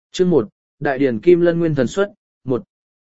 Chương 1, Đại điển Kim Lân Nguyên Thần Xuất, 1.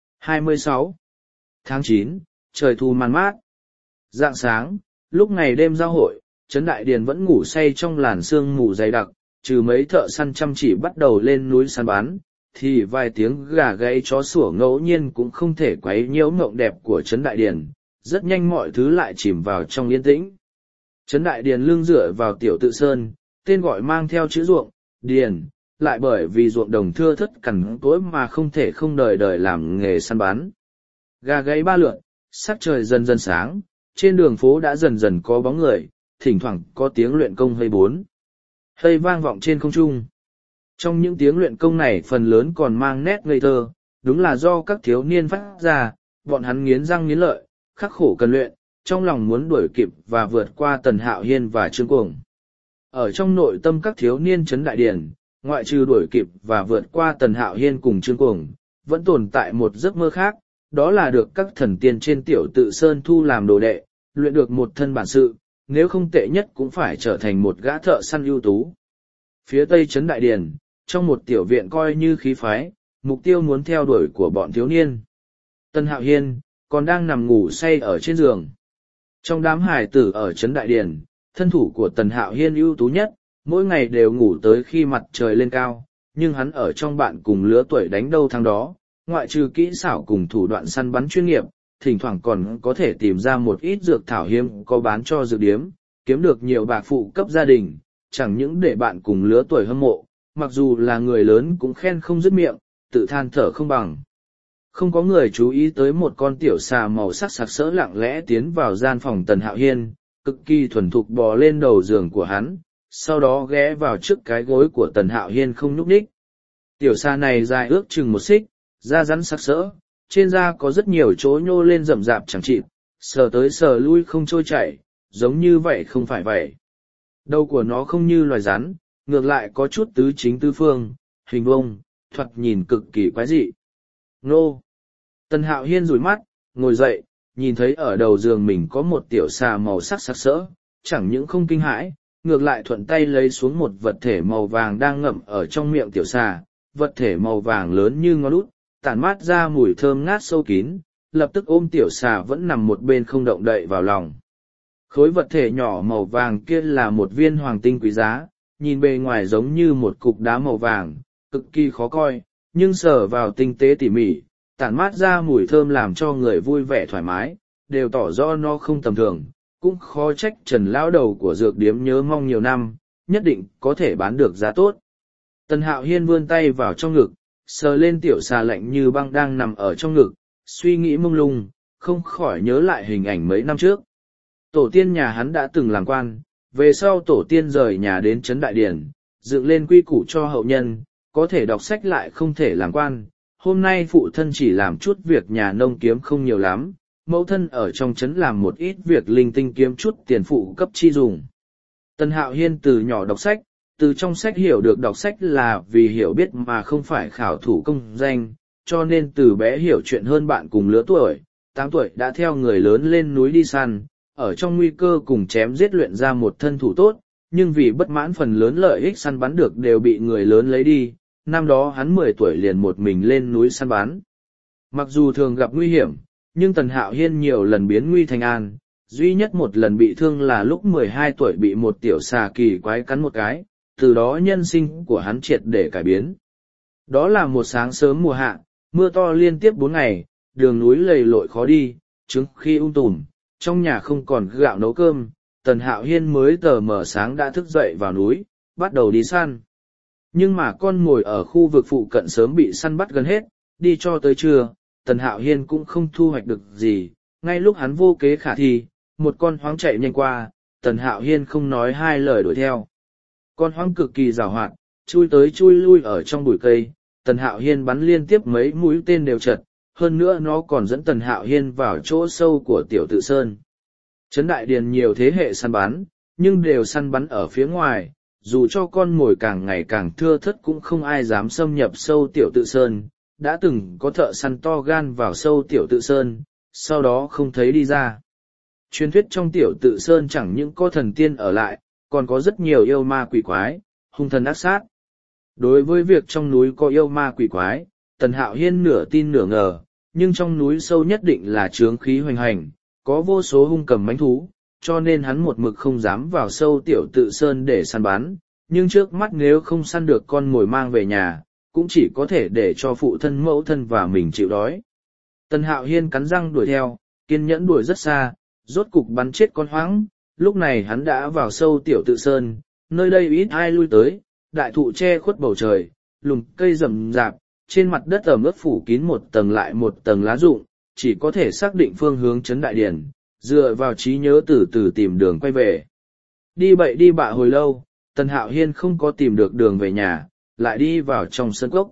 26 tháng 9, trời thu màn mát. Rạng sáng, lúc ngày đêm giao hội, Trấn Đại Điền vẫn ngủ say trong làn sương mù dày đặc, trừ mấy thợ săn chăm chỉ bắt đầu lên núi săn bắn, thì vài tiếng gà gáy chó sủa ngẫu nhiên cũng không thể quấy nhiễu mộng đẹp của Trấn Đại Điền. Rất nhanh mọi thứ lại chìm vào trong yên tĩnh. Trấn Đại Điền lưng dựa vào Tiểu Tự Sơn, tên gọi mang theo chữ ruộng, điền, lại bởi vì ruộng đồng thưa thất cằn cỗi mà không thể không đời đời làm nghề săn bắn. Gà gáy ba lượn, sắc trời dần dần sáng, trên đường phố đã dần dần có bóng người, thỉnh thoảng có tiếng luyện công hơi bốn. Hơi vang vọng trên không trung. Trong những tiếng luyện công này phần lớn còn mang nét ngây thơ, đúng là do các thiếu niên phát ra, bọn hắn nghiến răng nghiến lợi, khắc khổ cần luyện, trong lòng muốn đuổi kịp và vượt qua Tần Hạo Hiên và Trương Cuồng. Ở trong nội tâm các thiếu niên Trấn Đại Điền, ngoại trừ đuổi kịp và vượt qua Tần Hạo Hiên cùng Trương Cuồng, vẫn tồn tại một giấc mơ khác, đó là được các thần tiên trên Tiểu Tự Sơn thu làm đồ đệ, luyện được một thân bản sự, nếu không tệ nhất cũng phải trở thành một gã thợ săn ưu tú. Phía tây Trấn Đại Điền, trong một tiểu viện coi như khí phái, mục tiêu muốn theo đuổi của bọn thiếu niên. Tần Hạo Hiên còn đang nằm ngủ say ở trên giường. Trong đám hải tử ở Trấn Đại Điền, thân thủ của Tần Hạo Hiên ưu tú nhất, mỗi ngày đều ngủ tới khi mặt trời lên cao, nhưng hắn ở trong bạn cùng lứa tuổi đánh đâu thắng đó, ngoại trừ kỹ xảo cùng thủ đoạn săn bắn chuyên nghiệp, thỉnh thoảng còn có thể tìm ra một ít dược thảo hiếm có bán cho dược điếm, kiếm được nhiều bạc phụ cấp gia đình, chẳng những để bạn cùng lứa tuổi hâm mộ, mặc dù là người lớn cũng khen không dứt miệng, tự than thở không bằng. Không có người chú ý tới một con tiểu xà màu sắc sặc sỡ lặng lẽ tiến vào gian phòng Tần Hạo Hiên, cực kỳ thuần thục bò lên đầu giường của hắn, sau đó ghé vào trước cái gối của Tần Hạo Hiên không nhúc nhích. Tiểu xà này dài ước chừng 1 xích, da rắn sặc sỡ, trên da có rất nhiều chỗ nhô lên rậm rạp chẳng chịt, sờ tới sờ lui không trôi chảy, giống như vậy không phải vậy. Đầu của nó không như loài rắn, ngược lại có chút tứ chính tứ phương, hình vuông, thoạt nhìn cực kỳ quái dị. Nô! Tần Hạo Hiên rủi mắt, ngồi dậy, nhìn thấy ở đầu giường mình có một tiểu xà màu sắc sặc sỡ, chẳng những không kinh hãi, ngược lại thuận tay lấy xuống một vật thể màu vàng đang ngậm ở trong miệng tiểu xà, vật thể màu vàng lớn như ngón út, tản mát ra mùi thơm ngát sâu kín, lập tức ôm tiểu xà vẫn nằm một bên không động đậy vào lòng. Khối vật thể nhỏ màu vàng kia là một viên hoàng tinh quý giá, nhìn bề ngoài giống như một cục đá màu vàng, cực kỳ khó coi, nhưng sờ vào tinh tế tỉ mỉ, tản mát ra mùi thơm làm cho người vui vẻ thoải mái, đều tỏ rõ nó không tầm thường, cũng khó trách Trần lão đầu của dược điếm nhớ mong nhiều năm, nhất định có thể bán được giá tốt. Tần Hạo Hiên vươn tay vào trong ngực, sờ lên tiểu xà lạnh như băng đang nằm ở trong ngực, suy nghĩ mông lung, không khỏi nhớ lại hình ảnh mấy năm trước. Tổ tiên nhà hắn đã từng làm quan, về sau tổ tiên rời nhà đến Trấn Đại Điền, dựng lên quy củ cho hậu nhân, có thể đọc sách lại không thể làm quan. Hôm nay phụ thân chỉ làm chút việc nhà nông kiếm không nhiều lắm, mẫu thân ở trong trấn làm một ít việc linh tinh kiếm chút tiền phụ cấp chi dùng. Tần Hạo Hiên từ nhỏ đọc sách, từ trong sách hiểu được đọc sách là vì hiểu biết mà không phải khảo thủ công danh, cho nên từ bé hiểu chuyện hơn bạn cùng lứa tuổi, 8 tuổi đã theo người lớn lên núi đi săn, ở trong nguy cơ cùng chém giết luyện ra một thân thủ tốt, nhưng vì bất mãn phần lớn lợi ích săn bắn được đều bị người lớn lấy đi, năm đó hắn 10 tuổi liền một mình lên núi săn bắn. Mặc dù thường gặp nguy hiểm, nhưng Tần Hạo Hiên nhiều lần biến nguy thành an, duy nhất một lần bị thương là lúc 12 tuổi bị một tiểu xà kỳ quái cắn một cái, từ đó nhân sinh của hắn triệt để cải biến. Đó là một sáng sớm mùa hạ, mưa to liên tiếp 4 ngày, đường núi lầy lội khó đi, trứng khi tùm, trong nhà không còn gạo nấu cơm, Tần Hạo Hiên mới tờ mờ sáng đã thức dậy vào núi, bắt đầu đi săn. Nhưng mà con mồi ở khu vực phụ cận sớm bị săn bắt gần hết, đi cho tới trưa, Tần Hạo Hiên cũng không thu hoạch được gì, ngay lúc hắn vô kế khả thi, một con hoáng chạy nhanh qua, Tần Hạo Hiên không nói hai lời đuổi theo. Con hoáng cực kỳ giàu hoạt, chui tới chui lui ở trong bụi cây, Tần Hạo Hiên bắn liên tiếp mấy mũi tên đều trật, hơn nữa nó còn dẫn Tần Hạo Hiên vào chỗ sâu của Tiểu Tự Sơn. Trấn Đại Điền nhiều thế hệ săn bắn, nhưng đều săn bắn ở phía ngoài, dù cho con mồi càng ngày càng thưa thớt cũng không ai dám xâm nhập sâu Tiểu Tự Sơn. Đã từng có thợ săn to gan vào sâu Tiểu Tự Sơn, sau đó không thấy đi ra. Truyền thuyết trong Tiểu Tự Sơn chẳng những có thần tiên ở lại, còn có rất nhiều yêu ma quỷ quái, hung thần ác sát. Đối với việc trong núi có yêu ma quỷ quái, Tần Hạo Hiên nửa tin nửa ngờ, nhưng trong núi sâu nhất định là chướng khí hoành hành, có vô số hung cầm mãnh thú, cho nên hắn một mực không dám vào sâu tiểu tự sơn để săn bắn, nhưng trước mắt nếu không săn được con mồi mang về nhà, cũng chỉ có thể để cho phụ thân mẫu thân và mình chịu đói. Tần Hạo Hiên cắn răng đuổi theo, kiên nhẫn đuổi rất xa, rốt cục bắn chết con hoáng, lúc này hắn đã vào sâu tiểu tự sơn, nơi đây ít ai lui tới, đại thụ che khuất bầu trời, lùm cây rậm rạp, trên mặt đất ẩm ướt phủ kín một tầng lại một tầng lá rụng, chỉ có thể xác định phương hướng trấn đại điển, dựa vào trí nhớ từ từ tìm đường quay về. Đi bậy đi bạ hồi lâu, Tần Hạo Hiên không có tìm được đường về nhà, lại đi vào trong sơn cốc.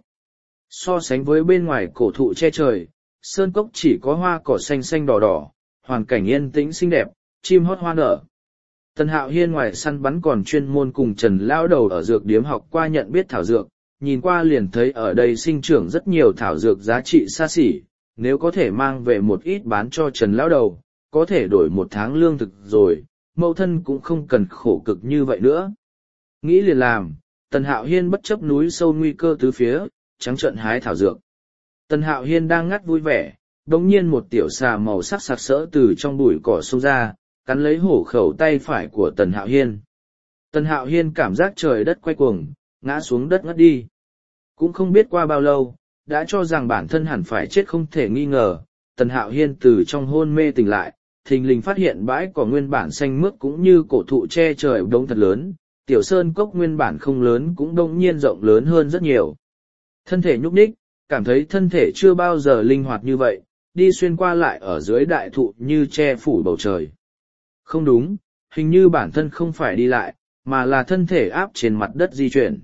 So sánh với bên ngoài cổ thụ che trời, sơn cốc chỉ có hoa cỏ xanh xanh đỏ đỏ, hoàn cảnh yên tĩnh xinh đẹp, chim hót hoa nở. Tần Hạo Hiên ngoài săn bắn còn chuyên môn cùng Trần Lão Đầu ở dược điếm học qua nhận biết thảo dược, nhìn qua liền thấy ở đây sinh trưởng rất nhiều thảo dược giá trị xa xỉ, nếu có thể mang về một ít bán cho Trần Lão Đầu, có thể đổi một tháng lương thực rồi, mẫu thân cũng không cần khổ cực như vậy nữa. Nghĩ liền làm, Tần Hạo Hiên bất chấp núi sâu nguy cơ tứ phía, trắng trợn hái thảo dược. Tần Hạo Hiên đang ngắt vui vẻ, đống nhiên một tiểu xà màu sắc sặc sỡ từ trong bụi cỏ xông ra, cắn lấy hổ khẩu tay phải của Tần Hạo Hiên. Tần Hạo Hiên cảm giác trời đất quay cuồng, ngã xuống đất ngất đi. Cũng không biết qua bao lâu, đã cho rằng bản thân hẳn phải chết không thể nghi ngờ, Tần Hạo Hiên từ trong hôn mê tỉnh lại, thình lình phát hiện bãi cỏ nguyên bản xanh mướt cũng như cổ thụ che trời đống thật lớn, tiểu sơn cốc nguyên bản không lớn cũng đông nhiên rộng lớn hơn rất nhiều. Thân thể nhúc nhích, cảm thấy thân thể chưa bao giờ linh hoạt như vậy, đi xuyên qua lại ở dưới đại thụ như che phủ bầu trời. Không đúng, hình như bản thân không phải đi lại, mà là thân thể áp trên mặt đất di chuyển.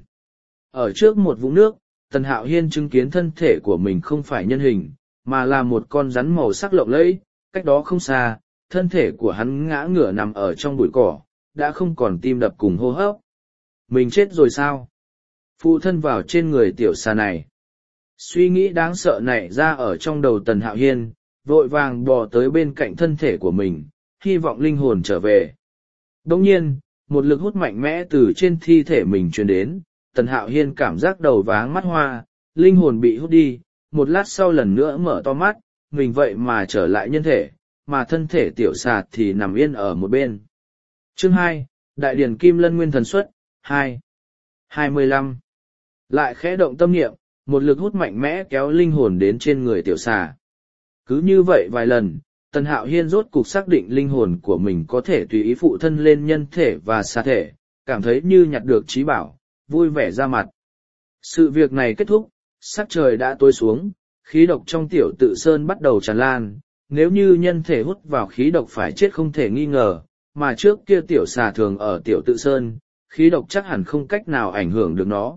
Ở trước một vũng nước, Tần Hạo Hiên chứng kiến thân thể của mình không phải nhân hình, mà là một con rắn màu sắc lộng lẫy, cách đó không xa, thân thể của hắn ngã ngửa nằm ở trong bụi cỏ, đã không còn tim đập cùng hô hấp. Mình chết rồi sao? Phụ thân vào trên người tiểu xà này. Suy nghĩ đáng sợ nảy ra ở trong đầu Tần Hạo Hiên, vội vàng bò tới bên cạnh thân thể của mình, hy vọng linh hồn trở về. Đồng nhiên, một lực hút mạnh mẽ từ trên thi thể mình truyền đến, Tần Hạo Hiên cảm giác đầu váng mắt hoa, linh hồn bị hút đi, một lát sau lần nữa mở to mắt, mình vậy mà trở lại nhân thể, mà thân thể tiểu xà thì nằm yên ở một bên. Chương 2, Đại Điển Kim Lân Nguyên Thần Xuất, 2. 25. Lại khẽ động tâm niệm, một lực hút mạnh mẽ kéo linh hồn đến trên người tiểu xà. Cứ như vậy vài lần, Tần Hạo Hiên rốt cục xác định linh hồn của mình có thể tùy ý phụ thân lên nhân thể và xà thể, cảm thấy như nhặt được trí bảo, vui vẻ ra mặt. Sự việc này kết thúc, sắc trời đã tối xuống, khí độc trong tiểu tự sơn bắt đầu tràn lan, nếu như nhân thể hút vào khí độc phải chết không thể nghi ngờ, mà trước kia tiểu xà thường ở tiểu tự sơn, khí độc chắc hẳn không cách nào ảnh hưởng được nó.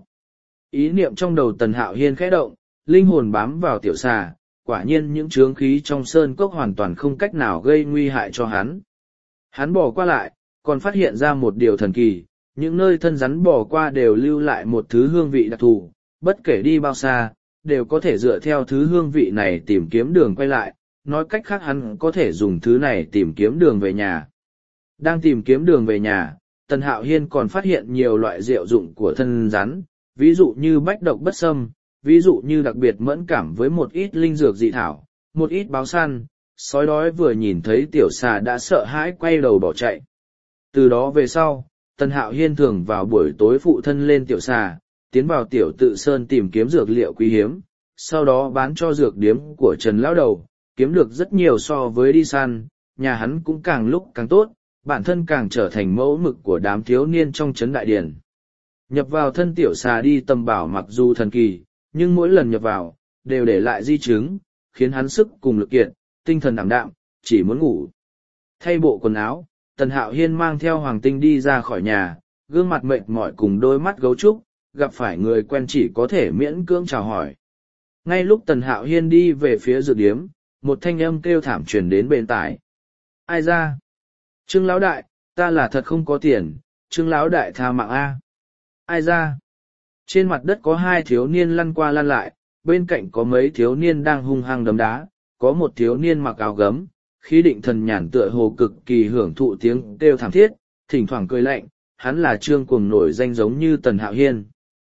Ý niệm trong đầu Tần Hạo Hiên khẽ động, linh hồn bám vào tiểu xà, quả nhiên những chướng khí trong sơn cốc hoàn toàn không cách nào gây nguy hại cho hắn. Hắn bỏ qua lại, còn phát hiện ra một điều thần kỳ, những nơi thân rắn bỏ qua đều lưu lại một thứ hương vị đặc thù, bất kể đi bao xa, đều có thể dựa theo thứ hương vị này tìm kiếm đường quay lại, nói cách khác hắn có thể dùng thứ này tìm kiếm đường về nhà. Đang tìm kiếm đường về nhà, Tần Hạo Hiên còn phát hiện nhiều loại diệu dụng của thân rắn, ví dụ như bách độc bất xâm, ví dụ như đặc biệt mẫn cảm với một ít linh dược dị thảo, một ít báo săn, sói đói vừa nhìn thấy tiểu xà đã sợ hãi quay đầu bỏ chạy. Từ đó về sau, Tần Hạo Hiên thường vào buổi tối phụ thân lên tiểu xà, tiến vào tiểu tự sơn tìm kiếm dược liệu quý hiếm, sau đó bán cho dược điếm của Trần Lão Đầu, kiếm được rất nhiều so với đi săn, nhà hắn cũng càng lúc càng tốt, bản thân càng trở thành mẫu mực của đám thiếu niên trong trấn đại điển. Nhập vào thân tiểu xà đi tầm bảo mặc dù thần kỳ, nhưng mỗi lần nhập vào, đều để lại di chứng, khiến hắn sức cùng lực kiệt, tinh thần ảm đạm, chỉ muốn ngủ. Thay bộ quần áo, Tần Hạo Hiên mang theo Hoàng Tinh đi ra khỏi nhà, gương mặt mệt mỏi cùng đôi mắt gấu trúc, gặp phải người quen chỉ có thể miễn cưỡng chào hỏi. Ngay lúc Tần Hạo Hiên đi về phía dược điếm, một thanh âm kêu thảm truyền đến bên tải. Ai ra? Trương Lão Đại, ta là thật không có tiền, Trương Lão Đại tha mạng A. Ai ra? Trên mặt đất có hai thiếu niên lăn qua lăn lại, bên cạnh có mấy thiếu niên đang hung hăng đấm đá, có một thiếu niên mặc áo gấm, khí định thần nhàn tựa hồ cực kỳ hưởng thụ tiếng kêu thảm thiết, thỉnh thoảng cười lạnh, hắn là Trương Cuồng nổi danh giống như Tần Hạo Hiên.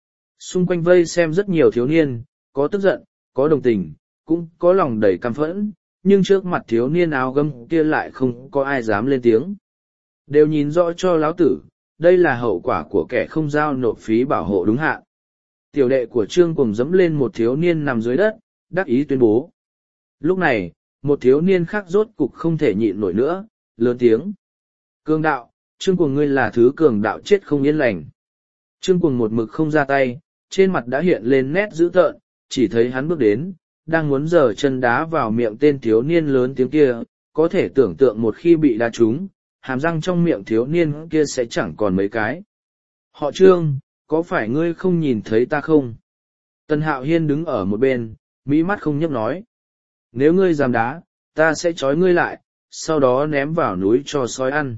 Xung quanh vây xem rất nhiều thiếu niên, có tức giận, có đồng tình, cũng có lòng đầy căm phẫn, nhưng trước mặt thiếu niên áo gấm kia lại không có ai dám lên tiếng. Đều nhìn rõ cho lão tử, đây là hậu quả của kẻ không giao nộp phí bảo hộ đúng hạn. Tiểu đệ của Trương Cuồng dẫm lên một thiếu niên nằm dưới đất, đắc ý tuyên bố. Lúc này, một thiếu niên khác rốt cục không thể nhịn nổi nữa, lớn tiếng. Cường đạo, Trương Cuồng ngươi là thứ cường đạo chết không yên lành. Trương Cuồng một mực không ra tay, trên mặt đã hiện lên nét dữ tợn, chỉ thấy hắn bước đến, đang muốn giở chân đá vào miệng tên thiếu niên lớn tiếng kia, có thể tưởng tượng một khi bị đá trúng, hàm răng trong miệng thiếu niên kia sẽ chẳng còn mấy cái. Họ Trương, có phải ngươi không nhìn thấy ta không? Tần Hạo Hiên đứng ở một bên, mỹ mắt không nhấp nói. Nếu ngươi dám đá, ta sẽ trói ngươi lại, sau đó ném vào núi cho sói ăn.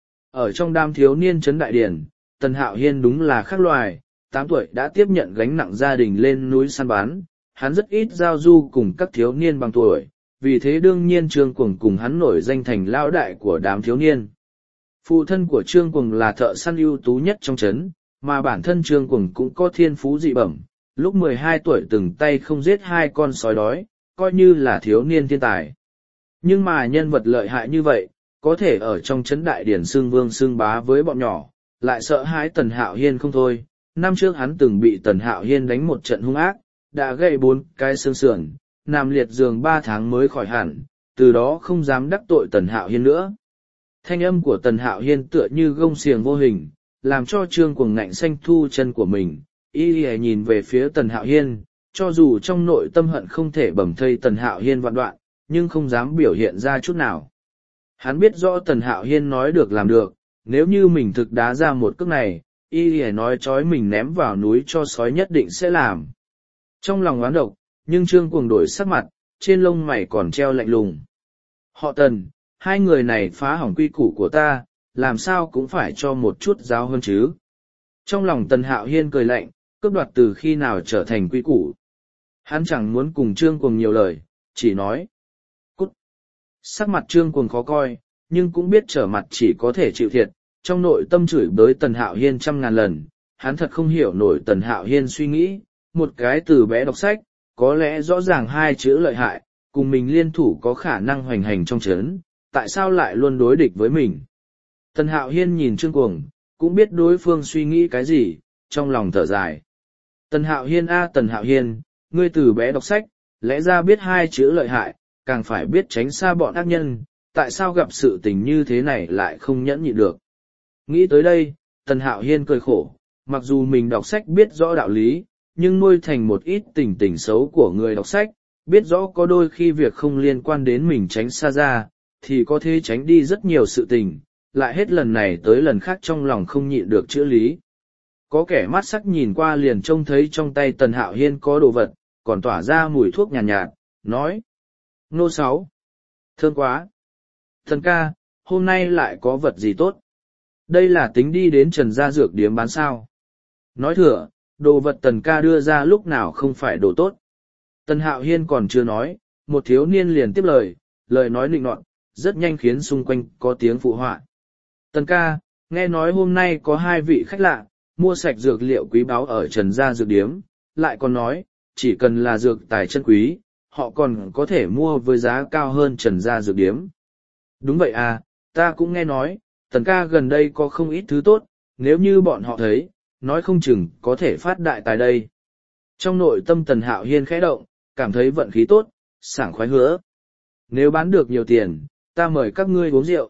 Ở trong đám thiếu niên trấn đại điển, Tần Hạo Hiên đúng là khác loài, 8 tuổi đã tiếp nhận gánh nặng gia đình lên núi săn bắn, hắn rất ít giao du cùng các thiếu niên bằng tuổi, vì thế đương nhiên Trương Cuồng cùng hắn nổi danh thành lão đại của đám thiếu niên. Phụ thân của Trương Cuồng là thợ săn ưu tú nhất trong trấn, mà bản thân Trương Cuồng cũng có thiên phú dị bẩm, lúc 12 tuổi từng tay không giết 2 con sói đói, coi như là thiếu niên thiên tài. Nhưng mà nhân vật lợi hại như vậy, có thể ở trong trấn đại điển xưng vương xưng bá với bọn nhỏ, lại sợ hãi Tần Hạo Hiên không thôi. Năm trước hắn từng bị Tần Hạo Hiên đánh một trận hung ác, đã gãy 4 cái xương sườn, nằm liệt giường 3 tháng mới khỏi hẳn, từ đó không dám đắc tội Tần Hạo Hiên nữa. Thanh âm của Tần Hạo Hiên tựa như gông xiềng vô hình, làm cho Trương Cuồng ngạnh xanh thu chân của mình, y nhìn về phía Tần Hạo Hiên, cho dù trong nội tâm hận không thể bầm thây Tần Hạo Hiên vạn đoạn, nhưng không dám biểu hiện ra chút nào. Hắn biết rõ Tần Hạo Hiên nói được làm được, nếu như mình thực đá ra một cước này, y nói chói mình ném vào núi cho sói nhất định sẽ làm. Trong lòng oán độc, nhưng Trương Cuồng đổi sắc mặt, trên lông mày còn treo lạnh lùng. Họ Tần, hai người này phá hỏng quy củ của ta, làm sao cũng phải cho một chút giáo hơn chứ. Trong lòng Tần Hạo Hiên cười lạnh, cướp đoạt từ khi nào trở thành quy củ. Hắn chẳng muốn cùng Trương Cuồng nhiều lời, chỉ nói. Cút. Sắc mặt Trương Cuồng khó coi, nhưng cũng biết trở mặt chỉ có thể chịu thiệt, trong nội tâm chửi bới Tần Hạo Hiên 100.000 lần, hắn thật không hiểu nổi Tần Hạo Hiên suy nghĩ, một cái từ bé đọc sách, có lẽ rõ ràng 2 chữ lợi hại, cùng mình liên thủ có khả năng hoành hành trong trấn, tại sao lại luôn đối địch với mình. Tần Hạo Hiên nhìn Trương Cuồng, cũng biết đối phương suy nghĩ cái gì, trong lòng thở dài. Tần Hạo Hiên Tần Hạo Hiên, ngươi từ bé đọc sách, lẽ ra biết 2 chữ lợi hại, càng phải biết tránh xa bọn ác nhân, tại sao gặp sự tình như thế này lại không nhẫn nhịn được. Nghĩ tới đây, Tần Hạo Hiên cười khổ, mặc dù mình đọc sách biết rõ đạo lý, nhưng nuôi thành một ít tình xấu của người đọc sách, biết rõ có đôi khi việc không liên quan đến mình tránh xa ra, thì có thể tránh đi rất nhiều sự tình, lại hết lần này tới lần khác trong lòng không nhịn được chữa lý. Có kẻ mắt sắc nhìn qua liền trông thấy trong tay Tần Hạo Hiên có đồ vật, còn tỏa ra mùi thuốc nhàn nhạt, nói. Nô 6. Thơm quá. Thần ca, hôm nay lại có vật gì tốt? Đây là tính đi đến Trần Gia Dược Điếm bán sao? Nói thừa, đồ vật Tần ca đưa ra lúc nào không phải đồ tốt. Tần Hạo Hiên còn chưa nói, một thiếu niên liền tiếp lời nói nịnh nọt, rất nhanh khiến xung quanh có tiếng phụ họa. Tần ca, nghe nói hôm nay có 2 vị khách lạ, mua sạch dược liệu quý báu ở Trần Gia Dược Điếm, lại còn nói, chỉ cần là dược tài chân quý, họ còn có thể mua với giá cao hơn Trần Gia Dược Điếm. Đúng vậy ta cũng nghe nói, Tần ca gần đây có không ít thứ tốt, nếu như bọn họ thấy, nói không chừng có thể phát đại tài đây. Trong nội tâm Tần Hạo Hiên khẽ động, cảm thấy vận khí tốt, sảng khoái hứa. Nếu bán được nhiều tiền, ta mời các ngươi uống rượu.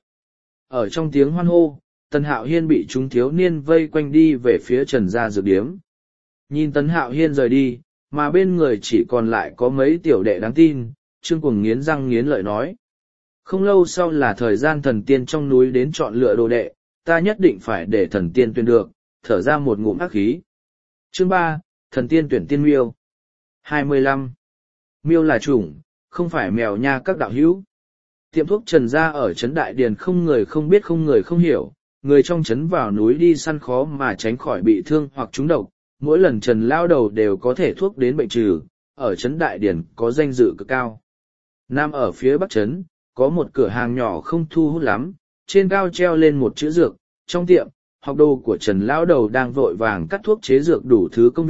Ở trong tiếng hoan hô, Tần Hạo Hiên bị chúng thiếu niên vây quanh đi về phía Trần Gia Dược Điếm. Nhìn Tần Hạo Hiên rời đi, mà bên người chỉ còn lại có mấy tiểu đệ đáng tin, Trương Cuồng nghiến răng nghiến lợi nói. Không lâu sau là thời gian thần tiên trong núi đến chọn lựa đồ đệ, ta nhất định phải để thần tiên tuyển được, thở ra một ngụm ác khí. Chương 3, thần tiên tuyển tiên miêu. 25. Miêu là chủng, không phải mèo nha các đạo hữu. Tiệm thuốc Trần Gia ở trấn Đại Điền không người không biết không người không hiểu, người trong trấn vào núi đi săn khó mà tránh khỏi bị thương hoặc trúng độc, mỗi lần Trần lao đầu đều có thể thuốc đến bệnh trừ, ở trấn Đại Điền có danh dự cực cao. Nam ở phía bắc trấn, có một cửa hàng nhỏ không thu hút lắm, trên cao treo lên một chữ dược, trong tiệm, học đồ của Trần lão đầu đang vội vàng cắt thuốc chế dược đủ thứ công việc,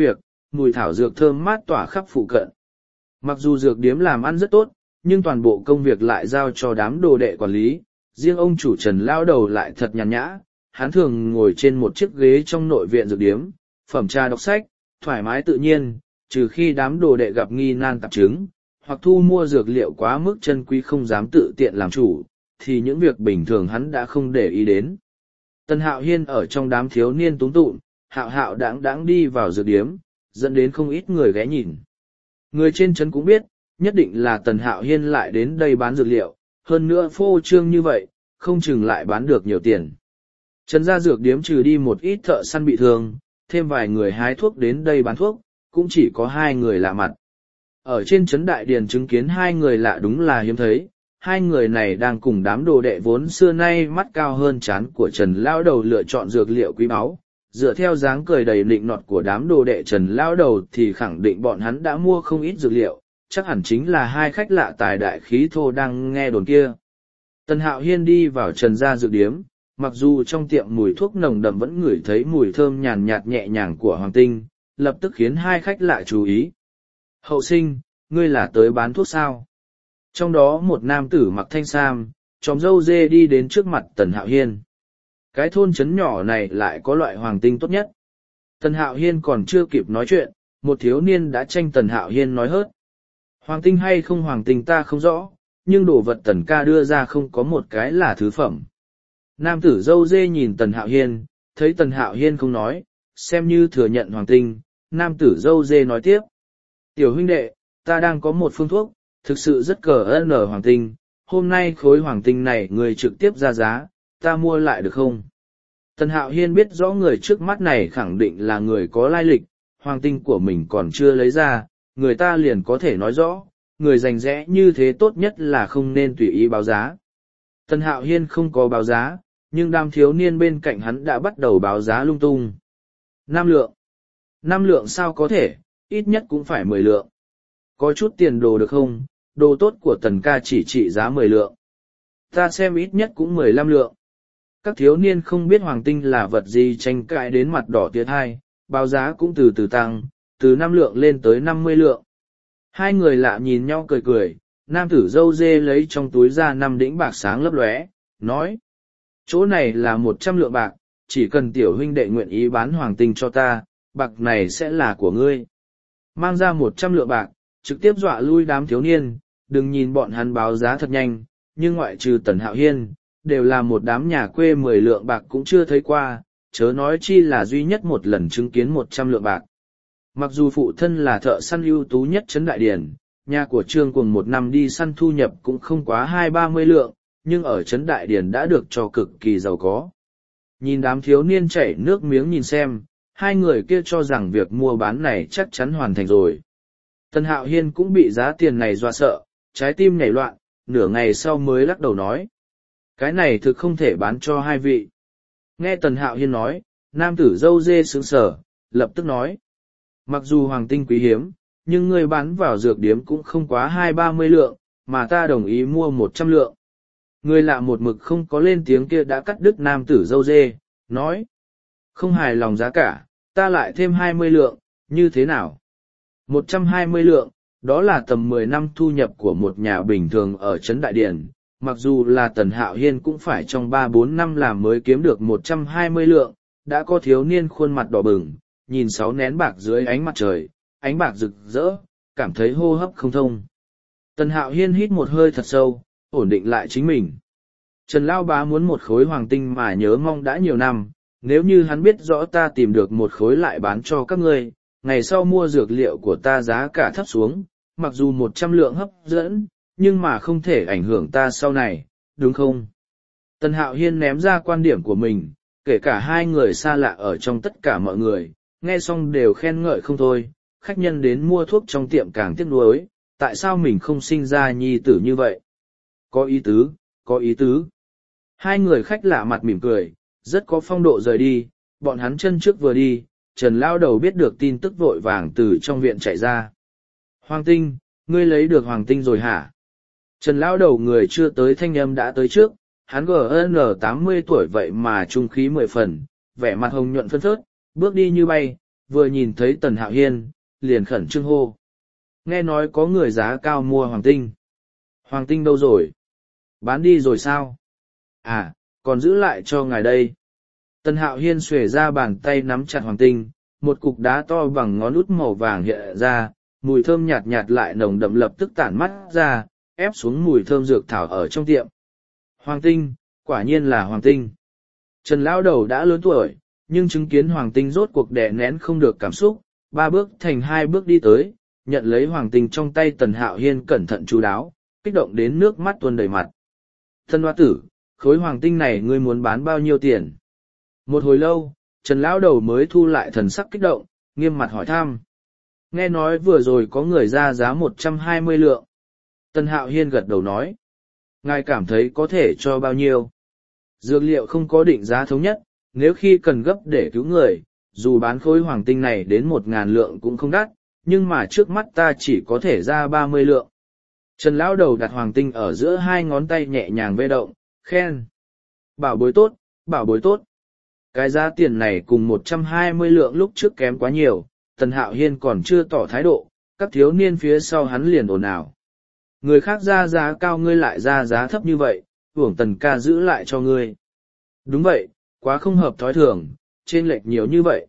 mùi thảo dược thơm mát tỏa khắp phụ cận. Mặc dù dược điếm làm ăn rất tốt, nhưng toàn bộ công việc lại giao cho đám đồ đệ quản lý, riêng ông chủ Trần lao đầu lại thật nhàn nhã, hắn thường ngồi trên một chiếc ghế trong nội viện dược điếm, phẩm trà đọc sách, thoải mái tự nhiên, trừ khi đám đồ đệ gặp nghi nan tạp chứng, hoặc thu mua dược liệu quá mức chân quý không dám tự tiện làm chủ, thì những việc bình thường hắn đã không để ý đến. Tần Hạo Hiên ở trong đám thiếu niên túng tụm, hạo hạo đáng đáng đi vào dược điếm, dẫn đến không ít người ghé nhìn. Người trên trấn cũng biết, nhất định là Tần Hạo Hiên lại đến đây bán dược liệu, hơn nữa phô trương như vậy, không chừng lại bán được nhiều tiền. Trấn ra dược điếm trừ đi một ít thợ săn bị thương, thêm vài người hái thuốc đến đây bán thuốc, cũng chỉ có 2 người lạ mặt. Ở trên trấn đại điền chứng kiến 2 người lạ đúng là hiếm thấy, 2 người này đang cùng đám đồ đệ vốn xưa nay mắt cao hơn trán của Trần Lão Đầu lựa chọn dược liệu quý báu. Dựa theo dáng cười đầy lịnh nọt của đám đồ đệ Trần Lão Đầu thì khẳng định bọn hắn đã mua không ít dược liệu, chắc hẳn chính là 2 khách lạ tài đại khí thô đang nghe đồn kia. Tần Hạo Hiên đi vào Trần gia dược điếm, mặc dù trong tiệm mùi thuốc nồng đậm vẫn ngửi thấy mùi thơm nhàn nhạt nhẹ nhàng của hoàng tinh, lập tức khiến 2 khách lạ chú ý. Hậu sinh, ngươi là tới bán thuốc sao? Trong đó một nam tử mặc thanh sam, chòm râu dê đi đến trước mặt Tần Hạo Hiên. Cái thôn trấn nhỏ này lại có loại hoàng tinh tốt nhất. Tần Hạo Hiên còn chưa kịp nói chuyện, một thiếu niên đã tranh Tần Hạo Hiên nói hớt. Hoàng tinh hay không hoàng tinh ta không rõ, nhưng đồ vật Tần ca đưa ra không có một cái là thứ phẩm. Nam tử râu dê nhìn Tần Hạo Hiên, thấy Tần Hạo Hiên không nói, xem như thừa nhận hoàng tinh, nam tử râu dê nói tiếp. Tiểu huynh đệ, ta đang có một phương thuốc, thực sự rất cờ ơn ở hoàng tinh, hôm nay khối hoàng tinh này người trực tiếp ra giá, ta mua lại được không? Tần Hạo Hiên biết rõ người trước mắt này khẳng định là người có lai lịch, hoàng tinh của mình còn chưa lấy ra, người ta liền có thể nói rõ, người rành rẽ như thế tốt nhất là không nên tùy ý báo giá. Tần Hạo Hiên không có báo giá, nhưng đám thiếu niên bên cạnh hắn đã bắt đầu báo giá lung tung. 5 lượng. 5 lượng sao có thể, ít nhất cũng phải 10 lượng. Có chút tiền đồ được không, đồ tốt của Tần ca chỉ trị giá 10 lượng. Ta xem ít nhất cũng 15 lượng. Các thiếu niên không biết hoàng tinh là vật gì tranh cãi đến mặt đỏ tiết hai, báo giá cũng từ từ tăng, từ 5 lượng lên tới 50 lượng. 2 người lạ nhìn nhau cười cười, nam tử râu dê lấy trong túi ra 5 đĩnh bạc sáng lấp lóe, nói. Chỗ này là 100 lượng bạc, chỉ cần tiểu huynh đệ nguyện ý bán hoàng tinh cho ta, bạc này sẽ là của ngươi. Mang ra 100 lượng bạc, trực tiếp dọa lui đám thiếu niên, đừng nhìn bọn hắn báo giá thật nhanh, nhưng ngoại trừ Tần Hạo Hiên, đều là một đám nhà quê 10 lượng bạc cũng chưa thấy qua, chớ nói chi là duy nhất một lần chứng kiến 100 lượng bạc. Mặc dù phụ thân là thợ săn ưu tú nhất trấn Đại Điền, nhà của Trương Cuồng một năm đi săn thu nhập cũng không quá 20-30 lượng, nhưng ở trấn Đại Điền đã được cho cực kỳ giàu có. Nhìn đám thiếu niên chảy nước miếng nhìn xem, 2 người kia cho rằng việc mua bán này chắc chắn hoàn thành rồi. Tần Hạo Hiên cũng bị giá tiền này dọa sợ, trái tim nhảy loạn, nửa ngày sau mới lắc đầu nói. Cái này thực không thể bán cho 2 vị. Nghe Tần Hạo Hiên nói, nam tử râu dê sướng sở, lập tức nói. Mặc dù hoàng tinh quý hiếm, nhưng ngươi bán vào dược điếm cũng không quá 20-30 lượng, mà ta đồng ý mua 100 lượng. Người lạ một mực không có lên tiếng kia đã cắt đứt nam tử râu dê, nói. Không hài lòng giá cả, ta lại thêm 20 lượng, như thế nào? 120 lượng, đó là tầm 10 năm thu nhập của một nhà bình thường ở trấn Đại Điền, mặc dù là Tần Hạo Hiên cũng phải trong 3-4 năm làm mới kiếm được 120 lượng, đã có thiếu niên khuôn mặt đỏ bừng, nhìn 6 nén bạc dưới ánh mặt trời, ánh bạc rực rỡ, cảm thấy hô hấp không thông. Tần Hạo Hiên hít một hơi thật sâu, ổn định lại chính mình. Trần Lao Bá muốn một khối hoàng tinh mà nhớ mong đã nhiều năm, nếu như hắn biết rõ ta tìm được một khối lại bán cho các ngươi, ngày sau mua dược liệu của ta giá cả thấp xuống, mặc dù 100 lượng hấp dẫn, nhưng mà không thể ảnh hưởng ta sau này, đúng không? Tần Hạo Hiên ném ra quan điểm của mình, kể cả 2 người xa lạ ở trong tất cả mọi người, nghe xong đều khen ngợi không thôi, khách nhân đến mua thuốc trong tiệm càng tiếc nuối, tại sao mình không sinh ra nhi tử như vậy? Có ý tứ, có ý tứ. 2 người khách lạ mặt mỉm cười, rất có phong độ rời đi, bọn hắn chân trước vừa đi, Trần Lao Đầu biết được tin tức vội vàng từ trong viện chạy ra. Hoàng tinh, ngươi lấy được hoàng tinh rồi hả? Trần Lao Đầu người chưa tới thanh âm đã tới trước, hắn GN 80 tuổi vậy mà trung khí 10 phần, vẻ mặt hồng nhuận phân phớt, bước đi như bay, vừa nhìn thấy Tần Hạo Hiên, liền khẩn trương hô. Nghe nói có người giá cao mua hoàng tinh. Hoàng tinh đâu rồi? Bán đi rồi sao? À, còn giữ lại cho ngài đây. Tần Hạo Hiên xuề ra bàn tay nắm chặt hoàng tinh, một cục đá to bằng ngón út màu vàng hiện ra, mùi thơm nhạt nhạt lại nồng đậm lập tức tản mắt ra, ép xuống mùi thơm dược thảo ở trong tiệm. Hoàng tinh, quả nhiên là hoàng tinh. Trần lão đầu đã lớn tuổi, nhưng chứng kiến hoàng tinh rốt cuộc đè nén không được cảm xúc, 3 bước thành 2 bước đi tới, nhận lấy hoàng tinh trong tay Tần Hạo Hiên cẩn thận chú đáo, kích động đến nước mắt tuôn đầy mặt. Thân hoa tử, khối hoàng tinh này ngươi muốn bán bao nhiêu tiền? Một hồi lâu, Trần lão đầu mới thu lại thần sắc kích động, nghiêm mặt hỏi thăm. Nghe nói vừa rồi có người ra giá 120 lượng. Tần Hạo Hiên gật đầu nói. Ngài cảm thấy có thể cho bao nhiêu? Dược liệu không có định giá thống nhất, nếu khi cần gấp để cứu người, dù bán khối hoàng tinh này đến 1.000 lượng cũng không đắt, nhưng mà trước mắt ta chỉ có thể ra 30 lượng. Trần lão đầu đặt hoàng tinh ở giữa 2 ngón tay nhẹ nhàng vê động, khen. Bảo bối tốt, bảo bối tốt. Cái giá tiền này cùng 120 lượng lúc trước kém quá nhiều, Tần Hạo Hiên còn chưa tỏ thái độ, các thiếu niên phía sau hắn liền ồn ào. Người khác ra giá cao ngươi lại ra giá thấp như vậy, hưởng Tần ca giữ lại cho ngươi. Đúng vậy, quá không hợp thói thường, chênh lệch nhiều như vậy.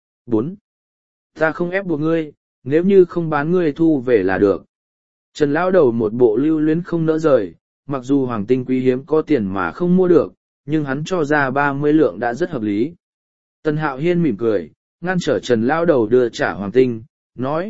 4. Ta không ép buộc ngươi, nếu như không bán ngươi thu về là được. Trần lão đầu một bộ lưu luyến không nỡ rời, mặc dù hoàng tinh quý hiếm có tiền mà không mua được, nhưng hắn cho ra 30 lượng đã rất hợp lý. Tần Hạo Hiên mỉm cười, ngăn trở Trần lão đầu đưa trả hoàng tinh, nói.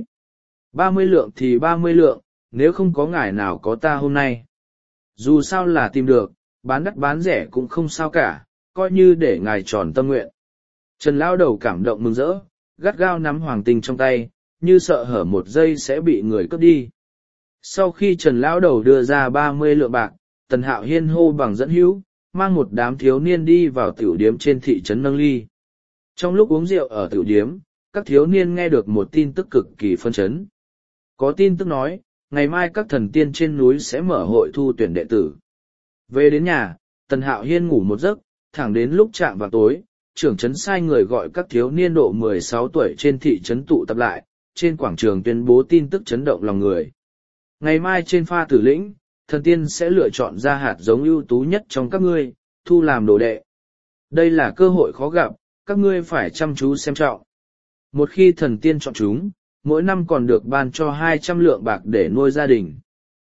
30 lượng thì 30 lượng, nếu không có ngài nào có ta hôm nay. Dù sao là tìm được, bán đắt bán rẻ cũng không sao cả, coi như để ngài tròn tâm nguyện. Trần lão đầu cảm động mừng rỡ, gắt gao nắm hoàng tinh trong tay, như sợ hở một giây sẽ bị người cướp đi. Sau khi Trần lão đầu đưa ra 30 lượng bạc, Tần Hạo Hiên hô bằng dẫn hữu, mang một đám thiếu niên đi vào tiểu điếm trên thị trấn Nâng Ly. Trong lúc uống rượu ở tiểu điếm, các thiếu niên nghe được một tin tức cực kỳ phân chấn. Có tin tức nói, ngày mai các thần tiên trên núi sẽ mở hội thu tuyển đệ tử. Về đến nhà, Tần Hạo Hiên ngủ một giấc, thẳng đến lúc chạm vào tối, trưởng trấn sai người gọi các thiếu niên độ 16 tuổi trên thị trấn tụ tập lại, trên quảng trường tuyên bố tin tức chấn động lòng người. Ngày mai trên Pha Tử Lĩnh, thần tiên sẽ lựa chọn ra hạt giống ưu tú nhất trong các ngươi, thu làm đồ đệ. Đây là cơ hội khó gặp, các ngươi phải chăm chú xem trọng. Một khi thần tiên chọn chúng, mỗi năm còn được ban cho 200 lượng bạc để nuôi gia đình.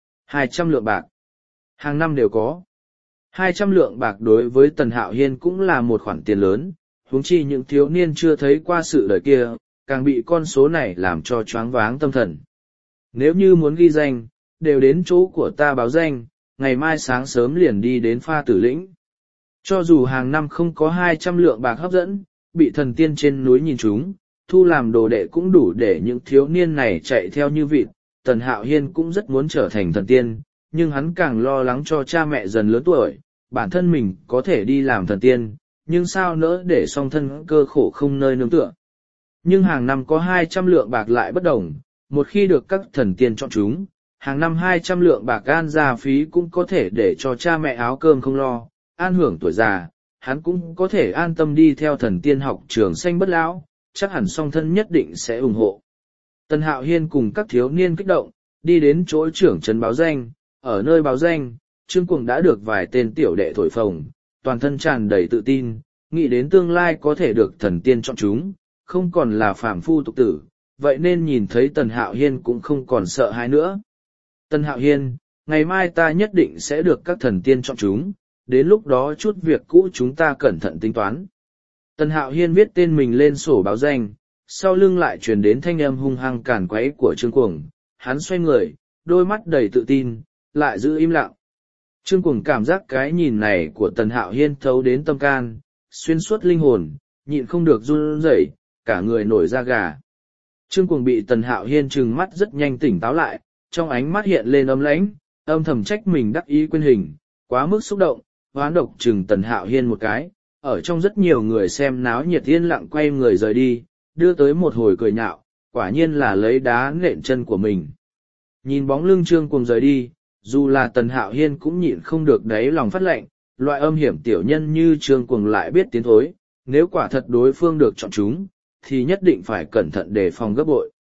200 lượng bạc. Hàng năm đều có. 200 lượng bạc đối với Tần Hạo Hiên cũng là một khoản tiền lớn, huống chi những thiếu niên chưa thấy qua sự đời kia, càng bị con số này làm cho choáng váng tâm thần. Nếu như muốn ghi danh, đều đến chỗ của ta báo danh, ngày mai sáng sớm liền đi đến Pha Tử Lĩnh. Cho dù hàng năm không có 200 lượng bạc hấp dẫn, bị thần tiên trên núi nhìn chúng, thu làm đồ đệ cũng đủ để những thiếu niên này chạy theo như vịt. Tần Hạo Hiên cũng rất muốn trở thành thần tiên, nhưng hắn càng lo lắng cho cha mẹ dần lớn tuổi, bản thân mình có thể đi làm thần tiên, nhưng sao nỡ để song thân cơ khổ không nơi nương tựa. Nhưng hàng năm có 200 lượng bạc lại bất đồng, một khi được các thần tiên chọn chúng, hàng năm 200 lượng bạc an gia phí cũng có thể để cho cha mẹ áo cơm không lo, an hưởng tuổi già, hắn cũng có thể an tâm đi theo thần tiên học trường xanh bất lão, chắc hẳn song thân nhất định sẽ ủng hộ. Tần Hạo Hiên cùng các thiếu niên kích động, đi đến chỗ trưởng trấn báo danh, ở nơi báo danh, Trương Cuồng đã được vài tên tiểu đệ thổi phồng, toàn thân tràn đầy tự tin, nghĩ đến tương lai có thể được thần tiên chọn chúng, không còn là phàm phu tục tử, vậy nên nhìn thấy Tần Hạo Hiên cũng không còn sợ hãi nữa. Tần Hạo Hiên, ngày mai ta nhất định sẽ được các thần tiên chọn chúng, đến lúc đó chút việc cũ chúng ta cẩn thận tính toán. Tần Hạo Hiên viết tên mình lên sổ báo danh, sau lưng lại truyền đến thanh âm hung hăng càn quấy của Trương Cuồng, hắn xoay người, đôi mắt đầy tự tin, lại giữ im lặng. Trương Cuồng cảm giác cái nhìn này của Tần Hạo Hiên thấu đến tâm can, xuyên suốt linh hồn, nhịn không được run rẩy, cả người nổi da gà. Trương Cuồng bị Tần Hạo Hiên trừng mắt rất nhanh tỉnh táo lại, trong ánh mắt hiện lên âm lãnh, âm thầm trách mình đắc ý quên hình, quá mức xúc động, hoán độc trừng Tần Hạo Hiên một cái, ở trong rất nhiều người xem náo nhiệt yên lặng quay người rời đi, đưa tới một hồi cười nhạo, quả nhiên là lấy đá nện chân của mình. Nhìn bóng lưng Trương Cuồng rời đi, dù là Tần Hạo Hiên cũng nhịn không được đáy lòng phát lệnh, loại âm hiểm tiểu nhân như Trương Cuồng lại biết tiến thối, nếu quả thật đối phương được chọn chúng, thì nhất định phải cẩn thận đề phòng gấp bội.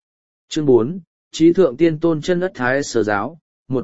Chương 4, Trí thượng tiên tôn chân ất thái sở giáo, 1.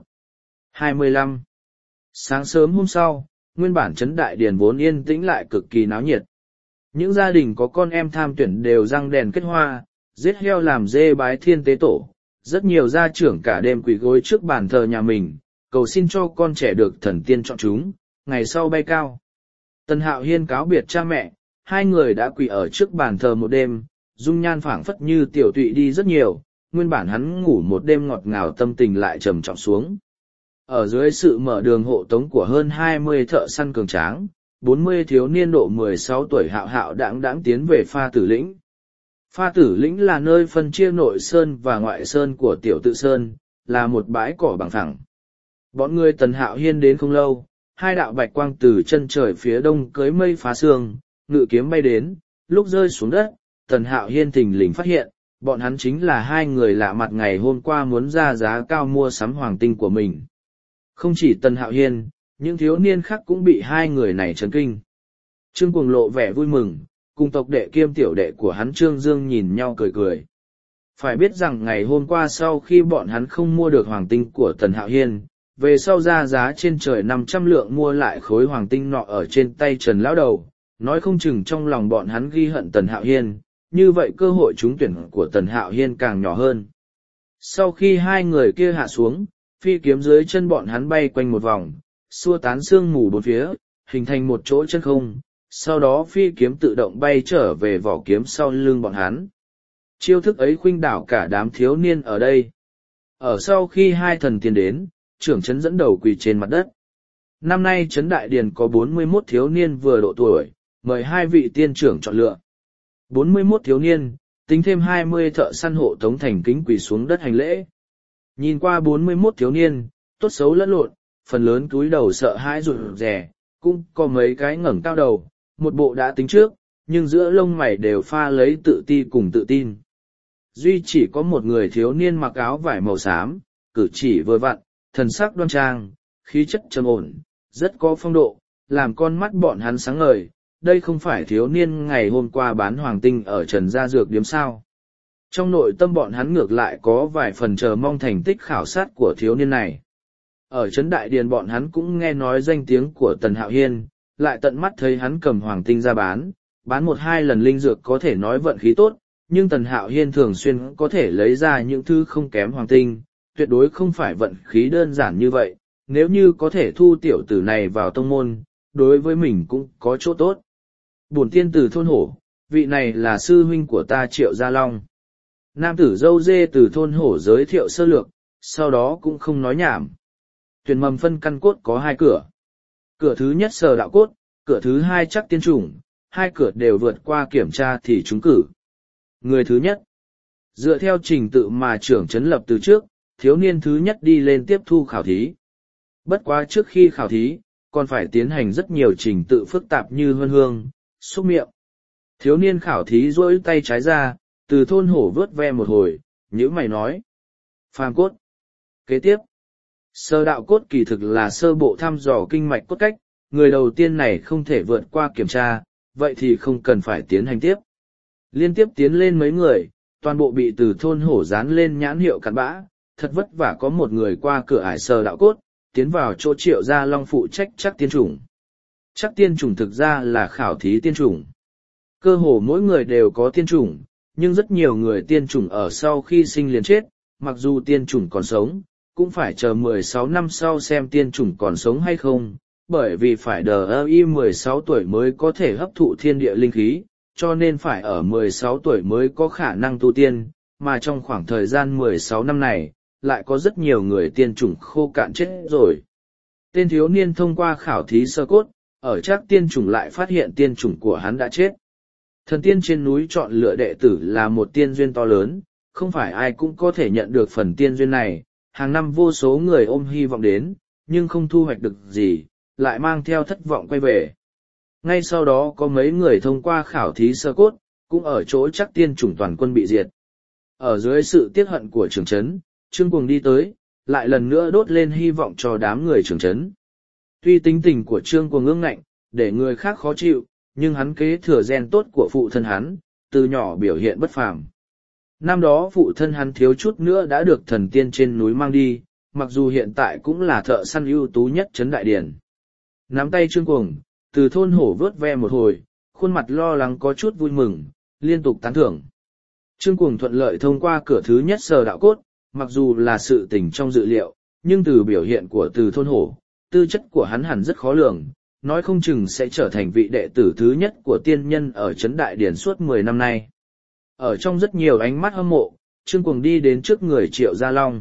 25. Sáng sớm hôm sau, nguyên bản trấn đại điền vốn yên tĩnh lại cực kỳ náo nhiệt. Những gia đình có con em tham tuyển đều răng đèn kết hoa, giết heo làm dê bái thiên tế tổ. Rất nhiều gia trưởng cả đêm quỳ gối trước bàn thờ nhà mình, cầu xin cho con trẻ được thần tiên chọn chúng, ngày sau bay cao. Tần Hạo Hiên cáo biệt cha mẹ, hai người đã quỳ ở trước bàn thờ một đêm, dung nhan phảng phất như tiểu tụy đi rất nhiều, nguyên bản hắn ngủ một đêm ngọt ngào tâm tình lại trầm trọng xuống. Ở dưới sự mở đường hộ tống của hơn 20 thợ săn cường tráng, 40 thiếu niên độ 16 tuổi Hạo Hạo đãng đãng tiến về Pha Tử Lĩnh. Pha Tử Lĩnh là nơi phân chia nội sơn và ngoại sơn của Tiểu Tự Sơn, là một bãi cỏ bằng phẳng. Bọn người Tần Hạo Hiên đến không lâu, hai đạo bạch quang từ chân trời phía đông cưới mây phá sương, ngự kiếm bay đến, lúc rơi xuống đất, Tần Hạo Hiên thình lình phát hiện, bọn hắn chính là hai người lạ mặt ngày hôm qua muốn ra giá cao mua sắm hoàng tinh của mình. Không chỉ Tần Hạo Hiên, những thiếu niên khác cũng bị hai người này chấn kinh. Trương Cuồng lộ vẻ vui mừng, cùng tộc đệ kiêm tiểu đệ của hắn Trương Dương nhìn nhau cười cười. Phải biết rằng ngày hôm qua sau khi bọn hắn không mua được hoàng tinh của Tần Hạo Hiên, về sau ra giá trên trời 500 lượng mua lại khối hoàng tinh nọ ở trên tay Trần Lão Đầu, nói không chừng trong lòng bọn hắn ghi hận Tần Hạo Hiên, như vậy cơ hội trúng tuyển của Tần Hạo Hiên càng nhỏ hơn. Sau khi hai người kia hạ xuống, phi kiếm dưới chân bọn hắn bay quanh một vòng, xua tán sương mù bốn phía, hình thành một chỗ chân không, sau đó phi kiếm tự động bay trở về vỏ kiếm sau lưng bọn hắn. Chiêu thức ấy khuynh đảo cả đám thiếu niên ở đây. Ở sau khi hai thần tiên đến, trưởng trấn dẫn đầu quỳ trên mặt đất. Năm nay trấn đại điền có 41 thiếu niên vừa độ tuổi, mời hai vị tiên trưởng chọn lựa. 41 thiếu niên, tính thêm 20 thợ săn hộ tống thành kính quỳ xuống đất hành lễ. Nhìn qua 41 thiếu niên, tốt xấu lẫn lộn, phần lớn cúi đầu sợ hãi rụt rè, cũng có mấy cái ngẩng cao đầu, một bộ đã tính trước, nhưng giữa lông mày đều pha lấy tự ti cùng tự tin. Duy chỉ có một người thiếu niên mặc áo vải màu xám, cử chỉ vừa vặn, thần sắc đoan trang, khí chất trầm ổn, rất có phong độ, làm con mắt bọn hắn sáng ngời. Đây không phải thiếu niên ngày hôm qua bán hoàng tinh ở Trần Gia Dược Điếm sao. Trong nội tâm bọn hắn ngược lại có vài phần chờ mong thành tích khảo sát của thiếu niên này. Ở Trấn Đại Điền bọn hắn cũng nghe nói danh tiếng của Tần Hạo Hiên, lại tận mắt thấy hắn cầm hoàng tinh ra bán một hai lần linh dược có thể nói vận khí tốt, nhưng Tần Hạo Hiên thường xuyên có thể lấy ra những thứ không kém hoàng tinh, tuyệt đối không phải vận khí đơn giản như vậy, nếu như có thể thu tiểu tử này vào tông môn, đối với mình cũng có chỗ tốt. Bổn tiên từ thôn hổ, vị này là sư huynh của ta Triệu Gia Long. Nam tử dâu dê từ thôn hổ giới thiệu sơ lược, sau đó cũng không nói nhảm. Tuyển mầm phân căn cốt có hai cửa. Cửa thứ nhất Sở Đạo Cốt, cửa thứ hai Chắc Tiên Chủng, hai cửa đều vượt qua kiểm tra thì trúng cử. Người thứ nhất, dựa theo trình tự mà trưởng trấn lập từ trước, thiếu niên thứ nhất đi lên tiếp thu khảo thí. Bất quá trước khi khảo thí, còn phải tiến hành rất nhiều trình tự phức tạp như huân hương, xúc miệng. Thiếu niên khảo thí duỗi tay trái ra, từ thôn hổ vớt ve một hồi, nhữ mày nói. Phàm cốt. Kế tiếp, sơ đạo cốt kỳ thực là sơ bộ thăm dò kinh mạch cốt cách, người đầu tiên này không thể vượt qua kiểm tra, vậy thì không cần phải tiến hành tiếp. Liên tiếp tiến lên mấy người, toàn bộ bị từ thôn hổ dán lên nhãn hiệu cặn bã, thật vất vả có một người qua cửa ải sơ đạo cốt, tiến vào chỗ Triệu Gia Long phụ trách Chắc Tiên Chủng. Chắc Tiên Chủng thực ra là khảo thí tiên chủng. Cơ hồ mỗi người đều có tiên chủng, nhưng rất nhiều người tiên chủng ở sau khi sinh liền chết, mặc dù tiên chủng còn sống, cũng phải chờ 16 năm sau xem tiên chủng còn sống hay không, bởi vì phải đợi 16 tuổi mới có thể hấp thụ thiên địa linh khí, cho nên phải ở 16 tuổi mới có khả năng tu tiên, mà trong khoảng thời gian 16 năm này, lại có rất nhiều người tiên chủng khô cạn chết rồi. Tên thiếu niên thông qua khảo thí sơ cốt, ở Chắc Tiên Chủng lại phát hiện tiên chủng của hắn đã chết. Thần tiên trên núi chọn lựa đệ tử là một tiên duyên to lớn, không phải ai cũng có thể nhận được phần tiên duyên này, hàng năm vô số người ôm hy vọng đến, nhưng không thu hoạch được gì, lại mang theo thất vọng quay về. Ngay sau đó có mấy người thông qua khảo thí sơ cốt, cũng ở chỗ Chắc Tiên Chủng toàn quân bị diệt. Ở dưới sự tiếc hận của trưởng trấn, Trương Cuồng đi tới, lại lần nữa đốt lên hy vọng cho đám người trưởng trấn. Tuy tính tình của Trương Cuồng ương ngạnh, để người khác khó chịu, nhưng hắn kế thừa gen tốt của phụ thân hắn, từ nhỏ biểu hiện bất phàm. Năm đó phụ thân hắn thiếu chút nữa đã được thần tiên trên núi mang đi, mặc dù hiện tại cũng là thợ săn ưu tú nhất trấn Đại Điền. Nắm tay Trương Cuồng, từ thôn hổ vớt ve một hồi, khuôn mặt lo lắng có chút vui mừng, liên tục tán thưởng. Trương Cuồng thuận lợi thông qua cửa thứ nhất Sở Đạo Cốt, mặc dù là sự tình trong dự liệu, nhưng từ biểu hiện của từ thôn hổ, tư chất của hắn hẳn rất khó lường, nói không chừng sẽ trở thành vị đệ tử thứ nhất của tiên nhân ở trấn Đại Điền suốt 10 năm nay. Ở trong rất nhiều ánh mắt hâm mộ, Trương Cuồng đi đến trước người Triệu Gia Long.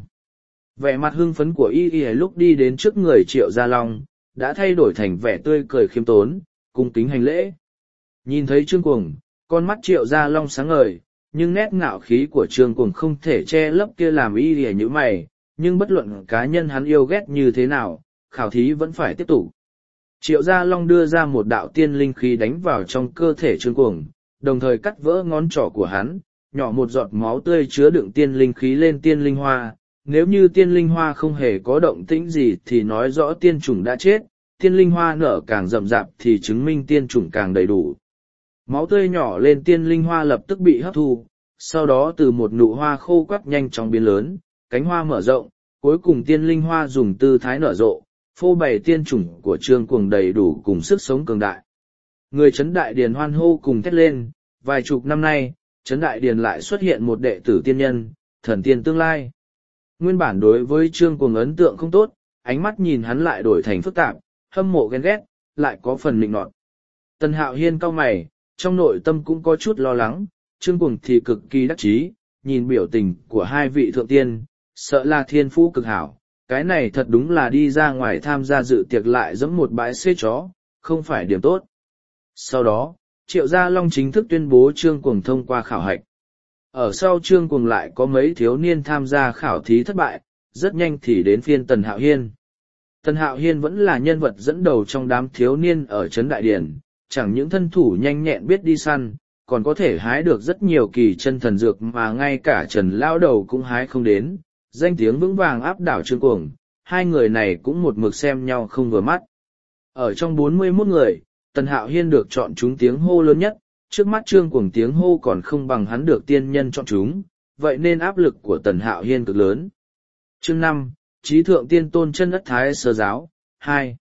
Vẻ mặt hưng phấn của y lúc đi đến trước người Triệu Gia Long, đã thay đổi thành vẻ tươi cười khiêm tốn, cung kính hành lễ. Nhìn thấy Trương Cuồng, con mắt Triệu Gia Long sáng ngời, nhưng nét ngạo khí của Trương Cuồng không thể che lấp kia làm y như mày, nhưng bất luận cá nhân hắn yêu ghét như thế nào, khảo thí vẫn phải tiếp tục. Triệu Gia Long đưa ra một đạo tiên linh khí đánh vào trong cơ thể Trương Cuồng, đồng thời cắt vỡ ngón trỏ của hắn, nhỏ một giọt máu tươi chứa đựng tiên linh khí lên tiên linh hoa. Nếu như tiên linh hoa không hề có động tĩnh gì thì nói rõ tiên chủng đã chết, tiên linh hoa nở càng rậm rạp thì chứng minh tiên chủng càng đầy đủ. Máu tươi nhỏ lên tiên linh hoa lập tức bị hấp thu, sau đó từ một nụ hoa khô quắt nhanh chóng biến lớn, cánh hoa mở rộng, cuối cùng tiên linh hoa dùng tư thái nở rộ, phô bày tiên chủng của Trương Cuồng đầy đủ cùng sức sống cường đại. Người trấn Đại Điền hoan hô cùng thét lên, vài chục năm nay, trấn Đại Điền lại xuất hiện một đệ tử tiên nhân, thần tiên tương lai. Nguyên bản đối với Trương Cuồng ấn tượng không tốt, ánh mắt nhìn hắn lại đổi thành phức tạp, hâm mộ ghen ghét, lại có phần nịnh nọt. Tần Hạo Hiên cau mày, trong nội tâm cũng có chút lo lắng, Trương Cuồng thì cực kỳ đắc chí, nhìn biểu tình của hai vị thượng tiên, sợ là thiên phú cực hảo, cái này thật đúng là đi ra ngoài tham gia dự tiệc lại giống một bãi xê chó, không phải điểm tốt. Sau đó, Triệu Gia Long chính thức tuyên bố Trương Cuồng thông qua khảo hạch. Ở sau Trương Cuồng lại có mấy thiếu niên tham gia khảo thí thất bại, rất nhanh thì đến phiên Tần Hạo Hiên. Tần Hạo Hiên vẫn là nhân vật dẫn đầu trong đám thiếu niên ở trấn Đại Điền, chẳng những thân thủ nhanh nhẹn biết đi săn, còn có thể hái được rất nhiều kỳ chân thần dược mà ngay cả Trần Lao Đầu cũng hái không đến, danh tiếng vững vàng áp đảo Trương Cuồng, hai người này cũng một mực xem nhau không vừa mắt. Ở trong 41 người, Tần Hạo Hiên được chọn chúng tiếng hô lớn nhất, trước mắt Trương Cuồng tiếng hô còn không bằng hắn được tiên nhân chọn chúng, vậy nên áp lực của Tần Hạo Hiên cực lớn. Chương 5, Chí Thượng Tiên Tôn Chân Ất Thái Sơ Giáo, 2.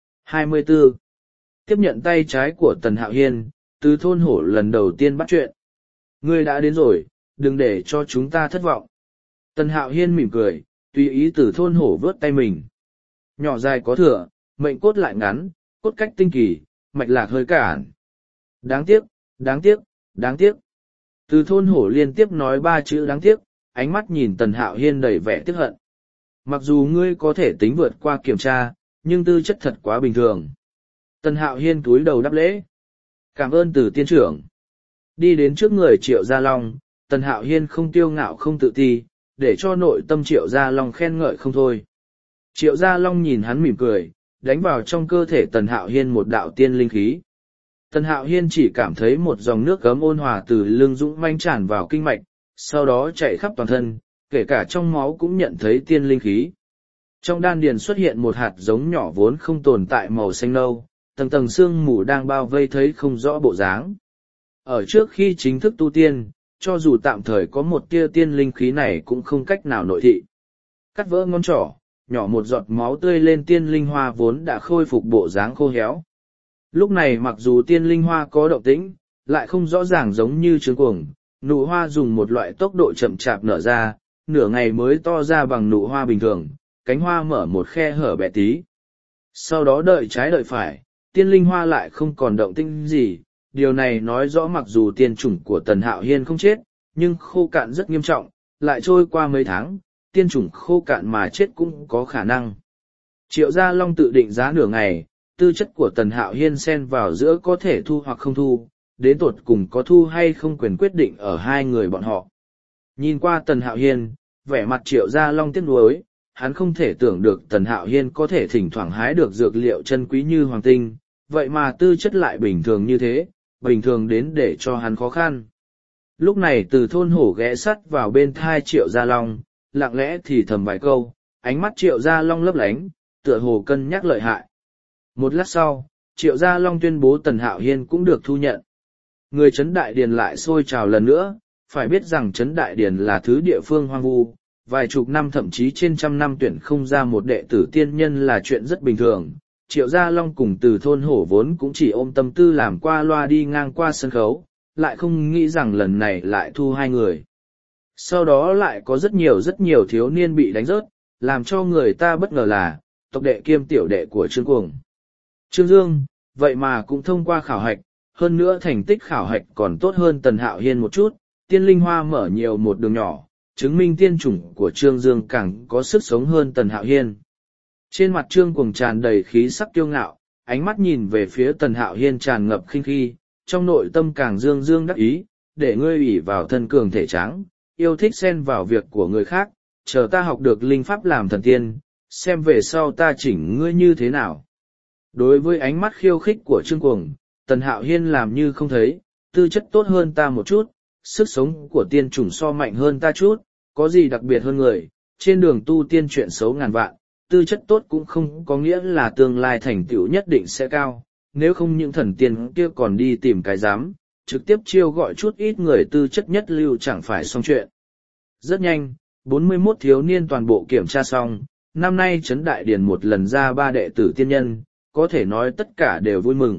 24. Tiếp nhận tay trái của Tần Hạo Hiên, từ thôn hổ lần đầu tiên bắt chuyện. Ngươi đã đến rồi, đừng để cho chúng ta thất vọng. Tần Hạo Hiên mỉm cười, tùy ý từ thôn hổ vớt tay mình. Nhỏ dài có thừa, mệnh cốt lại ngắn, cốt cách tinh kỳ, mạch lạc hơi cản. Đáng tiếc, đáng tiếc, đáng tiếc. Từ thôn hổ liên tiếp nói 3 chữ đáng tiếc, ánh mắt nhìn Tần Hạo Hiên đầy vẻ tiếc hận. Mặc dù ngươi có thể tính vượt qua kiểm tra, nhưng tư chất thật quá bình thường. Tần Hạo Hiên cúi đầu đáp lễ. Cảm ơn từ tiên trưởng. Đi đến trước người Triệu Gia Long, Tần Hạo Hiên không tiêu ngạo không tự ti, để cho nội tâm Triệu Gia Long khen ngợi không thôi. Triệu Gia Long nhìn hắn mỉm cười, đánh vào trong cơ thể Tần Hạo Hiên một đạo tiên linh khí. Tần Hạo Hiên chỉ cảm thấy một dòng nước gấm ôn hòa từ lưng dũng manh tràn vào kinh mạch, sau đó chạy khắp toàn thân, kể cả trong máu cũng nhận thấy tiên linh khí. Trong đan điền xuất hiện một hạt giống nhỏ vốn không tồn tại màu xanh nâu, tầng tầng sương mù đang bao vây thấy không rõ bộ dáng. Ở trước khi chính thức tu tiên, cho dù tạm thời có một tia tiên linh khí này cũng không cách nào nội thị. Cắt vỡ ngón trỏ, nhỏ một giọt máu tươi lên tiên linh hoa vốn đã khôi phục bộ dáng khô héo. Lúc này mặc dù tiên linh hoa có động tĩnh, lại không rõ ràng giống như Trương Cuồng, nụ hoa dùng một loại tốc độ chậm chạp nở ra, nửa ngày mới to ra bằng nụ hoa bình thường, cánh hoa mở một khe hở bé tí. Sau đó đợi trái đợi phải, tiên linh hoa lại không còn động tĩnh gì, điều này nói rõ mặc dù tiên chủng của Tần Hạo Hiên không chết, nhưng khô cạn rất nghiêm trọng, lại trôi qua mấy tháng, tiên chủng khô cạn mà chết cũng có khả năng. Triệu Gia Long tự định giá nửa ngày, tư chất của Tần Hạo Hiên xen vào giữa có thể thu hoặc không thu, đến tột cùng có thu hay không quyền quyết định ở hai người bọn họ. Nhìn qua Tần Hạo Hiên, vẻ mặt Triệu Gia Long tiếc nuối, hắn không thể tưởng được Tần Hạo Hiên có thể thỉnh thoảng hái được dược liệu chân quý như hoàng tinh, vậy mà tư chất lại bình thường như thế, bình thường đến để cho hắn khó khăn. Lúc này từ thôn hổ ghé sắt vào bên thai Triệu Gia Long, lặng lẽ thì thầm vài câu, ánh mắt Triệu Gia Long lấp lánh, tựa hồ cân nhắc lợi hại. Một lát sau, Triệu Gia Long tuyên bố Tần Hạo Hiên cũng được thu nhận. Người trấn Đại Điền lại sôi trào lần nữa, phải biết rằng Trấn Đại Điền là thứ địa phương hoang vu, vài chục năm thậm chí trên trăm năm tuyển không ra một đệ tử tiên nhân là chuyện rất bình thường. Triệu Gia Long cùng Từ Thôn Hổ vốn cũng chỉ ôm tâm tư làm qua loa đi ngang qua sân khấu, lại không nghĩ rằng lần này lại thu hai người. Sau đó lại có rất nhiều thiếu niên bị đánh rớt, làm cho người ta bất ngờ là, tộc đệ kiêm tiểu đệ của Trương Cuồng. Trương Dương, vậy mà cũng thông qua khảo hạch, hơn nữa thành tích khảo hạch còn tốt hơn Tần Hạo Hiên một chút, tiên linh hoa mở nhiều một đường nhỏ, chứng minh tiên chủng của Trương Dương càng có sức sống hơn Tần Hạo Hiên. Trên mặt Trương Cuồng tràn đầy khí sắc kiêu ngạo, ánh mắt nhìn về phía Tần Hạo Hiên tràn ngập khinh khi, trong nội tâm càng dương dương đắc ý, để ngươi ủy vào thân cường thể tráng, yêu thích xen vào việc của người khác, chờ ta học được linh pháp làm thần tiên, xem về sau ta chỉnh ngươi như thế nào. Đối với ánh mắt khiêu khích của Trương Cuồng, Tần Hạo Hiên làm như không thấy, tư chất tốt hơn ta một chút, sức sống của tiên chủng so mạnh hơn ta chút, có gì đặc biệt hơn người, trên đường tu tiên chuyện xấu ngàn vạn, tư chất tốt cũng không có nghĩa là tương lai thành tựu nhất định sẽ cao, nếu không những thần tiên kia còn đi tìm cái dám, trực tiếp chiêu gọi chút ít người tư chất nhất lưu chẳng phải xong chuyện. Rất nhanh, 41 thiếu niên toàn bộ kiểm tra xong, năm nay Trấn Đại Điền một lần ra 3 đệ tử tiên nhân, có thể nói tất cả đều vui mừng.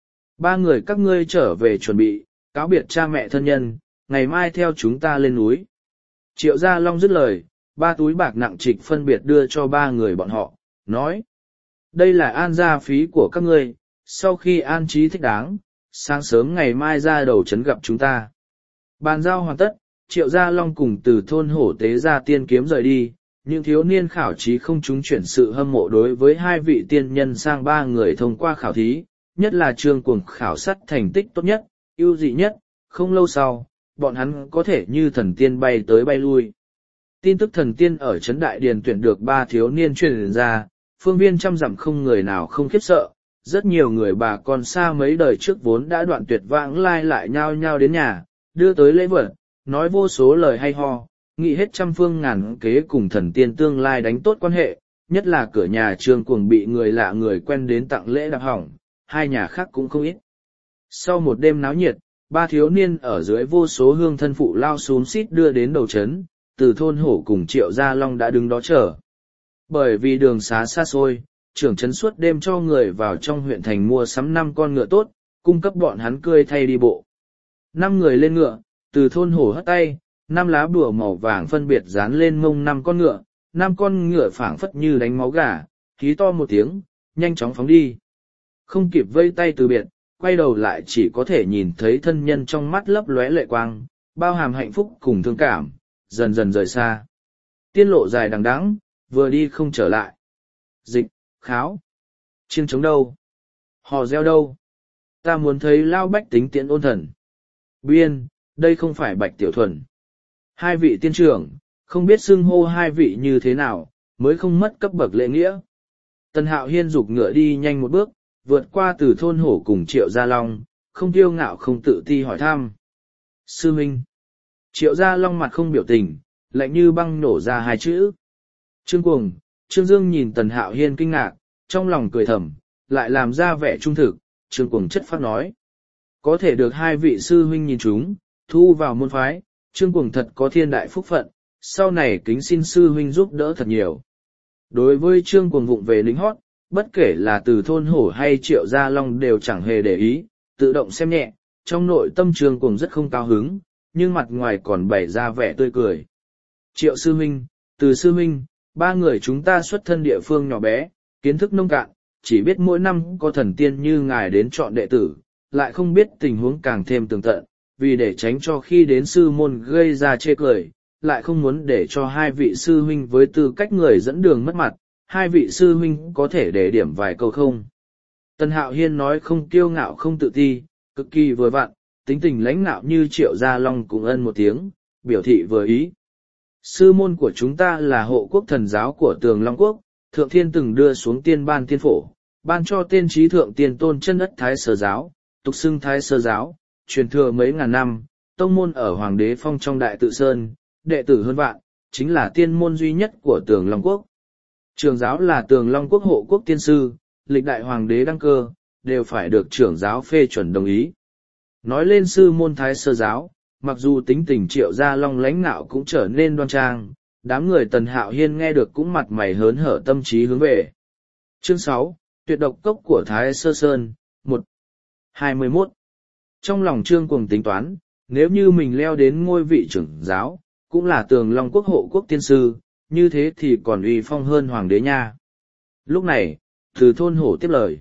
3 người các ngươi trở về chuẩn bị, cáo biệt cha mẹ thân nhân, ngày mai theo chúng ta lên núi. Triệu Gia Long dứt lời, 3 túi bạc nặng trịch phân biệt đưa cho 3 người bọn họ, nói. Đây là an gia phí của các ngươi, sau khi an trí thích đáng, sáng sớm ngày mai ra đầu trấn gặp chúng ta. Bàn giao hoàn tất, Triệu Gia Long cùng Từ Thôn Hổ tế ra tiên kiếm rời đi, những thiếu niên khảo trí không trúng chuyển sự hâm mộ đối với 2 vị tiên nhân sang 3 người thông qua khảo thí, nhất là Trương Cuồng khảo sát thành tích tốt nhất, ưu dị nhất, không lâu sau, bọn hắn có thể như thần tiên bay tới bay lui. Tin tức thần tiên ở Trấn Đại Điền tuyển được 3 thiếu niên truyền ra, phương viên trăm dặm không người nào không khiếp sợ, rất nhiều người bà con xa mấy đời trước vốn đã đoạn tuyệt vãng lai lại nhao nhao đến nhà, đưa tới lễ vật, nói vô số lời hay ho, nghĩ hết trăm phương ngàn kế cùng thần tiên tương lai đánh tốt quan hệ, nhất là cửa nhà Trương Cuồng bị người lạ người quen đến tặng lễ đạp hỏng, 2 nhà khác cũng không ít. Sau một đêm náo nhiệt, 3 thiếu niên ở dưới vô số hương thân phụ lao xúm xít đưa đến đầu trấn, Từ Thôn Hổ cùng Triệu Gia Long đã đứng đó chờ. Bởi vì đường xá xa xôi, trưởng trấn suốt đêm cho người vào trong huyện thành mua sắm 5 con ngựa tốt, cung cấp bọn hắn cơi thay đi bộ. 5 người lên ngựa, Từ Thôn Hổ hất tay, 5 lá bùa màu vàng phân biệt dán lên mông 5 con ngựa, 5 con ngựa phảng phất như đánh máu gà, hí to một tiếng, nhanh chóng phóng đi. Không kịp vây tay từ biệt, quay đầu lại chỉ có thể nhìn thấy thân nhân trong mắt lấp lóe lệ quang, bao hàm hạnh phúc cùng thương cảm, dần dần rời xa. Tiên lộ dài đằng đẵng, vừa đi không trở lại. Dịch, kháo, chiêng trống đâu? Hò reo đâu? Ta muốn thấy lao bách tính tiễn ôn thần. Biên, đây không phải Bạch Tiểu Thuần. 2 vị tiên trưởng, không biết xưng hô 2 vị như thế nào, mới không mất cấp bậc lễ nghĩa. Tần Hạo Hiên giục ngựa đi nhanh một bước, vượt qua Từ Thôn Hổ cùng Triệu Gia Long, không kiêu ngạo không tự ti hỏi thăm. Sư Minh. Triệu Gia Long mặt không biểu tình, lạnh như băng nổ ra 2 chữ. Trương Cuồng, Trương Dương nhìn Tần Hạo Hiên kinh ngạc, trong lòng cười thầm, lại làm ra vẻ trung thực, Trương Cuồng chất phát nói. Có thể được 2 vị sư huynh nhìn chúng, thu vào môn phái, Trương Cuồng thật có thiên đại phúc phận, sau này kính xin sư huynh giúp đỡ thật nhiều. Đối với Trương Cuồng vụng về lính hót, bất kể là Từ Thôn Hổ hay Triệu Gia Long đều chẳng hề để ý, tự động xem nhẹ, trong nội tâm Trương Cuồng rất không cao hứng, nhưng mặt ngoài còn bày ra vẻ tươi cười. Triệu sư huynh, Từ sư huynh, 3 người chúng ta xuất thân địa phương nhỏ bé, kiến thức nông cạn, chỉ biết mỗi năm có thần tiên như ngài đến chọn đệ tử, lại không biết tình huống càng thêm tường tận, vì để tránh cho khi đến sư môn gây ra chê cười, lại không muốn để cho 2 vị sư huynh với tư cách người dẫn đường mất mặt, 2 vị sư huynh có thể để điểm vài câu không? Tần Hạo Hiên nói không kiêu ngạo không tự ti, cực kỳ vừa vặn, tính tình lãnh ngạo như Triệu Gia Long cũng ân một tiếng, biểu thị vừa ý. Sư môn của chúng ta là hộ quốc thần giáo của Tường Long Quốc, Thượng Thiên từng đưa xuống tiên ban tiên phổ, ban cho tên trí thượng tiên tôn chân ất Thái Sơ Giáo, tục xưng Thái Sơ Giáo, truyền thừa mấy ngàn năm, tông môn ở Hoàng đế Phong trong Đại Tự Sơn, đệ tử hơn vạn, chính là tiên môn duy nhất của Tường Long Quốc. Trưởng giáo là Tường Long Quốc hộ quốc tiên sư, lịch đại Hoàng đế đăng cơ, đều phải được trưởng giáo phê chuẩn đồng ý. Nói lên sư môn Thái Sơ Giáo, Mặc dù tính tình Triệu Gia Long lãnh nạo cũng trở nên đoan trang, đám người Tần Hạo Hiên nghe được cũng mặt mày hớn hở, tâm trí hướng về. Chương 6, Tuyệt độc cốc của Thái Sơ Sơn, 1. 21. Trong lòng Trương Cuồng tính toán, nếu như mình leo đến ngôi vị trưởng giáo, cũng là Tường Long quốc hộ quốc tiên sư, như thế thì còn uy phong hơn hoàng đế nha. Lúc này, Từ Thôn Hổ tiếp lời.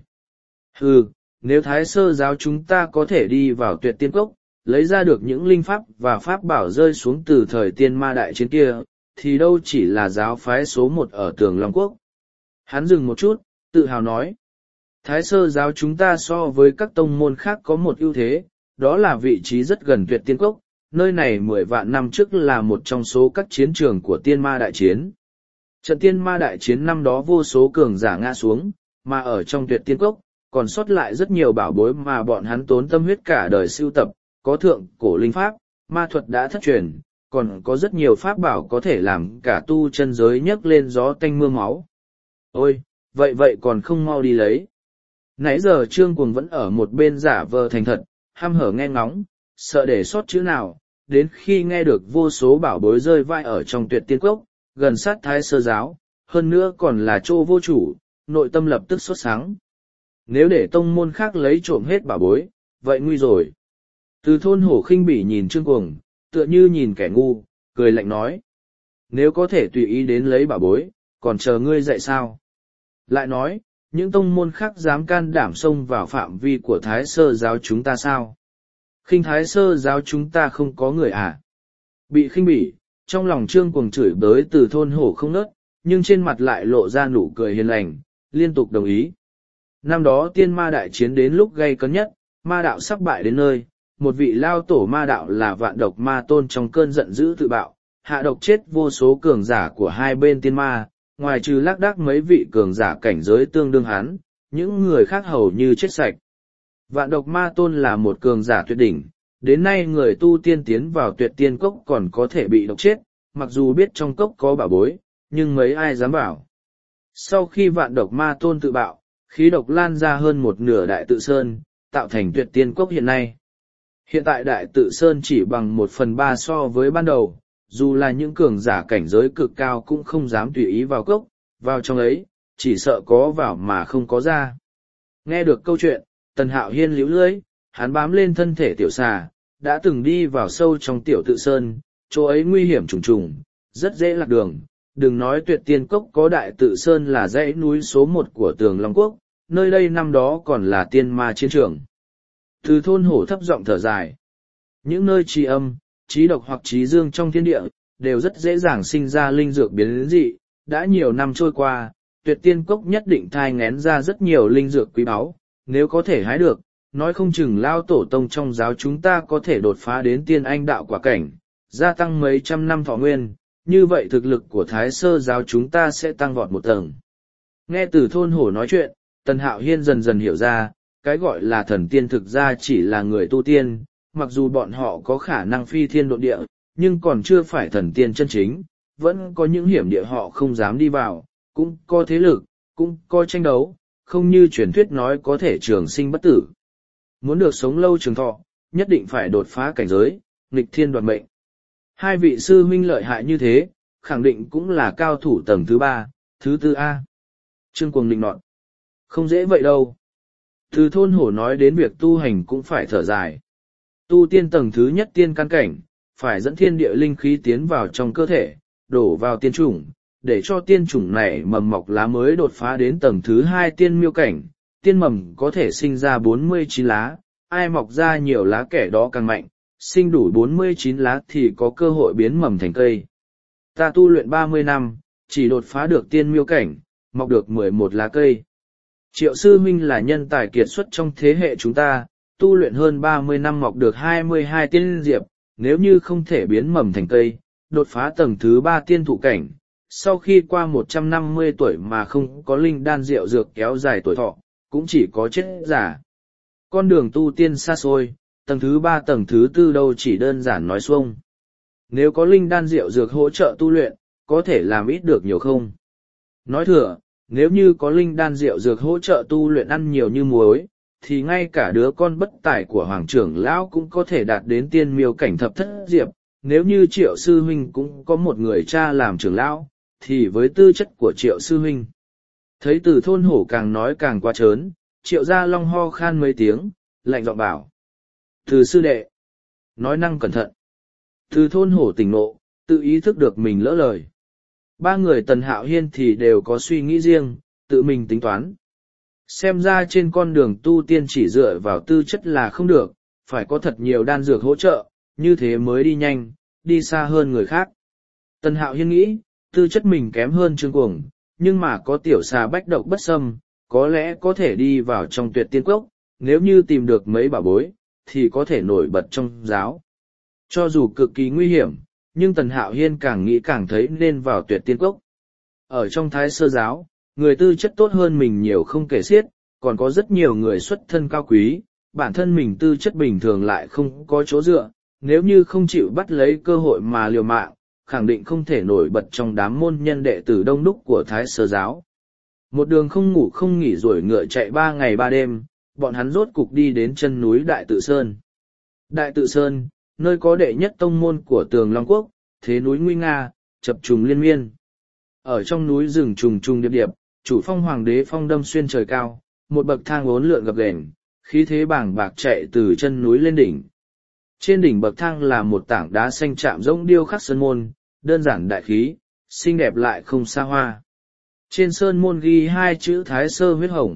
Nếu Thái Sơ giáo chúng ta có thể đi vào Tuyệt Tiên Cốc, lấy ra được những linh pháp và pháp bảo rơi xuống từ thời tiên ma đại chiến kia, thì đâu chỉ là giáo phái số 1 ở Tường Long quốc. Hắn dừng một chút, tự hào nói. Thái Sơ giáo chúng ta so với các tông môn khác có một ưu thế, đó là vị trí rất gần Tuyệt Tiên Cốc, nơi này 10 vạn năm trước là một trong số các chiến trường của tiên ma đại chiến. Trận tiên ma đại chiến năm đó vô số cường giả ngã xuống, mà ở trong Tuyệt Tiên Cốc, còn sót lại rất nhiều bảo bối mà bọn hắn tốn tâm huyết cả đời sưu tập, có thượng cổ linh pháp, ma thuật đã thất truyền, còn có rất nhiều pháp bảo có thể làm cả tu chân giới nhấc lên gió tanh mưa máu. Ôi, vậy còn không mau đi lấy. Nãy giờ Trương Cuồng vẫn ở một bên giả vờ thành thật, hăm hở nghe ngóng, sợ để sót chữ nào, đến khi nghe được vô số bảo bối rơi vai ở trong Tuyệt Tiên Cốc, gần sát Thái Sơ giáo, hơn nữa còn là chỗ vô chủ, nội tâm lập tức sốt sáng. Nếu để tông môn khác lấy trộm hết bảo bối, vậy nguy rồi. Từ Thôn Hổ khinh bỉ nhìn Trương Cuồng, tựa như nhìn kẻ ngu, cười lạnh nói. Nếu có thể tùy ý đến lấy bảo bối, còn chờ ngươi dạy sao? Lại nói, những tông môn khác dám can đảm xông vào phạm vi của Thái Sơ giáo chúng ta sao? Khinh Thái Sơ giáo chúng ta không có người à? Bị khinh bỉ, trong lòng Trương Cuồng chửi bới Từ Thôn Hổ không nớt, nhưng trên mặt lại lộ ra nụ cười hiền lành, liên tục đồng ý. Năm đó tiên ma đại chiến đến lúc gay cấn nhất, ma đạo sắp bại đến nơi, một vị lao tổ ma đạo là Vạn Độc Ma Tôn trong cơn giận dữ tự bạo, hạ độc chết vô số cường giả của hai bên tiên ma, ngoài trừ lác đác mấy vị cường giả cảnh giới tương đương hắn, những người khác hầu như chết sạch. Vạn Độc Ma Tôn là một cường giả tuyệt đỉnh, đến nay người tu tiên tiến vào Tuyệt Tiên Cốc còn có thể bị độc chết, mặc dù biết trong cốc có bảo bối, nhưng mấy ai dám bảo. Sau khi Vạn Độc Ma Tôn tự bạo, khí độc lan ra hơn một nửa Đại Tự Sơn, tạo thành Tuyệt Tiên Cốc hiện nay. Hiện tại Đại Tự Sơn chỉ bằng 1/3 so với ban đầu, dù là những cường giả cảnh giới cực cao cũng không dám tùy ý vào cốc, vào trong ấy, chỉ sợ có vào mà không có ra. Nghe được câu chuyện, Tần Hạo Hiên líu lưỡi, hắn bám lên thân thể tiểu xà, đã từng đi vào sâu trong Tiểu Tự Sơn, chỗ ấy nguy hiểm trùng trùng, rất dễ lạc đường. Đừng nói Tuyệt Tiên Cốc có Đại Tự Sơn là dãy núi số 1 của Tường Long Quốc, nơi đây năm đó còn là tiên ma chiến trường. Từ Thôn Hổ thấp giọng thở dài. Những nơi trí âm, trí độc hoặc trí dương trong thiên địa, đều rất dễ dàng sinh ra linh dược biến dị. Đã nhiều năm trôi qua, Tuyệt Tiên Cốc nhất định thai ngén ra rất nhiều linh dược quý báu, nếu có thể hái được, nói không chừng lao tổ tông trong giáo chúng ta có thể đột phá đến tiên anh đạo quả cảnh, gia tăng mấy trăm năm thọ nguyên, như vậy thực lực của Thái Sơ giáo chúng ta sẽ tăng vọt một tầng. Nghe Từ Thôn Hổ nói chuyện, Tần Hạo Hiên dần dần hiểu ra, cái gọi là thần tiên thực ra chỉ là người tu tiên, mặc dù bọn họ có khả năng phi thiên độ địa, nhưng còn chưa phải thần tiên chân chính, vẫn có những hiểm địa họ không dám đi vào, cũng có thế lực, cũng có tranh đấu, không như truyền thuyết nói có thể trường sinh bất tử. Muốn được sống lâu trường thọ, nhất định phải đột phá cảnh giới, nghịch thiên đoạt mệnh. Hai vị sư huynh lợi hại như thế, khẳng định cũng là cao thủ tầng thứ 3, thứ 4A. Trương Cuồng định nọt. Không dễ vậy đâu. Từ Thôn Hổ nói đến việc tu hành cũng phải thở dài. Tu tiên tầng thứ nhất tiên căn cảnh, phải dẫn thiên địa linh khí tiến vào trong cơ thể, đổ vào tiên chủng, để cho tiên chủng này mầm mọc lá mới đột phá đến tầng thứ 2 tiên miêu cảnh, tiên mầm có thể sinh ra 49 lá, ai mọc ra nhiều lá kẻ đó càng mạnh, sinh đủ 49 lá thì có cơ hội biến mầm thành cây. Ta tu luyện 30 năm, chỉ đột phá được tiên miêu cảnh, mọc được 11 lá cây. Triệu sư huynh là nhân tài kiệt xuất trong thế hệ chúng ta, tu luyện hơn 30 năm mọc được 22 tiên diệp, nếu như không thể biến mầm thành cây, đột phá tầng thứ 3 tiên thụ cảnh, sau khi qua 150 tuổi mà không có linh đan rượu dược kéo dài tuổi thọ, cũng chỉ có chết giả. Con đường tu tiên xa xôi, tầng thứ 3 tầng thứ 4 đâu chỉ đơn giản nói xuông. Nếu có linh đan rượu dược hỗ trợ tu luyện, có thể làm ít được nhiều không? Nói thừa, nếu như có linh đan rượu dược hỗ trợ tu luyện ăn nhiều như muối, thì ngay cả đứa con bất tài của hoàng trưởng lão cũng có thể đạt đến tiên miêu cảnh thập thất diệp. Nếu như Triệu sư huynh cũng có một người cha làm trưởng lão, thì với tư chất của Triệu sư huynh. Thấy Từ Thôn Hổ càng nói càng quá trớn, Triệu Gia Long ho khan mấy tiếng, lạnh giọng bảo. Từ sư đệ, nói năng cẩn thận. Từ Thôn Hổ tỉnh nộ, tự ý thức được mình lỡ lời. Ba người Tần Hạo Hiên thì đều có suy nghĩ riêng, tự mình tính toán. Xem ra trên con đường tu tiên chỉ dựa vào tư chất là không được, phải có thật nhiều đan dược hỗ trợ, như thế mới đi nhanh, đi xa hơn người khác. Tần Hạo Hiên nghĩ, tư chất mình kém hơn Trương Cuồng, nhưng mà có tiểu xà bách độc bất xâm, có lẽ có thể đi vào trong Tuyệt Tiên Cốc, nếu như tìm được mấy bảo bối, thì có thể nổi bật trong giáo. Cho dù cực kỳ nguy hiểm, nhưng Tần Hạo Hiên càng nghĩ càng thấy nên vào Tuyệt Tiên Cốc. Ở trong Thái Sơ giáo, người tư chất tốt hơn mình nhiều không kể xiết, còn có rất nhiều người xuất thân cao quý, bản thân mình tư chất bình thường lại không có chỗ dựa, nếu như không chịu bắt lấy cơ hội mà liều mạng, khẳng định không thể nổi bật trong đám môn nhân đệ tử đông đúc của Thái Sơ giáo. Một đường không ngủ không nghỉ rồi ngựa chạy 3 ngày 3 đêm, bọn hắn rốt cục đi đến chân núi Đại Tự Sơn. Đại Tự Sơn, nơi có đệ nhất tông môn của Tường Long Quốc, thế núi nguy nga, chập trùng liên miên. Ở trong núi rừng trùng trùng điệp điệp, chủ phong hoàng đế phong đâm xuyên trời cao, một bậc thang uốn lượn gập ghềnh, khí thế bàng bạc chạy từ chân núi lên đỉnh. Trên đỉnh bậc thang là một tảng đá xanh chạm rỗng điêu khắc sơn môn, đơn giản đại khí, xinh đẹp lại không xa hoa. Trên sơn môn ghi 2 chữ Thái Sơ huyết hồng.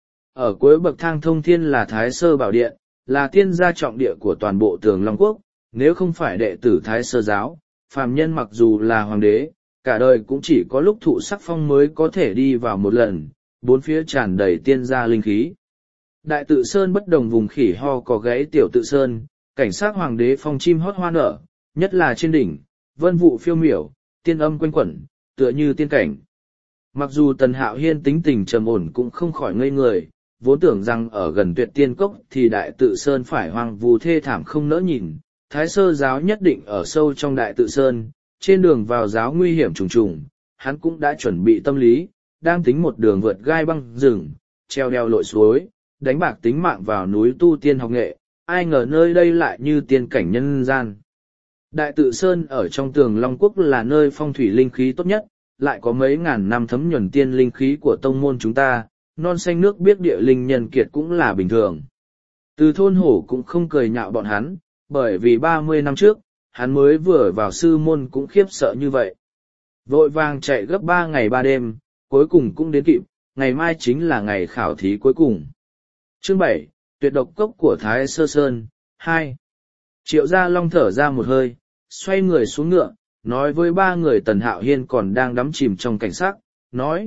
Ở cuối bậc thang thông thiên là Thái Sơ Bảo Điện, là tiên gia trọng địa của toàn bộ Tường Long Quốc, nếu không phải đệ tử Thái Sơ giáo, phàm nhân mặc dù là hoàng đế, cả đời cũng chỉ có lúc thụ sắc phong mới có thể đi vào một lần, bốn phía tràn đầy tiên gia linh khí. Đại Tự Sơn bất đồng vùng khỉ ho có gáy Tiểu Tự Sơn, cảnh sát hoàng đế phong chim hót hoa nở, nhất là trên đỉnh, vân vụ phiêu miểu, tiên âm quanh quẩn, tựa như tiên cảnh. Mặc dù Tần Hạo Hiên tính tình trầm ổn cũng không khỏi ngây người, vốn tưởng rằng ở gần Tuyệt Tiên Cốc thì Đại Tự Sơn phải hoang vu thê thảm không nỡ nhìn, Thái Sơ giáo nhất định ở sâu trong Đại Tự Sơn, trên đường vào giáo nguy hiểm trùng trùng, hắn cũng đã chuẩn bị tâm lý, đang tính một đường vượt gai băng rừng, treo đeo lội suối, đánh bạc tính mạng vào núi tu tiên học nghệ, ai ngờ nơi đây lại như tiên cảnh nhân gian. Đại Tự Sơn ở trong Tường Long Quốc là nơi phong thủy linh khí tốt nhất, lại có mấy ngàn năm thấm nhuần tiên linh khí của tông môn chúng ta, non xanh nước biếc địa linh nhân kiệt cũng là bình thường. Từ Thôn Hổ cũng không cười nhạo bọn hắn, bởi vì 30 năm trước, hắn mới vừa vào sư môn cũng khiếp sợ như vậy. Vội vàng chạy gấp 3 ngày 3 đêm, cuối cùng cũng đến kịp, ngày mai chính là ngày khảo thí cuối cùng. Chương 7, Tuyệt độc cốc của Thái Sơ Sơn, 2. Triệu Gia Long thở ra một hơi, xoay người xuống ngựa, nói với 3 người Tần Hạo Hiên còn đang đắm chìm trong cảnh sắc, nói.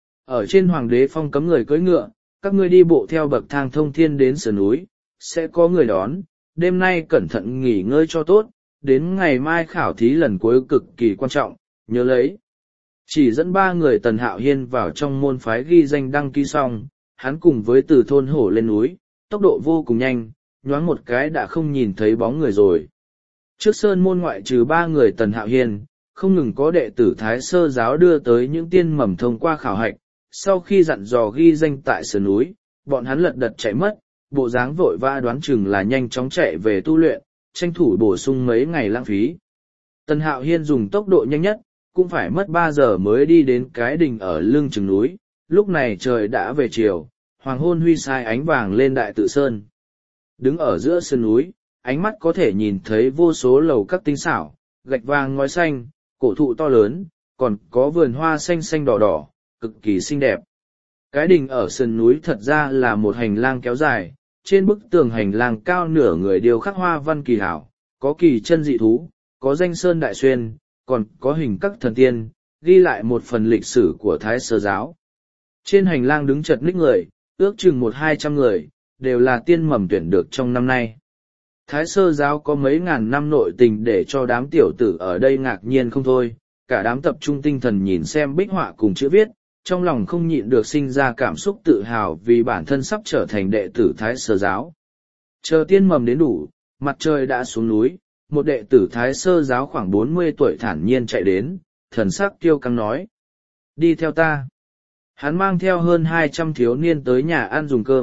Ở trên Hoàng đế phong cấm người cưỡi ngựa, các ngươi đi bộ theo bậc thang thông thiên đến sườn núi, sẽ có người đón, đêm nay cẩn thận nghỉ ngơi cho tốt, đến ngày mai khảo thí lần cuối cực kỳ quan trọng, nhớ lấy. Chỉ dẫn 3 người Tần Hạo Hiên vào trong môn phái ghi danh đăng ký xong, hắn cùng với Từ Thôn Hổ lên núi, tốc độ vô cùng nhanh, nhoáng một cái đã không nhìn thấy bóng người rồi. Trước sơn môn ngoại trừ 3 người Tần Hạo Hiên, không ngừng có đệ tử Thái Sơ giáo đưa tới những tiên mầm thông qua khảo hạch, sau khi dặn dò ghi danh tại sườn núi, bọn hắn lật đật chạy mất, bộ dáng vội vã đoán chừng là nhanh chóng chạy về tu luyện, tranh thủ bổ sung mấy ngày lãng phí. Tần Hạo Hiên dùng tốc độ nhanh nhất, cũng phải mất 3 giờ mới đi đến cái đình ở lưng chừng núi, lúc này trời đã về chiều, hoàng hôn huy sai ánh vàng lên Đại Tự Sơn. Đứng ở giữa sườn núi, ánh mắt có thể nhìn thấy vô số lầu các tinh xảo, gạch vàng ngói xanh, cổ thụ to lớn, còn có vườn hoa xanh xanh đỏ đỏ, cực kỳ xinh đẹp. Cái đình ở sườn núi thật ra là một hành lang kéo dài, trên bức tường hành lang cao nửa người điêu khắc hoa văn kỳ hảo, có kỳ chân dị thú, có danh sơn đại xuyên, còn có hình các thần tiên, ghi lại một phần lịch sử của Thái Sơ giáo. Trên hành lang đứng chật ních người, ước chừng 100-200 người, đều là tiên mầm tuyển được trong năm nay. Thái Sơ giáo có mấy ngàn năm nội tình để cho đám tiểu tử ở đây ngạc nhiên không thôi, cả đám tập trung tinh thần nhìn xem bích họa cùng chữ viết, trong lòng không nhịn được sinh ra cảm xúc tự hào vì bản thân sắp trở thành đệ tử Thái Sơ giáo. Chờ tiên mầm đến đủ, mặt trời đã xuống núi, một đệ tử Thái Sơ giáo khoảng 40 tuổi thản nhiên chạy đến, thần sắc kiêu căng nói. Đi theo ta. Hắn mang theo hơn 200 thiếu niên tới nhà ăn dùng cơm,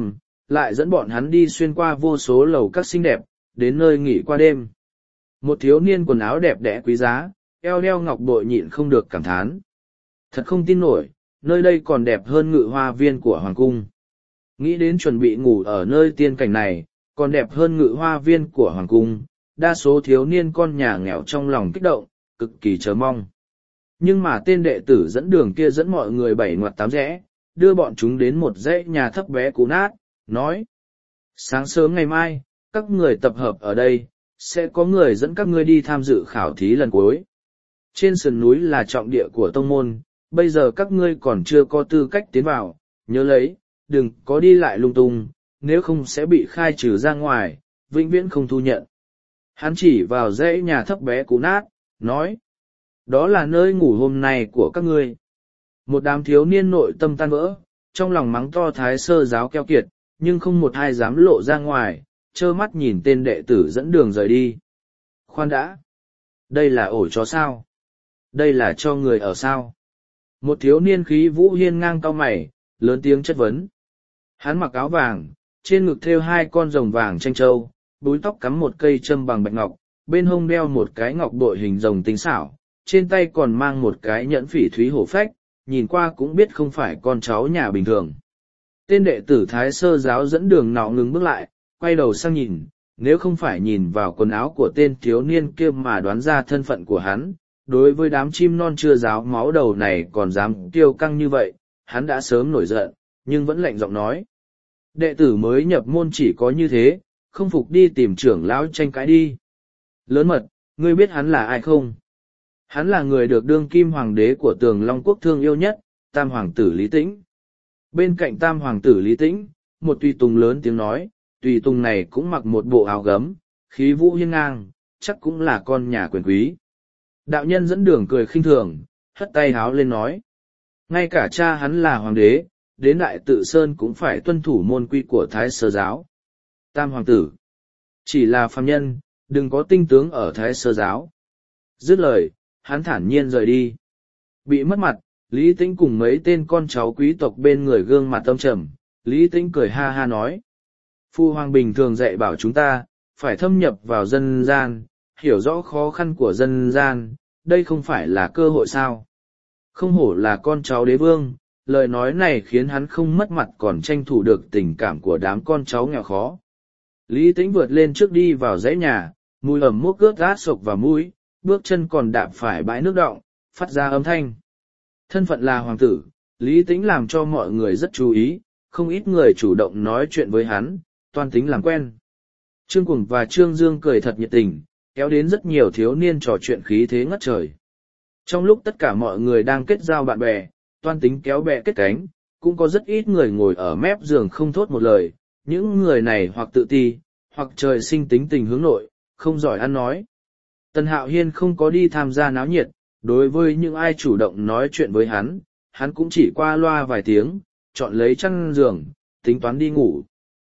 lại dẫn bọn hắn đi xuyên qua vô số lầu các xinh đẹp, đến nơi nghỉ qua đêm. Một thiếu niên quần áo đẹp đẽ quý giá, eo đeo ngọc bội nhịn không được cảm thán. Thật không tin nổi, nơi đây còn đẹp hơn ngự hoa viên của hoàng cung. Nghĩ đến chuẩn bị ngủ ở nơi tiên cảnh này, còn đẹp hơn ngự hoa viên của hoàng cung, đa số thiếu niên con nhà nghèo trong lòng kích động, cực kỳ chờ mong. Nhưng mà tên đệ tử dẫn đường kia dẫn mọi người bảy ngoặt tám rẽ, đưa bọn chúng đến một dãy nhà thấp bé cũ nát, nói. Sáng sớm ngày mai, các người tập hợp ở đây, sẽ có người dẫn các ngươi đi tham dự khảo thí lần cuối. Trên sườn núi là trọng địa của tông môn, bây giờ các ngươi còn chưa có tư cách tiến vào, nhớ lấy, đừng có đi lại lung tung, nếu không sẽ bị khai trừ ra ngoài, vĩnh viễn không thu nhận. Hắn chỉ vào dãy nhà thấp bé cũ nát, nói. Đó là nơi ngủ hôm nay của các ngươi. Một đám thiếu niên nội tâm tan vỡ, trong lòng mắng to Thái Sơ giáo keo kiệt, nhưng không một ai dám lộ ra ngoài, trơ mắt nhìn tên đệ tử dẫn đường rời đi. Khoan đã! Đây là ổ chó sao? Đây là cho người ở sao? Một thiếu niên khí vũ hiên ngang cau mày, lớn tiếng chất vấn. Hắn mặc áo vàng, trên ngực thêu hai con rồng vàng tranh châu, búi tóc cắm một cây châm bằng bạch ngọc, bên hông đeo một cái ngọc bội hình rồng tinh xảo, trên tay còn mang một cái nhẫn phỉ thúy hổ phách, nhìn qua cũng biết không phải con cháu nhà bình thường. Tên đệ tử Thái Sơ giáo dẫn đường nọ ngừng bước lại, quay đầu sang nhìn, nếu không phải nhìn vào quần áo của tên thiếu niên kia mà đoán ra thân phận của hắn, đối với đám chim non chưa ráo máu đầu này còn dám kiêu căng như vậy, hắn đã sớm nổi giận, nhưng vẫn lạnh giọng nói. Đệ tử mới nhập môn chỉ có như thế, không phục đi tìm trưởng lão tranh cãi đi. Lớn mật, ngươi biết hắn là ai không? Hắn là người được đương kim hoàng đế của Tường Long Quốc thương yêu nhất, Tam Hoàng tử Lý Tĩnh. Bên cạnh Tam Hoàng tử Lý Tĩnh, một tùy tùng lớn tiếng nói, tùy tùng này cũng mặc một bộ áo gấm, khí vũ hiên ngang, chắc cũng là con nhà quyền quý. Đạo nhân dẫn đường cười khinh thường, hất tay háo lên nói. Ngay cả cha hắn là hoàng đế, đến Đại Tự Sơn cũng phải tuân thủ môn quy của Thái Sơ giáo. Tam Hoàng tử, chỉ là phàm nhân, đừng có tinh tướng ở Thái Sơ giáo. Dứt lời, hắn thản nhiên rời đi. Bị mất mặt, Lý Tĩnh cùng mấy tên con cháu quý tộc bên người gương mặt tâm trầm, Lý Tĩnh cười ha ha nói. Phu hoàng bình thường dạy bảo chúng ta, phải thâm nhập vào dân gian, hiểu rõ khó khăn của dân gian, đây không phải là cơ hội sao. Không hổ là con cháu đế vương, lời nói này khiến hắn không mất mặt còn tranh thủ được tình cảm của đám con cháu nghèo khó. Lý Tĩnh vượt lên trước đi vào dãy nhà, mùi ẩm mốc ướt át sộc vào mũi, bước chân còn đạp phải bãi nước đọng, phát ra âm thanh. Thân phận là hoàng tử, Lý Tĩnh làm cho mọi người rất chú ý, không ít người chủ động nói chuyện với hắn, toan tính làm quen. Trương Cuồng và Trương Dương cười thật nhiệt tình, kéo đến rất nhiều thiếu niên trò chuyện khí thế ngất trời. Trong lúc tất cả mọi người đang kết giao bạn bè, toan tính kéo bè kết cánh, cũng có rất ít người ngồi ở mép giường không thốt một lời, những người này hoặc tự ti, hoặc trời sinh tính tình hướng nội, không giỏi ăn nói. Tần Hạo Hiên không có đi tham gia náo nhiệt, đối với những ai chủ động nói chuyện với hắn cũng chỉ qua loa vài tiếng, chọn lấy chăn giường, tính toán đi ngủ.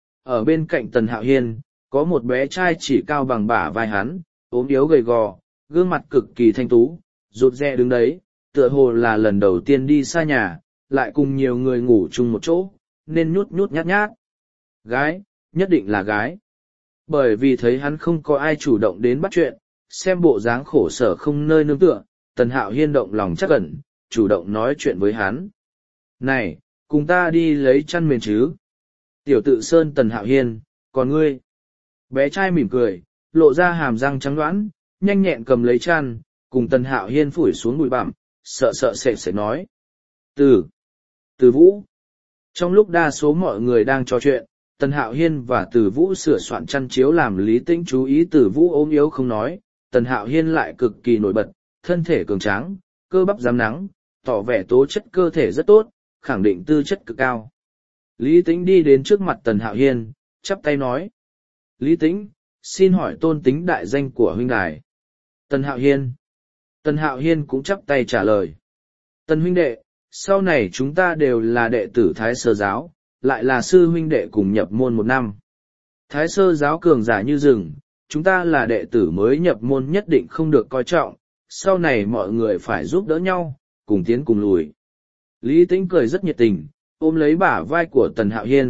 Ở bên cạnh Tần Hạo Hiên, có một bé trai chỉ cao bằng bả vai hắn, ốm yếu gầy gò, gương mặt cực kỳ thanh tú, rụt rè đứng đấy, tựa hồ là lần đầu tiên đi xa nhà, lại cùng nhiều người ngủ chung một chỗ, nên nhút nhút nhát nhát. Gái, nhất định là gái. Bởi vì thấy hắn không có ai chủ động đến bắt chuyện, xem bộ dáng khổ sở không nơi nương tựa, Tần Hạo Hiên động lòng chắc ẩn, chủ động nói chuyện với hắn. Này, cùng ta đi lấy chăn mền chứ. Tiểu Tự Sơn Tần Hạo Hiên, còn ngươi? Bé trai mỉm cười, lộ ra hàm răng trắng đoán, nhanh nhẹn cầm lấy chăn, cùng Tần Hạo Hiên phủi xuống bụi bặm, sợ sệt nói. Từ Vũ. Trong lúc đa số mọi người đang trò chuyện, Tần Hạo Hiên và Từ Vũ sửa soạn chăn chiếu làm Lý Tĩnh chú ý. Từ Vũ ốm yếu không nói, Tần Hạo Hiên lại cực kỳ nổi bật, thân thể cường tráng, cơ bắp rám nắng, tỏ vẻ tố chất cơ thể rất tốt, khẳng định tư chất cực cao. Lý Tĩnh đi đến trước mặt Tần Hạo Hiên, chắp tay nói. Lý Tĩnh, xin hỏi tôn tính đại danh của huynh đài. Tần Hạo Hiên. Tần Hạo Hiên cũng chắp tay trả lời. Tần huynh đệ, sau này chúng ta đều là đệ tử Thái Sơ giáo, lại là sư huynh đệ cùng nhập môn một năm. Thái Sơ giáo cường giả như rừng, chúng ta là đệ tử mới nhập môn nhất định không được coi trọng, sau này mọi người phải giúp đỡ nhau, cùng tiến cùng lùi. Lý Tĩnh cười rất nhiệt tình, ôm lấy bả vai của Tần Hạo Hiên,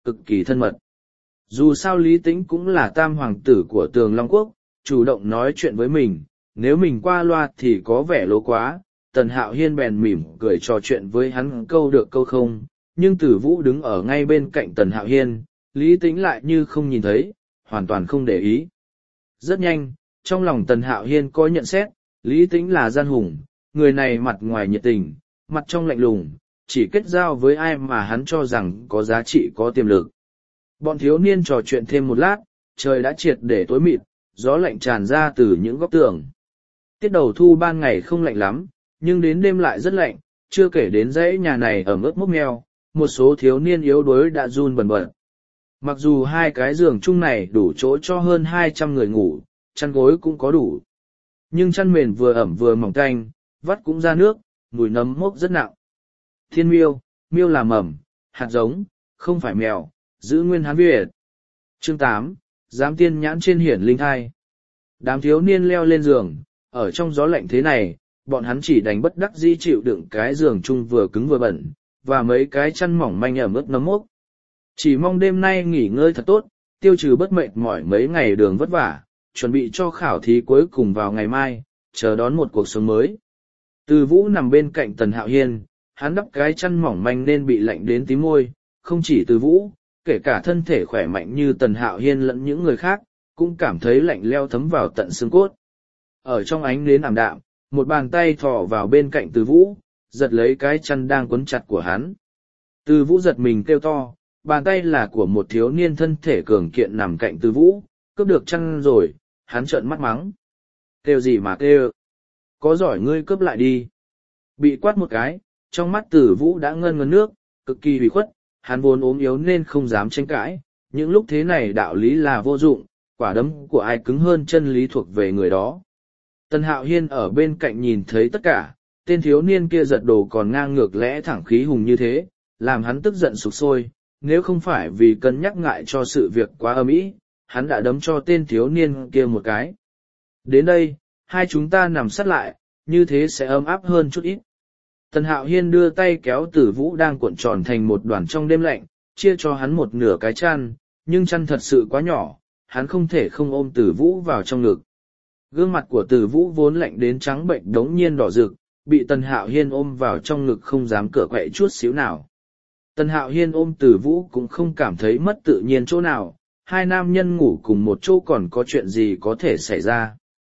cực kỳ thân mật. Dù sao Lý Tĩnh cũng là tam hoàng tử của Tường Long Quốc, chủ động nói chuyện với mình, nếu mình qua loa thì có vẻ lố quá. Tần Hạo Hiên bèn mỉm cười trò chuyện với hắn câu được câu không, nhưng Tử Vũ đứng ở ngay bên cạnh Tần Hạo Hiên, Lý Tĩnh lại như không nhìn thấy, hoàn toàn không để ý. Rất nhanh, trong lòng Tần Hạo Hiên có nhận xét, Lý Tĩnh là gian hùng, người này mặt ngoài nhiệt tình, mặt trong lạnh lùng, chỉ kết giao với ai mà hắn cho rằng có giá trị có tiềm lực. Bọn thiếu niên trò chuyện thêm một lát, trời đã triệt để tối mịt, gió lạnh tràn ra từ những góc tường. Tiết đầu thu ban ngày không lạnh lắm, nhưng đến đêm lại rất lạnh, chưa kể đến dãy nhà này ẩm ướt mốc meo, một số thiếu niên yếu đuối đã run bần bật. Mặc dù hai cái giường chung này đủ chỗ cho hơn 200 người ngủ, chăn gối cũng có đủ. Nhưng chăn mền vừa ẩm vừa mỏng tanh, vắt cũng ra nước, mùi nấm mốc rất nặng. Thiên miêu, miêu là mầm, hạt giống, không phải mèo, giữ nguyên Hán Việt. Chương 8, giám tiên nhãn trên hiển linh thai. Đám thiếu niên leo lên giường, ở trong gió lạnh thế này, bọn hắn chỉ đành bất đắc dĩ chịu đựng cái giường chung vừa cứng vừa bẩn, và mấy cái chăn mỏng manh ẩm ướt nấm mốc. Chỉ mong đêm nay nghỉ ngơi thật tốt, tiêu trừ bất mệt mỏi mấy ngày đường vất vả, chuẩn bị cho khảo thí cuối cùng vào ngày mai, chờ đón một cuộc sống mới. Từ Vũ nằm bên cạnh Tần Hạo Hiên, hắn đắp cái chăn mỏng manh nên bị lạnh đến tím môi, không chỉ Từ Vũ, kể cả thân thể khỏe mạnh như Tần Hạo Hiên lẫn những người khác, cũng cảm thấy lạnh leo thấm vào tận xương cốt. Ở trong ánh nến ảm đạm, một bàn tay thò vào bên cạnh Từ Vũ, giật lấy cái chăn đang quấn chặt của hắn. Từ Vũ giật mình kêu to, bàn tay là của một thiếu niên thân thể cường kiện nằm cạnh Từ Vũ, cướp được chăn rồi, hắn trợn mắt mắng. Kêu gì mà kêu? Có giỏi ngươi cướp lại đi. Bị quát một cái, trong mắt Từ Vũ đã ngân ngấn nước, cực kỳ ủy khuất, hắn vốn ốm yếu nên không dám tranh cãi, những lúc thế này đạo lý là vô dụng, quả đấm của ai cứng hơn chân lý thuộc về người đó. Tần Hạo Hiên ở bên cạnh nhìn thấy tất cả, tên thiếu niên kia giật đồ còn ngang ngược lẽ thẳng khí hùng như thế, làm hắn tức giận sục sôi, nếu không phải vì cân nhắc ngại cho sự việc quá ầm ĩ, hắn đã đấm cho tên thiếu niên kia một cái. Đến đây, hai chúng ta nằm sát lại, như thế sẽ ấm áp hơn chút ít. Tần Hạo Hiên đưa tay kéo Tử Vũ đang cuộn tròn thành một đoàn trong đêm lạnh, chia cho hắn một nửa cái chăn, nhưng chăn thật sự quá nhỏ, hắn không thể không ôm Tử Vũ vào trong ngực. Gương mặt của Tử Vũ vốn lạnh đến trắng bệnh đống nhiên đỏ rực, bị Tần Hạo Hiên ôm vào trong ngực không dám cựa quậy chút xíu nào. Tần Hạo Hiên ôm Tử Vũ cũng không cảm thấy mất tự nhiên chỗ nào, hai nam nhân ngủ cùng một chỗ còn có chuyện gì có thể xảy ra.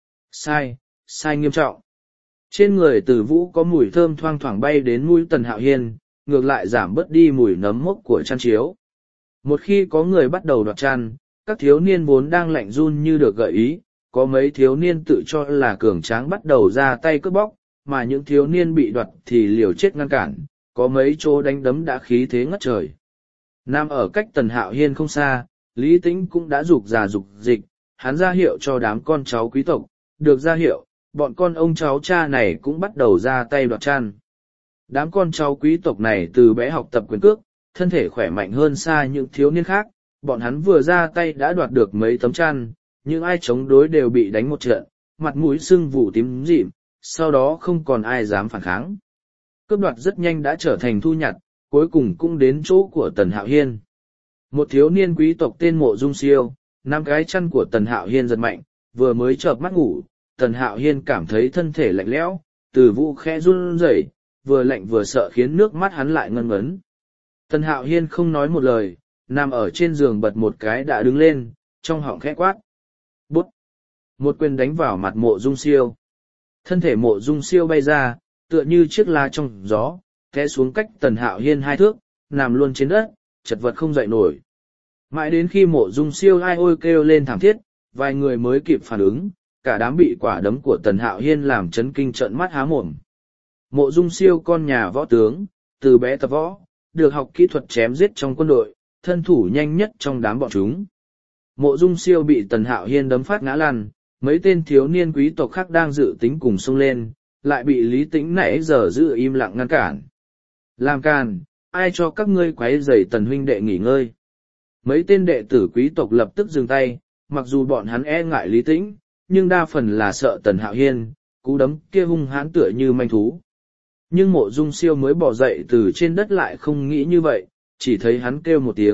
Sai nghiêm trọng. Trên người Tử Vũ có mùi thơm thoang thoảng bay đến mũi Tần Hạo Hiên, ngược lại giảm bớt đi mùi nấm mốc của chăn chiếu. Một khi có người bắt đầu đoạt chăn, các thiếu niên vốn đang lạnh run như được gợi ý, có mấy thiếu niên tự cho là cường tráng bắt đầu ra tay cướp bóc, mà những thiếu niên bị đoạt thì liều chết ngăn cản, có mấy chỗ đánh đấm đã khí thế ngất trời. Nam ở cách Tần Hạo Hiên không xa, Lý Tĩnh cũng đã rục rà rục dịch, hắn ra hiệu cho đám con cháu quý tộc, được ra hiệu, bọn con ông cháu cha này cũng bắt đầu ra tay đoạt chăn. Đám con cháu quý tộc này từ bé học tập quyền cước, thân thể khỏe mạnh hơn xa những thiếu niên khác, bọn hắn vừa ra tay đã đoạt được mấy tấm chăn, nhưng ai chống đối đều bị đánh một trận, mặt mũi sưng vụ tím rịm, sau đó không còn ai dám phản kháng. Cướp đoạt rất nhanh đã trở thành thu nhặt, cuối cùng cũng đến chỗ của Tần Hạo Hiên. Một thiếu niên quý tộc tên Mộ Dung Siêu, nắm cái chăn của Tần Hạo Hiên giật mạnh, vừa mới chợp mắt ngủ, Tần Hạo Hiên cảm thấy thân thể lạnh lẽo, Từ Vũ khẽ run rẩy, vừa lạnh vừa sợ khiến nước mắt hắn lại ngân ngấn. Tần Hạo Hiên không nói một lời, nằm ở trên giường bật một cái đã đứng lên, trong họng khẽ quát. Bút! Một quyền đánh vào mặt Mộ Dung Siêu. Thân thể Mộ Dung Siêu bay ra, tựa như chiếc lá trong gió, té xuống cách Tần Hạo Hiên 2 thước, nằm luôn trên đất, chật vật không dậy nổi. Mãi đến khi Mộ Dung Siêu ai ôi kêu lên thảm thiết, vài người mới kịp phản ứng, cả đám bị quả đấm của Tần Hạo Hiên làm chấn kinh trợn mắt há mồm. Mộ Dung Siêu con nhà võ tướng, từ bé tập võ, được học kỹ thuật chém giết trong quân đội, thân thủ nhanh nhất trong đám bọn chúng. Mộ Dung Siêu bị Tần Hạo Hiên đấm phát ngã lăn, mấy tên thiếu niên quý tộc khác đang dự tính cùng xông lên, lại bị Lý Tĩnh nãy giờ giữ im lặng ngăn cản. Làm càn, ai cho các ngươi quấy rầy Tần huynh đệ nghỉ ngơi. Mấy tên đệ tử quý tộc lập tức dừng tay, mặc dù bọn hắn e ngại Lý Tĩnh, nhưng đa phần là sợ Tần Hạo Hiên, cú đấm kia hung hãn tựa như manh thú. Nhưng Mộ Dung Siêu mới bỏ dậy từ trên đất lại không nghĩ như vậy, chỉ thấy hắn kêu một tiếng,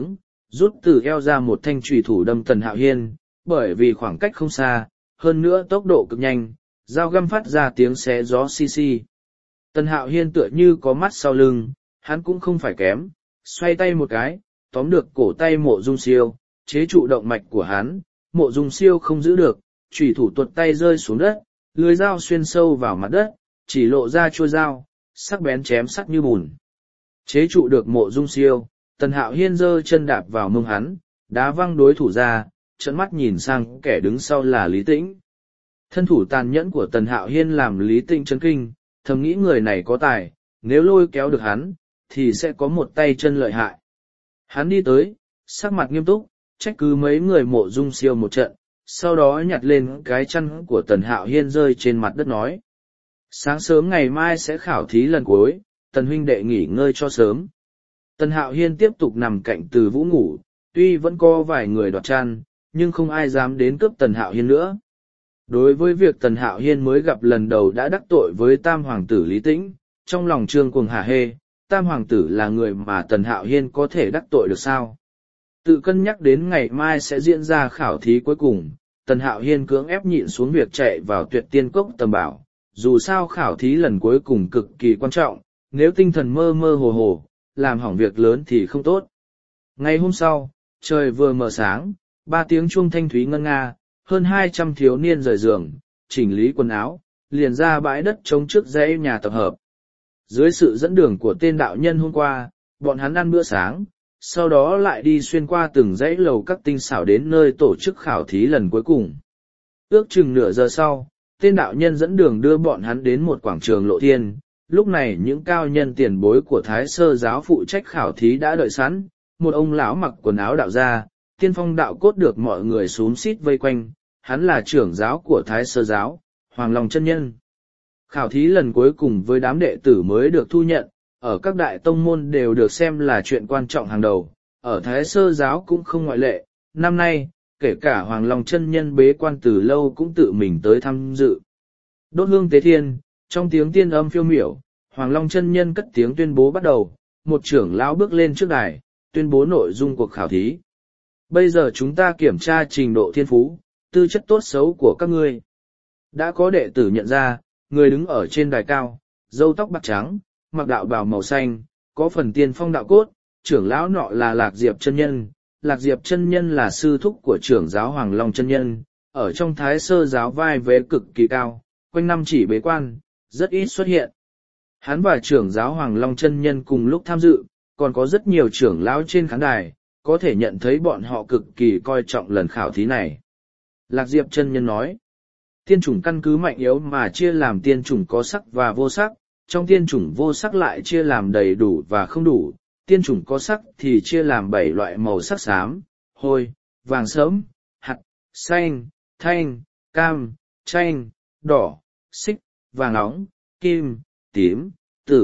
rút từ eo ra một thanh trùy thủ đâm Tần Hạo Hiên, bởi vì khoảng cách không xa, hơn nữa tốc độ cực nhanh, dao găm phát ra tiếng xé gió xi xi. Tần Hạo Hiên tựa như có mắt sau lưng, hắn cũng không phải kém, xoay tay một cái, tóm được cổ tay Mộ Dung Siêu, chế trụ động mạch của hắn, Mộ Dung Siêu không giữ được, chủy thủ tuột tay rơi xuống đất, lưỡi dao xuyên sâu vào mặt đất, chỉ lộ ra chuôi dao, sắc bén chém sắc như bùn. Chế trụ được Mộ Dung Siêu, Tần Hạo Hiên giơ chân đạp vào mông hắn, đá văng đối thủ ra, trợn mắt nhìn sang kẻ đứng sau là Lý Tĩnh. Thân thủ tàn nhẫn của Tần Hạo Hiên làm Lý Tĩnh chấn kinh, thầm nghĩ người này có tài, nếu lôi kéo được hắn, thì sẽ có một tay chân lợi hại. Hắn đi tới, sắc mặt nghiêm túc, trách cứ mấy người Mộ Dung Siêu một trận, sau đó nhặt lên cái chăn của Tần Hạo Hiên rơi trên mặt đất nói. Sáng sớm ngày mai sẽ khảo thí lần cuối, Tần huynh đệ nghỉ ngơi cho sớm. Tần Hạo Hiên tiếp tục nằm cạnh Từ Vũ ngủ, tuy vẫn có vài người đoạt chăn, nhưng không ai dám đến cướp Tần Hạo Hiên nữa. Đối với việc Tần Hạo Hiên mới gặp lần đầu đã đắc tội với Tam Hoàng tử Lý Tĩnh, trong lòng Trương Cuồng hả hê, Tam Hoàng tử là người mà Tần Hạo Hiên có thể đắc tội được sao? Tự cân nhắc đến ngày mai sẽ diễn ra khảo thí cuối cùng, Tần Hạo Hiên cưỡng ép nhịn xuống việc chạy vào Tuyệt Tiên Cốc tầm bảo, dù sao khảo thí lần cuối cùng cực kỳ quan trọng, nếu tinh thần mơ mơ hồ hồ, làm hỏng việc lớn thì không tốt. Ngày hôm sau, trời vừa mờ sáng, 3 tiếng chuông thanh thúy ngân nga, hơn 200 thiếu niên rời giường, chỉnh lý quần áo, liền ra bãi đất trống trước dãy nhà tập hợp. Dưới sự dẫn đường của tên đạo nhân hôm qua, bọn hắn ăn bữa sáng, sau đó lại đi xuyên qua từng dãy lầu các tinh xảo đến nơi tổ chức khảo thí lần cuối cùng. Ước chừng nửa giờ sau, tên đạo nhân dẫn đường đưa bọn hắn đến một quảng trường lộ thiên. Lúc này những cao nhân tiền bối của Thái Sơ giáo phụ trách khảo thí đã đợi sẵn, một ông lão mặc quần áo đạo gia, tiên phong đạo cốt được mọi người xúm xít vây quanh, hắn là trưởng giáo của Thái Sơ giáo, Hoàng Long chân nhân. Khảo thí lần cuối cùng với đám đệ tử mới được thu nhận, ở các đại tông môn đều được xem là chuyện quan trọng hàng đầu, ở Thái Sơ giáo cũng không ngoại lệ. Năm nay, kể cả Hoàng Long chân nhân bế quan từ lâu cũng tự mình tới tham dự. Đốt hương tế thiên, trong tiếng tiên âm phiêu miểu, Hoàng Long chân nhân cất tiếng tuyên bố bắt đầu, một trưởng lão bước lên trước đài, tuyên bố nội dung cuộc khảo thí. Bây giờ chúng ta kiểm tra trình độ thiên phú, tư chất tốt xấu của các ngươi. Đã có đệ tử nhận ra, người đứng ở trên đài cao, râu tóc bạc trắng, mặc đạo bào màu xanh, có phần tiên phong đạo cốt, trưởng lão nọ là Lạc Diệp chân nhân. Lạc Diệp chân nhân là sư thúc của trưởng giáo Hoàng Long chân nhân, ở trong Thái Sơ giáo vai vế cực kỳ cao, quanh năm chỉ bế quan, rất ít xuất hiện. Hắn và trưởng giáo Hoàng Long chân nhân cùng lúc tham dự, còn có rất nhiều trưởng lão trên khán đài, có thể nhận thấy bọn họ cực kỳ coi trọng lần khảo thí này. Lạc Diệp chân nhân nói, tiên chủng căn cứ mạnh yếu mà chia làm tiên chủng có sắc và vô sắc, trong tiên chủng vô sắc lại chia làm đầy đủ và không đủ, tiên chủng có sắc thì chia làm 7 loại màu sắc xám, hôi, vàng sớm, hạt, xanh, thanh, cam, chanh, đỏ, xích, vàng óng, kim, tím, tử.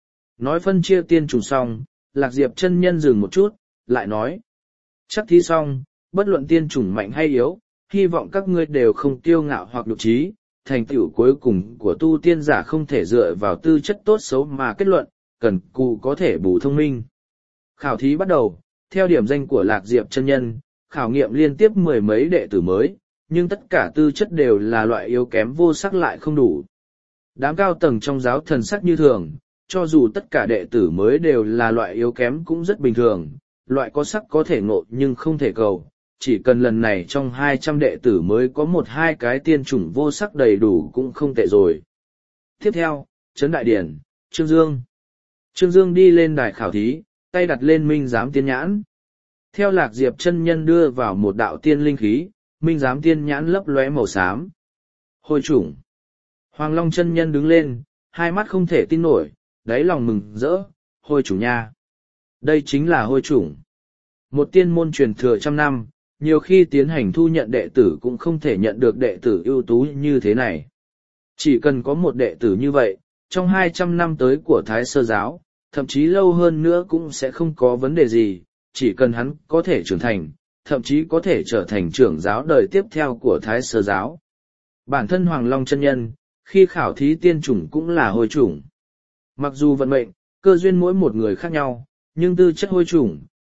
Nói phân chia tiên chủng xong, Lạc Diệp chân nhân dừng một chút, lại nói. Chắc thí xong, bất luận tiên chủng mạnh hay yếu, hy vọng các ngươi đều không kiêu ngạo hoặc nhục trí, thành tựu cuối cùng của tu tiên giả không thể dựa vào tư chất tốt xấu mà kết luận, cần cù có thể bù thông minh. Khảo thí bắt đầu, theo điểm danh của Lạc Diệp chân nhân, khảo nghiệm liên tiếp 10 mấy đệ tử mới, nhưng tất cả tư chất đều là loại yếu kém vô sắc lại không đủ. Đám cao tầng trong giáo thần sắc như thường, cho dù tất cả đệ tử mới đều là loại yếu kém cũng rất bình thường, loại có sắc có thể ngộ nhưng không thể cầu, chỉ cần lần này trong 200 đệ tử mới có 1-2 cái tiên chủng vô sắc đầy đủ cũng không tệ rồi. Tiếp theo, Trấn Đại Điển, Trương Dương. Trương Dương đi lên đài khảo thí, tay đặt lên minh giám tiên nhãn. Theo Lạc Diệp chân nhân đưa vào một đạo tiên linh khí, minh giám tiên nhãn lấp lóe màu xám. Hôi chủng. Hoàng Long chân nhân đứng lên, hai mắt không thể tin nổi, đáy lòng mừng rỡ, hôi chủng nha. Đây chính là hôi chủng. Một tiên môn truyền thừa trăm năm, nhiều khi tiến hành thu nhận đệ tử cũng không thể nhận được đệ tử ưu tú như thế này. Chỉ cần có một đệ tử như vậy, trong 200 năm tới của Thái Sơ giáo, thậm chí lâu hơn nữa cũng sẽ không có vấn đề gì, chỉ cần hắn có thể trưởng thành, thậm chí có thể trở thành trưởng giáo đời tiếp theo của Thái Sơ giáo. Bản thân Hoàng Long chân nhân, khi khảo thí tiên chủng cũng là hôi chủng. Mặc dù vận mệnh, cơ duyên mỗi một người khác nhau, nhưng tư chất hôi chủng,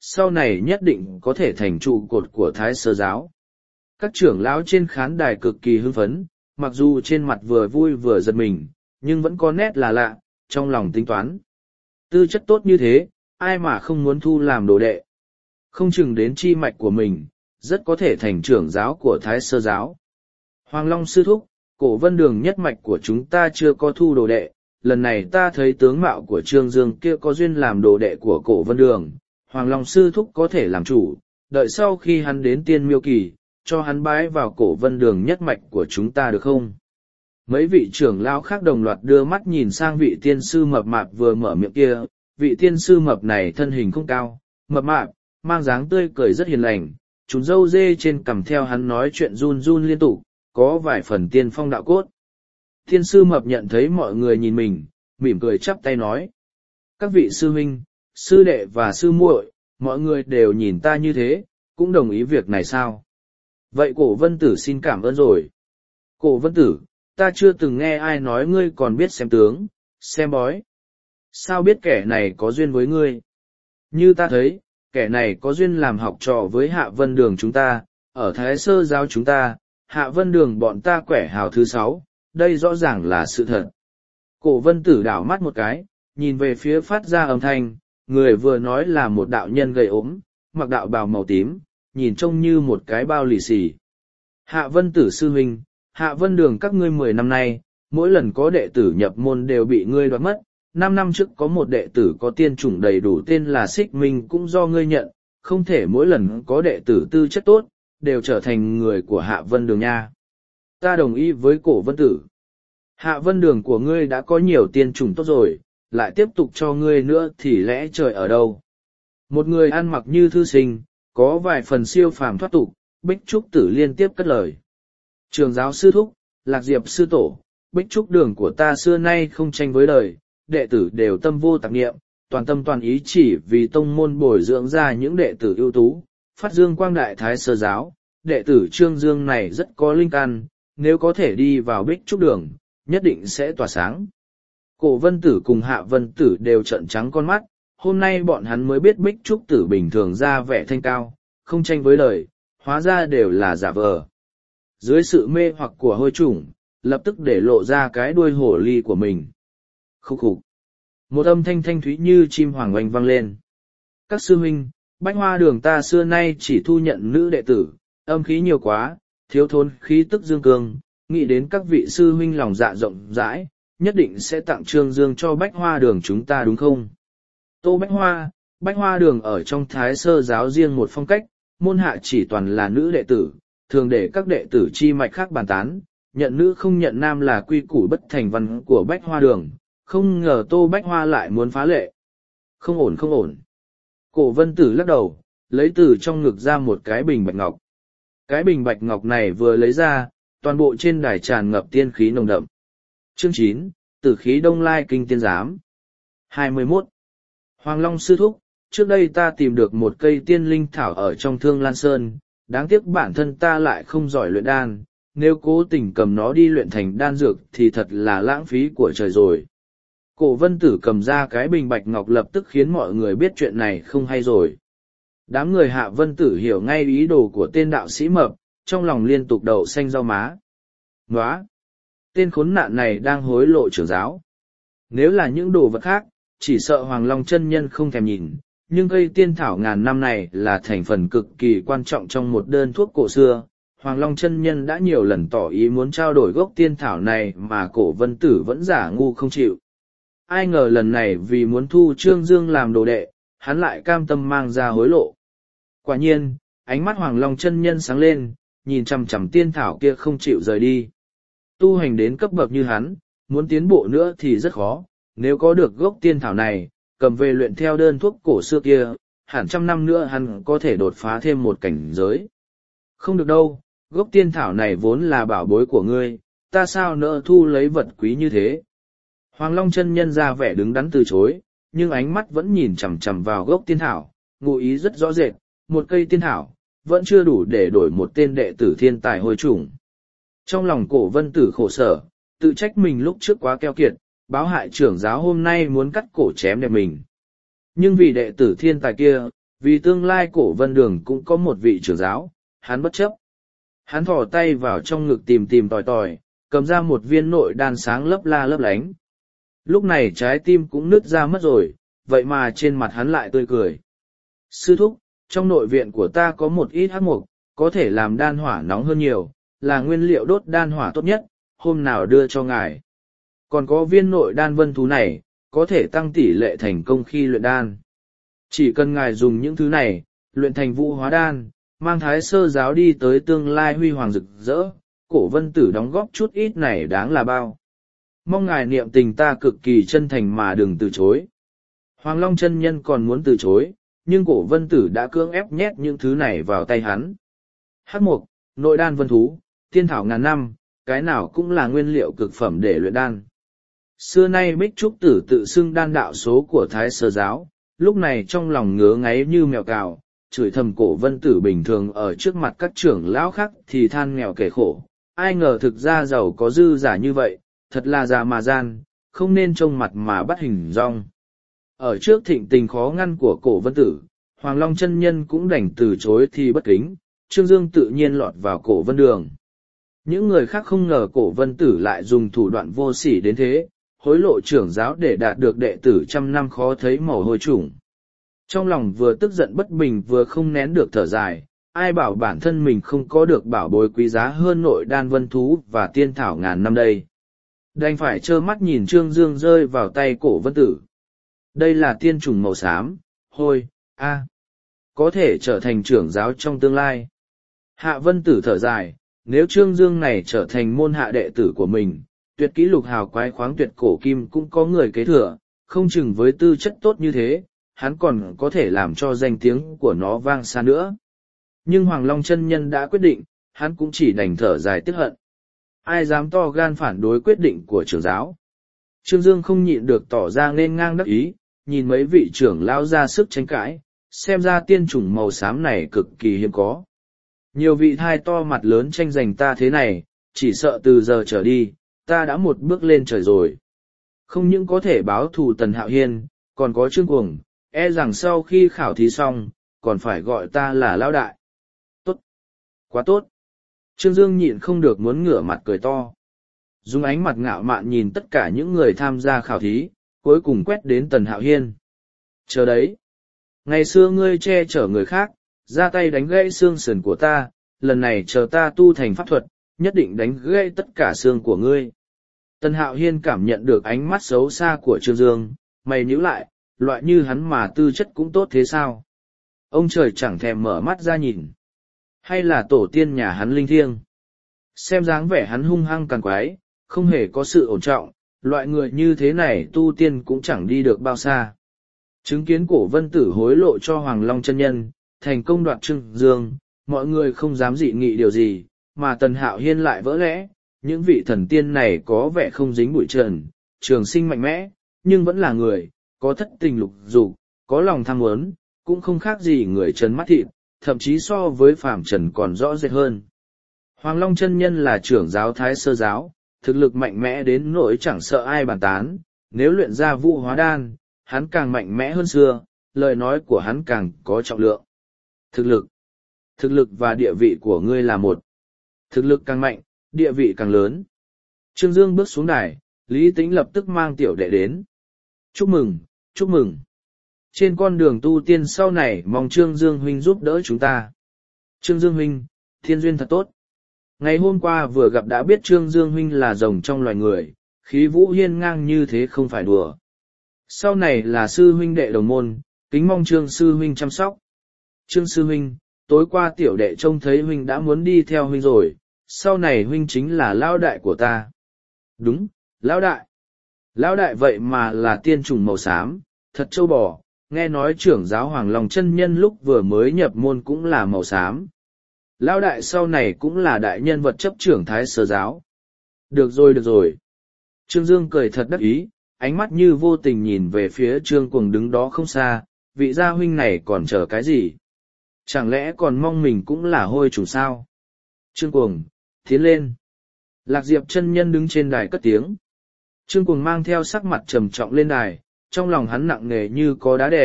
sau này nhất định có thể thành trụ cột của Thái Sơ giáo. Các trưởng lão trên khán đài cực kỳ hưng phấn, mặc dù trên mặt vừa vui vừa giật mình, nhưng vẫn có nét là lạ, trong lòng tính toán. Tư chất tốt như thế, ai mà không muốn thu làm đồ đệ. Không chừng đến chi mạch của mình, rất có thể thành trưởng giáo của Thái Sơ giáo. Hoàng Long sư thúc, Cổ Vân Đường nhất mạch của chúng ta chưa có thu đồ đệ, lần này ta thấy tướng mạo của Trương Dương kia có duyên làm đồ đệ của Cổ Vân Đường, Hoàng Long sư thúc có thể làm chủ, đợi sau khi hắn đến Tiên Miêu Kỳ, cho hắn bái vào Cổ Vân Đường nhất mạch của chúng ta được không? Mấy vị trưởng lão khác đồng loạt đưa mắt nhìn sang vị tiên sư mập mạp vừa mở miệng kia, vị tiên sư mập này thân hình không cao, mập mạp, mang dáng tươi cười rất hiền lành, chúng râu dê trên cằm theo hắn nói chuyện run run liên tục, có vài phần tiên phong đạo cốt. Tiên sư mập nhận thấy mọi người nhìn mình, mỉm cười chắp tay nói. Các vị sư huynh, sư đệ và sư muội, mọi người đều nhìn ta như thế, cũng đồng ý việc này sao? Vậy Cổ Vân Tử xin cảm ơn rồi. Cổ Vân Tử, ta chưa từng nghe ai nói ngươi còn biết xem tướng, xem bói. Sao biết kẻ này có duyên với ngươi? Như ta thấy, kẻ này có duyên làm học trò với Hạ Vân Đường chúng ta, ở Thái Sơ giáo chúng ta, Hạ Vân Đường bọn ta quẻ hào thứ 6, đây rõ ràng là sự thật. Cổ Vân Tử đảo mắt một cái, nhìn về phía phát ra âm thanh, người vừa nói là một đạo nhân gầy ốm, mặc đạo bào màu tím, nhìn trông như một cái bao lì xì. Hạ Vân Tử sư huynh, Hạ Vân Đường các ngươi 10 năm nay, mỗi lần có đệ tử nhập môn đều bị ngươi đoạt mất. 5 năm trước có một đệ tử có tiên chủng đầy đủ tên là Xích Minh cũng do ngươi nhận, không thể mỗi lần có đệ tử tư chất tốt, đều trở thành người của Hạ Vân Đường nha. Ta đồng ý với Cổ Vân Tử. Hạ Vân Đường của ngươi đã có nhiều tiên chủng tốt rồi, lại tiếp tục cho ngươi nữa thì lẽ trời ở đâu? Một người ăn mặc như thư sinh, có vài phần siêu phàm thoát tục, Bích Trúc Tử liên tiếp cất lời. Trường giáo sư thúc, Lạc Diệp sư tổ, Bích Trúc Đường của ta xưa nay không tranh với đời, đệ tử đều tâm vô tạp niệm, toàn tâm toàn ý chỉ vì tông môn bồi dưỡng ra những đệ tử ưu tú, phát dương quang đại Thái Sơ giáo, đệ tử Trương Dương này rất có linh căn, nếu có thể đi vào Bích Trúc Đường, nhất định sẽ tỏa sáng. Cổ Vân Tử cùng Hạ Vân Tử đều trợn trắng con mắt, hôm nay bọn hắn mới biết Bích Trúc Tử bình thường ra vẻ thanh cao, không tranh với đời, hóa ra đều là giả vờ. Dưới sự mê hoặc của hôi chủng, lập tức để lộ ra cái đuôi hổ ly của mình. Khúc khục. Một âm thanh thanh thúy như chim hoàng oanh vang lên. Các sư huynh, Bách Hoa Đường ta xưa nay chỉ thu nhận nữ đệ tử, âm khí nhiều quá, thiếu thốn khí tức dương cương, nghĩ đến các vị sư huynh lòng dạ rộng rãi, nhất định sẽ tặng Trương Dương cho Bách Hoa Đường chúng ta đúng không? Tô Bách Hoa Đường ở trong Thái Sơ giáo riêng một phong cách, môn hạ chỉ toàn là nữ đệ tử, thường để các đệ tử chi mạch khác bàn tán, nhận nữ không nhận nam là quy củ bất thành văn của Bách Hoa Đường, không ngờ Tô Bách Hoa lại muốn phá lệ. Không ổn không ổn. Cổ Vân Tử lắc đầu, lấy từ trong ngực ra một cái bình bạch ngọc. Cái bình bạch ngọc này vừa lấy ra, toàn bộ trên đài tràn ngập tiên khí nồng đậm. Chương 9, Tử khí Đông Lai Kinh Tiên Giám 21. Hoàng Long sư thúc, trước đây ta tìm được một cây tiên linh thảo ở trong Thương Lan Sơn, đáng tiếc bản thân ta lại không giỏi luyện đan, nếu cố tình cầm nó đi luyện thành đan dược thì thật là lãng phí của trời rồi. Cổ Vân Tử cầm ra cái bình bạch ngọc lập tức khiến mọi người biết chuyện này không hay rồi. Đám người Hạ Vân Tử hiểu ngay ý đồ của tên đạo sĩ mập, trong lòng liên tục đậu xanh rau má. Nóa! Tên khốn nạn này đang hối lộ trưởng giáo. Nếu là những đồ vật khác, chỉ sợ Hoàng Long chân nhân không thèm nhìn, nhưng cây tiên thảo ngàn năm này là thành phần cực kỳ quan trọng trong một đơn thuốc cổ xưa. Hoàng Long chân nhân đã nhiều lần tỏ ý muốn trao đổi gốc tiên thảo này mà Cổ Vân Tử vẫn giả ngu không chịu. Ai ngờ lần này vì muốn thu Trương Dương làm đồ đệ, hắn lại cam tâm mang ra hối lộ. Quả nhiên, ánh mắt Hoàng Long chân nhân sáng lên, nhìn chằm chằm tiên thảo kia không chịu rời đi. Tu hành đến cấp bậc như hắn, muốn tiến bộ nữa thì rất khó, nếu có được gốc tiên thảo này, cầm về luyện theo đơn thuốc cổ xưa kia, hẳn 100 năm nữa hắn có thể đột phá thêm một cảnh giới. Không được đâu, gốc tiên thảo này vốn là bảo bối của ngươi, ta sao nỡ thu lấy vật quý như thế. Hoàng Long chân nhân ra vẻ đứng đắn từ chối, nhưng ánh mắt vẫn nhìn chằm chằm vào gốc tiên thảo, ngụ ý rất rõ rệt, một cây tiên thảo, vẫn chưa đủ để đổi một tên đệ tử thiên tài hôi chủng. Trong lòng Cổ Vân Tử khổ sở, tự trách mình lúc trước quá keo kiệt, báo hại trưởng giáo hôm nay muốn cắt cổ chém đẹp mình. Nhưng vì đệ tử thiên tài kia, Vì tương lai Cổ Vân Đường cũng có một vị trưởng giáo, hắn bất chấp. Hắn thò tay vào trong ngực tìm tìm tòi tòi, cầm ra một viên nội đan sáng lấp la lấp lánh. Lúc này trái tim cũng nứt ra mất rồi, vậy mà trên mặt hắn lại tươi cười. Sư thúc, trong nội viện của ta có một ít hắc mục, có thể làm đan hỏa nóng hơn nhiều, là nguyên liệu đốt đan hỏa tốt nhất, hôm nào đưa cho ngài. Còn có viên nội đan vân thú này, có thể tăng tỷ lệ thành công khi luyện đan. Chỉ cần ngài dùng những thứ này, luyện thành vũ hóa đan, mang Thái Sơ giáo đi tới tương lai huy hoàng rực rỡ, Cổ Vân Tử đóng góp chút ít này đáng là bao. Mong ngài niệm tình ta cực kỳ chân thành mà đừng từ chối. Hoàng Long chân nhân còn muốn từ chối, nhưng Cổ Vân Tử đã cưỡng ép nhét những thứ này vào tay hắn. Hắc mục, nội đan vân thú, tiên thảo ngàn năm, cái nào cũng là nguyên liệu cực phẩm để luyện đan. Xưa nay Bích Trúc Tử tự xưng đan đạo số của Thái Sơ giáo, lúc này trong lòng ngứa ngáy như mèo cào, chửi thầm Cổ Vân Tử bình thường ở trước mặt các trưởng lão khác thì than nghèo kể khổ, ai ngờ thực ra giàu có dư giả như vậy, thật là già mà gian, không nên trông mặt mà bắt hình dong. Ở trước thịnh tình khó ngăn của Cổ Vân Tử, Hoàng Long chân nhân cũng đành từ chối thì bất kính, Trương Dương tự nhiên lọt vào Cổ Vân Đường. Những người khác không ngờ Cổ Vân Tử lại dùng thủ đoạn vô sỉ đến thế, hối lộ trưởng giáo để đạt được đệ tử trăm năm khó thấy màu hôi trùng. Trong lòng vừa tức giận bất bình vừa không nén được thở dài, ai bảo bản thân mình không có được bảo bối quý giá hơn nội đan vân thú và tiên thảo ngàn năm đây. Đành phải trơ mắt nhìn Trương Dương rơi vào tay Cổ Vân Tử. Đây là tiên trùng màu xám, hôi, có thể trở thành trưởng giáo trong tương lai. Hạ Vân Tử thở dài, nếu Trương Dương này trở thành môn hạ đệ tử của mình, tuyệt kỹ lục hào quái khoáng tuyệt cổ kim cũng có người kế thừa, không chừng với tư chất tốt như thế, hắn còn có thể làm cho danh tiếng của nó vang xa nữa. Nhưng Hoàng Long chân nhân đã quyết định, hắn cũng chỉ đành thở dài tiếc hận. Ai dám to gan phản đối quyết định của trưởng giáo. Trương Dương không nhịn được tỏ ra nên ngang đắc ý, nhìn mấy vị trưởng lao ra sức tranh cãi, xem ra tiên chủng màu xám này cực kỳ hiếm có. Nhiều vị thai to mặt lớn tranh giành ta thế này, chỉ sợ từ giờ trở đi, ta đã một bước lên trời rồi. Không những có thể báo thù Tần Hạo Hiên, còn có Trương Cuồng, e rằng sau khi khảo thí xong, còn phải gọi ta là lão đại. Tốt! Quá tốt! Trương Dương nhịn không được muốn ngửa mặt cười to. Dùng ánh mặt ngạo mạn nhìn tất cả những người tham gia khảo thí, cuối cùng quét đến Tần Hạo Hiên. Chờ đấy! Ngày xưa ngươi che chở người khác, ra tay đánh gãy xương sườn của ta, lần này chờ ta tu thành pháp thuật, nhất định đánh gãy tất cả xương của ngươi. Tần Hạo Hiên cảm nhận được ánh mắt xấu xa của Trương Dương, mày nhíu lại, loại như hắn mà tư chất cũng tốt thế sao? Ông trời chẳng thèm mở mắt ra nhìn. Hay là tổ tiên nhà hắn linh thiêng? Xem dáng vẻ hắn hung hăng càng quái, không hề có sự ổn trọng, loại người như thế này tu tiên cũng chẳng đi được bao xa. Chứng kiến Cổ Vân Tử hối lộ cho Hoàng Long chân nhân, thành công đoạt Trương Dương, mọi người không dám dị nghị điều gì, mà Tần Hạo Hiên lại vỡ lẽ, những vị thần tiên này có vẻ không dính bụi trần, trường sinh mạnh mẽ, nhưng vẫn là người, có thất tình lục dục, có lòng tham muốn, cũng không khác gì người trần mắt thịt, thậm chí so với phàm trần còn rõ rệt hơn. Hoàng Long chân nhân là trưởng giáo Thái Sơ giáo, thực lực mạnh mẽ đến nỗi chẳng sợ ai bàn tán, nếu luyện ra vũ hóa đan, hắn càng mạnh mẽ hơn xưa, lời nói của hắn càng có trọng lượng. Thực lực và địa vị của ngươi là một. Thực lực càng mạnh, địa vị càng lớn. Trương Dương bước xuống đài, Lý Tĩnh lập tức mang tiểu đệ đến. Chúc mừng, chúc mừng. Trên con đường tu tiên sau này mong Trương Dương huynh giúp đỡ chúng ta. Trương Dương huynh, thiên duyên thật tốt. Ngày hôm qua vừa gặp đã biết Trương Dương huynh là rồng trong loài người, khí vũ hiên ngang như thế không phải đùa. Sau này là sư huynh đệ đồng môn, kính mong Trương sư huynh chăm sóc. Trương sư huynh, tối qua tiểu đệ trông thấy huynh đã muốn đi theo huynh rồi, sau này huynh chính là lão đại của ta. Đúng, lão đại. Lão đại vậy mà là tiên trùng màu xám, thật trâu bò, nghe nói trưởng giáo Hoàng Long chân nhân lúc vừa mới nhập môn cũng là màu xám. Lão đại sau này cũng là đại nhân vật chấp trưởng Thái Sơ giáo. Được rồi được rồi. Trương Dương cười thật đắc ý, ánh mắt như vô tình nhìn về phía Trương Cuồng đứng đó không xa, vị gia huynh này còn chờ cái gì? Chẳng lẽ còn mong mình cũng là hôi chủ sao? Trương Cuồng, tiến lên. Lạc Diệp chân nhân đứng trên đài cất tiếng. Trương Cuồng mang theo sắc mặt trầm trọng lên đài, trong lòng hắn nặng nề như có đá đè,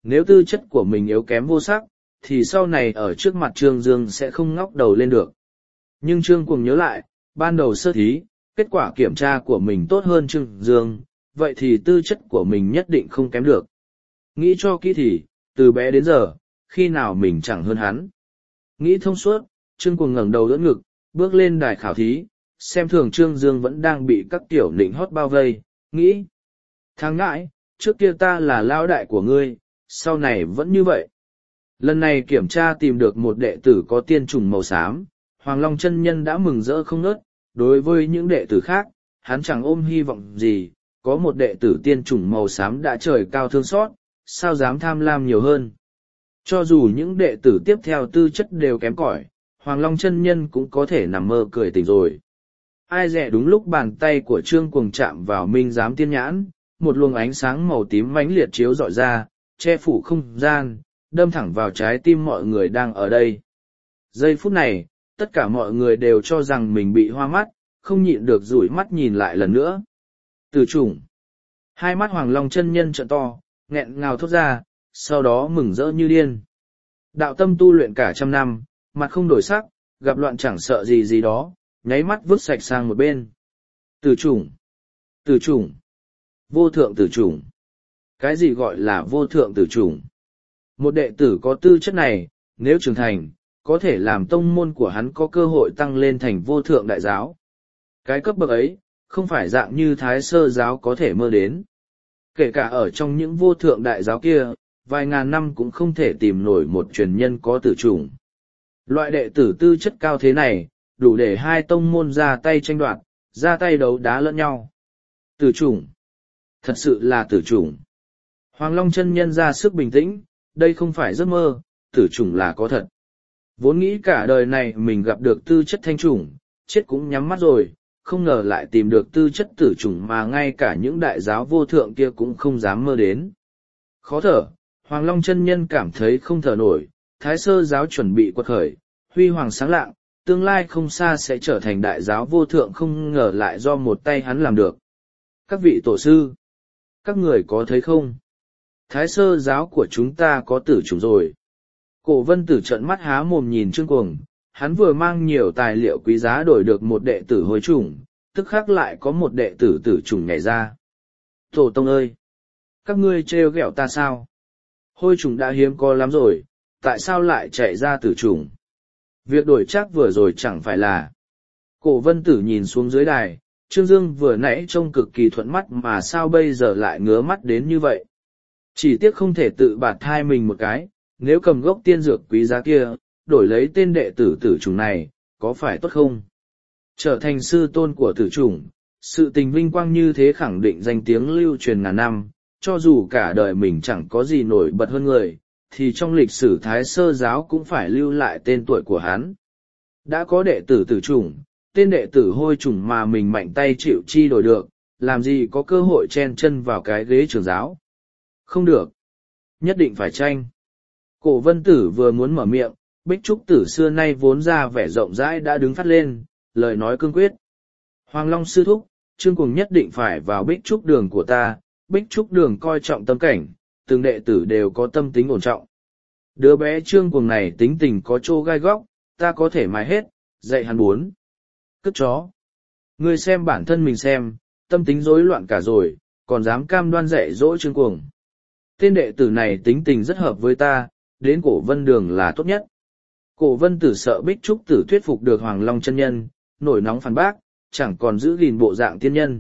Nếu tư chất của mình yếu kém vô sắc, thì sau này ở trước mặt Trương Dương sẽ không ngóc đầu lên được. Nhưng Trương Cuồng nhớ lại, ban đầu sơ thí, kết quả kiểm tra của mình tốt hơn Trương Dương, vậy thì tư chất của mình nhất định không kém được. Nghĩ cho kỹ thì, từ bé đến giờ, khi nào mình chẳng hơn hắn. Nghĩ thông suốt, Trương Cuồng ngẩng đầu đỡ ngực, bước lên đài khảo thí, xem thường Trương Dương vẫn đang bị các tiểu nịnh hót bao vây, nghĩ. Thằng ngãi, trước kia ta là lao đại của ngươi, sau này vẫn như vậy. Lần này kiểm tra tìm được một đệ tử có tiên trùng màu xám, Hoàng Long chân nhân đã mừng rỡ không ngớt. Đối với những đệ tử khác, hắn chẳng ôm hy vọng gì, có một đệ tử tiên trùng màu xám đã trời cao thương xót, sao dám tham lam nhiều hơn. Cho dù những đệ tử tiếp theo tư chất đều kém cỏi, Hoàng Long chân nhân cũng có thể nằm mơ cười tỉnh rồi. Ai dè đúng lúc bàn tay của Trương Cuồng chạm vào minh giám tiên nhãn, một luồng ánh sáng màu tím mãnh liệt chiếu rọi ra, che phủ không gian, đâm thẳng vào trái tim mọi người đang ở đây. Giây phút này, tất cả mọi người đều cho rằng mình bị hoa mắt, không nhịn được dụi mắt nhìn lại lần nữa. Tử chủng. Hai mắt Hoàng Long chân nhân trợn to, nghẹn ngào thốt ra, sau đó mừng rỡ như điên. Đạo tâm tu luyện cả trăm năm, mặt không đổi sắc, gặp loạn chẳng sợ gì gì đó, nháy mắt vứt sạch sang một bên. Tử chủng. Tử chủng. Vô thượng tử chủng. Cái gì gọi là vô thượng tử chủng? Một đệ tử có tư chất này, nếu trưởng thành, có thể làm tông môn của hắn có cơ hội tăng lên thành vô thượng đại giáo. Cái cấp bậc ấy, không phải dạng như Thái Sơ giáo có thể mơ đến. Kể cả ở trong những vô thượng đại giáo kia, vài ngàn năm cũng không thể tìm nổi một truyền nhân có tử chủng. Loại đệ tử tư chất cao thế này, đủ để hai tông môn ra tay tranh đoạt, ra tay đấu đá lẫn nhau. Tử chủng. Thật sự là tử chủng. Hoàng Long chân nhân ra sức bình tĩnh, đây không phải giấc mơ, tử chủng là có thật. Vốn nghĩ cả đời này mình gặp được tư chất thanh chủng, chết cũng nhắm mắt rồi, không ngờ lại tìm được tư chất tử chủng mà ngay cả những đại giáo vô thượng kia cũng không dám mơ đến. Khó thở, Hoàng Long chân nhân cảm thấy không thở nổi, Thái Sơ giáo chuẩn bị quật khởi, huy hoàng sáng lạng, tương lai không xa sẽ trở thành đại giáo vô thượng, không ngờ lại do một tay hắn làm được. Các vị tổ sư, các người có thấy không? Thái Sơ giáo của chúng ta có tử chủng rồi. Cổ Vân Tử trợn mắt há mồm nhìn Trương Cuồng, hắn vừa mang nhiều tài liệu quý giá đổi được một đệ tử hối chủng, tức khắc lại có một đệ tử tử chủng nhảy ra. Tổ tông ơi! Các ngươi trêu ghẹo ta sao? Hôi chủng đã hiếm có lắm rồi, tại sao lại chạy ra tử chủng? Việc đổi chắc vừa rồi chẳng phải là... Cổ Vân Tử nhìn xuống dưới đài, Trương Dương vừa nãy trông cực kỳ thuận mắt mà sao bây giờ lại ngứa mắt đến như vậy? Chỉ tiếc không thể tự bạt thai mình một cái, nếu cầm gốc tiên dược quý giá kia, đổi lấy tên đệ tử tử chủng này, có phải tốt không? Trở thành sư tôn của tử chủng, sự tình vinh quang như thế khẳng định danh tiếng lưu truyền ngàn năm, cho dù cả đời mình chẳng có gì nổi bật hơn người, thì trong lịch sử Thái Sơ giáo cũng phải lưu lại tên tuổi của hắn. Đã có đệ tử tử chủng, tên đệ tử hôi chủng mà mình mạnh tay chịu chi đổi được, làm gì có cơ hội chen chân vào cái ghế trưởng giáo. Không được. Nhất định phải tranh. Cổ Vân Tử vừa muốn mở miệng, Bích Trúc Tử xưa nay vốn ra vẻ rộng rãi đã đứng phát lên, lời nói cương quyết. Hoàng Long sư thúc, Trương Cuồng nhất định phải vào Bích Trúc đường của ta, Bích Trúc đường coi trọng tâm cảnh, từng đệ tử đều có tâm tính ổn trọng. Đứa bé Trương Cuồng này tính tình có trô gai góc, ta có thể mài hết, dạy hắn muốn. Cất chó. Ngươi xem bản thân mình xem, tâm tính rối loạn cả rồi, còn dám cam đoan dạy dỗ Trương Cuồng. Tên đệ tử này tính tình rất hợp với ta, đến Cổ Vân đường là tốt nhất. Cổ Vân Tử sợ Bích Trúc Tử thuyết phục được Hoàng Long chân nhân, nổi nóng phản bác, chẳng còn giữ gìn bộ dạng tiên nhân.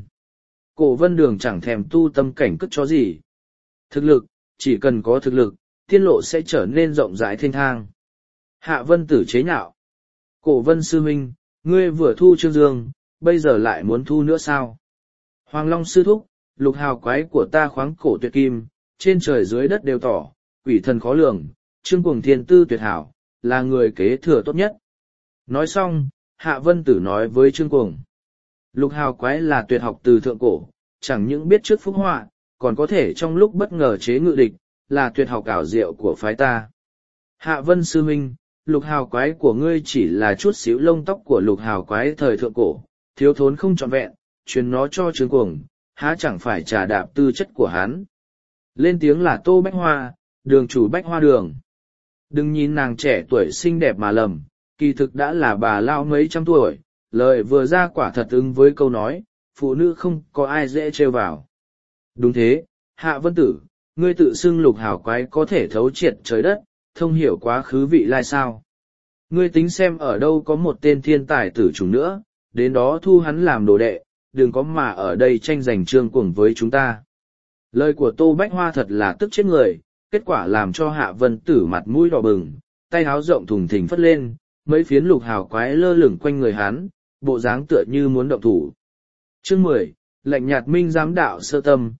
Cổ Vân đường chẳng thèm tu tâm cảnh cất chó gì. Thực lực, chỉ cần có thực lực, tiên lộ sẽ trở nên rộng rãi thênh thang. Hạ Vân Tử chế nhạo. Cổ Vân sư huynh, ngươi vừa thu Trương Dương, bây giờ lại muốn thu nữa sao? Hoàng Long sư thúc, lục hào quái của ta khoáng cổ tuyệt kim, trên trời dưới đất đều tỏ, quỷ thần khó lường, Trương Cuồng thiên tư tuyệt hảo, là người kế thừa tốt nhất. Nói xong, Hạ Vân Tử nói với Trương Cuồng. Lục hào quái là tuyệt học từ thượng cổ, chẳng những biết trước phúc họa, còn có thể trong lúc bất ngờ chế ngự địch, là tuyệt học ảo diệu của phái ta. Hạ Vân sư huynh, lục hào quái của ngươi chỉ là chút xíu lông tóc của lục hào quái thời thượng cổ, thiếu thốn không trọn vẹn, truyền nó cho Trương Cuồng, há chẳng phải trà đạp tư chất của hắn. Lên tiếng là Tô Bách Hoa, đường chủ Bách Hoa Đường. Đừng nhìn nàng trẻ tuổi xinh đẹp mà lầm, kỳ thực đã là bà lao mấy trăm tuổi, lời vừa ra quả thật ứng với câu nói, phụ nữ không có ai dễ trêu vào. Đúng thế, Hạ Vân Tử, ngươi tự xưng lục hảo quái có thể thấu triệt trời đất, thông hiểu quá khứ vị lai sao. Ngươi tính xem ở đâu có một tên thiên tài tử chủng nữa, đến đó thu hắn làm đồ đệ, đừng có mà ở đây tranh giành trương cuồng với chúng ta. Lời của Tô Bách Hoa thật là tức chết người, kết quả làm cho Hạ Vân Tử mặt mũi đỏ bừng, tay háo rộng thùng thình phất lên, mấy phiến lục hào quái lơ lửng quanh người hắn, bộ dáng tựa như muốn động thủ. Chương 10, lệnh nhạt minh giám đạo sơ tâm,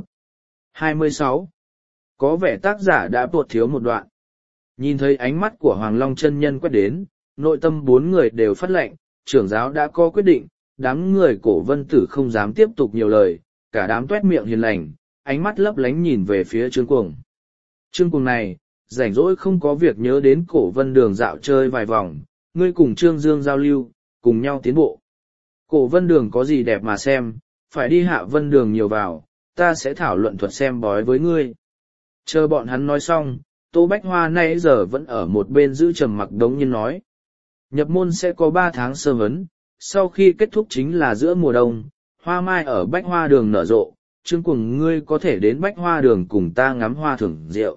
1. 26. Có vẻ tác giả đã tuột thiếu một đoạn. Nhìn thấy ánh mắt của Hoàng Long chân nhân quét đến, nội tâm bốn người đều phát lệnh, trưởng giáo đã có quyết định, đám người Cổ Vân Tử không dám tiếp tục nhiều lời, cả đám tuét miệng hiền lành, ánh mắt lấp lánh nhìn về phía Trương Cuồng. Trương Cuồng này, rảnh rỗi không có việc nhớ đến Cổ Vân Đường dạo chơi vài vòng, ngươi cùng Trương Dương giao lưu, cùng nhau tiến bộ. Cổ Vân Đường có gì đẹp mà xem, phải đi Hạ Vân Đường nhiều vào, ta sẽ thảo luận thuật xem bói với ngươi. Chờ bọn hắn nói xong, Tô Bách Hoa nãy giờ vẫn ở một bên giữ trầm mặc đống nhiên nói. Nhập môn sẽ có 3 tháng sơ vấn, sau khi kết thúc chính là giữa mùa đông, hoa mai ở Bách Hoa Đường nở rộ, Trương Cuồng ngươi có thể đến Bách Hoa Đường cùng ta ngắm hoa thưởng rượu.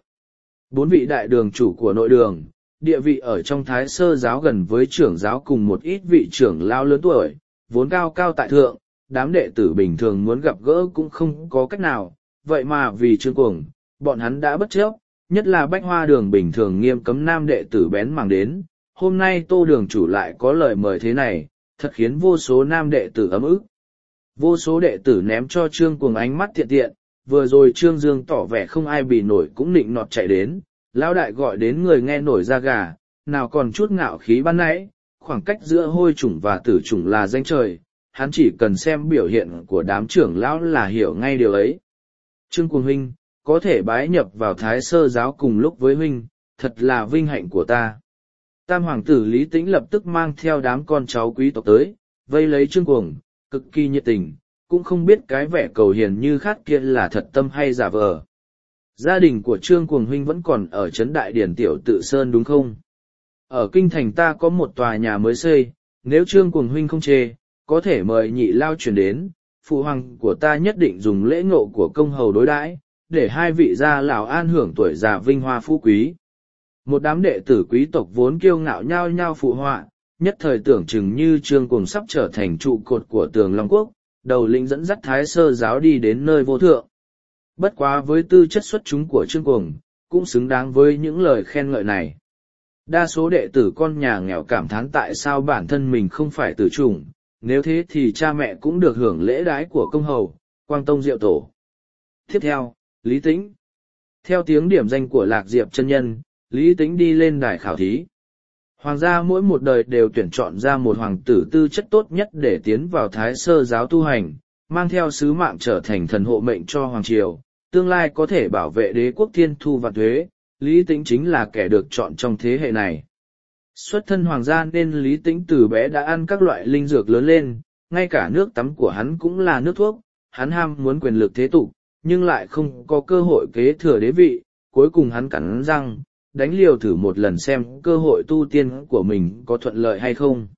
4 vị đại đường chủ của nội đường, địa vị ở trong Thái Sơ giáo gần với trưởng giáo cùng một ít vị trưởng lao lớn tuổi, vốn cao cao tại thượng, đám đệ tử bình thường muốn gặp gỡ cũng không có cách nào, vậy mà vì Trương Cuồng, bọn hắn đã bất chấp, nhất là Bách Hoa Đường bình thường nghiêm cấm nam đệ tử bén mảng đến, hôm nay Tô đường chủ lại có lời mời thế này, thật khiến vô số nam đệ tử ấm ức. Vô số đệ tử ném cho Trương Cuồng ánh mắt thiện tiện, vừa rồi Trương Dương tỏ vẻ không ai bị nổi cũng nịnh nọt chạy đến, lão đại gọi đến người nghe nổi da gà, nào còn chút ngạo khí ban nãy, khoảng cách giữa hôi chủng và tử chủng là danh trời, hắn chỉ cần xem biểu hiện của đám trưởng lão là hiểu ngay điều ấy. Trương Cuồng huynh, có thể bái nhập vào Thái Sơ giáo cùng lúc với huynh, thật là vinh hạnh của ta. Tam hoàng tử Lý Tĩnh lập tức mang theo đám con cháu quý tộc tới, vây lấy Trương Cuồng, cực kỳ nhiệt tình, cũng không biết cái vẻ cầu hiền như khát kia là thật tâm hay giả vờ. Gia đình của Trương Cuồng huynh vẫn còn ở trấn Đại Điển Tiểu Tự Sơn đúng không? Ở kinh thành ta có một tòa nhà mới xây, nếu Trương Cuồng huynh không chê, có thể mời nhị lao chuyển đến, phụ hoàng của ta nhất định dùng lễ ngộ của công hầu đối đãi, để hai vị gia lão an hưởng tuổi già vinh hoa phú quý. Một đám đệ tử quý tộc vốn kiêu ngạo nhao nhao phụ họa, nhất thời tưởng chừng như Trương Cuồng sắp trở thành trụ cột của Tường Long Quốc, đầu lĩnh dẫn dắt Thái Sơ giáo đi đến nơi vô thượng. Bất quá với tư chất xuất chúng của Trương Cuồng, cũng xứng đáng với những lời khen ngợi này. Đa số đệ tử con nhà nghèo cảm thán tại sao bản thân mình không phải tử chủng, nếu thế thì cha mẹ cũng được hưởng lễ đái của công hầu, Quang Tông Diệu Tổ. Tiếp theo, Lý Tĩnh. Theo tiếng điểm danh của Lạc Diệp chân nhân, Lý Tĩnh đi lên đài khảo thí. Hoàng gia mỗi một đời đều tuyển chọn ra một hoàng tử tư chất tốt nhất để tiến vào Thái Sơ giáo tu hành, mang theo sứ mạng trở thành thần hộ mệnh cho hoàng triều, tương lai có thể bảo vệ đế quốc thiên thu và thuế. Lý Tĩnh chính là kẻ được chọn trong thế hệ này. Xuất thân hoàng gia nên Lý Tĩnh từ bé đã ăn các loại linh dược lớn lên, ngay cả nước tắm của hắn cũng là nước thuốc, hắn ham muốn quyền lực thế tục, nhưng lại không có cơ hội kế thừa đế vị, cuối cùng hắn cắn răng, đánh liều thử một lần xem cơ hội tu tiên của mình có thuận lợi hay không.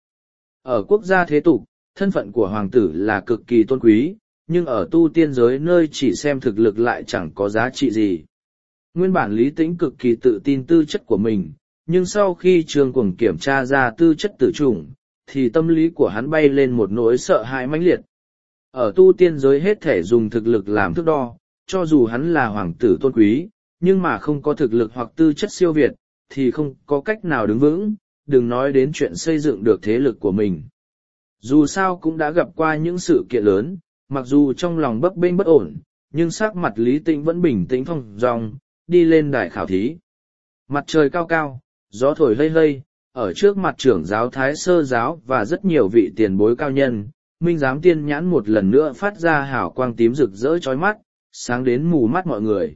Ở quốc gia thế tục, thân phận của hoàng tử là cực kỳ tôn quý, nhưng ở tu tiên giới nơi chỉ xem thực lực lại chẳng có giá trị gì. Nguyên bản Lý Tĩnh cực kỳ tự tin tư chất của mình, nhưng sau khi Trương Cuồng kiểm tra ra tư chất tử chủng, thì tâm lý của hắn bay lên một nỗi sợ hãi mãnh liệt. Ở tu tiên giới hết thể dùng thực lực làm thước đo, cho dù hắn là hoàng tử tôn quý, nhưng mà không có thực lực hoặc tư chất siêu việt, thì không có cách nào đứng vững, đừng nói đến chuyện xây dựng được thế lực của mình. Dù sao cũng đã gặp qua những sự kiện lớn, mặc dù trong lòng bấp bênh bất ổn, nhưng sắc mặt Lý Tĩnh vẫn bình tĩnh thong dong, đi lên đài khảo thí. Mặt trời cao cao, gió thổi lây lây, ở trước mặt trưởng giáo Thái Sơ giáo và rất nhiều vị tiền bối cao nhân, Minh Giám Tiên Nhãn một lần nữa phát ra hào quang tím rực rỡ chói mắt, sáng đến mù mắt mọi người.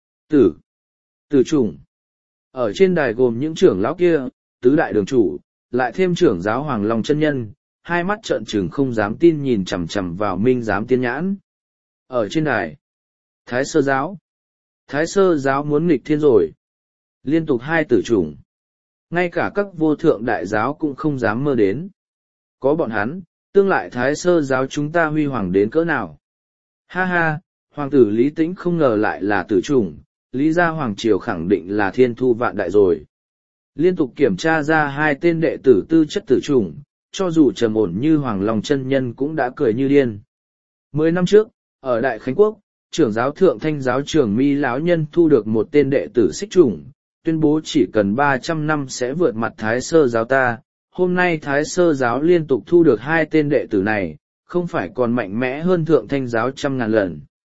Tử chủng. Ở trên đài gồm những trưởng lão kia, tứ đại đường chủ, lại thêm trưởng giáo Hoàng Long chân nhân, hai mắt trợn trừng không dám tin nhìn chằm chằm vào Minh Giám Tiên Nhãn. Ở trên đài, Thái Sơ giáo. Thái sơ giáo muốn nghịch thiên rồi. Liên tục 2 tử chủng. Ngay cả các vô thượng đại giáo cũng không dám mơ đến. Có bọn hắn, tương lại thái sơ giáo chúng ta huy hoàng đến cỡ nào. Ha ha, hoàng tử Lý Tĩnh không ngờ lại là tử chủng, Lý gia hoàng triều khẳng định là thiên thu vạn đại rồi. Liên tục kiểm tra ra 2 tên đệ tử tư chất tử chủng, cho dù trầm ổn như Hoàng Long chân nhân cũng đã cười như điên. 10 năm trước, ở Đại Khánh Quốc, trưởng giáo thượng thanh giáo trưởng Mi lão nhân thu được một tên đệ tử xích chủng, tuyên bố chỉ cần 300 năm sẽ vượt mặt Thái Sơ giáo ta. Hôm nay Thái Sơ giáo liên tục thu được 2 tên đệ tử này, không phải còn mạnh mẽ hơn thượng thanh giáo 100.000 lần.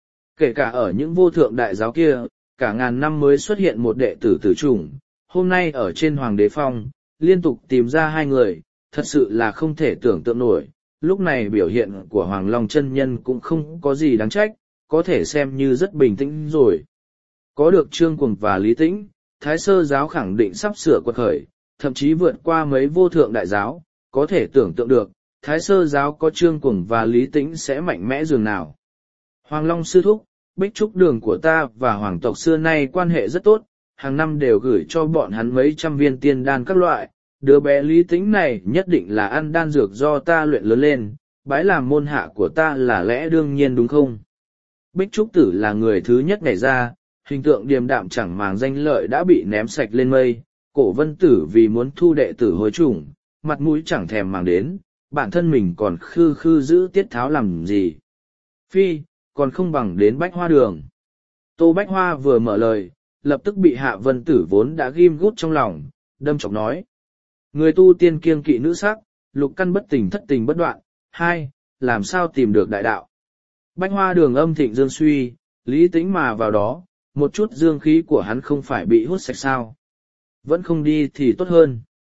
Kể cả ở những vô thượng đại giáo kia, cả ngàn năm mới xuất hiện một đệ tử tử chủng, hôm nay ở trên Hoàng đế phong, liên tục tìm ra 2 người, thật sự là không thể tưởng tượng nổi. Lúc này biểu hiện của Hoàng Long chân nhân cũng không có gì đáng trách, có thể xem như rất bình tĩnh rồi. Có được Trương Cuồng và Lý Tĩnh, Thái Sơ giáo khẳng định sắp sửa quật khởi, thậm chí vượt qua mấy vô thượng đại giáo, có thể tưởng tượng được, Thái Sơ giáo có Trương Cuồng và Lý Tĩnh sẽ mạnh mẽ dường nào. Hoàng Long sư thúc, Bích Trúc đường của ta và hoàng tộc xưa nay quan hệ rất tốt, hàng năm đều gửi cho bọn hắn mấy trăm viên tiên đan các loại, đứa bé Lý Tĩnh này nhất định là ăn đan dược do ta luyện lớn lên, bái làm môn hạ của ta là lẽ đương nhiên đúng không? Bích Trúc tử là người thứ nhất nhảy ra, hình tượng điềm đạm chẳng màng danh lợi đã bị ném sạch lên mây, Cổ Vân Tử vì muốn thu đệ tử hối chủng, mặt mũi chẳng thèm màng đến, bản thân mình còn khư khư giữ tiết tháo làm gì. Phi, còn không bằng đến Bách Hoa đường. Tô Bách Hoa vừa mở lời, lập tức bị Hạ Vân Tử vốn đã ghim gút trong lòng, đâm chọc nói. Người tu tiên kiêng kỵ nữ sắc, lục căn bất tình thất tình bất đoạn, 2, làm sao tìm được đại đạo. Bách Hoa đường âm thịnh dương suy, Lý Tĩnh mà vào đó, một chút dương khí của hắn không phải bị hút sạch sao. Vẫn không đi thì tốt hơn.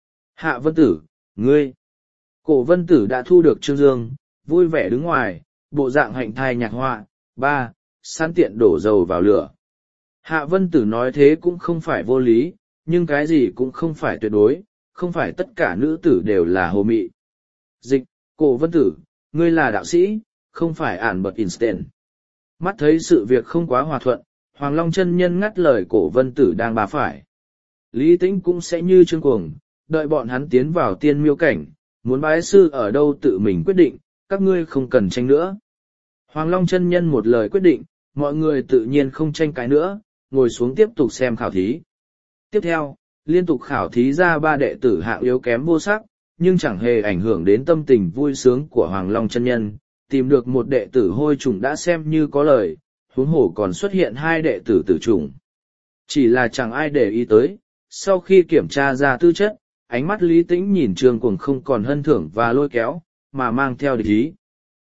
Hạ Vân Tử, ngươi. Cổ Vân Tử đã thu được Trương Dương, vui vẻ đứng ngoài, bộ dạng hạnh thai nhạc họa. 3, sẵn tiện đổ dầu vào lửa. Hạ Vân Tử nói thế cũng không phải vô lý, nhưng cái gì cũng không phải tuyệt đối, không phải tất cả nữ tử đều là hồ mị. Dịch, Cổ Vân Tử, ngươi là đạo sĩ, không phải Albert Einstein. Mắt thấy sự việc không quá hòa thuận, Hoàng Long chân nhân ngắt lời Cổ Vân Tử đang bà phải. Lý Tĩnh cũng sẽ như Trương Cuồng, đợi bọn hắn tiến vào tiên miêu cảnh, muốn bái sư ở đâu tự mình quyết định, các ngươi không cần tranh nữa. Hoàng Long chân nhân một lời quyết định, mọi người tự nhiên không tranh cãi nữa, ngồi xuống tiếp tục xem khảo thí. Tiếp theo, liên tục khảo thí ra 3 đệ tử hạng yếu kém vô sắc, nhưng chẳng hề ảnh hưởng đến tâm tình vui sướng của Hoàng Long chân nhân, tìm được một đệ tử hôi trùng đã xem như có lời, huống hồ còn xuất hiện 2 đệ tử tử trùng. Chỉ là chẳng ai để ý tới, sau khi kiểm tra ra tư chất, ánh mắt Lý Tĩnh nhìn Trương Cuồng không còn hân thưởng và lôi kéo, mà mang theo địch ý.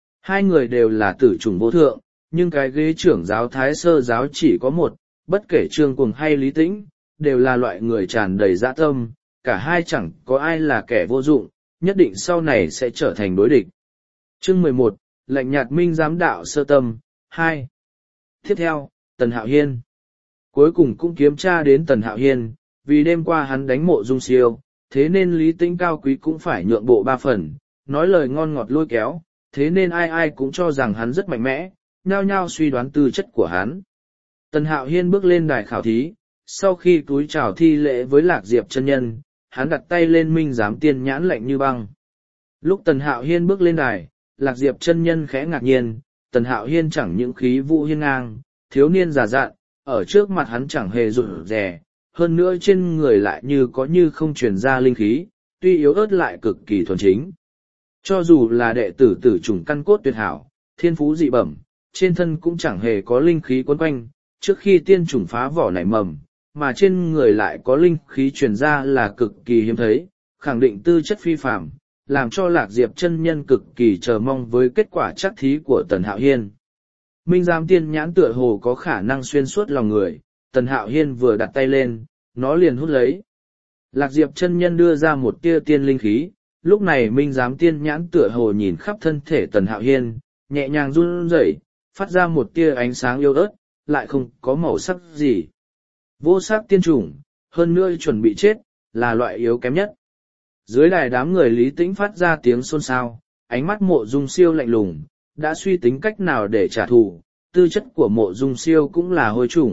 2 người đều là tử trùng vô thượng, nhưng cái ghế trưởng giáo Thái Sơ giáo chỉ có một, bất kể Trương Cuồng hay Lý Tĩnh, đều là loại người tràn đầy dã tâm, cả hai chẳng có ai là kẻ vô dụng, nhất định sau này sẽ trở thành đối địch. Chương 11, lạnh nhạt minh giám đạo sơ tâm, 2. Tiếp theo, Tần Hạo Hiên. Cuối cùng cũng kiếm tra đến Tần Hạo Hiên, vì đêm qua hắn đánh Mộ Dung Siêu, thế nên Lý Tĩnh cao quý cũng phải nhượng bộ 3 phần, nói lời ngon ngọt lôi kéo, thế nên ai ai cũng cho rằng hắn rất mạnh mẽ, nhao nhao suy đoán tư chất của hắn. Tần Hạo Hiên bước lên đài khảo thí, sau khi cúi chào thi lễ với Lạc Diệp chân nhân, hắn đặt tay lên minh giám tiên nhãn lạnh như băng. Lúc Tần Hạo Hiên bước lên đài, Lạc Diệp chân nhân khẽ ngạc nhiên, Tần Hạo Hiên chẳng những khí vũ hiên ngang, thiếu niên già dạn, ở trước mặt hắn chẳng hề rụt rè, hơn nữa trên người lại như có như không truyền ra linh khí, tuy yếu ớt lại cực kỳ thuần chính. Cho dù là đệ tử tử chủng căn cốt tuyệt hảo, thiên phú dị bẩm, trên thân cũng chẳng hề có linh khí quấn quanh, trước khi tiên chủng phá vỏ nảy mầm, mà trên người lại có linh khí truyền ra là cực kỳ hiếm thấy, khẳng định tư chất phi phàm, làm cho Lạc Diệp chân nhân cực kỳ chờ mong với kết quả chắc thí của Tần Hạo Hiên. Minh giám tiên nhãn tựa hồ có khả năng xuyên suốt lòng người, Tần Hạo Hiên vừa đặt tay lên, nó liền hút lấy. Lạc Diệp chân nhân đưa ra một tia tiên linh khí, lúc này Minh giám tiên nhãn tựa hồ nhìn khắp thân thể Tần Hạo Hiên, nhẹ nhàng run rẩy, phát ra một tia ánh sáng yếu ớt, lại không có màu sắc gì. Vô sắc tiên chủng, hơn nữa chuẩn bị chết, là loại yếu kém nhất. Dưới đài đám người Lý Tĩnh phát ra tiếng xôn xao, ánh mắt Mộ Dung Siêu lạnh lùng, đã suy tính cách nào để trả thù, tư chất của Mộ Dung Siêu cũng là hôi chủng,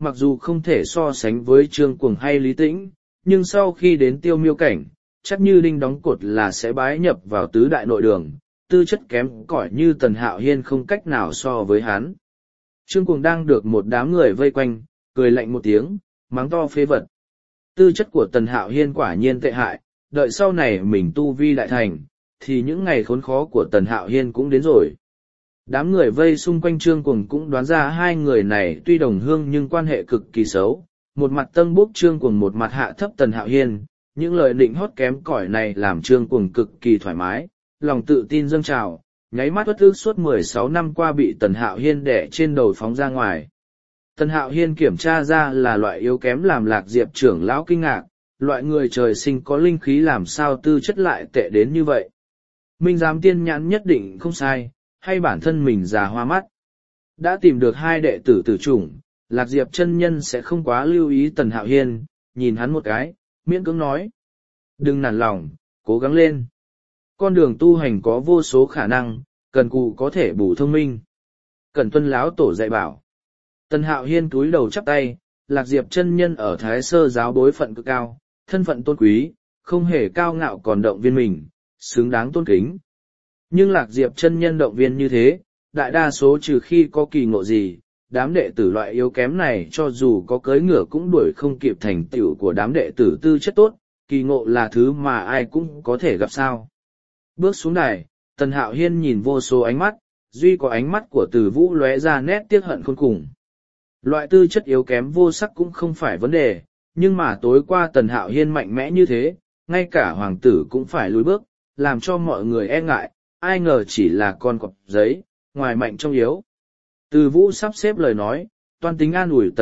mặc dù không thể so sánh với Trương Cuồng hay Lý Tĩnh, nhưng sau khi đến Tiêu Miêu cảnh, chắc như đinh đóng cột là sẽ bái nhập vào tứ đại nội đường, tư chất kém cỏi như Tần Hạo Hiên không cách nào so với hắn. Trương Cuồng đang được một đám người vây quanh, cười lạnh một tiếng, mắng to phế vật. Tư chất của Tần Hạo Hiên quả nhiên tệ hại, đợi sau này mình tu vi đại thành, thì những ngày khốn khó của Tần Hạo Hiên cũng đến rồi. Đám người vây xung quanh Trương Cuồng cũng đoán ra hai người này tuy đồng hương nhưng quan hệ cực kỳ xấu, một mặt tân bốc Trương Cuồng một mặt hạ thấp Tần Hạo Hiên, những lời định hót kém cỏi này làm Trương Cuồng cực kỳ thoải mái, lòng tự tin dâng trào, nháy mắt uất ức suốt 16 năm qua bị Tần Hạo Hiên đẻ trên đầu phóng ra ngoài. Tần Hạo Hiên kiểm tra ra là loại yếu kém làm Lạc Diệp trưởng lão kinh ngạc, loại người trời sinh có linh khí làm sao tư chất lại tệ đến như vậy. Minh giám tiên nhãn nhất định không sai, hay bản thân mình già hoa mắt. Đã tìm được hai đệ tử tử chủng, Lạc Diệp chân nhân sẽ không quá lưu ý Tần Hạo Hiên, nhìn hắn một cái, miễn cưỡng nói. Đừng nản lòng, cố gắng lên. Con đường tu hành có vô số khả năng, cần cù có thể bù thông minh. Cẩn tuân láo tổ dạy bảo. Tần Hạo Hiên cúi đầu chắp tay, Lạc Diệp chân nhân ở Thái Sơ giáo bối phận cực cao, thân phận tôn quý, không hề cao ngạo còn động viên mình, xứng đáng tôn kính. Nhưng Lạc Diệp chân nhân động viên như thế, đại đa số trừ khi có kỳ ngộ gì, đám đệ tử loại yếu kém này cho dù có cưỡi ngựa cũng đuổi không kịp thành tựu của đám đệ tử tư chất tốt, kỳ ngộ là thứ mà ai cũng có thể gặp sao. Bước xuống đài, Tần Hạo Hiên nhìn vô số ánh mắt, duy có ánh mắt của Từ Vũ lóe ra nét tiếc hận khôn cùng. Loại tư chất yếu kém vô sắc cũng không phải vấn đề, nhưng mà tối qua Tần Hạo Hiên mạnh mẽ như thế, ngay cả hoàng tử cũng phải lùi bước, làm cho mọi người e ngại, ai ngờ chỉ là con cọp giấy, ngoài mạnh trong yếu. Từ Vũ sắp xếp lời nói, toan tính an ủi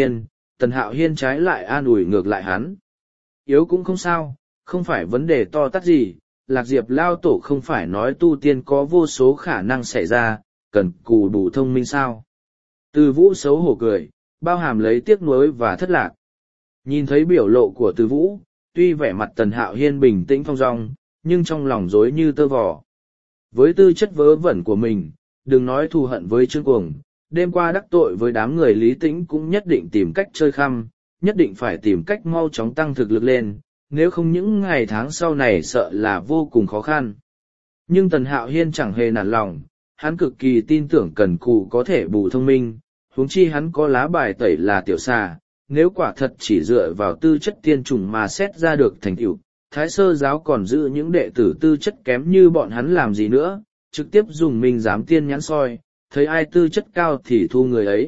Tần Hạo Hiên trái lại an ủi ngược lại hắn. Yếu cũng không sao, không phải vấn đề to tát gì, Lạc Diệp lao tổ không phải nói tu tiên có vô số khả năng xảy ra, cần cù đủ thông minh sao. Từ Vũ xấu hổ cười, bao hàm lấy tiếc nuối và thất lạc. Nhìn thấy biểu lộ của Từ Vũ, tuy vẻ mặt Tần Hạo Hiên bình tĩnh thong dong, nhưng trong lòng rối như tơ vò. Với tư chất vớ vẩn của mình, đừng nói thù hận với Trương Cuồng, đêm qua đắc tội với đám người Lý Tĩnh cũng nhất định tìm cách chơi khăm, nhất định phải tìm cách mau chóng tăng thực lực lên, nếu không những ngày tháng sau này sợ là vô cùng khó khăn. Nhưng Tần Hạo Hiên chẳng hề nản lòng, hắn cực kỳ tin tưởng cần cù có thể bù thông minh, huống chi hắn có lá bài tẩy là tiểu xà, nếu quả thật chỉ dựa vào tư chất tiên chủng mà xét ra được thành tựu, Thái Sơ giáo còn giữ những đệ tử tư chất kém như bọn hắn làm gì nữa, trực tiếp dùng minh giám tiên nhãn soi, thấy ai tư chất cao thì thu người ấy.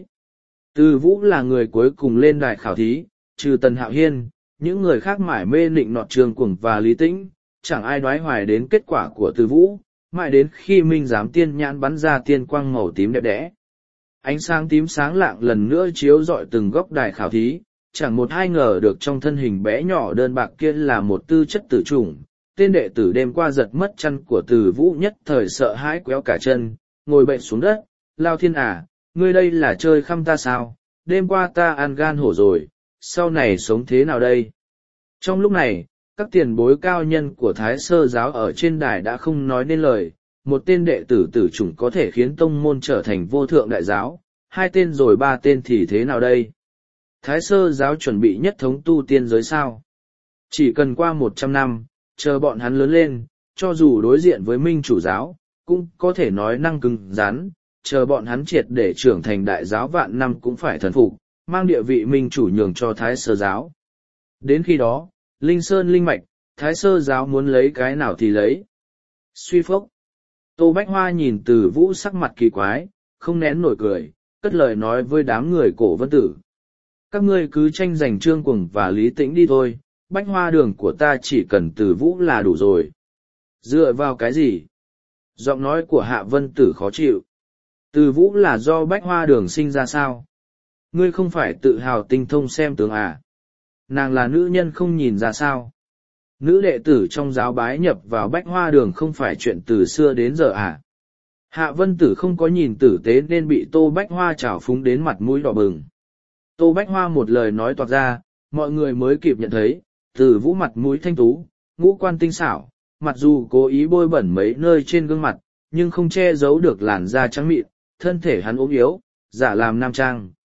Từ Vũ là người cuối cùng lên đài khảo thí, trừ Tần Hạo Hiên, những người khác mải mê nịnh nọt Trương Cuồng và Lý Tĩnh, chẳng ai đoái hoài đến kết quả của Từ Vũ, mãi đến khi minh giám tiên nhãn bắn ra tiên quang màu tím đẹp đẽ. Ánh sáng tím sáng lạng lần nữa chiếu rọi từng góc đài khảo thí, chẳng một ai ngờ được trong thân hình bé nhỏ đơn bạc kia là một tư chất tử chủng. Tên đệ tử đêm qua giật mất chân của Từ Vũ nhất thời sợ hãi quéo cả chân, ngồi bệt xuống đất, Lao Thiên à, ngươi đây là chơi khăm ta sao, đêm qua ta ăn gan hổ rồi, sau này sống thế nào đây? Trong lúc này, các tiền bối cao nhân của Thái Sơ giáo ở trên đài đã không nói nên lời, một tên đệ tử tử chủng có thể khiến tông môn trở thành vô thượng đại giáo, hai tên rồi ba tên thì thế nào đây? Thái Sơ giáo chuẩn bị nhất thống tu tiên giới sao? Chỉ cần qua 100 năm, chờ bọn hắn lớn lên, cho dù đối diện với minh chủ giáo, cũng có thể nói năng cứng rắn, chờ bọn hắn triệt để trưởng thành đại giáo vạn năm cũng phải thần phục, mang địa vị minh chủ nhường cho Thái Sơ giáo. Đến khi đó, linh sơn linh mạch, Thái Sơ giáo muốn lấy cái nào thì lấy. Suy phốc. Tô Bách Hoa nhìn Từ Vũ sắc mặt kỳ quái, không nén nổi cười, cất lời nói với đám người Cổ Vân Tử. Các ngươi cứ tranh giành Trương Cuồng và Lý Tĩnh đi thôi, Bách Hoa đường của ta chỉ cần Từ Vũ là đủ rồi. Dựa vào cái gì? Giọng nói của Hạ Vân Tử khó chịu. Từ Vũ là do Bách Hoa đường sinh ra sao? Ngươi không phải tự hào tinh thông xem tướng à? Nàng là nữ nhân không nhìn ra sao? Nữ đệ tử trong giáo bái nhập vào Bách Hoa đường không phải chuyện từ xưa đến giờ à? Hạ Vân Tử không có nhìn tử tế nên bị Tô Bách Hoa trào phúng đến mặt mũi đỏ bừng. Tô Bách Hoa một lời nói toạc ra, mọi người mới kịp nhận thấy, Từ Vũ mặt mũi thanh tú, ngũ quan tinh xảo, mặc dù cố ý bôi bẩn mấy nơi trên gương mặt, nhưng không che giấu được làn da trắng mịn, thân thể hắn ốm yếu, giả làm nam trang,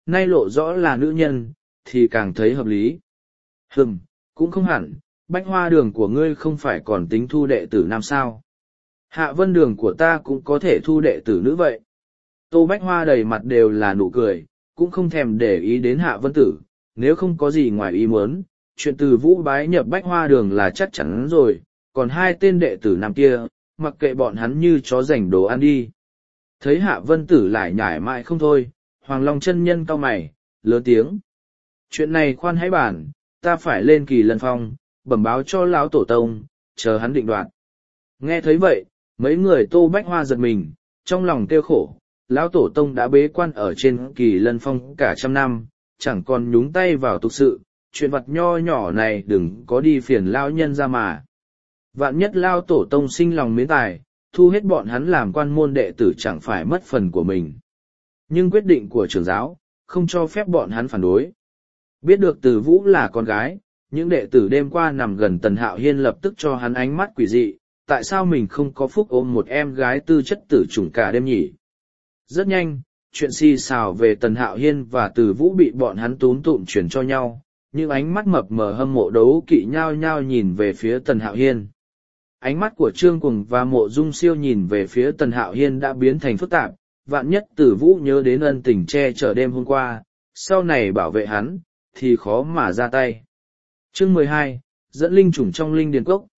nay lộ rõ là nữ nhân, thì càng thấy hợp lý. Cũng không hẳn, Bách Hoa Đường của ngươi không phải còn tính thu đệ tử nam sao. Hạ Vân Đường của ta cũng có thể thu đệ tử nữ vậy. Tô Bách Hoa đầy mặt đều là nụ cười, cũng không thèm để ý đến Hạ Vân Tử, nếu không có gì ngoài ý muốn, chuyện Từ Vũ bái nhập Bách Hoa Đường là chắc chắn rồi, còn hai tên đệ tử nam kia, mặc kệ bọn hắn như chó rảnh đồ ăn đi. Thấy Hạ Vân Tử lại nhải mãi không thôi, Hoàng Long chân nhân cau mày, lớn tiếng. Chuyện này khoan hãy bàn, ta phải lên Kỳ Lân Phong, bẩm báo cho lão tổ tông, chờ hắn định đoạt. Nghe thấy vậy, mấy người Tô Bách Hoa giật mình, trong lòng kêu khổ, lão tổ tông đã bế quan ở trên Kỳ Lân Phong cả trăm năm, chẳng còn nhúng tay vào tục sự, chuyện vặt nho nhỏ này đừng có đi phiền lão nhân ra mà. Vạn nhất lão tổ tông sinh lòng mến tài, thu hết bọn hắn làm quan môn đệ tử chẳng phải mất phần của mình. Nhưng quyết định của trưởng giáo, không cho phép bọn hắn phản đối. Biết được Từ Vũ là con gái, những đệ tử đêm qua nằm gần Tần Hạo Hiên lập tức cho hắn ánh mắt quỷ dị, tại sao mình không có phúc ôm một em gái tư chất tử chủng cả đêm nhỉ? Rất nhanh, chuyện xì xào về Tần Hạo Hiên và Từ Vũ bị bọn hắn túm tụm chuyển cho nhau, những ánh mắt mập mờ hâm mộ đấu kỵ nhao nhao nhìn về phía Tần Hạo Hiên. Ánh mắt của Trương Cuồng và Mộ Dung Siêu nhìn về phía Tần Hạo Hiên đã biến thành phức tạp, vạn nhất Từ Vũ nhớ đến ân tình che chở đêm hôm qua, sau này bảo vệ hắn, thì khó mà ra tay. Chương 12, dẫn linh chủng trong linh điền cốc,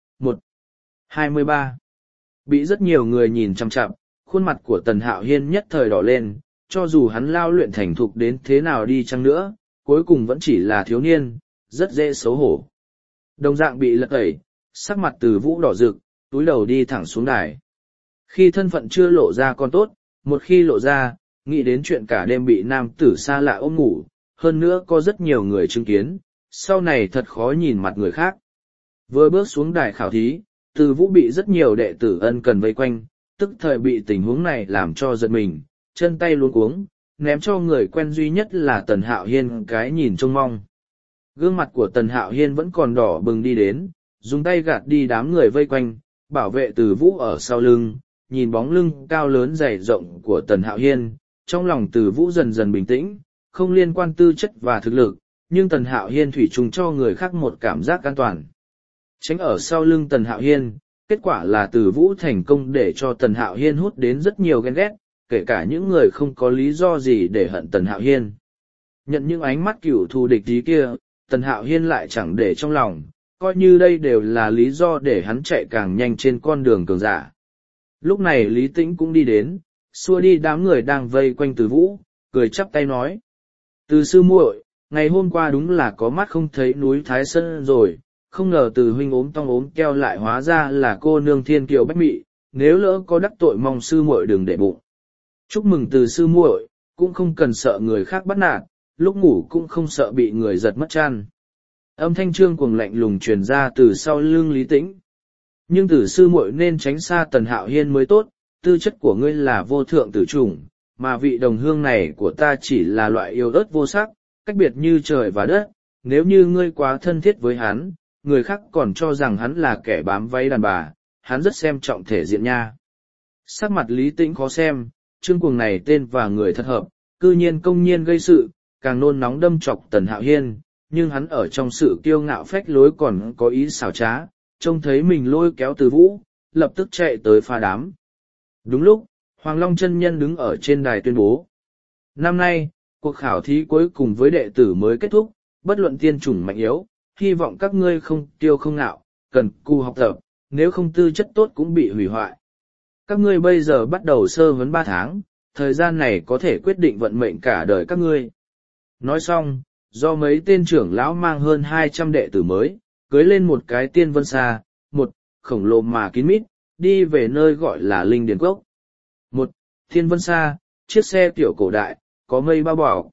1:23. Bị rất nhiều người nhìn chằm chằm, khuôn mặt của Tần Hạo Hiên nhất thời đỏ lên, cho dù hắn lao luyện thành thục đến thế nào đi chăng nữa, cuối cùng vẫn chỉ là thiếu niên, rất dễ xấu hổ. Đồng dạng bị lật tẩy, sắc mặt Từ Vũ đỏ rực, túi đầu đi thẳng xuống đài. Khi thân phận chưa lộ ra còn tốt, một khi lộ ra, nghĩ đến chuyện cả đêm bị nam tử xa lạ ôm ngủ, hơn nữa có rất nhiều người chứng kiến, sau này thật khó nhìn mặt người khác. Vừa bước xuống đài khảo thí, Từ Vũ bị rất nhiều đệ tử ân cần vây quanh, tức thời bị tình huống này làm cho giật mình, chân tay luống cuống, ném cho người quen duy nhất là Tần Hạo Hiên cái nhìn trông mong. Gương mặt của Tần Hạo Hiên vẫn còn đỏ bừng đi đến, dùng tay gạt đi đám người vây quanh, bảo vệ Từ Vũ ở sau lưng, nhìn bóng lưng cao lớn dày rộng của Tần Hạo Hiên, trong lòng Từ Vũ dần dần bình tĩnh, không liên quan tư chất và thực lực, nhưng Tần Hạo Hiên thủy chung cho người khác một cảm giác an toàn. Tránh ở sau lưng Tần Hạo Hiên, kết quả là Từ Vũ thành công để cho Tần Hạo Hiên hút đến rất nhiều ghen ghét, kể cả những người không có lý do gì để hận Tần Hạo Hiên. Nhận những ánh mắt cựu thù địch tí kia, Tần Hạo Hiên lại chẳng để trong lòng, coi như đây đều là lý do để hắn chạy càng nhanh trên con đường cường giả. Lúc này Lý Tĩnh cũng đi đến, xua đi đám người đang vây quanh Từ Vũ, cười chắp tay nói. Từ sư muội, ngày hôm qua đúng là có mắt không thấy núi Thái Sơn rồi, không ngờ Từ huynh ốm tong ốm keo lại hóa ra là cô nương thiên kiều bách mị, nếu lỡ có đắc tội mong sư muội đừng để bụng. Chúc mừng Từ sư muội, cũng không cần sợ người khác bắt nạt, lúc ngủ cũng không sợ bị người giật mất chăn. Âm thanh Trương Cuồng lạnh lùng truyền ra từ sau lưng Lý Tĩnh. Nhưng Từ sư muội nên tránh xa Tần Hạo Hiên mới tốt, tư chất của ngươi là vô thượng tử chủng, mà vị đồng hương này của ta chỉ là loại yêu ớt vô sắc, cách biệt như trời và đất, nếu như ngươi quá thân thiết với hắn, người khác còn cho rằng hắn là kẻ bám váy đàn bà, hắn rất xem trọng thể diện nha. Sắc mặt Lý Tĩnh khó xem, Trương Cuồng này tên và người thật hợp, cư nhiên công nhiên gây sự, càng nôn nóng đâm chọc Tần Hạo Hiên, nhưng hắn ở trong sự kiêu ngạo phách lối còn có ý xảo trá, trông thấy mình lôi kéo Từ Vũ, lập tức chạy tới pha đám. Đúng lúc, Hoàng Long chân nhân đứng ở trên đài tuyên bố. Năm nay, cuộc khảo thí cuối cùng với đệ tử mới kết thúc, bất luận tiên chủng mạnh yếu, hy vọng các ngươi không tiêu không ngạo, cần cù học tập, nếu không tư chất tốt cũng bị hủy hoại. Các ngươi bây giờ bắt đầu sơ huấn 3 tháng, thời gian này có thể quyết định vận mệnh cả đời các ngươi. Nói xong, do mấy tên trưởng lão mang hơn 200 đệ tử mới, cưới lên một cái tiên vân xa, một khổng lồ mà kín mít, đi về nơi gọi là Linh Điền Cốc. Một Thiên vân xa, chiếc xe tiểu cổ đại, có mây bao bọc.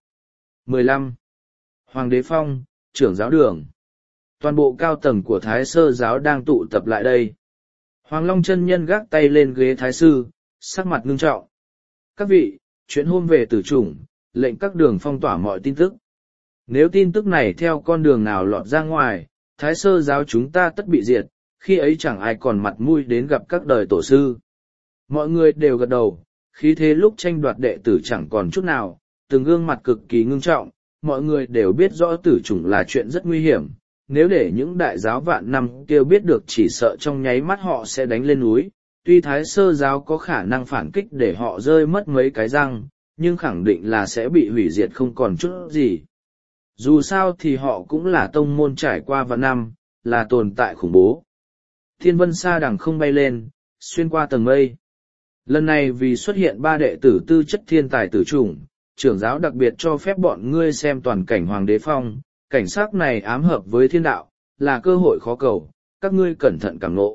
15. Hoàng đế phong, trưởng giáo đường. Toàn bộ cao tầng của Thái Sơ giáo đang tụ tập lại đây. Hoàng Long chân nhân gác tay lên ghế thái sư, sắc mặt ngưng trọng. Các vị, chuyện hôm về tử chủng, lệnh các đường phong tỏa mọi tin tức. Nếu tin tức này theo con đường nào lọt ra ngoài, Thái Sơ giáo chúng ta tất bị diệt, khi ấy chẳng ai còn mặt mũi đến gặp các đời tổ sư. Mọi người đều gật đầu, khí thế lúc tranh đoạt đệ tử chẳng còn chút nào, từng gương mặt cực kỳ ngưng trọng, mọi người đều biết rõ tử chủng là chuyện rất nguy hiểm, nếu để những đại giáo vạn năm kia biết được chỉ sợ trong nháy mắt họ sẽ đánh lên núi. Tuy Thái Sơ giáo có khả năng phản kích để họ rơi mất mấy cái răng, nhưng khẳng định là sẽ bị hủy diệt không còn chút gì. Dù sao thì họ cũng là tông môn trải qua vạn năm, là tồn tại khủng bố. Thiên vân sa đằng không bay lên, xuyên qua tầng mây. Lần này vì xuất hiện 3 đệ tử tư chất thiên tài tử chủng, trưởng giáo đặc biệt cho phép bọn ngươi xem toàn cảnh Hoàng Đế Phong, cảnh sắc này ám hợp với thiên đạo, là cơ hội khó cầu, các ngươi cẩn thận cảm ngộ.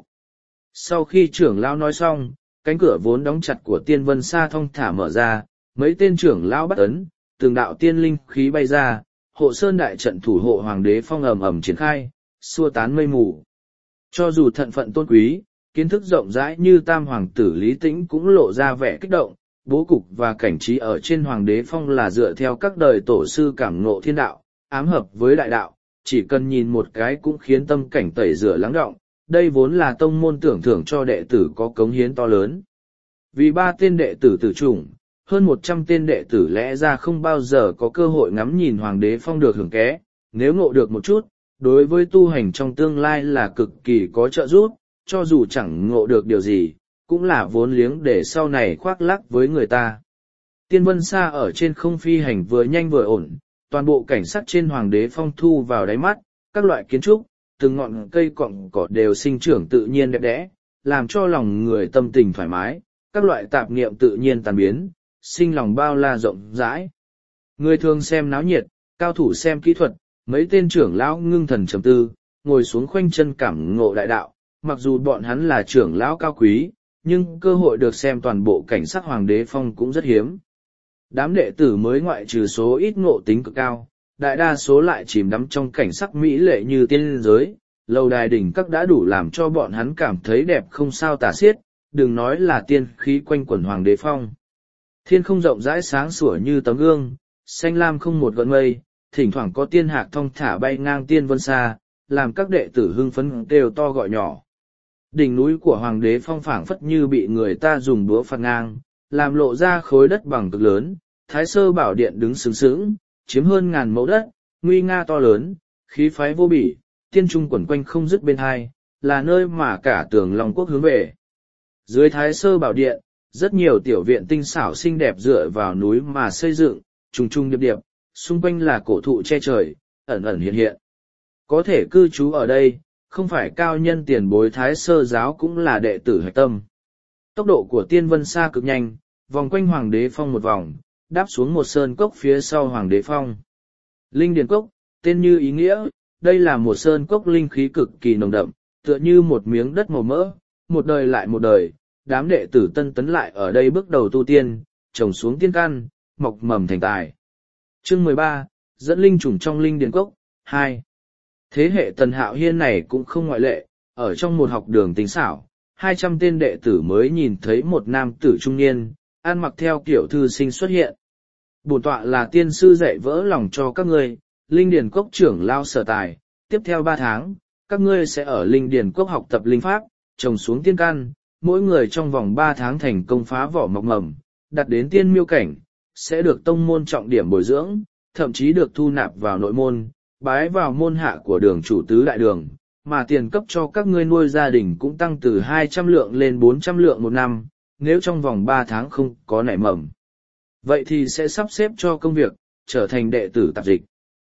Sau khi trưởng lão nói xong, cánh cửa vốn đóng chặt của tiên vân sa thong thả mở ra, mấy tên trưởng lão bắt ấn, từng đạo tiên linh khí bay ra, hộ sơn đại trận thủ hộ Hoàng Đế Phong ầm ầm triển khai, xua tán mây mù. Cho dù thận phận tôn quý, kiến thức rộng rãi như tam hoàng tử Lý Tĩnh cũng lộ ra vẻ kích động, bố cục và cảnh trí ở trên Hoàng Đế Phong là dựa theo các đời tổ sư cảm ngộ thiên đạo, ám hợp với đại đạo, chỉ cần nhìn một cái cũng khiến tâm cảnh tẩy rửa lắng đọng. Đây vốn là tông môn tưởng thưởng cho đệ tử có cống hiến to lớn. Vì 3 tên đệ tử tử chủng, hơn 100 tên đệ tử lẽ ra không bao giờ có cơ hội ngắm nhìn Hoàng Đế Phong được hưởng ké, nếu ngộ được một chút, đối với tu hành trong tương lai là cực kỳ có trợ giúp, cho dù chẳng ngộ được điều gì, cũng là vốn liếng để sau này khoác lác với người ta. Tiên vân sa ở trên không phi hành vừa nhanh vừa ổn, toàn bộ cảnh sắc trên Hoàng Đế Phong thu vào đáy mắt, các loại kiến trúc, từng ngọn cây cọng cỏ đều sinh trưởng tự nhiên đẹp đẽ, làm cho lòng người tâm tình thoải mái, các loại tạp niệm tự nhiên tan biến, sinh lòng bao la rộng rãi. Người thường xem náo nhiệt, cao thủ xem kỹ thuật, mấy tên trưởng lão ngưng thần trầm tư, ngồi xuống khoanh chân cảm ngộ đại đạo, mặc dù bọn hắn là trưởng lão cao quý, nhưng cơ hội được xem toàn bộ cảnh sắc Hoàng Đế Phong cũng rất hiếm. Đám đệ tử mới ngoại trừ số ít ngộ tính cực cao, đại đa số lại chìm đắm trong cảnh sắc mỹ lệ như tiên giới, lầu đài đỉnh các đã đủ làm cho bọn hắn cảm thấy đẹp không sao tả xiết, đừng nói là tiên khí quanh quẩn Hoàng Đế Phong. Thiên không rộng rãi sáng sủa như tấm gương, xanh lam không một gợn mây, thỉnh thoảng có tiên hạc thong thả bay ngang tiên vân xa, làm các đệ tử hưng phấn đều to gọi nhỏ. Đỉnh núi của Hoàng Đế Phong phảng phất như bị người ta dùng búa phạt ngang, làm lộ ra khối đất bằng cực lớn, Thái Sơ Bảo Điện đứng sướng sướng, chiếm hơn 1000 mẫu đất, nguy nga to lớn, khí phái vô bỉ, tiên trung quẩn quanh không dứt bên hai, là nơi mà cả tường Long Quốc hướng về. Dưới Thái Sơ Bảo Điện, rất nhiều tiểu viện tinh xảo xinh đẹp dựa vào núi mà xây dựng, trùng trùng điệp điệp, xung quanh là cổ thụ che trời, ẩn ẩn hiện hiện. Có thể cư trú ở đây, không phải cao nhân tiền bối Thái Sơ giáo cũng là đệ tử hạch tâm. Tốc độ của tiên vân xa cực nhanh, vòng quanh Hoàng Đế Phong một vòng, đáp xuống một sơn cốc phía sau Hoàng Đế Phong. Linh Điền Cốc, tên như ý nghĩa, đây là một sơn cốc linh khí cực kỳ nồng đậm, tựa như một miếng đất màu mỡ, một đời lại một đời, đám đệ tử tân tấn lại ở đây bước đầu tu tiên, trồng xuống tiên căn, mọc mầm thành tài. Chương 13, dẫn linh trùng trong Linh Điền Cốc, 2. Thế hệ Tần Hạo Hiên này cũng không ngoại lệ, ở trong một học đường tinh xảo, 200 tên đệ tử mới nhìn thấy một nam tử trung niên, ăn mặc theo kiểu thư sinh xuất hiện. Bổn tọa là tiên sư dạy vỡ lòng cho các ngươi, Linh Điền Cốc trưởng lao sở tài, tiếp theo 3 tháng, các ngươi sẽ ở Linh Điền Cốc học tập linh pháp, trồng xuống tiên căn, mỗi người trong vòng 3 tháng thành công phá vỏ mọc mầm, đạt đến tiên miêu cảnh, sẽ được tông môn trọng điểm bồi dưỡng, thậm chí được thu nạp vào nội môn, bái vào môn hạ của đường chủ tứ đại đường, mà tiền cấp cho các ngươi nuôi gia đình cũng tăng từ 200 lượng lên 400 lượng một năm, nếu trong vòng 3 tháng không có nảy mầm. Vậy thì sẽ sắp xếp cho công việc, trở thành đệ tử tạp dịch.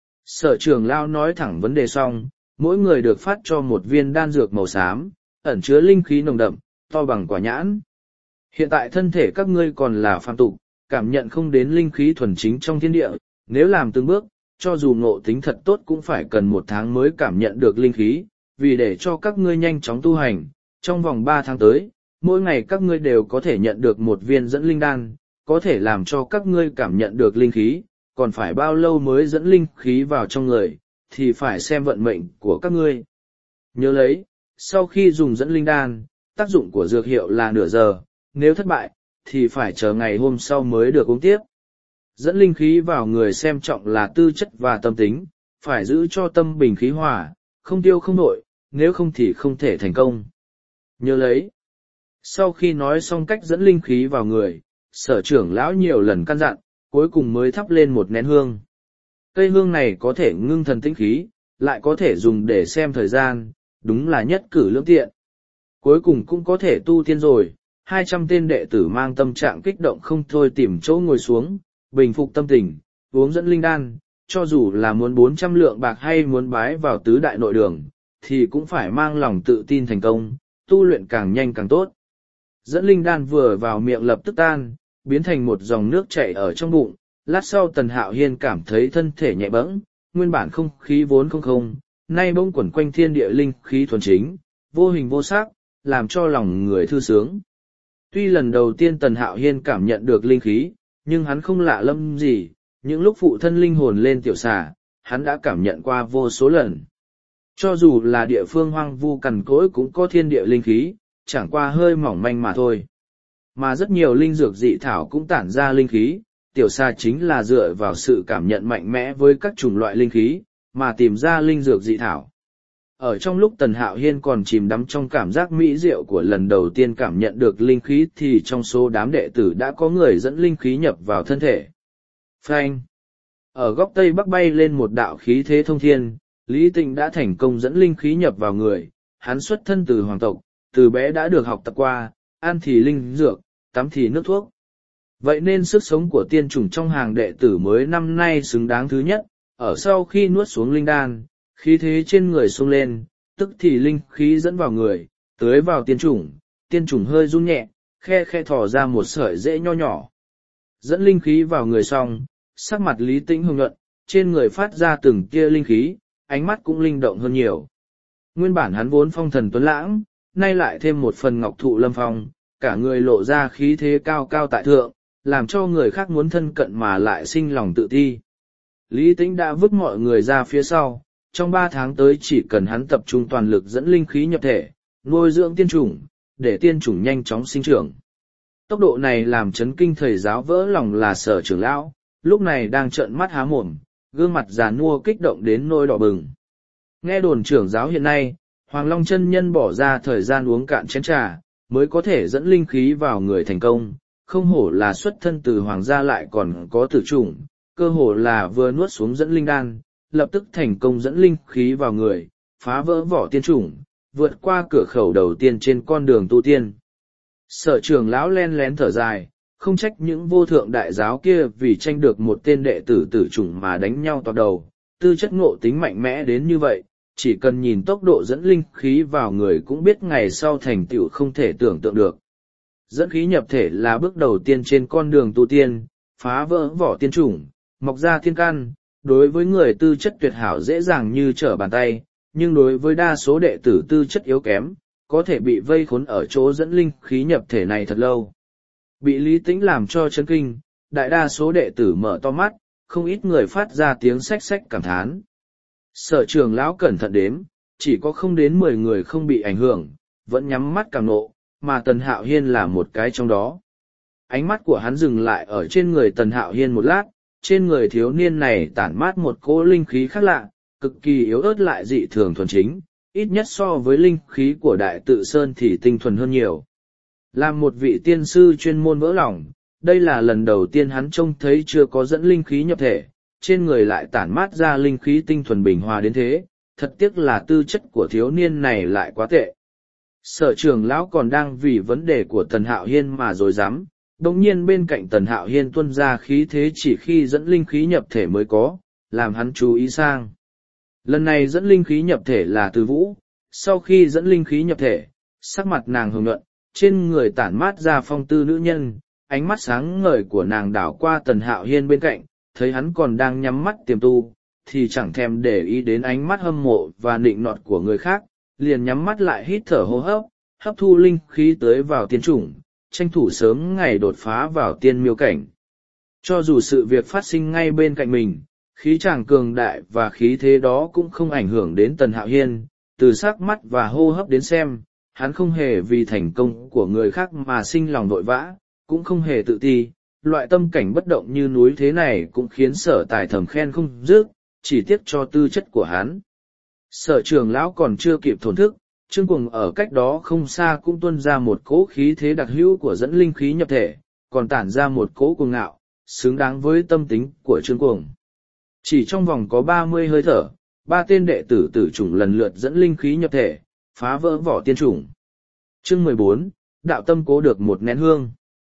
Sở trưởng lao nói thẳng vấn đề xong, mỗi người được phát cho một viên đan dược màu xám, ẩn chứa linh khí nồng đậm, to bằng quả nhãn. Hiện tại thân thể các ngươi còn là phàm tục, cảm nhận không đến linh khí thuần chính trong thiên địa, nếu làm từng bước, cho dù ngộ tính thật tốt cũng phải cần 1 tháng mới cảm nhận được linh khí, vì để cho các ngươi nhanh chóng tu hành, trong vòng 3 tháng tới, mỗi ngày các ngươi đều có thể nhận được một viên dẫn linh đan, có thể làm cho các ngươi cảm nhận được linh khí, còn phải bao lâu mới dẫn linh khí vào trong người, thì phải xem vận mệnh của các ngươi. Nhớ lấy, sau khi dùng dẫn linh đan, tác dụng của dược hiệu là nửa giờ, nếu thất bại, thì phải chờ ngày hôm sau mới được uống tiếp. Dẫn linh khí vào người xem trọng là tư chất và tâm tính, phải giữ cho tâm bình khí hòa, không tiêu không nổi, nếu không thì không thể thành công. Nhớ lấy. Sau khi nói xong cách dẫn linh khí vào người, sở trưởng lão nhiều lần căn dặn, cuối cùng mới thắp lên một nén hương. Cây hương này có thể ngưng thần tĩnh khí, lại có thể dùng để xem thời gian, đúng là nhất cử lưỡng tiện. Cuối cùng cũng có thể tu tiên rồi, 200 tên đệ tử mang tâm trạng kích động không thôi tìm chỗ ngồi xuống, bình phục tâm tình, uống dẫn linh đan, cho dù là muốn 400 lượng bạc hay muốn bái vào tứ đại nội đường, thì cũng phải mang lòng tự tin thành công, tu luyện càng nhanh càng tốt. Dẫn linh đan vừa vào miệng lập tức tan, biến thành một dòng nước chảy ở trong bụng, lát sau Tần Hạo Hiên cảm thấy thân thể nhẹ bẫng, nguyên bản không khí vốn không, nay bỗng quẩn quanh thiên địa linh khí thuần chính, vô hình vô sắc, làm cho lòng người thư sướng. Tuy lần đầu tiên Tần Hạo Hiên cảm nhận được linh khí, nhưng hắn không lạ lẫm gì, những lúc phụ thân linh hồn lên tiểu xà, hắn đã cảm nhận qua vô số lần. Cho dù là địa phương hoang vu cằn cỗi cũng có thiên địa linh khí, chẳng qua hơi mỏng manh mà thôi. Mà rất nhiều linh dược dị thảo cũng tản ra linh khí, tiểu xà chính là dựa vào sự cảm nhận mạnh mẽ với các chủng loại linh khí, mà tìm ra linh dược dị thảo. Ở trong lúc Tần Hạo Hiên còn chìm đắm trong cảm giác mỹ diệu của lần đầu tiên cảm nhận được linh khí thì trong số đám đệ tử đã có người dẫn linh khí nhập vào thân thể. Phanh! Ở góc tây bắc bay lên một đạo khí thế thông thiên, Lý Tịnh đã thành công dẫn linh khí nhập vào người, hắn xuất thân từ hoàng tộc, từ bé đã được học tập qua, ăn thì linh dược, tắm thì nước thuốc. Vậy nên sức sống của tiên chủng trong hàng đệ tử mới năm nay xứng đáng thứ nhất, ở sau khi nuốt xuống linh đan, khí thế trên người sung lên, tức thì linh khí dẫn vào người, tưới vào tiên chủng hơi run nhẹ, khe khe thò ra một sợi rễ nho nhỏ. Dẫn linh khí vào người xong, sắc mặt Lý Tĩnh hồng nhuận, trên người phát ra từng tia linh khí, ánh mắt cũng linh động hơn nhiều. Nguyên bản hắn vốn phong thần tuấn lãng, nay lại thêm một phần ngọc thụ lâm phong, cả người lộ ra khí thế cao cao tại thượng, làm cho người khác muốn thân cận mà lại sinh lòng tự ti. Lý Tĩnh đã vứt mọi người ra phía sau, trong 3 tháng tới chỉ cần hắn tập trung toàn lực dẫn linh khí nhập thể, nuôi dưỡng tiên chủng, để tiên chủng nhanh chóng sinh trưởng. Tốc độ này làm chấn kinh thầy giáo vỡ lòng là Sở trưởng lão, lúc này đang trợn mắt há mồm, gương mặt già nua kích động đến nỗi đỏ bừng. Nghe đồn trưởng giáo hiện nay, Hoàng Long chân nhân bỏ ra thời gian uống cạn chén trà, mới có thể dẫn linh khí vào người thành công, không hổ là xuất thân từ hoàng gia lại còn có tử chủng, cơ hồ là vừa nuốt xuống dẫn linh đan, lập tức thành công dẫn linh khí vào người, phá vỡ vỏ tiên chủng, vượt qua cửa khẩu đầu tiên trên con đường tu tiên. Sở trưởng lão len lén thở dài, không trách những vô thượng đại giáo kia vì tranh được một tên đệ tử tử chủng mà đánh nhau toạc đầu, tư chất ngộ tính mạnh mẽ đến như vậy, chỉ cần nhìn tốc độ dẫn linh khí vào người cũng biết ngày sau thành tựu không thể tưởng tượng được. Dẫn khí nhập thể là bước đầu tiên trên con đường tu tiên, phá vỡ vỏ tiên chủng, mọc ra thiên căn, đối với người tư chất tuyệt hảo dễ dàng như trở bàn tay, nhưng đối với đa số đệ tử tư chất yếu kém, có thể bị vây khốn ở chỗ dẫn linh khí nhập thể này thật lâu. Bị Lý Tĩnh làm cho chấn kinh, đại đa số đệ tử mở to mắt, không ít người phát ra tiếng xách xách cảm thán. Sở trưởng lão cẩn thận đếm, chỉ có không đến 10 người không bị ảnh hưởng, vẫn nhắm mắt càng nộ, mà Tần Hạo Hiên là một cái trong đó. Ánh mắt của hắn dừng lại ở trên người Tần Hạo Hiên một lát, trên người thiếu niên này tản mát một cỗ linh khí khác lạ, cực kỳ yếu ớt lại dị thường thuần chính, ít nhất so với linh khí của Đại Tự Sơn thì tinh thuần hơn nhiều. Làm một vị tiên sư chuyên môn vỡ lòng, đây là lần đầu tiên hắn trông thấy chưa có dẫn linh khí nhập thể, trên người lại tản mát ra linh khí tinh thuần bình hòa đến thế, thật tiếc là tư chất của thiếu niên này lại quá tệ. Sở trưởng lão còn đang vì vấn đề của Tần Hạo Hiên mà rồi dám, đồng nhiên bên cạnh Tần Hạo Hiên tuôn ra khí thế chỉ khi dẫn linh khí nhập thể mới có, làm hắn chú ý sang. Lần này dẫn linh khí nhập thể là Từ Vũ, sau khi dẫn linh khí nhập thể, sắc mặt nàng hồng nhuận, trên người tản mát ra phong tư nữ nhân, ánh mắt sáng ngời của nàng đảo qua Tần Hạo Hiên bên cạnh, thấy hắn còn đang nhắm mắt tiềm tu, thì chẳng thèm để ý đến ánh mắt hâm mộ và nịnh nọt của người khác, liền nhắm mắt lại hít thở hô hấp, hấp thu linh khí tới vào tiên chủng, tranh thủ sớm ngày đột phá vào tiên miêu cảnh. Cho dù sự việc phát sinh ngay bên cạnh mình, khí chàng cường đại và khí thế đó cũng không ảnh hưởng đến Tần Hạo Hiên, từ sắc mắt và hô hấp đến xem, hắn không hề vì thành công của người khác mà sinh lòng vội vã, cũng không hề tự ti, loại tâm cảnh bất động như núi thế này cũng khiến Sở Tài thầm khen không dứt, chỉ tiếc cho tư chất của hắn. Sở trưởng lão còn chưa kịp thổn thức, Trương Cuồng ở cách đó không xa cũng tuôn ra một cỗ khí thế đặc hữu của dẫn linh khí nhập thể, còn tản ra một cỗ cuồng ngạo, xứng đáng với tâm tính của Trương Cuồng. Chỉ trong vòng có 30 hơi thở, 3 tên đệ tử tử chủng lần lượt dẫn linh khí nhập thể, phá vỡ vỏ tiên chủng. Chương 14, đạo tâm cố được một nén hương.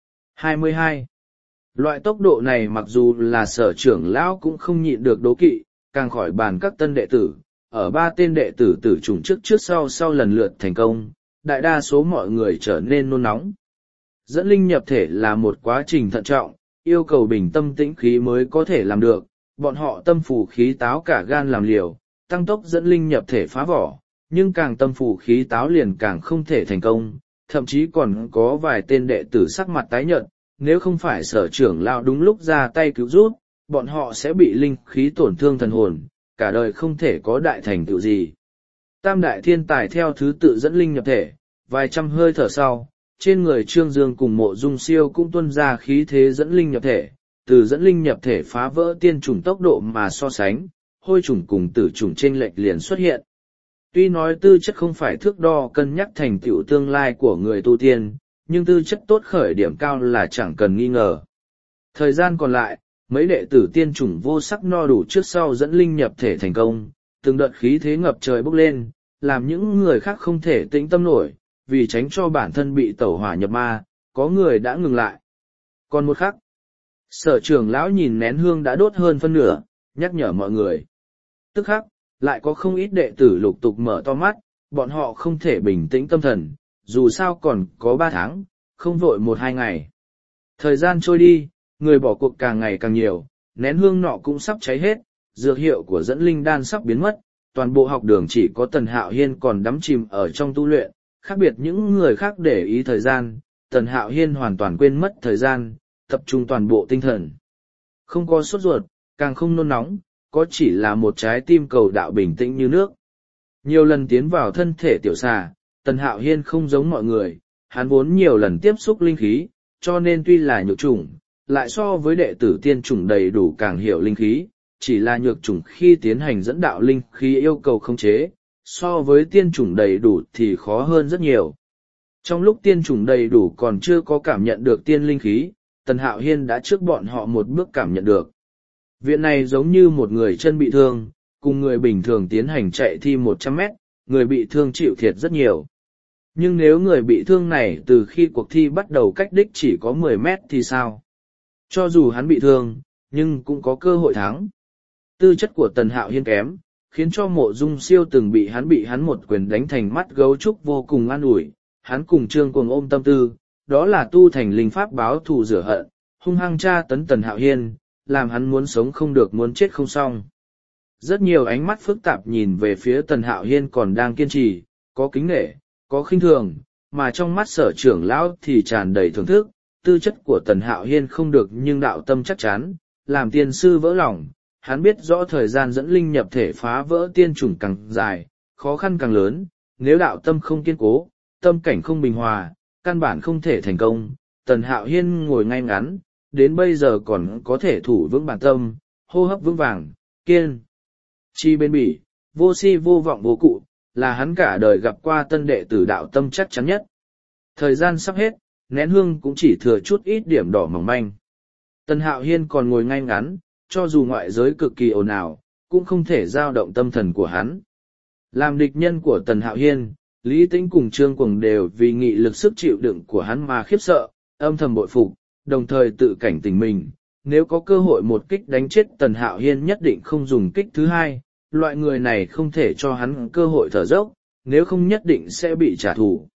22. Loại tốc độ này mặc dù là Sở trưởng lão cũng không nhịn được đố kỵ, càng khỏi bàn các tân đệ tử, ở 3 tên đệ tử tử chủng trước sau lần lượt thành công, đại đa số mọi người trở nên nôn nóng. Dẫn linh nhập thể là một quá trình thận trọng, yêu cầu bình tâm tĩnh khí mới có thể làm được, bọn họ tâm phủ khí táo cả gan làm liều, tăng tốc dẫn linh nhập thể phá vỏ, nhưng càng tâm phủ khí táo liền càng không thể thành công, thậm chí còn có vài tên đệ tử sắc mặt tái nhợt, nếu không phải Sở trưởng lão đúng lúc ra tay cứu giúp, bọn họ sẽ bị linh khí tổn thương thần hồn, cả đời không thể có đại thành tựu gì. Tam đại thiên tài theo thứ tự dẫn linh nhập thể, vài trăm hơi thở sau, trên người Trương Dương cùng Mộ Dung Siêu cũng tuôn ra khí thế dẫn linh nhập thể, từ dẫn linh nhập thể phá vỡ tiên chủng tốc độ mà so sánh, hôi chủng cùng tử chủng chênh lệch liền xuất hiện. Tuy nói tư chất không phải thước đo cân nhắc thành tựu tương lai của người tu tiên, nhưng tư chất tốt khởi điểm cao là chẳng cần nghi ngờ. Thời gian còn lại, mấy đệ tử tiên chủng vô sắc no đủ trước sau dẫn linh nhập thể thành công, từng đợt khí thế ngập trời bốc lên, làm những người khác không thể tĩnh tâm nổi, vì tránh cho bản thân bị tẩu hỏa nhập ma, có người đã ngừng lại. Còn một khắc, Sở trưởng lão nhìn nén hương đã đốt hơn phân nửa, nhắc nhở mọi người. Tức khắc, lại có không ít đệ tử lục tục mở to mắt, bọn họ không thể bình tĩnh tâm thần, dù sao còn có 3 tháng, không vội 1-2 ngày. Thời gian trôi đi, người bỏ cuộc càng ngày càng nhiều, nén hương nọ cũng sắp cháy hết, dược hiệu của dẫn linh đan sắp biến mất, toàn bộ học đường chỉ có Tần Hạo Hiên còn đắm chìm ở trong tu luyện, khác biệt những người khác để ý thời gian, Tần Hạo Hiên hoàn toàn quên mất thời gian, tập trung toàn bộ tinh thần. Không có sốt ruột, càng không nôn nóng, có chỉ là một trái tim cầu đạo bình tĩnh như nước. Nhiều lần tiến vào thân thể tiểu xà, Tần Hạo Hiên không giống mọi người, hắn vốn nhiều lần tiếp xúc linh khí, cho nên tuy là nhược chủng, lại so với đệ tử tiên chủng đầy đủ càng hiểu linh khí, chỉ là nhược chủng khi tiến hành dẫn đạo linh khí yêu cầu khống chế, so với tiên chủng đầy đủ thì khó hơn rất nhiều. Trong lúc tiên chủng đầy đủ còn chưa có cảm nhận được tiên linh khí, Tần Hạo Hiên đã trước bọn họ một bước cảm nhận được. Viện này giống như một người chân bị thương, cùng người bình thường tiến hành chạy thi 100 mét, người bị thương chịu thiệt rất nhiều. Nhưng nếu người bị thương này từ khi cuộc thi bắt đầu cách đích chỉ có 10 mét thì sao? Cho dù hắn bị thương, nhưng cũng có cơ hội thắng. Tư chất của Tần Hạo Hiên kém, khiến cho Mộ Dung Siêu từng bị hắn một quyền đánh thành mắt gấu trúc vô cùng an ủi. Hắn cùng Trương Cuồng ôm tâm tư, đó là tu thành linh pháp báo thù rửa hận, hung hăng tra tấn Tần Hạo Hiên, làm hắn muốn sống không được muốn chết không xong. Rất nhiều ánh mắt phức tạp nhìn về phía Tần Hạo Hiên còn đang kiên trì, có kính nể, có khinh thường, mà trong mắt Sở trưởng lão thì tràn đầy thưởng thức. Tư chất của Tần Hạo Hiên không được nhưng đạo tâm chắc chắn, làm tiên sư vỡ lòng, hắn biết rõ thời gian dẫn linh nhập thể phá vỡ tiên chủng càng dài, khó khăn càng lớn, nếu đạo tâm không kiên cố, tâm cảnh không bình hòa, căn bản không thể thành công. Tần Hạo Hiên ngồi ngay ngắn, đến bây giờ còn có thể thủ vững bản tâm, hô hấp vững vàng, kiên chi bên bỉ, vô si vô vọng vô cụ, là hắn cả đời gặp qua tân đệ tử đạo tâm chắc chắn nhất. Thời gian sắp hết, nén hương cũng chỉ thừa chút ít điểm đỏ mỏng manh. Tần Hạo Hiên còn ngồi ngay ngắn, cho dù ngoại giới cực kỳ ồn ào, cũng không thể dao động tâm thần của hắn. Làm địch nhân của Tần Hạo Hiên, Lý Tĩnh cùng Trương Cuồng đều vì nghị lực sức chịu đựng của hắn mà khiếp sợ, âm thầm bội phục, đồng thời tự cảnh tỉnh mình. Nếu có cơ hội một kích đánh chết Tần Hạo Hiên nhất định không dùng kích thứ hai, loại người này không thể cho hắn cơ hội thở dốc, nếu không nhất định sẽ bị trả thù.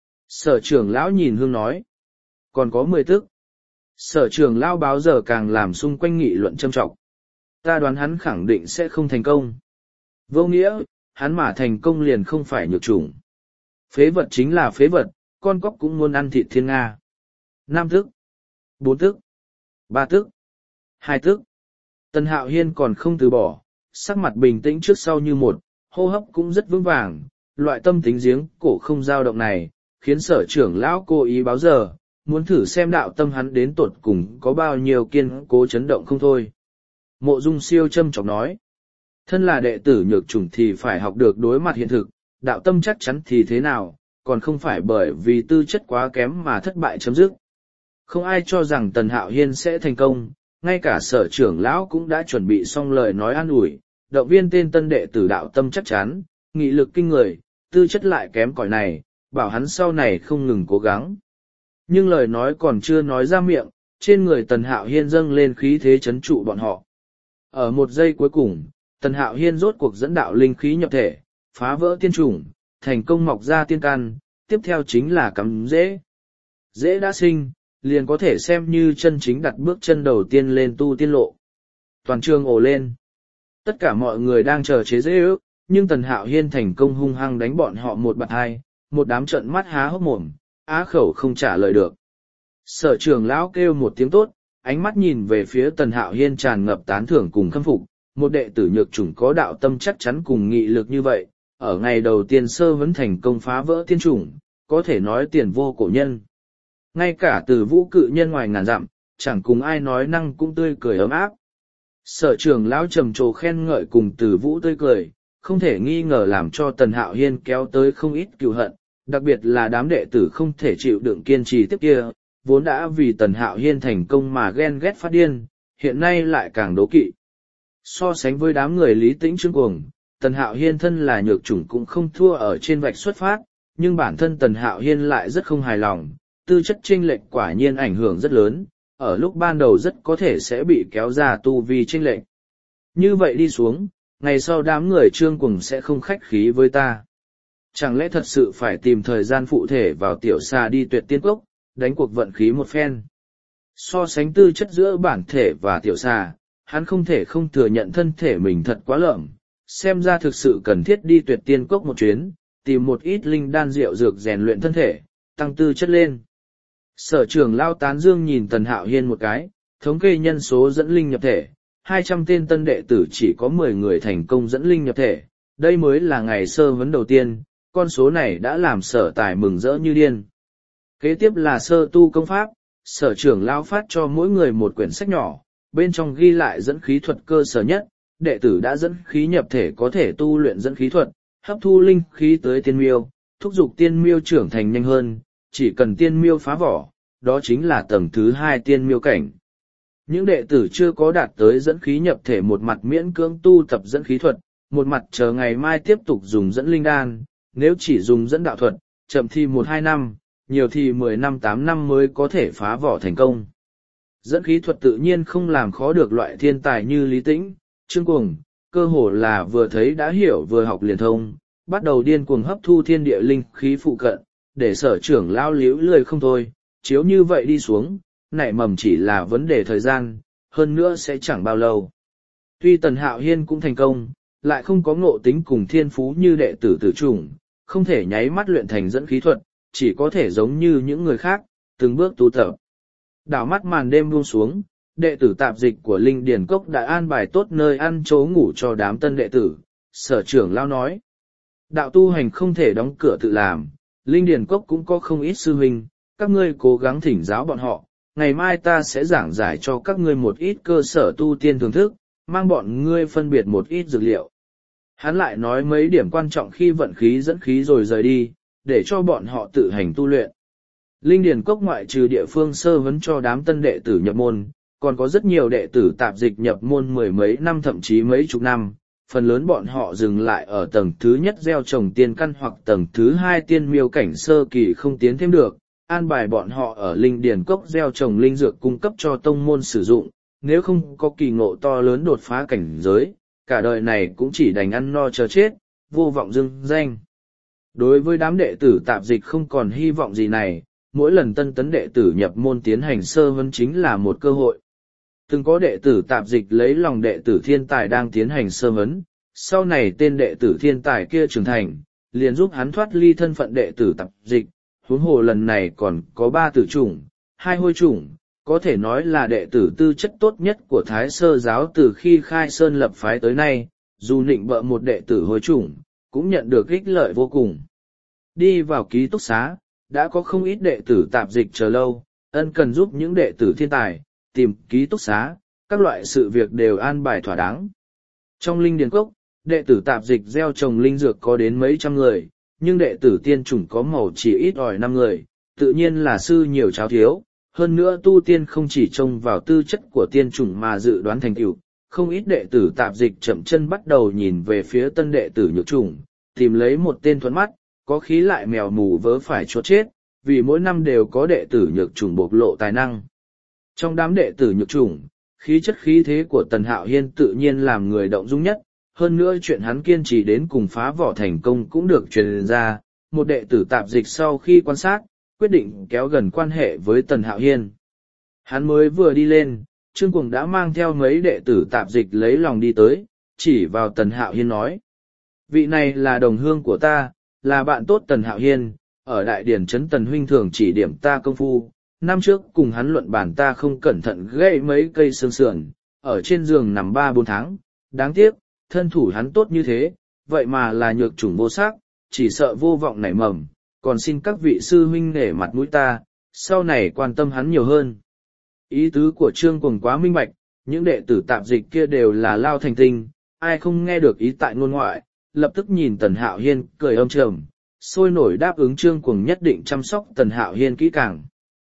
Sở trưởng lão nhìn Hương nói, còn có 10 tức. Sở trưởng lão báo giờ càng làm xung quanh nghị luận châm trọng. Ta đoán hắn khẳng định sẽ không thành công. Vô nghĩa, hắn mà thành công liền không phải nhược chủng. Phế vật chính là phế vật, con cóc cũng muốn ăn thịt thiên Nga. 5 tức, 4 tức, 3 tức, 2 tức. Tần Hạo Hiên còn không từ bỏ, sắc mặt bình tĩnh trước sau như một, hô hấp cũng rất vững vàng. Loại tâm tính giếng cổ không dao động này, khiến Sở trưởng lão cố ý báo giờ, muốn thử xem đạo tâm hắn đến tột cùng có bao nhiêu kiên cố chấn động không thôi. Mộ Dung Siêu châm chọc nói, thân là đệ tử nhược chủng thì phải học được đối mặt hiện thực, đạo tâm chắc chắn thì thế nào, còn không phải bởi vì tư chất quá kém mà thất bại chấm dứt. Không ai cho rằng Tần Hạo Hiên sẽ thành công, ngay cả sở trưởng lão cũng đã chuẩn bị xong lời nói an ủi, động viên tên tân đệ tử đạo tâm chắc chắn, nghị lực kinh người, tư chất lại kém cỏi này, bảo hắn sau này không ngừng cố gắng. Nhưng lời nói còn chưa nói ra miệng, trên người Tần Hạo Hiên dâng lên khí thế chấn trụ bọn họ. Ở một giây cuối cùng, Tần Hạo Hiên rốt cuộc dẫn đạo linh khí nhập thể, phá vỡ tiên trùng, thành công mọc ra tiên căn, tiếp theo chính là cắm rễ. Rễ đã sinh, liền có thể xem như chân chính đặt bước chân đầu tiên lên tu tiên lộ. Toàn trường ồ lên. Tất cả mọi người đang chờ chế dễ ước, nhưng Tần Hạo Hiên thành công hung hăng đánh bọn họ một bạt hai, một đám trận mắt há hốc mồm, á khẩu không trả lời được. Sở trưởng lão kêu một tiếng tốt, ánh mắt nhìn về phía Tần Hạo Hiên tràn ngập tán thưởng cùng khâm phục, một đệ tử nhược chủng có đạo tâm chắc chắn cùng nghị lực như vậy, ở ngày đầu tiên sơ vấn thành công phá vỡ tiên chủng, có thể nói tiền vô cổ nhân. Ngay cả từ vũ cự nhân ngoài ngàn dặm, chẳng cùng ai nói năng cũng tươi cười ấm áp. Sở trưởng lão trầm trồ khen ngợi cùng từ vũ tươi cười, không thể nghi ngờ làm cho Tần Hạo Hiên kéo tới không ít cừu hận, đặc biệt là đám đệ tử không thể chịu đựng kiên trì tiếp kia, vốn đã vì Tần Hạo Hiên thành công mà ghen ghét phát điên, hiện nay lại càng đố kỵ. So sánh với đám người lý tĩnh trương cuồng, Tần Hạo Hiên thân là nhược chủng cũng không thua ở trên vạch xuất phát, nhưng bản thân Tần Hạo Hiên lại rất không hài lòng, tư chất chênh lệch quả nhiên ảnh hưởng rất lớn, ở lúc ban đầu rất có thể sẽ bị kéo ra tu vi chênh lệch. Như vậy đi xuống, ngày sau đám người trương cuồng sẽ không khách khí với ta. Chẳng lẽ thật sự phải tìm thời gian phụ thể vào tiểu xà đi tuyệt tiên cốc, đánh cuộc vận khí một phen. So sánh tư chất giữa bản thể và tiểu xà, hắn không thể không thừa nhận thân thể mình thật quá lợm, xem ra thực sự cần thiết đi tuyệt tiên cốc một chuyến, tìm một ít linh đan rượu dược rèn luyện thân thể, tăng tư chất lên. Sở trưởng lao tán dương nhìn Tần Hạo Hiên một cái, thống kê nhân số dẫn linh nhập thể, 200 tên tân đệ tử chỉ có 10 người thành công dẫn linh nhập thể, đây mới là ngày sơ vấn đầu tiên, con số này đã làm sở tài mừng rỡ như điên. Kế tiếp là sơ tu công pháp, sở trưởng lao phát cho mỗi người một quyển sách nhỏ, bên trong ghi lại dẫn khí thuật cơ sở nhất, đệ tử đã dẫn khí nhập thể có thể tu luyện dẫn khí thuật, hấp thu linh khí tới tiên miêu, thúc giục tiên miêu trưởng thành nhanh hơn, chỉ cần tiên miêu phá vỏ, đó chính là tầng thứ 2 tiên miêu cảnh. Những đệ tử chưa có đạt tới dẫn khí nhập thể một mặt miễn cưỡng tu tập dẫn khí thuật, một mặt chờ ngày mai tiếp tục dùng dẫn linh đan, nếu chỉ dùng dẫn đạo thuật, chậm thì 1-2 năm, nhiều thì 10 năm 8 năm mới có thể phá vỏ thành công. Dẫn khí thuật tự nhiên không làm khó được loại thiên tài như Lý Tĩnh, Trương Cuồng, cơ hồ là vừa thấy đã hiểu vừa học liền thông, bắt đầu điên cuồng hấp thu thiên địa linh khí phụ cận, để sở trưởng lao liếu lười không thôi, chiếu như vậy đi xuống, nảy mầm chỉ là vấn đề thời gian, hơn nữa sẽ chẳng bao lâu. Tuy Tần Hạo Hiên cũng thành công, lại không có ngộ tính cùng thiên phú như đệ tử tử chủng, không thể nháy mắt luyện thành dẫn khí thuật, chỉ có thể giống như những người khác, từng bước tu tập. Đảo mắt màn đêm buông xuống, đệ tử tạp dịch của Linh Điền Cốc đã an bài tốt nơi ăn chỗ ngủ cho đám tân đệ tử, sở trưởng lao nói. Đạo tu hành không thể đóng cửa tự làm, Linh Điền Cốc cũng có không ít sư huynh, các ngươi cố gắng thỉnh giáo bọn họ, ngày mai ta sẽ giảng giải cho các ngươi một ít cơ sở tu tiên thưởng thức, mang bọn ngươi phân biệt một ít dược liệu. Hắn lại nói mấy điểm quan trọng khi vận khí dẫn khí rồi rời đi, để cho bọn họ tự hành tu luyện. Linh Điền Cốc ngoại trừ địa phương sơ vấn cho đám tân đệ tử nhập môn, còn có rất nhiều đệ tử tạp dịch nhập môn mười mấy năm thậm chí mấy chục năm, phần lớn bọn họ dừng lại ở tầng thứ nhất gieo trồng tiên căn hoặc tầng thứ 2 tiên miêu cảnh sơ kỳ không tiến thêm được, an bài bọn họ ở Linh Điền Cốc gieo trồng linh dược cung cấp cho tông môn sử dụng, nếu không có kỳ ngộ to lớn đột phá cảnh giới, cả đời này cũng chỉ đành ăn no chờ chết, vô vọng dưng danh. Đối với đám đệ tử tạp dịch không còn hy vọng gì này, mỗi lần tân tấn đệ tử nhập môn tiến hành sơ vấn chính là một cơ hội. Từng có đệ tử tạp dịch lấy lòng đệ tử thiên tài đang tiến hành sơ vấn, sau này tên đệ tử thiên tài kia trưởng thành, liền giúp hắn thoát ly thân phận đệ tử tạp dịch, huống hồ lần này còn có 3 tử chủng, 2 hôi chủng, có thể nói là đệ tử tư chất tốt nhất của Thái Sơ giáo từ khi khai sơn lập phái tới nay, dù nịnh bợ một đệ tử hôi chủng, cũng nhận được ích lợi vô cùng. Đi vào ký túc xá, đã có không ít đệ tử tạp dịch chờ lâu, ân cần giúp những đệ tử thiên tài, tìm ký túc xá, các loại sự việc đều an bài thỏa đáng. Trong Linh Điền Cốc, đệ tử tạp dịch gieo trồng linh dược có đến mấy trăm người, nhưng đệ tử tiên chủng có màu chỉ ít ỏi 5 người, tự nhiên là sư nhiều cháo thiếu, hơn nữa tu tiên không chỉ trông vào tư chất của tiên chủng mà dự đoán thành tựu, không ít đệ tử tạp dịch chậm chân bắt đầu nhìn về phía tân đệ tử nhược chủng, tìm lấy một tên thuận mắt, có khí lại mèo mù vớ phải chốt chết, vì mỗi năm đều có đệ tử nhược chủng bộc lộ tài năng. Trong đám đệ tử nhược chủng, khí chất khí thế của Tần Hạo Hiên tự nhiên làm người động dung nhất, hơn nữa chuyện hắn kiên trì đến cùng phá vỏ thành công cũng được truyền ra, một đệ tử tạp dịch sau khi quan sát, quyết định kéo gần quan hệ với Tần Hạo Hiên. Hắn mới vừa đi lên, Trương Cuồng đã mang theo mấy đệ tử tạp dịch lấy lòng đi tới, chỉ vào Tần Hạo Hiên nói. Vị này là đồng hương của ta, là bạn tốt Tần Hạo Hiên, ở Đại Điển Trấn Tần Huynh thường chỉ điểm ta công phu. Năm trước cùng hắn luận bản ta không cẩn thận gãy mấy cây xương sườn, ở trên giường nằm 3-4 tháng, đáng tiếc, thân thủ hắn tốt như thế, vậy mà là nhược chủng vô sắc, chỉ sợ vô vọng nảy mầm, còn xin các vị sư huynh nể mặt mũi ta, sau này quan tâm hắn nhiều hơn. Ý tứ của Trương Cuồng quá minh bạch, những đệ tử tạp dịch kia đều là lao thành tinh, ai không nghe được ý tại ngôn ngoại, lập tức nhìn Tần Hạo Hiên cười âm trầm, sôi nổi đáp ứng Trương Cuồng nhất định chăm sóc Tần Hạo Hiên kỹ càng.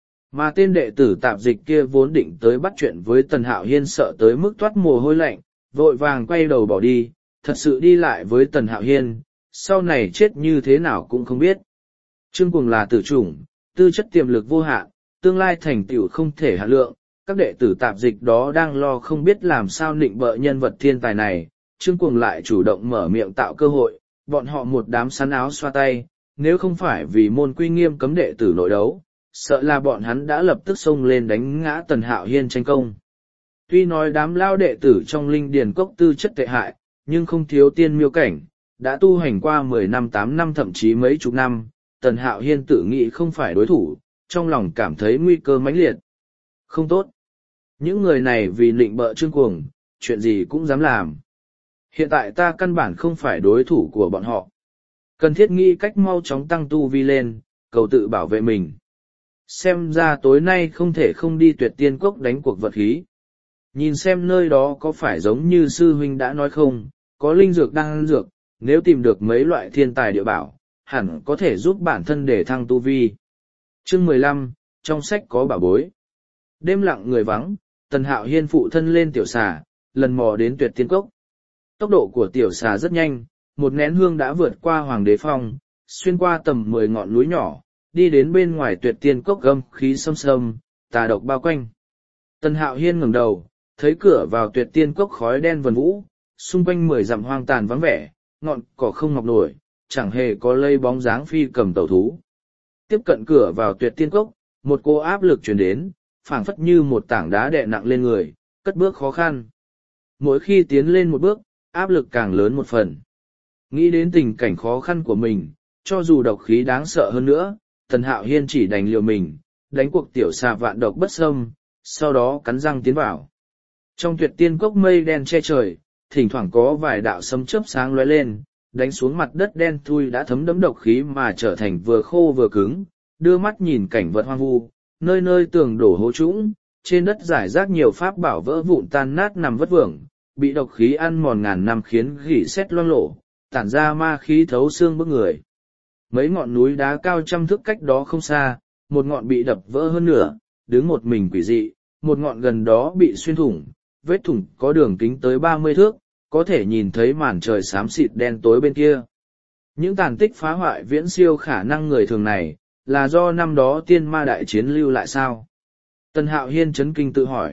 Mà tên đệ tử tạp dịch kia vốn định tới bắt chuyện với Tần Hạo Hiên sợ tới mức toát mồ hôi lạnh, vội vàng quay đầu bỏ đi, thật sự đi lại với Tần Hạo Hiên, sau này chết như thế nào cũng không biết. Trương Cuồng là tử chủng, tư chất tiềm lực vô hạn, tương lai thành tựu không thể hạn lượng, các đệ tử tạp dịch đó đang lo không biết làm sao nịnh bợ nhân vật thiên tài này, Trương Cuồng lại chủ động mở miệng tạo cơ hội, bọn họ một đám sắn áo xoa tay, nếu không phải vì môn quy nghiêm cấm đệ tử nội đấu, sợ là bọn hắn đã lập tức xông lên đánh ngã Tần Hạo Hiên tranh công. Tuy nói đám lao đệ tử trong linh điền cốc tư chất tệ hại, nhưng không thiếu tiên miêu cảnh, đã tu hành qua 10 năm 8 năm thậm chí mấy chục năm, Tần Hạo Hiên tự nghĩ không phải đối thủ, trong lòng cảm thấy nguy cơ mãnh liệt. Không tốt. Những người này vì nịnh bợ Trương Cuồng, chuyện gì cũng dám làm. Hiện tại ta căn bản không phải đối thủ của bọn họ. Cần thiết nghĩ cách mau chóng tăng tu vi lên, cầu tự bảo vệ mình. Xem ra tối nay không thể không đi Tuyệt Tiên Cốc đánh cuộc vật khí. Nhìn xem nơi đó có phải giống như sư huynh đã nói không, có linh dược đang ăn dược, nếu tìm được mấy loại thiên tài địa bảo, hẳn có thể giúp bản thân để thăng tu vi. Chương 15, trong sách có bảo bối. Đêm lặng người vắng, Tần Hạo Hiên phụ thân lên tiểu xà, lần mò đến Tuyệt Tiên Cốc. Tốc độ của tiểu xà rất nhanh, một nén hương đã vượt qua Hoàng Đế Phong, xuyên qua tầm 10 ngọn núi nhỏ, đi đến bên ngoài Tuyệt Tiên Cốc gâm khí xâm xâm, tà độc bao quanh. Tần Hạo Hiên ngẩng đầu, thấy cửa vào Tuyệt Tiên Cốc khói đen vần vũ, xung quanh 10 dặm hoang tàn vắng vẻ, ngọn cỏ không mọc nổi, chẳng hề có lây bóng dáng phi cầm tẩu thú. Tiếp cận cửa vào Tuyệt Tiên Cốc, một cô áp lực truyền đến, phảng phất như một tảng đá đè nặng lên người, cất bước khó khăn. Mỗi khi tiến lên một bước, áp lực càng lớn một phần. Nghĩ đến tình cảnh khó khăn của mình, cho dù độc khí đáng sợ hơn nữa, Tần Hạo Hiên chỉ đành liều mình, đánh cuộc tiểu xà vạn độc bất xâm, sau đó cắn răng tiến vào. Trong Tuyệt Tiên Cốc mây đen che trời, thỉnh thoảng có vài đạo sấm chớp sáng lóe lên, đánh xuống mặt đất đen thui đã thấm đẫm độc khí mà trở thành vừa khô vừa cứng, đưa mắt nhìn cảnh vật hoang vu, nơi nơi tường đổ hố trũng, trên đất rải rác nhiều pháp bảo vỡ vụn tan nát nằm vất vưởng, bị độc khí ăn mòn ngàn năm khiến gỉ sét loang lổ, tản ra ma khí thấu xương bức người. Mấy ngọn núi đá cao trăm thước cách đó không xa, một ngọn bị đập vỡ hơn nửa, đứng một mình quỷ dị, một ngọn gần đó bị xuyên thủng, vết thủng có đường kính tới 30 thước, có thể nhìn thấy màn trời xám xịt đen tối bên kia. Những tàn tích phá hoại viễn siêu khả năng người thường này, là do năm đó tiên ma đại chiến lưu lại sao? Tần Hạo Hiên chấn kinh tự hỏi.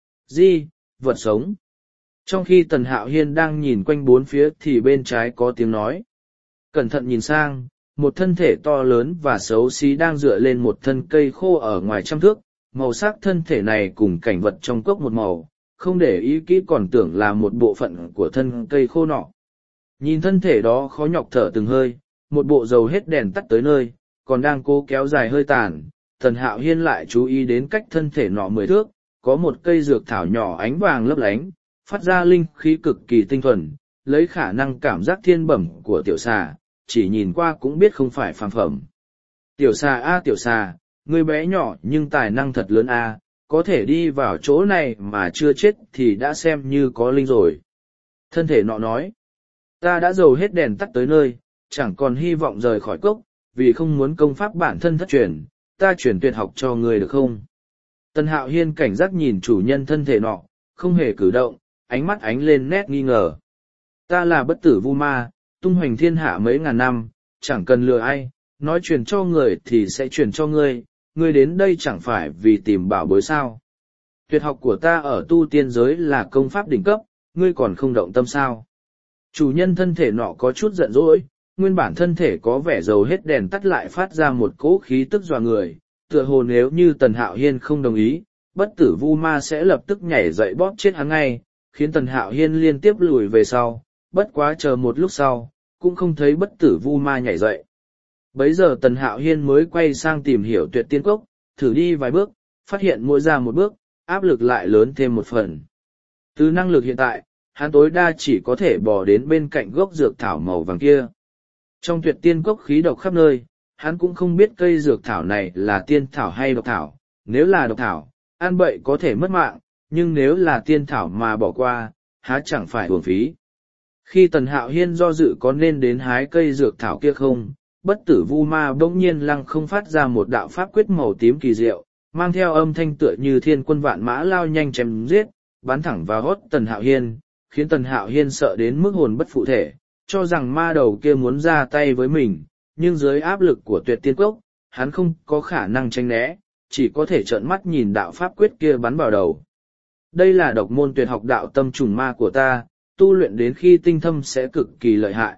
Gì, vật sống? Trong khi Tần Hạo Hiên đang nhìn quanh bốn phía thì bên trái có tiếng nói. Cẩn thận nhìn sang, một thân thể to lớn và xấu xí đang dựa lên một thân cây khô ở ngoài trăm thước, màu sắc thân thể này cùng cảnh vật trong cốc một màu, không để ý kỹ còn tưởng là một bộ phận của thân cây khô nọ. Nhìn thân thể đó khó nhọc thở từng hơi, một bộ dầu hết đèn tắt tới nơi, còn đang cố kéo dài hơi tàn, Tần Hạo Hiên lại chú ý đến cách thân thể nọ 10 thước, có một cây dược thảo nhỏ ánh vàng lấp lánh, phát ra linh khí cực kỳ tinh thuần, lấy khả năng cảm giác thiên bẩm của tiểu xà, chỉ nhìn qua cũng biết không phải phàm phẩm. Tiểu xà a tiểu xà, ngươi bé nhỏ nhưng tài năng thật lớn a, có thể đi vào chỗ này mà chưa chết thì đã xem như có linh rồi. Thân thể nọ nói, ta đã dầu hết đèn tắt tới nơi, chẳng còn hy vọng rời khỏi cốc, vì không muốn công pháp bản thân thất truyền, ta chuyển tuyệt học cho ngươi được không? Tần Hạo Hiên cảnh giác nhìn chủ nhân thân thể nọ, không hề cử động, ánh mắt ánh lên nét nghi ngờ. Ta là bất tử vu ma, tung hoành thiên hạ mấy ngàn năm, chẳng cần lừa ai, nói truyền cho người thì sẽ truyền cho ngươi, ngươi đến đây chẳng phải vì tìm bảo bối sao. Tuyệt học của ta ở tu tiên giới là công pháp đỉnh cấp, ngươi còn không động tâm sao. Chủ nhân thân thể nọ có chút giận dỗi, nguyên bản thân thể có vẻ dầu hết đèn tắt lại phát ra một cỗ khí tức dọa người, tựa hồ nếu như Tần Hạo Hiên không đồng ý, bất tử vu ma sẽ lập tức nhảy dậy bóp chết hắn ngay, khiến Tần Hạo Hiên liên tiếp lùi về sau, bất quá chờ một lúc sau, cũng không thấy bất tử vu ma nhảy dậy. Bấy giờ Tần Hạo Hiên mới quay sang tìm hiểu Tuyệt Tiên Cốc, thử đi vài bước, phát hiện mỗi ra một bước, áp lực lại lớn thêm một phần. Từ năng lực hiện tại, hắn tối đa chỉ có thể bò đến bên cạnh gốc dược thảo màu vàng kia. Trong Tuyệt Tiên Cốc khí độc khắp nơi, hắn cũng không biết cây dược thảo này là tiên thảo hay độc thảo. Nếu là độc thảo, ăn bậy có thể mất mạng, nhưng nếu là tiên thảo mà bỏ qua, há chẳng phải uổng phí. Khi Tần Hạo Hiên do dự có nên đến hái cây dược thảo kia không, bất tử vu ma bỗng nhiên lăng không phát ra một đạo pháp quyết màu tím kỳ diệu, mang theo âm thanh tựa như thiên quân vạn mã lao nhanh chém giết, bắn thẳng vào hót Tần Hạo Hiên, khiến Tần Hạo Hiên sợ đến mức hồn bất phụ thể, cho rằng ma đầu kia muốn ra tay với mình, nhưng dưới áp lực của Tuyệt Tiên Cốc, hắn không có khả năng tránh né, chỉ có thể trợn mắt nhìn đạo pháp quyết kia bắn vào đầu. Đây là độc môn tuyệt học đạo tâm trùng ma của ta, tu luyện đến khi tinh thâm sẽ cực kỳ lợi hại.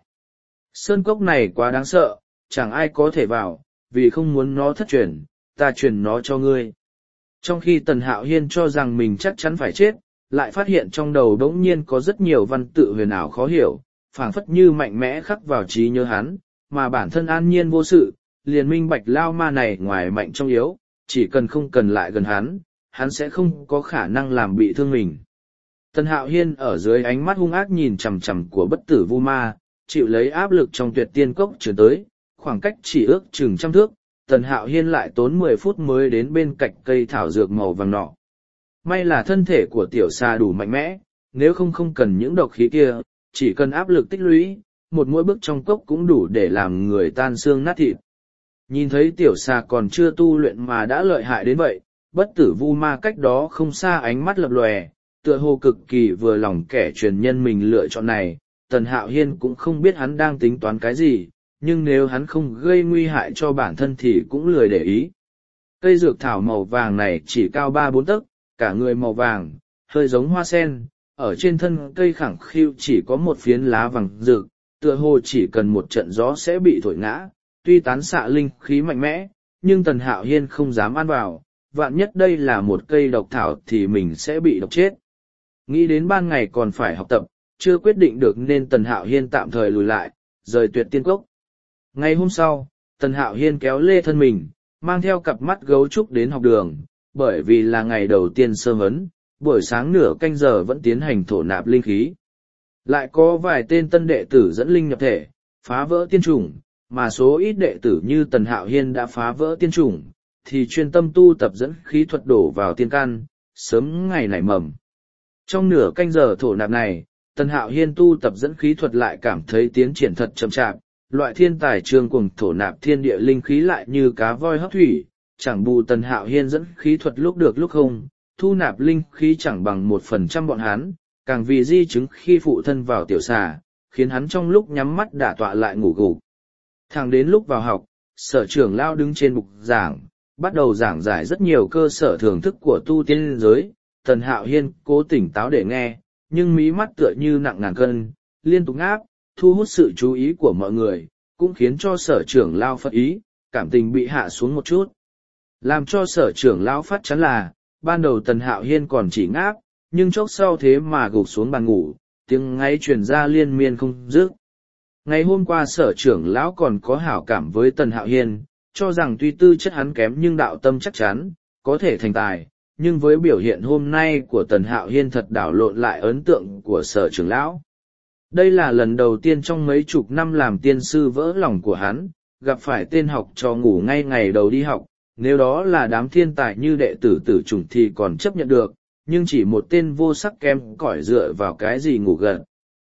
Sơn cốc này quá đáng sợ, chẳng ai có thể vào, vì không muốn nó thất truyền, ta truyền nó cho ngươi. Trong khi Tần Hạo Hiên cho rằng mình chắc chắn phải chết, lại phát hiện trong đầu đống nhiên có rất nhiều văn tự huyền ảo khó hiểu, phảng phất như mạnh mẽ khắc vào trí nhớ hắn, mà bản thân an nhiên vô sự, liền minh bạch lao ma này ngoài mạnh trong yếu, chỉ cần không cần lại gần hắn, hắn sẽ không có khả năng làm bị thương mình. Tần Hạo Hiên ở dưới ánh mắt hung ác nhìn chằm chằm của bất tử vu ma, chịu lấy áp lực trong Tuyệt Tiên Cốc chuyển tới, khoảng cách chỉ ước chừng 100 thước, Tần Hạo Hiên lại tốn 10 phút mới đến bên cạnh cây thảo dược màu vàng nọ. May là thân thể của tiểu xà đủ mạnh mẽ, nếu không cần những độc khí kia, chỉ cần áp lực tích lũy, một mỗi bước trong cốc cũng đủ để làm người tan xương nát thịt. Nhìn thấy tiểu xà còn chưa tu luyện mà đã lợi hại đến vậy, bất tử vu ma cách đó không xa ánh mắt lập lòe, tựa hồ cực kỳ vừa lòng kẻ truyền nhân mình lựa chọn này. Tần Hạo Hiên cũng không biết hắn đang tính toán cái gì, nhưng nếu hắn không gây nguy hại cho bản thân thì cũng lười để ý. Cây dược thảo màu vàng này chỉ cao 3-4 tấc, cả người màu vàng, hơi giống hoa sen, ở trên thân cây khẳng khiu chỉ có một phiến lá vàng rực, tựa hồ chỉ cần một trận gió sẽ bị thổi ngã, tuy tán xạ linh khí mạnh mẽ, nhưng Tần Hạo Hiên không dám ăn vào, vạn nhất đây là một cây độc thảo thì mình sẽ bị độc chết. Nghĩ đến ban ngày còn phải học tập, chưa quyết định được nên Tần Hạo Hiên tạm thời lùi lại, rời Tuyệt Tiên Cốc. Ngày hôm sau, Tần Hạo Hiên kéo lê thân mình, mang theo cặp mắt gấu trúc đến học đường, bởi vì là ngày đầu tiên sơ huấn, buổi sáng nửa canh giờ vẫn tiến hành thổ nạp linh khí. Lại có vài tên tân đệ tử dẫn linh nhập thể, phá vỡ tiên chủng, mà số ít đệ tử như Tần Hạo Hiên đã phá vỡ tiên chủng, thì chuyên tâm tu tập dẫn khí thuật đổ vào tiên căn, sớm ngày nảy mầm. Trong nửa canh giờ thổ nạp này, Tần Hạo Hiên tu tập dẫn khí thuật lại cảm thấy tiến triển thật chậm chạp, loại thiên tài trương cuồng thổ nạp thiên địa linh khí lại như cá voi hấp thủy, chẳng bù Tần Hạo Hiên dẫn khí thuật lúc được lúc không, thu nạp linh khí chẳng bằng 1% bọn hắn, càng vì di chứng khi phụ thân vào tiểu xà, khiến hắn trong lúc nhắm mắt đả tọa lại ngủ gục. Thẳng đến lúc vào học, sở trưởng lao đứng trên bục giảng, bắt đầu giảng giải rất nhiều cơ sở thưởng thức của tu tiên giới. Tần Hạo Hiên cố tỉnh táo để nghe, nhưng mí mắt tựa như nặng ngàn cân, liên tục ngáp, thu hút sự chú ý của mọi người, cũng khiến cho sở trưởng lao phật ý, cảm tình bị hạ xuống một chút. Làm cho sở trưởng lao phát chán là, ban đầu Tần Hạo Hiên còn chỉ ngáp, nhưng chốc sau thế mà gục xuống bàn ngủ, tiếng ngáy truyền ra liên miên không dứt. Ngày hôm qua sở trưởng lão còn có hảo cảm với Tần Hạo Hiên, cho rằng tuy tư chất hắn kém nhưng đạo tâm chắc chắn, có thể thành tài, nhưng với biểu hiện hôm nay của Tần Hạo Hiên thật đảo lộn lại ấn tượng của sở trưởng lão. Đây là lần đầu tiên trong mấy chục năm làm tiên sư vỡ lòng của hắn, gặp phải tên học trò ngủ ngay ngày đầu đi học, nếu đó là đám thiên tài như đệ tử tử chủng thì còn chấp nhận được, nhưng chỉ một tên vô sắc kém cỏi dựa vào cái gì ngủ gần.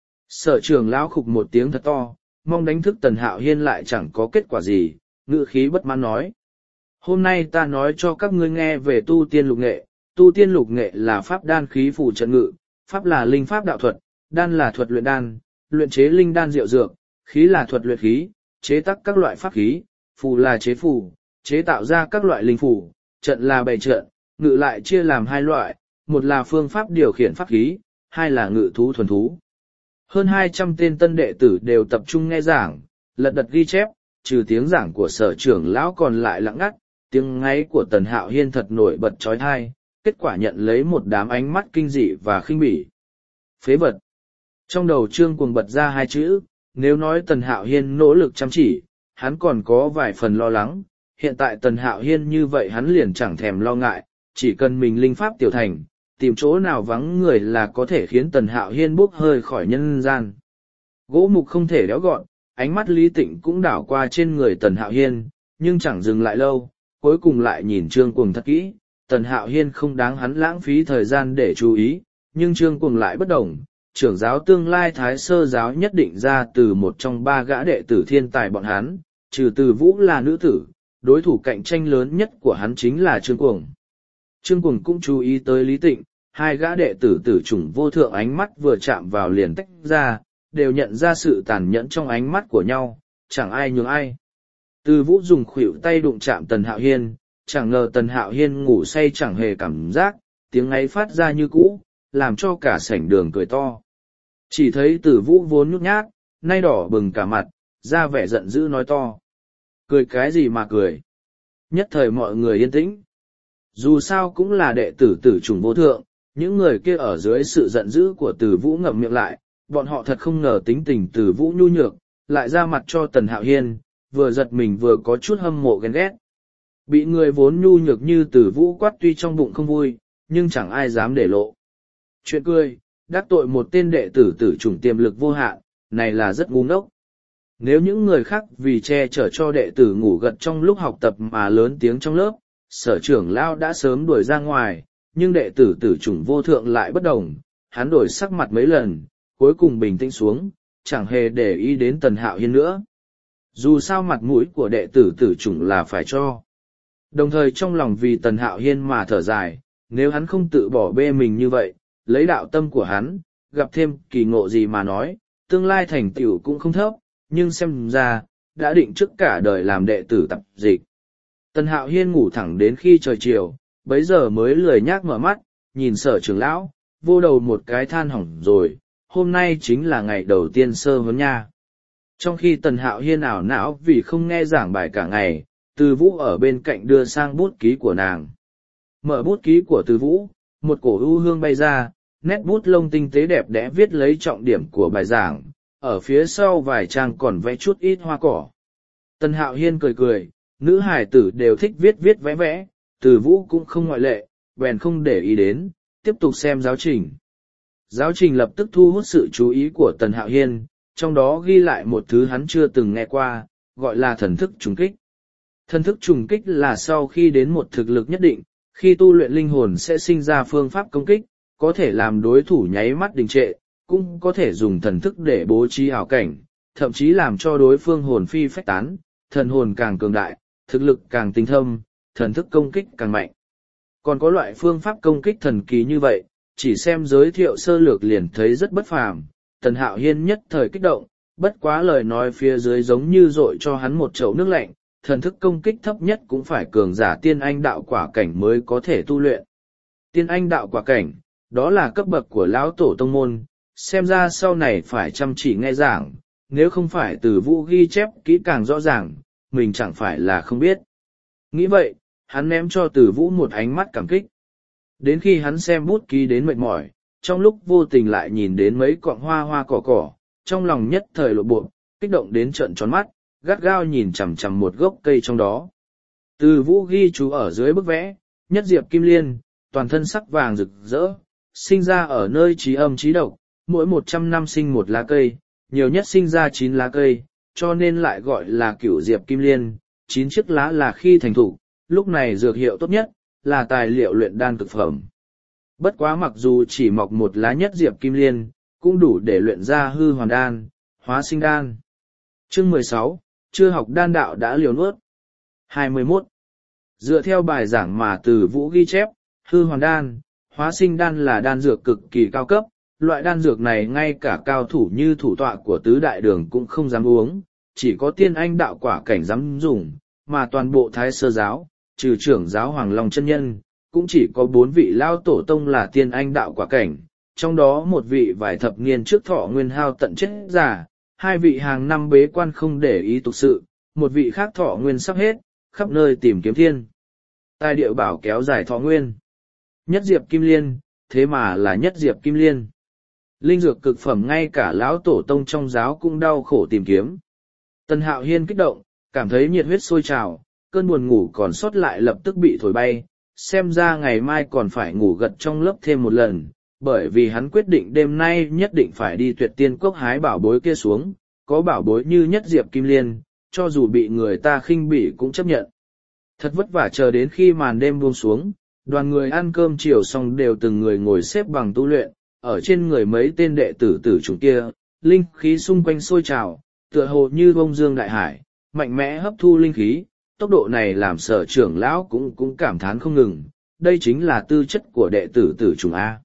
Sở trưởng lão khục một tiếng thật to, mong đánh thức Tần Hạo Hiên lại chẳng có kết quả gì, ngữ khí bất mãn nói. Hôm nay ta nói cho các ngươi nghe về tu tiên lục nghệ. Tu tiên lục nghệ là pháp đan khí phù trận ngự, pháp là linh pháp đạo thuật, đan là thuật luyện đan, luyện chế linh đan diệu dược, khí là thuật luyện khí, chế tác các loại pháp khí, phù là chế phù, chế tạo ra các loại linh phù, trận là bày trận, ngự lại chia làm hai loại, một là phương pháp điều khiển pháp khí, hai là ngự thú thuần thú. Hơn 200 tên tân đệ tử đều tập trung nghe giảng, lật đật ghi chép, trừ tiếng giảng của sở trưởng lão còn lại lặng ngắt, tiếng ngáy của Tần Hạo Hiên thật nổi bật trói thai, kết quả nhận lấy một đám ánh mắt kinh dị và khinh bỉ. Phế vật. Trong đầu Trương Cuồng bật ra hai chữ, nếu nói Tần Hạo Hiên nỗ lực chăm chỉ, hắn còn có vài phần lo lắng, hiện tại Tần Hạo Hiên như vậy hắn liền chẳng thèm lo ngại, chỉ cần mình linh pháp tiểu thành, tìm chỗ nào vắng người là có thể khiến Tần Hạo Hiên bốc hơi khỏi nhân gian. Gỗ mục không thể đéo gọn, ánh mắt Lý Tịnh cũng đảo qua trên người Tần Hạo Hiên, nhưng chẳng dừng lại lâu, cuối cùng lại nhìn Trương Cuồng thật kỹ. Tần Hạo Hiên không đáng hắn lãng phí thời gian để chú ý, nhưng Trương Cuồng lại bất đồng. Trưởng giáo tương lai Thái Sơ giáo nhất định ra từ một trong ba gã đệ tử thiên tài bọn hắn, trừ Từ Vũ là nữ tử, đối thủ cạnh tranh lớn nhất của hắn chính là Trương Cuồng. Trương Cuồng cũng chú ý tới Lý Tịnh, hai gã đệ tử tử chủng vô thượng ánh mắt vừa chạm vào liền tách ra, đều nhận ra sự tàn nhẫn trong ánh mắt của nhau, chẳng ai nhường ai. Từ Vũ dùng khuỷu tay đụng chạm Tần Hạo Hiên, chẳng ngờ Tần Hạo Hiên ngủ say chẳng hề cảm giác, tiếng ấy phát ra như cũ, làm cho cả sảnh đường cười to. Chỉ thấy Từ Vũ vốn nhút nhát, nay đỏ bừng cả mặt, ra vẻ giận dữ nói to. Cười cái gì mà cười? Nhất thời mọi người yên tĩnh. Dù sao cũng là đệ tử tử chủng vô thượng, những người kia ở dưới sự giận dữ của Từ Vũ ngậm miệng lại, bọn họ thật không ngờ tính tình Từ Vũ nhu nhược, lại ra mặt cho Tần Hạo Hiên, vừa giật mình vừa có chút hâm mộ ghen ghét. Bị người vốn nhu nhược như Từ Vũ quát tuy trong bụng không vui, nhưng chẳng ai dám để lộ. Chuyện cười, đắc tội một tên đệ tử tử chủng tiềm lực vô hạn, này là rất ngu ngốc. Nếu những người khác vì che chở cho đệ tử ngủ gật trong lúc học tập mà lớn tiếng trong lớp, sở trưởng lão đã sớm đuổi ra ngoài, nhưng đệ tử tử chủng vô thượng lại bất đồng, hắn đổi sắc mặt mấy lần, cuối cùng bình tĩnh xuống, chẳng hề để ý đến Tần Hạo Hiên nữa. Dù sao mặt mũi của đệ tử tử chủng là phải cho. Đồng thời trong lòng vì Tần Hạo Hiên mà thở dài, nếu hắn không tự bỏ bê mình như vậy, lấy đạo tâm của hắn, gặp thêm kỳ ngộ gì mà nói, tương lai thành tựu cũng không thấp, nhưng xem ra, đã định trước cả đời làm đệ tử tập dịch. Tần Hạo Hiên ngủ thẳng đến khi trời chiều, bấy giờ mới lười nhác mở mắt, nhìn sở trưởng lão, vô đầu một cái than hỏng rồi, hôm nay chính là ngày đầu tiên sơ huấn nha. Trong khi Tần Hạo Hiên ảo não vì không nghe giảng bài cả ngày, Từ Vũ ở bên cạnh đưa sang bút ký của nàng. Mở bút ký của Từ Vũ, một cổ ưu hương bay ra, nét bút lông tinh tế đẹp đẽ viết lấy trọng điểm của bài giảng, ở phía sau vài trang còn vẽ chút ít hoa cỏ. Tần Hạo Hiên cười cười, nữ hải tử đều thích viết viết vẽ vẽ, Từ Vũ cũng không ngoại lệ, bèn không để ý đến, tiếp tục xem giáo trình. Giáo trình lập tức thu hút sự chú ý của Tần Hạo Hiên, trong đó ghi lại một thứ hắn chưa từng nghe qua, gọi là thần thức trùng kích. Thần thức trùng kích là sau khi đến một thực lực nhất định, khi tu luyện linh hồn sẽ sinh ra phương pháp công kích, có thể làm đối thủ nháy mắt đình trệ, cũng có thể dùng thần thức để bố trí ảo cảnh, thậm chí làm cho đối phương hồn phi phách tán, thần hồn càng cường đại, thực lực càng tinh thâm, thần thức công kích càng mạnh. Còn có loại phương pháp công kích thần kỳ như vậy, chỉ xem giới thiệu sơ lược liền thấy rất bất phàm. Tần Hạo Hiên nhất thời kích động, bất quá lời nói phía dưới giống như dội cho hắn một chậu nước lạnh, thần thức công kích thấp nhất cũng phải cường giả tiên anh đạo quả cảnh mới có thể tu luyện. Tiên anh đạo quả cảnh, đó là cấp bậc của lão tổ tông môn, xem ra sau này phải chăm chỉ nghe giảng, nếu không phải Từ Vũ ghi chép kỹ càng rõ ràng, mình chẳng phải là không biết. Nghĩ vậy, hắn ném cho Từ Vũ một ánh mắt cảm kích. Đến khi hắn xem bút ký đến mệt mỏi, trong lúc vô tình lại nhìn đến mấy cọng hoa hoa cỏ cỏ, trong lòng nhất thời lộ bộ, kích động đến trợn tròn mắt, gắt gao nhìn chằm chằm một gốc cây trong đó. Từ Vũ ghi chú ở dưới bức vẽ, nhất diệp kim liên, toàn thân sắc vàng rực rỡ, sinh ra ở nơi trí âm trí độc, mỗi 100 năm sinh một lá cây, nhiều nhất sinh ra 9 lá cây, cho nên lại gọi là cửu diệp kim liên, 9 chiếc lá là khi thành thục, lúc này dược hiệu tốt nhất, là tài liệu luyện đan cực phẩm. Bất quá mặc dù chỉ mọc một lá nhất diệp kim liên, cũng đủ để luyện ra hư hoàn đan, hóa sinh đan. Chương 16, chưa học đan đạo đã liều nuốt. 21. Dựa theo bài giảng mà Từ Vũ ghi chép, hư hoàn đan, hóa sinh đan là đan dược cực kỳ cao cấp, loại đan dược này ngay cả cao thủ như thủ tọa của tứ đại đường cũng không dám uống, chỉ có tiên anh đạo quả cảnh dám dùng, mà toàn bộ Thái Sơ giáo, trừ trưởng giáo Hoàng Long chân nhân, cũng chỉ có 4 vị lao tổ tông là tiên anh đạo quả cảnh, trong đó một vị vài thập niên trước thọ nguyên hao tận chết già, 2 vị hàng năm bế quan không để ý tục sự, một vị khác thọ nguyên sắp hết, khắp nơi tìm kiếm thiên. Tai điệu bảo kéo dài thọ nguyên. Nhất diệp kim liên, thế mà là nhất diệp kim liên. Linh dược cực phẩm ngay cả lão tổ tông trong giáo cũng đau khổ tìm kiếm. Tần Hạo Hiên kích động, cảm thấy nhiệt huyết sôi trào, cơn buồn ngủ còn sót lại lập tức bị thổi bay, xem ra ngày mai còn phải ngủ gật trong lớp thêm một lần, bởi vì hắn quyết định đêm nay nhất định phải đi Tuyệt Tiên Cốc hái bảo bối kia xuống, có bảo bối như nhất diệp kim liên, cho dù bị người ta khinh bỉ cũng chấp nhận. Thật vất vả chờ đến khi màn đêm buông xuống, đoàn người ăn cơm chiều xong đều từng người ngồi xếp bằng tu luyện, ở trên người mấy tên đệ tử tử chủng kia, linh khí xung quanh sôi trào, tựa hồ như bông dương đại hải, mạnh mẽ hấp thu linh khí, tốc độ này làm Sở trưởng lão cũng cảm thán không ngừng, đây chính là tư chất của đệ tử tử chủng A.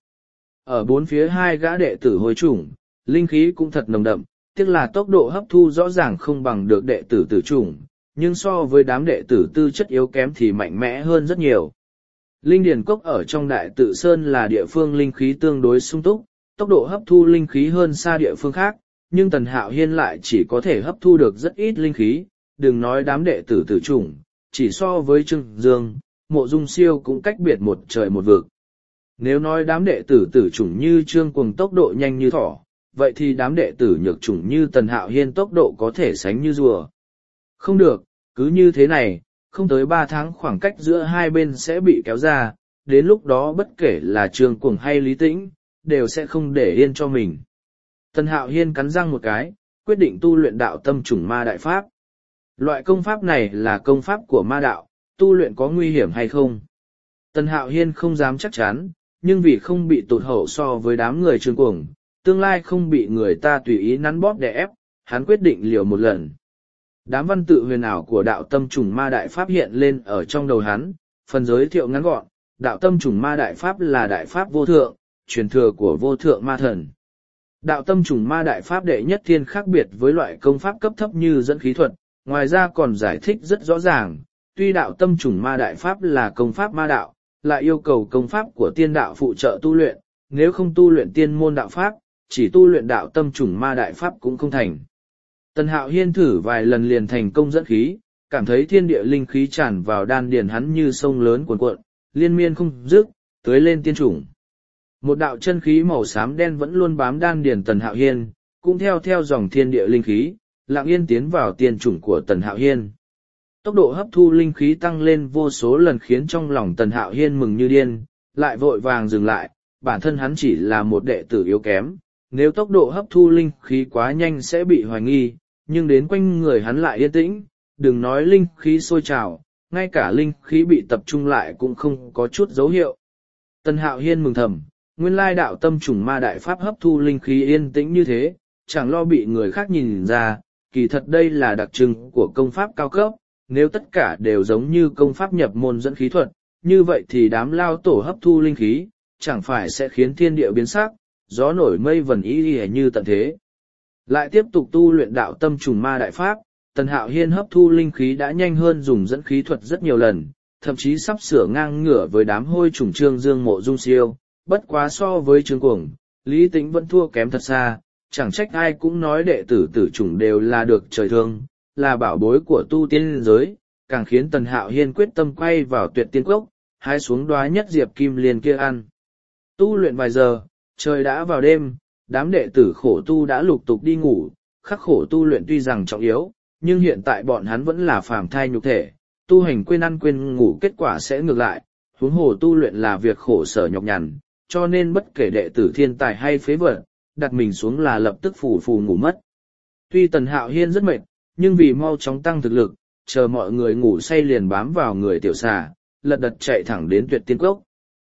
Ở bốn phía 2 gã đệ tử hồi chủng, linh khí cũng thật nồng đậm, tiếc là tốc độ hấp thu rõ ràng không bằng được đệ tử tử chủng, nhưng so với đám đệ tử tư chất yếu kém thì mạnh mẽ hơn rất nhiều. Linh điền cốc ở trong Đại Tự Sơn là địa phương linh khí tương đối sung túc, tốc độ hấp thu linh khí hơn xa địa phương khác, nhưng Tần Hạo Hiên lại chỉ có thể hấp thu được rất ít linh khí, đừng nói đám đệ tử tử chủng, chỉ so với Trương Dương, Mộ Dung Siêu cũng cách biệt một trời một vực. Nếu nói đám đệ tử tử chủng như Trương Cuồng tốc độ nhanh như thỏ, vậy thì đám đệ tử nhược chủng như Tần Hạo Hiên tốc độ có thể sánh như rùa. Không được, cứ như thế này, không tới 3 tháng khoảng cách giữa hai bên sẽ bị kéo ra, đến lúc đó bất kể là Trương Cuồng hay Lý Tĩnh, đều sẽ không để yên cho mình. Tần Hạo Hiên cắn răng một cái, quyết định tu luyện đạo tâm chủng ma đại pháp. Loại công pháp này là công pháp của ma đạo, tu luyện có nguy hiểm hay không? Tần Hạo Hiên không dám chắc chắn, nhưng vì không bị tụt hậu so với đám người Trương Cuồng, tương lai không bị người ta tùy ý nắn bóp đè ép, hắn quyết định liều một lần. Đám văn tự huyền ảo của đạo tâm chủng ma đại pháp hiện lên ở trong đầu hắn, phần giới thiệu ngắn gọn, đạo tâm chủng ma đại pháp là đại pháp vô thượng, truyền thừa của vô thượng ma thần. Đạo tâm chủng ma đại pháp đệ nhất thiên khác biệt với loại công pháp cấp thấp như dẫn khí thuật, ngoài ra còn giải thích rất rõ ràng, tuy đạo tâm chủng ma đại pháp là công pháp ma đạo, lại yêu cầu công pháp của tiên đạo phụ trợ tu luyện, nếu không tu luyện tiên môn đạo pháp, chỉ tu luyện đạo tâm chủng ma đại pháp cũng không thành. Tần Hạo Hiên thử vài lần liền thành công dẫn khí, cảm thấy thiên địa linh khí tràn vào đan điền hắn như sông lớn cuồn cuộn, liên miên không dứt, tưới lên tiên chủng. Một đạo chân khí màu xám đen vẫn luôn bám đan điền Tần Hạo Hiên, cũng theo dòng thiên địa linh khí, lặng yên tiến vào tiên chủng của Tần Hạo Hiên. Tốc độ hấp thu linh khí tăng lên vô số lần khiến trong lòng Tần Hạo Hiên mừng như điên, lại vội vàng dừng lại, bản thân hắn chỉ là một đệ tử yếu kém, nếu tốc độ hấp thu linh khí quá nhanh sẽ bị hoài nghi, nhưng đến quanh người hắn lại yên tĩnh, đừng nói linh khí sôi trào, ngay cả linh khí bị tập trung lại cũng không có chút dấu hiệu. Tần Hạo Hiên mừng thầm, nguyên lai đạo tâm chủng ma đại pháp hấp thu linh khí yên tĩnh như thế, chẳng lo bị người khác nhìn ra, kỳ thật đây là đặc trưng của công pháp cao cấp, nếu tất cả đều giống như công pháp nhập môn dẫn khí thuật, như vậy thì đám lao tổ hấp thu linh khí, chẳng phải sẽ khiến thiên địa biến sắc, gió nổi mây vần y như tận thế. Lại tiếp tục tu luyện đạo tâm trùng ma đại pháp, Tần Hạo Hiên hấp thu linh khí đã nhanh hơn dùng dẫn khí thuật rất nhiều lần, thậm chí sắp sửa ngang ngửa với đám hôi trùng Trương Dương Mộ Dung Siêu, bất quá so với Trương Cuồng, Lý Tĩnh vẫn thua kém thật xa, chẳng trách ai cũng nói đệ tử tử chủng đều là được trời thương, là bảo bối của tu tiên giới, càng khiến Tần Hạo Hiên quyết tâm quay vào Tuyệt Tiên Cốc, hái xuống đóa nhất diệp kim liên kia ăn. Tu luyện vài giờ, trời đã vào đêm, đám đệ tử khổ tu đã lục tục đi ngủ, khắc khổ tu luyện tuy rằng trọng yếu, nhưng hiện tại bọn hắn vẫn là phàm thai nhục thể, tu hành quên ăn quên ngủ kết quả sẽ ngược lại, huống hồ tu luyện là việc khổ sở nhọc nhằn, cho nên bất kể đệ tử thiên tài hay phế vật, đặt mình xuống là lập tức phù phù ngủ mất. Tuy Tần Hạo Hiên rất mệt, nhưng vì mau chóng tăng thực lực, chờ mọi người ngủ say liền bám vào người tiểu xà, lật đật chạy thẳng đến Tuyệt Tiên Cốc.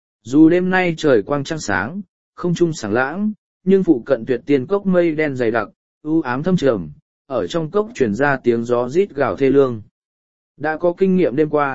Dù đêm nay trời quang trăng sáng, không trung sáng lãng, nhưng phụ cận Tuyệt Tiên Cốc mây đen dày đặc, u ám thâm trầm, ở trong cốc truyền ra tiếng gió rít gào thê lương. Đã có kinh nghiệm đêm qua,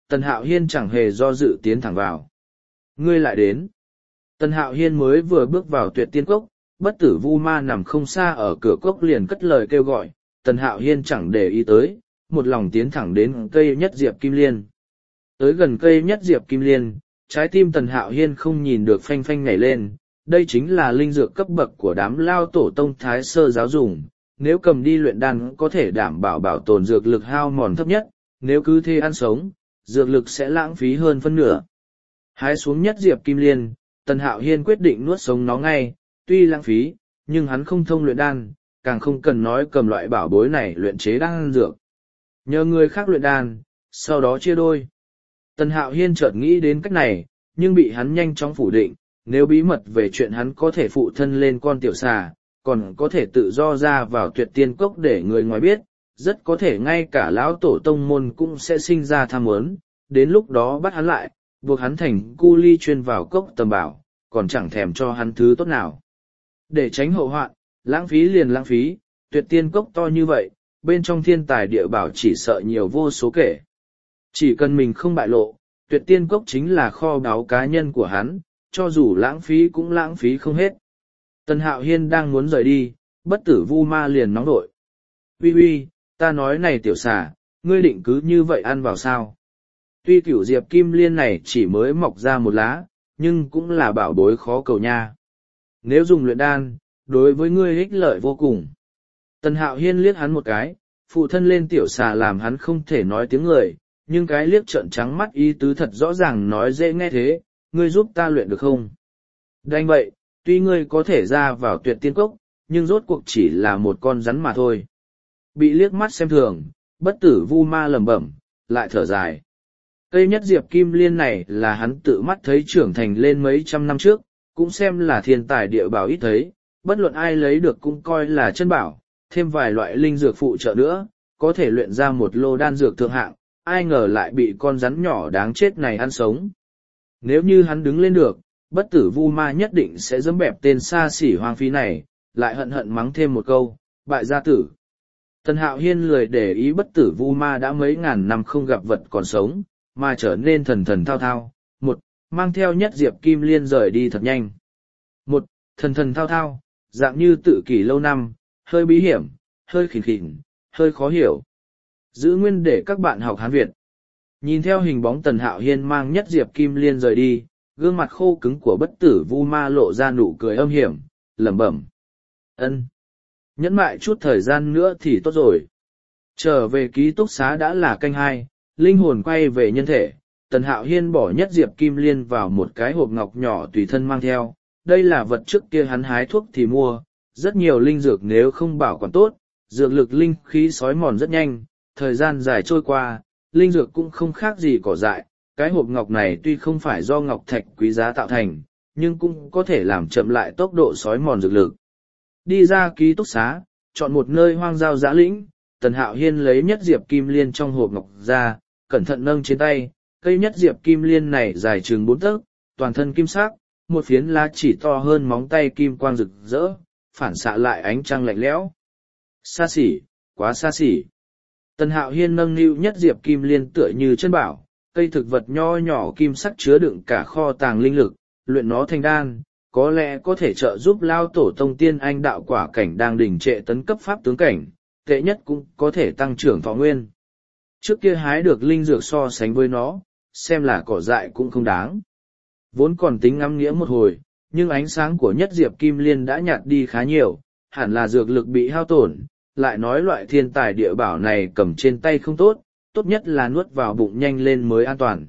Tần Hạo Hiên chẳng hề do dự tiến thẳng vào. Ngươi lại đến. Tần Hạo Hiên mới vừa bước vào Tuyệt Tiên Cốc, Bất Tử Vu Ma nằm không xa ở cửa cốc liền cất lời kêu gọi, Tần Hạo Hiên chẳng để ý tới, một lòng tiến thẳng đến cây nhất diệp kim liên. Tới gần cây nhất diệp kim liên, trái tim Tần Hạo Hiên không nhìn được phanh phanh nhảy lên, đây chính là linh dược cấp bậc của đám lao tổ tông thái sơ giáo dùng, nếu cầm đi luyện đan có thể đảm bảo bảo tồn dược lực hao mòn thấp nhất, nếu cứ thế ăn sống, dược lực sẽ lãng phí hơn phân nửa. Hái xuống nhất diệp kim liên, Tần Hạo Hiên quyết định nuốt sống nó ngay, tuy lãng phí, nhưng hắn không thông luyện đan, càng không cần nói cầm loại bảo bối này luyện chế đan dược. Nhờ người khác luyện đan, sau đó chia đôi. Tần Hạo Hiên chợt nghĩ đến cách này, nhưng bị hắn nhanh chóng phủ định, nếu bí mật về chuyện hắn có thể phụ thân lên con tiểu xà, còn có thể tự do ra vào Tuyệt Tiên Cốc để người ngoài biết, rất có thể ngay cả lão tổ tông môn cũng sẽ sinh ra tham muốn, đến lúc đó bắt hắn lại, buộc hắn thành cu ly chuyên vào cốc tầm bảo, còn chẳng thèm cho hắn thứ tốt nào. Để tránh hậu hoạn, lãng phí liền lãng phí, Tuyệt Tiên Cốc to như vậy, bên trong thiên tài địa bảo chỉ sợ nhiều vô số kể. Chỉ cần mình không bại lộ, Tuyệt Tiên Cốc chính là kho báu cá nhân của hắn, cho dù lãng phí cũng lãng phí không hết. Tần Hạo Hiên đang muốn rời đi, Bất Tử Vu Ma liền nóng đội. Uy uy, ta nói này tiểu xà, ngươi định cứ như vậy ăn vào sao? Tuy cửu diệp kim liên này chỉ mới mọc ra một lá, nhưng cũng là bảo bối khó cầu nha. Nếu dùng luyện đan, đối với ngươi ích lợi vô cùng. Tần Hạo Hiên liếc hắn một cái, phụ thân lên tiểu xà làm hắn không thể nói tiếng người, nhưng cái liếc trợn trắng mắt ý tứ thật rõ ràng nói dễ nghe thế, ngươi giúp ta luyện được không? Đành vậy, tuy ngươi có thể ra vào Tuyệt Tiên Cốc, nhưng rốt cuộc chỉ là một con rắn mà thôi. Bị liếc mắt xem thường, Bất Tử Vu Ma lẩm bẩm, lại thở dài. Cây nhất diệp kim liên này là hắn tự mắt thấy trưởng thành lên mấy trăm năm trước, cũng xem là thiên tài địa bảo ít thấy, bất luận ai lấy được cũng coi là chân bảo, thêm vài loại linh dược phụ trợ nữa, có thể luyện ra một lô đan dược thượng hạng, ai ngờ lại bị con rắn nhỏ đáng chết này ăn sống. Nếu như hắn đứng lên được, Bất Tử Vu Ma nhất định sẽ dẫm bẹp tên xa xỉ hoang phí này, lại hận hận mắng thêm một câu, bại gia tử. Tần Hạo Hiên lười để ý Bất Tử Vu Ma đã mấy ngàn năm không gặp vật còn sống, mà trở nên thần thần thao thao. Một, mang theo nhất diệp kim liên rời đi thật nhanh. Một, thần thần thao thao, dạng như tự kỷ lâu năm, hơi bí hiểm, hơi khỉnh khỉnh, hơi khó hiểu. Giữ nguyên để các bạn học Hán Việt. Nhìn theo hình bóng Tần Hạo Hiên mang nhất diệp kim liên rời đi, gương mặt khô cứng của Bất Tử Vu Ma lộ ra nụ cười âm hiểm, lẩm bẩm. Ân, nhẫn mại chút thời gian nữa thì tốt rồi. Trở về ký túc xá đã là canh 2, linh hồn quay về nhân thể, Tần Hạo Hiên bỏ nhất diệp kim liên vào một cái hộp ngọc nhỏ tùy thân mang theo. Đây là vật trước kia hắn hái thuốc thì mua, rất nhiều linh dược nếu không bảo quản tốt, dược lực linh khí xói mòn rất nhanh, thời gian dài trôi qua, linh dược cũng không khác gì cỏ dại. Cái hộp ngọc này tuy không phải do ngọc thạch quý giá tạo thành, nhưng cũng có thể làm chậm lại tốc độ xói mòn dược lực. Đi ra ký túc xá, chọn một nơi hoang giao dã lĩnh, Tần Hạo Hiên lấy nhất diệp kim liên trong hộp ngọc ra, cẩn thận nâng trên tay, cây nhất diệp kim liên này dài chừng 4 tấc, toàn thân kim sắc, một phiến lá chỉ to hơn móng tay kim quang rực rỡ, phản xạ lại ánh trăng lạnh lẽo. Xa xỉ, quá xa xỉ. Tần Hạo Hiên nâng niu nhất diệp kim liên tựa như chân bảo, cây thực vật nho nhỏ kim sắc chứa đựng cả kho tàng linh lực, luyện nó thành đan, có lẽ có thể trợ giúp lao tổ tông tiên anh đạo quả cảnh đang đỉnh trệ tấn cấp pháp tướng cảnh, tệ nhất cũng có thể tăng trưởng thọ nguyên. Trước kia hái được linh dược so sánh với nó, xem là cỏ dại cũng không đáng. Vốn còn tính ngắm nghĩa một hồi, nhưng ánh sáng của nhất diệp kim liên đã nhạt đi khá nhiều, hẳn là dược lực bị hao tổn, lại nói loại thiên tài địa bảo này cầm trên tay không tốt, tốt nhất là nuốt vào bụng nhanh lên mới an toàn.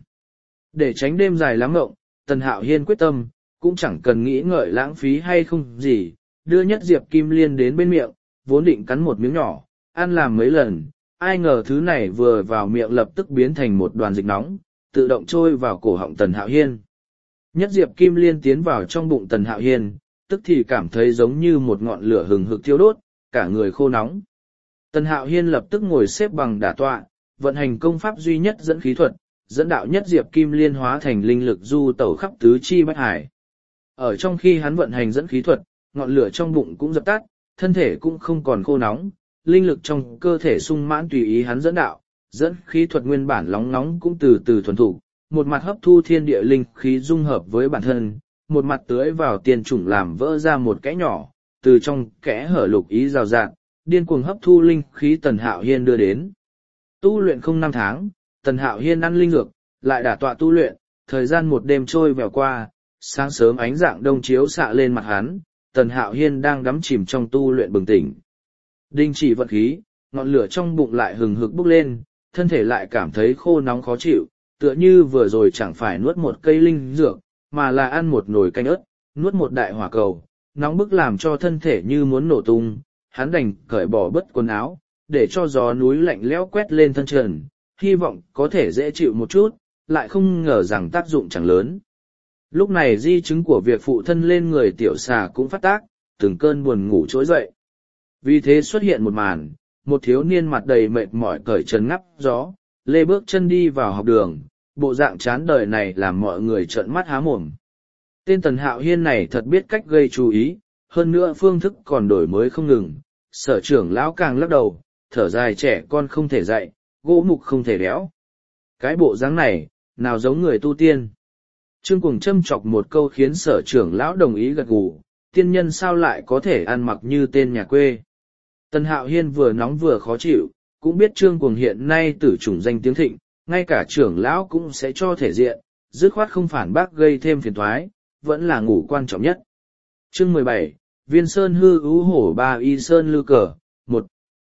Để tránh đêm dài lắm ngộng, Tần Hạo Hiên quyết tâm, cũng chẳng cần nghĩ ngợi lãng phí hay không gì, đưa nhất diệp kim liên đến bên miệng, vốn định cắn một miếng nhỏ, ăn làm mấy lần, ai ngờ thứ này vừa vào miệng lập tức biến thành một đoàn dịch nóng, tự động trôi vào cổ họng Tần Hạo Hiên. Nhất diệp kim liên tiến vào trong bụng Tần Hạo Hiên, tức thì cảm thấy giống như một ngọn lửa hừng hực thiêu đốt, cả người khô nóng. Tần Hạo Hiên lập tức ngồi xếp bằng đả tọa, vận hành công pháp duy nhất dẫn khí thuật, dẫn đạo nhất diệp kim liên hóa thành linh lực du tẩu khắp tứ chi bách hải. Ở trong khi hắn vận hành dẫn khí thuật, ngọn lửa trong bụng cũng dập tắt, thân thể cũng không còn khô nóng, linh lực trong cơ thể sung mãn tùy ý hắn dẫn đạo, dẫn khí thuật nguyên bản lóng nóng cũng từ từ thuần thục, một mặt hấp thu thiên địa linh khí dung hợp với bản thân, một mặt tưới vào tiên chủng làm vỡ ra một kẽ nhỏ, từ trong kẽ hở lục ý rào rạt, điên cuồng hấp thu linh khí Tần Hạo Hiên đưa đến. Tu luyện không 5 tháng, Tần Hạo Hiên ăn linh dược, lại đả tọa tu luyện, thời gian một đêm trôi vèo qua, sáng sớm ánh dạng đông chiếu xạ lên mặt hắn, Tần Hạo Hiên đang đắm chìm trong tu luyện bừng tỉnh. Đình chỉ vận khí, ngọn lửa trong bụng lại hừng hực bốc lên, thân thể lại cảm thấy khô nóng khó chịu, tựa như vừa rồi chẳng phải nuốt một cây linh dược, mà là ăn một nồi canh ớt, nuốt một đại hỏa cầu, nóng bức làm cho thân thể như muốn nổ tung, hắn đành cởi bỏ bớt quần áo, để cho gió núi lạnh lẽo quét lên thân trần, hy vọng có thể dễ chịu một chút, lại không ngờ rằng tác dụng chẳng lớn. Lúc này di chứng của việc phụ thân lên người tiểu xà cũng phát tác, từng cơn buồn ngủ trỗi dậy. Vì thế xuất hiện một màn, một thiếu niên mặt đầy mệt mỏi cởi trần ngắp gió, lê bước chân đi vào học đường, bộ dạng chán đời này làm mọi người trợn mắt há mồm. Tên Tần Hạo Hiên này thật biết cách gây chú ý, hơn nữa phương thức còn đổi mới không ngừng. Sở trưởng lão càng lắc đầu, thở dài trẻ con không thể dạy, gỗ mục không thể đéo. Cái bộ dáng này, nào giống người tu tiên. Trương Cuồng châm chọc một câu khiến sở trưởng lão đồng ý gật gù, tiên nhân sao lại có thể ăn mặc như tên nhà quê. Tần Hạo Hiên vừa nóng vừa khó chịu, cũng biết Trương Cuồng hiện nay tử chủng danh tiếng thịnh, ngay cả trưởng lão cũng sẽ cho thể diện, dứt khoát không phản bác gây thêm phiền toái, vẫn là ngủ quan trọng nhất. Chương 17, Viên Sơn hư ưu hổ ba y sơn lư cờ, 1.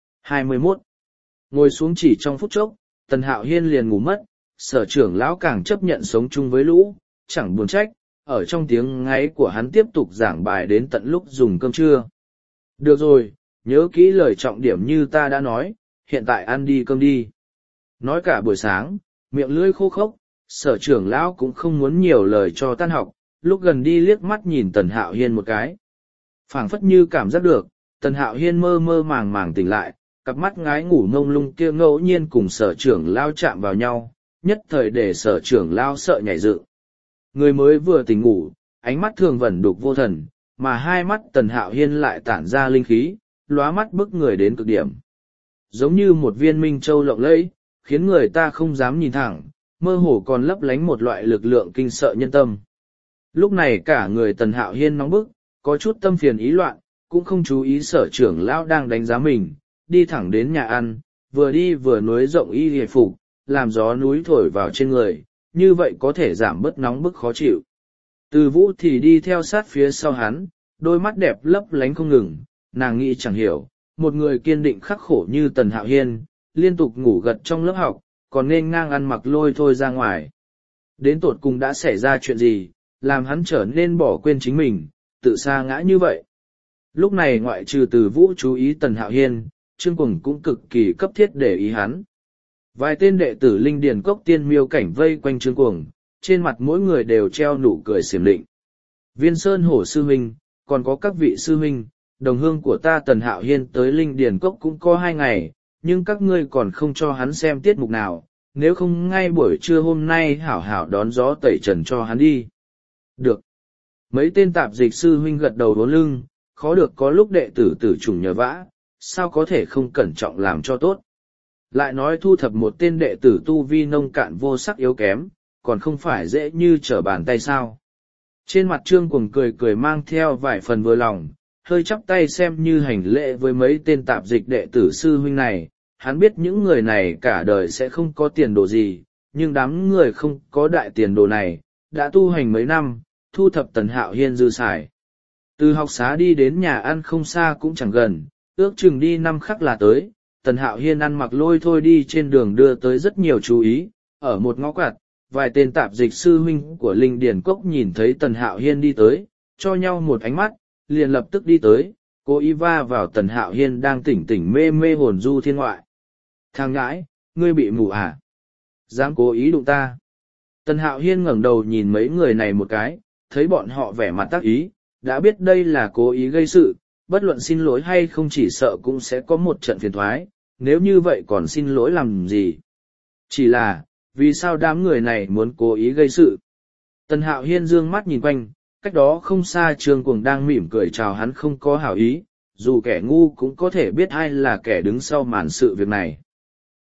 21. Ngồi xuống chỉ trong phút chốc, Tần Hạo Hiên liền ngủ mất, sở trưởng lão càng chấp nhận sống chung với lũ, chẳng buồn trách, ở trong tiếng ngáy của hắn tiếp tục giảng bài đến tận lúc dùng cơm trưa. Được rồi, nhớ kỹ lời trọng điểm như ta đã nói, hiện tại ăn đi cơm đi. Nói cả buổi sáng, miệng lưỡi khô khốc, sở trưởng lão cũng không muốn nhiều lời cho tan học, lúc gần đi liếc mắt nhìn Tần Hạo Hiên một cái. Phảng phất như cảm giác được, Tần Hạo Hiên mơ mơ màng màng tỉnh lại, cặp mắt ngái ngủ mông lung kia ngẫu nhiên cùng sở trưởng lao chạm vào nhau, nhất thời để sở trưởng lao sợ nhảy dựng. Người mới vừa tỉnh ngủ, ánh mắt thường vẩn đục vô thần, mà hai mắt Tần Hạo Hiên lại tản ra linh khí, lóa mắt bức người đến cực điểm. Giống như một viên minh châu lộng lẫy, khiến người ta không dám nhìn thẳng, mơ hồ còn lấp lánh một loại lực lượng kinh sợ nhân tâm. Lúc này cả người Tần Hạo Hiên nóng bức, có chút tâm phiền ý loạn, cũng không chú ý sở trưởng lão đang đánh giá mình, đi thẳng đến nhà ăn, vừa đi vừa nối rộng y hề phục, làm gió núi thổi vào trên người, như vậy có thể giảm bớt nóng bức khó chịu. Từ Vũ thì đi theo sát phía sau hắn, đôi mắt đẹp lấp lánh không ngừng, nàng nghĩ chẳng hiểu, một người kiên định khắc khổ như Tần Hạo Hiên, liên tục ngủ gật trong lớp học, còn nên ngang ăn mặc lôi thôi ra ngoài. Đến tột cùng đã xảy ra chuyện gì, làm hắn trở nên bỏ quên chính mình, tự sa ngã như vậy. Lúc này ngoại trừ Từ Vũ chú ý Tần Hạo Hiên, Trương Cuồng cũng cực kỳ cấp thiết để ý hắn. Vài tên đệ tử Linh Điền Cốc Tiên Miêu cảnh vây quanh Trương Cuồng, trên mặt mỗi người đều treo nụ cười xiểm định. Viên Sơn Hổ sư huynh, còn có các vị sư huynh, đồng hương của ta Tần Hạo Hiên tới Linh Điền Cốc cũng có 2 ngày, nhưng các ngươi còn không cho hắn xem tiết mục nào, nếu không ngay buổi trưa hôm nay hảo hảo đón gió tẩy trần cho hắn đi. Được. Mấy tên tạp dịch sư huynh gật đầu đốn lưng, khó được có lúc đệ tử tử chủng nhờ vã, sao có thể không cẩn trọng làm cho tốt. Lại nói thu thập một tên đệ tử tu vi nông cạn vô sắc yếu kém, còn không phải dễ như trở bàn tay sao. Trên mặt Trương Cuồng cười cười mang theo vài phần vừa lòng, hơi chắp tay xem như hành lễ với mấy tên tạp dịch đệ tử sư huynh này. Hắn biết những người này cả đời sẽ không có tiền đồ gì, nhưng đám người không có đại tiền đồ này, đã tu hành mấy năm, thu thập Tần Hạo Hiên dư xài. Từ học xá đi đến nhà ăn không xa cũng chẳng gần, ước chừng đi 5 khắc là tới. Tần Hạo Hiên ăn mặc lôi thôi đi trên đường đưa tới rất nhiều chú ý, ở một ngõ quạt, vài tên tạp dịch sư huynh của Linh Điền Cốc nhìn thấy Tần Hạo Hiên đi tới, cho nhau một ánh mắt, liền lập tức đi tới, cố ý va vào Tần Hạo Hiên đang tỉnh tỉnh mê mê hồn du thiên ngoại. Thằng ngãi, ngươi bị mù à? Dám cố ý đụng ta? Tần Hạo Hiên ngẩng đầu nhìn mấy người này một cái, thấy bọn họ vẻ mặt tác ý, đã biết đây là cố ý gây sự, bất luận xin lỗi hay không chỉ sợ cũng sẽ có một trận phiền thoái, nếu như vậy còn xin lỗi làm gì? Chỉ là, vì sao đám người này muốn cố ý gây sự? Tần Hạo Hiên dương mắt nhìn quanh, cách đó không xa Trương Cuồng đang mỉm cười chào hắn không có hảo ý, dù kẻ ngu cũng có thể biết ai là kẻ đứng sau màn sự việc này.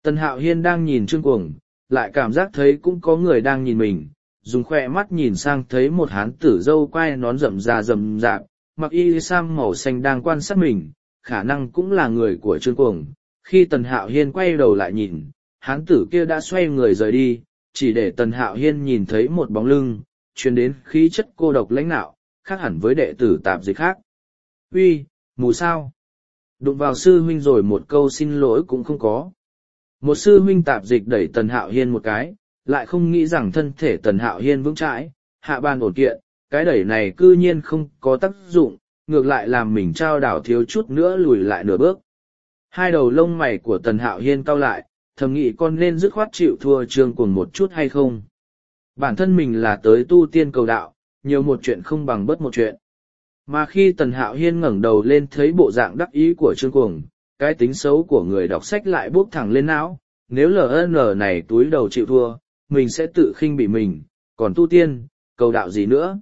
Tần Hạo Hiên đang nhìn Trương Cuồng, lại cảm giác thấy cũng có người đang nhìn mình, dùng khoe mắt nhìn sang thấy một hán tử râu quai nón rậm rạp, mặc y sam màu xanh đang quan sát mình, khả năng cũng là người của Trương Cuồng. Khi Tần Hạo Hiên quay đầu lại nhìn, hán tử kia đã xoay người rời đi, chỉ để Tần Hạo Hiên nhìn thấy một bóng lưng, truyền đến khí chất cô độc lãnh nạo, khác hẳn với đệ tử tạp dịch khác. Uy, mù sao? Đụng vào sư huynh rồi một câu xin lỗi cũng không có. Một sư huynh tạp dịch đẩy Tần Hạo Hiên một cái, lại không nghĩ rằng thân thể Tần Hạo Hiên vững chãi, hạ bàn ổn kiện, cái đẩy này cư nhiên không có tác dụng, ngược lại làm mình trao đảo thiếu chút nữa lùi lại nửa bước. Hai đầu lông mày của Tần Hạo Hiên cau lại, thầm nghĩ con nên dứt khoát chịu thua Trương Cuồng một chút hay không. Bản thân mình là tới tu tiên cầu đạo, nhiều một chuyện không bằng bớt một chuyện. Mà khi Tần Hạo Hiên ngẩng đầu lên thấy bộ dạng đắc ý của Trương Cuồng, cái tính xấu của người đọc sách lại bốc thẳng lên não, nếu LN này túi đầu chịu thua, mình sẽ tự khinh bị mình, còn tu tiên, cầu đạo gì nữa.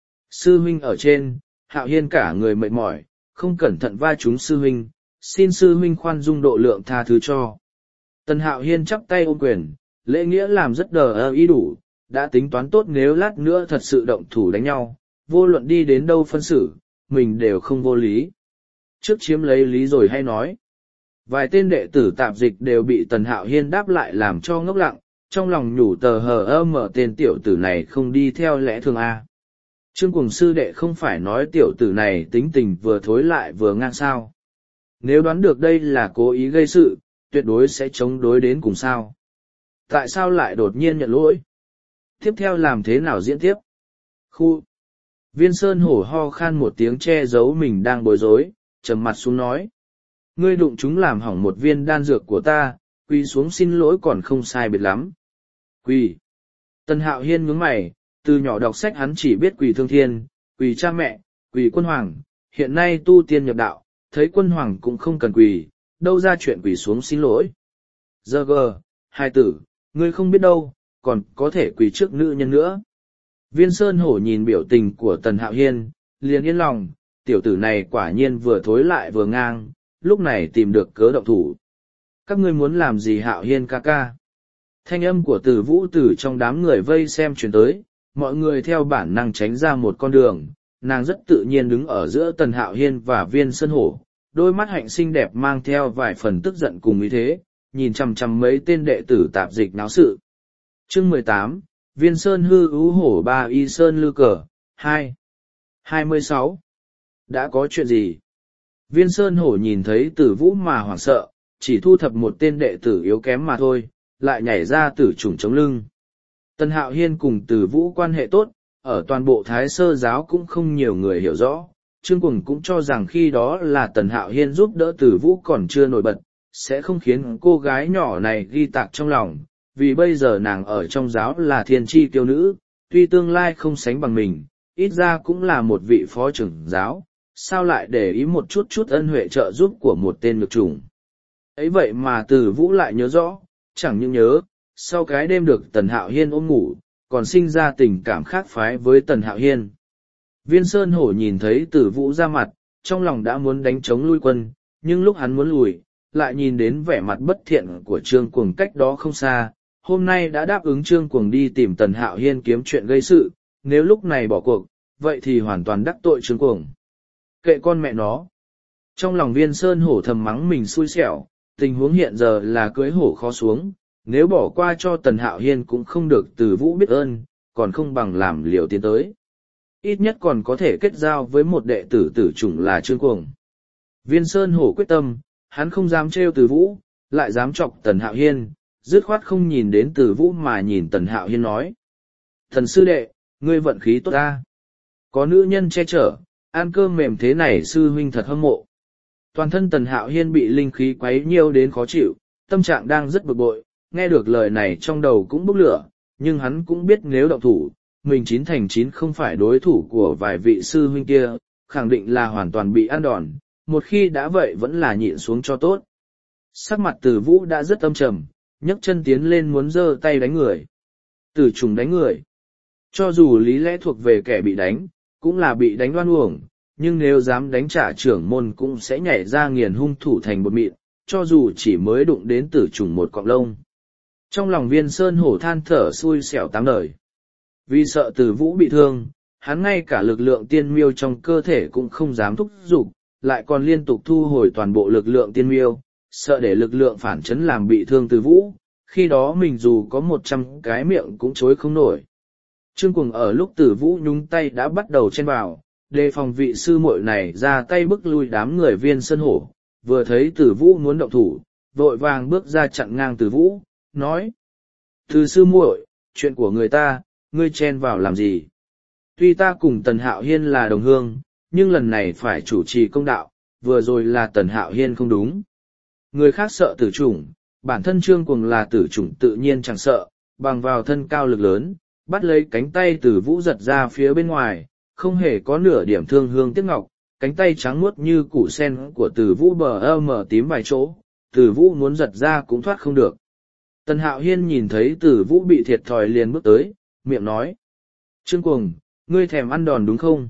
Sư huynh ở trên, Hạo Hiên cả người mệt mỏi, không cẩn thận va trúng sư huynh, xin sư huynh khoan dung độ lượng tha thứ cho. Tần Hạo Hiên chắp tay ôm quyền, lễ nghĩa làm rất ý đủ, đã tính toán tốt nếu lát nữa thật sự động thủ đánh nhau, vô luận đi đến đâu phân xử, mình đều không vô lý. Trước chiếm lấy lý rồi hay nói. Vài tên đệ tử tạp dịch đều bị Tần Hạo Hiên đáp lại làm cho ngốc lặng, trong lòng nhủ tờ hờ mở tên tiểu tử này không đi theo lẽ thường A. Trương Cuồng sư đệ không phải nói tiểu tử này tính tình vừa thối lại vừa ngang sao. Nếu đoán được đây là cố ý gây sự, tuyệt đối sẽ chống đối đến cùng sao. Tại sao lại đột nhiên nhận lỗi? Tiếp theo làm thế nào diễn tiếp? Khu! Viên Sơn hổ ho khan một tiếng che giấu mình đang bối rối, trầm mặt xuống nói. Ngươi đụng chúng làm hỏng một viên đan dược của ta, quỳ xuống xin lỗi còn không sai biệt lắm. Quỳ! Tần Hạo Hiên nhướng mày, từ nhỏ đọc sách hắn chỉ biết quỳ thương thiên, quỳ cha mẹ, quỳ quân hoàng, hiện nay tu tiên nhập đạo, thấy quân hoàng cũng không cần quỳ, đâu ra chuyện quỳ xuống xin lỗi. Giờ gờ, hai tử, ngươi không biết đâu, còn có thể quỳ trước nữ nhân nữa. Viên Sơn hổ nhìn biểu tình của Tần Hạo Hiên, liền yên lòng, tiểu tử này quả nhiên vừa thối lại vừa ngang, lúc này tìm được cớ động thủ. Các ngươi muốn làm gì Hạo Hiên ca ca? Thanh âm của Từ Vũ từ trong đám người vây xem truyền tới, mọi người theo bản năng tránh ra một con đường, nàng rất tự nhiên đứng ở giữa Tần Hạo Hiên và Viên Sơn hổ, đôi mắt hạnh xinh đẹp mang theo vài phần tức giận cùng ý thế, nhìn chằm chằm mấy tên đệ tử tạp dịch náo sự. Chương 18, Viên Sơn hư ưu hổ ba y sơn lư cờ, 2. 26. Đã có chuyện gì? Viên Sơn hổ nhìn thấy Tử Vũ mà hoảng sợ, chỉ thu thập một tên đệ tử yếu kém mà thôi, lại nhảy ra tử chủng chống lưng. Tần Hạo Hiên cùng Tử Vũ quan hệ tốt, ở toàn bộ Thái Sơ giáo cũng không nhiều người hiểu rõ. Trương Cuồng cũng cho rằng khi đó là Tần Hạo Hiên giúp đỡ Tử Vũ còn chưa nổi bật, sẽ không khiến cô gái nhỏ này ghi tạc trong lòng, vì bây giờ nàng ở trong giáo là thiên tri kiêu nữ, tuy tương lai không sánh bằng mình, ít ra cũng là một vị phó trưởng giáo, sao lại để ý một chút ân huệ trợ giúp của một tên nhược chủng. Ấy vậy mà Tử Vũ lại nhớ rõ, chẳng những nhớ, sau cái đêm được Tần Hạo Hiên ôm ngủ, còn sinh ra tình cảm khác phái với Tần Hạo Hiên. Viên Sơn hổ nhìn thấy Tử Vũ ra mặt, trong lòng đã muốn đánh chống lui quân, nhưng lúc hắn muốn lùi, lại nhìn đến vẻ mặt bất thiện của Trương Cuồng cách đó không xa, hôm nay đã đáp ứng Trương Cuồng đi tìm Tần Hạo Hiên kiếm chuyện gây sự, nếu lúc này bỏ cuộc, vậy thì hoàn toàn đắc tội Trương Cuồng. Kệ con mẹ nó. Trong lòng Viên Sơn hổ thầm mắng mình xui xẻo, tình huống hiện giờ là cưới hổ khó xuống, nếu bỏ qua cho Tần Hạo Hiên cũng không được Từ Vũ biết ơn, còn không bằng làm liều tiến tới. Ít nhất còn có thể kết giao với một đệ tử tử chủng là Trương Cuồng. Viên Sơn hổ quyết tâm, hắn không dám trêu Từ Vũ, lại dám chọc Tần Hạo Hiên, dứt khoát không nhìn đến Từ Vũ mà nhìn Tần Hạo Hiên nói. Thần sư đệ, ngươi vận khí tốt ta. Có nữ nhân che chở, ăn cơm mềm thế này sư huynh thật hâm mộ. Toàn thân Tần Hạo Hiên bị linh khí quấy nhiêu đến khó chịu, tâm trạng đang rất bực bội, nghe được lời này trong đầu cũng bốc lửa, nhưng hắn cũng biết nếu động thủ, mình 9/9 không phải đối thủ của vài vị sư huynh kia, khẳng định là hoàn toàn bị ăn đòn, một khi đã vậy vẫn là nhịn xuống cho tốt. Sắc mặt Tử Vũ đã rất âm trầm, nhấc chân tiến lên muốn giơ tay đánh người. Tử trùng đánh người. Cho dù lý lẽ thuộc về kẻ bị đánh, cũng là bị đánh oan uổng, nhưng nếu dám đánh trả trưởng môn cũng sẽ nhảy ra nghiền hung thủ thành bột mịn, cho dù chỉ mới đụng đến tử trùng một cọng lông. Trong lòng Viên Sơn Hổ than thở xui xẻo tám đời. Vì sợ Tử Vũ bị thương, hắn ngay cả lực lượng tiên miêu trong cơ thể cũng không dám thúc giục, lại còn liên tục thu hồi toàn bộ lực lượng tiên miêu, sợ để lực lượng phản chấn làm bị thương Tử Vũ, khi đó mình dù có 100 cái miệng cũng chối không nổi. Trương Cuồng ở lúc Tử Vũ nhúng tay đã bắt đầu chen vào, đề phòng vị sư muội này ra tay bức lui đám người Viên Sơn Hổ, vừa thấy Tử Vũ muốn động thủ, vội vàng bước ra chặn ngang Tử Vũ, nói: "Từ sư muội, chuyện của người ta, ngươi chen vào làm gì? Tuy ta cùng Tần Hạo Hiên là đồng hương, nhưng lần này phải chủ trì công đạo, vừa rồi là Tần Hạo Hiên không đúng. Người khác sợ tử chủng, bản thân Trương Cuồng là tử chủng tự nhiên chẳng sợ, bằng vào thân cao lực lớn, bắt lấy cánh tay Tử Vũ giật ra phía bên ngoài, không hề có nửa điểm thương hương tiếc ngọc, cánh tay trắng muốt như củ sen của Tử Vũ bờ mờ tím vài chỗ, Tử Vũ muốn giật ra cũng thoát không được." Tần Hạo Hiên nhìn thấy Tử Vũ bị thiệt thòi liền bước tới, miệng nói: "Trương Cuồng, ngươi thèm ăn đòn đúng không?"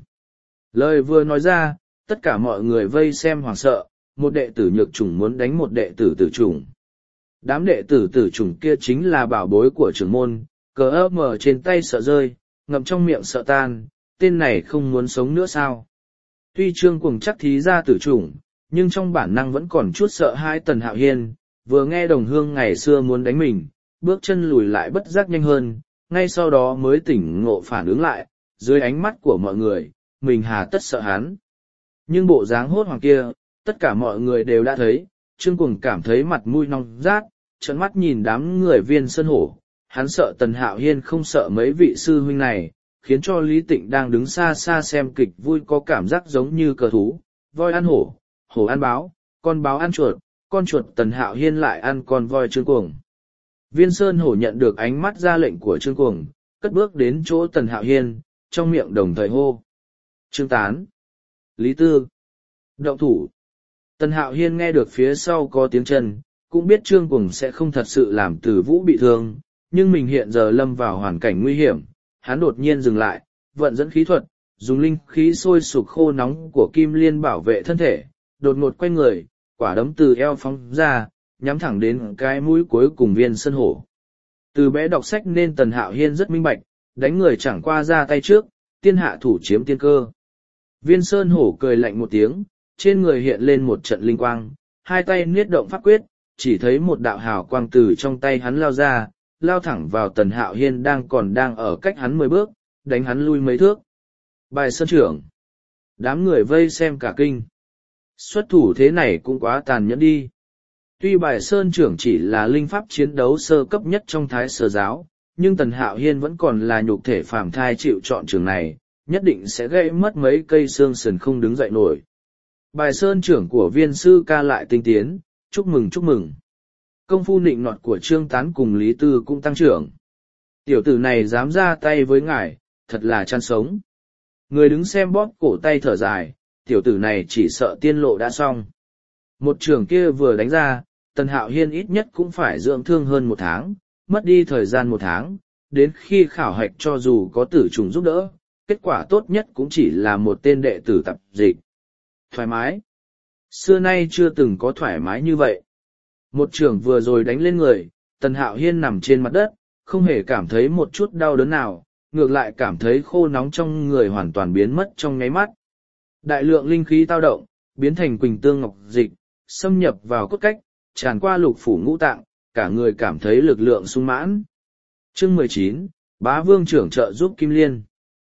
Lời vừa nói ra, tất cả mọi người vây xem hoảng sợ, một đệ tử nhược chủng muốn đánh một đệ tử tử chủng. Đám đệ tử tử chủng kia chính là bảo bối của trưởng môn, cờ ấp mở trên tay sợ rơi, ngậm trong miệng sợ tan, tên này không muốn sống nữa sao? Tuy Trương Cuồng chắc thí ra tử chủng, nhưng trong bản năng vẫn còn chút sợ hãi Tần Hạo Hiên, vừa nghe đồng hương ngày xưa muốn đánh mình, bước chân lùi lại bất giác nhanh hơn, ngay sau đó mới tỉnh ngộ phản ứng lại, dưới ánh mắt của mọi người, mình hà tất sợ hắn. Nhưng bộ dáng hốt hoảng kia, tất cả mọi người đều đã thấy, Trương Cuồng cảm thấy mặt mũi nóng rát, trợn mắt nhìn đám người Viên Sơn Hổ, hắn sợ Tần Hạo Hiên không sợ mấy vị sư huynh này, khiến cho Lý Tịnh đang đứng xa xa xem kịch vui có cảm giác giống như cờ thú, voi ăn hổ, hổ ăn báo, con báo ăn chuột, con chuột Tần Hạo Hiên lại ăn con voi Trương Cuồng. Viên Sơn Hổ nhận được ánh mắt ra lệnh của Trương Cuồng, cất bước đến chỗ Tần Hạo Hiên, trong miệng đồng thời hô: "Trương Tán, Lý Tư, động thủ." Tần Hạo Hiên nghe được phía sau có tiếng chân, cũng biết Trương Cuồng sẽ không thật sự làm Tử Vũ bị thương, nhưng mình hiện giờ lâm vào hoàn cảnh nguy hiểm, hắn đột nhiên dừng lại, vận dẫn khí thuật, dùng linh khí sôi sục khô nóng của Kim Liên bảo vệ thân thể, đột ngột quay người, quả đấm từ eo phóng ra, nhắm thẳng đến cái mũi cuối cùng Viên Sơn Hổ. Từ bé đọc sách nên Tần Hạo Hiên rất minh bạch, đánh người chẳng qua ra tay trước, tiên hạ thủ chiếm tiên cơ. Viên Sơn Hổ cười lạnh một tiếng, trên người hiện lên một trận linh quang, hai tay niết động pháp quyết, chỉ thấy một đạo hào quang từ trong tay hắn lao ra, lao thẳng vào Tần Hạo Hiên đang ở cách hắn 10 bước, đánh hắn lui mấy thước. Bài Sơn trưởng. Đám người vây xem cả kinh. Xuất thủ thế này cũng quá tàn nhẫn đi. Tuy Bài Sơn trưởng chỉ là linh pháp chiến đấu sơ cấp nhất trong Thái Sở giáo, nhưng Tần Hạo Hiên vẫn còn là nhục thể phàm thai chịu chọn trường này, nhất định sẽ gãy mất mấy cây xương sườn không đứng dậy nổi. Bài Sơn trưởng của Viên sư ca lại tinh tiến, chúc mừng chúc mừng. Công phu nịnh nọt của Trương Tán cùng Lý Tư cũng tăng trưởng. Tiểu tử này dám ra tay với ngài, thật là chăn sống. Người đứng xem bóp cổ tay thở dài, tiểu tử này chỉ sợ tiên lộ đã xong. Một trường kia vừa đánh ra, Tần Hạo Hiên ít nhất cũng phải dưỡng thương hơn 1 tháng, mất đi thời gian 1 tháng, đến khi khảo hạch cho dù có tử trùng giúp đỡ, kết quả tốt nhất cũng chỉ là một tên đệ tử tập dịch. Thoải mái. Xưa nay chưa từng có thoải mái như vậy. Một trường vừa rồi đánh lên người, Tần Hạo Hiên nằm trên mặt đất, không hề cảm thấy một chút đau đớn nào, ngược lại cảm thấy khô nóng trong người hoàn toàn biến mất trong nháy mắt. Đại lượng linh khí tao động, biến thành quỳnh tương ngọc dịch, xâm nhập vào cốt cách, tràn qua lục phủ ngũ tạng, cả người cảm thấy lực lượng sung mãn. Chương 19, Bá Vương trưởng trợ giúp Kim Liên.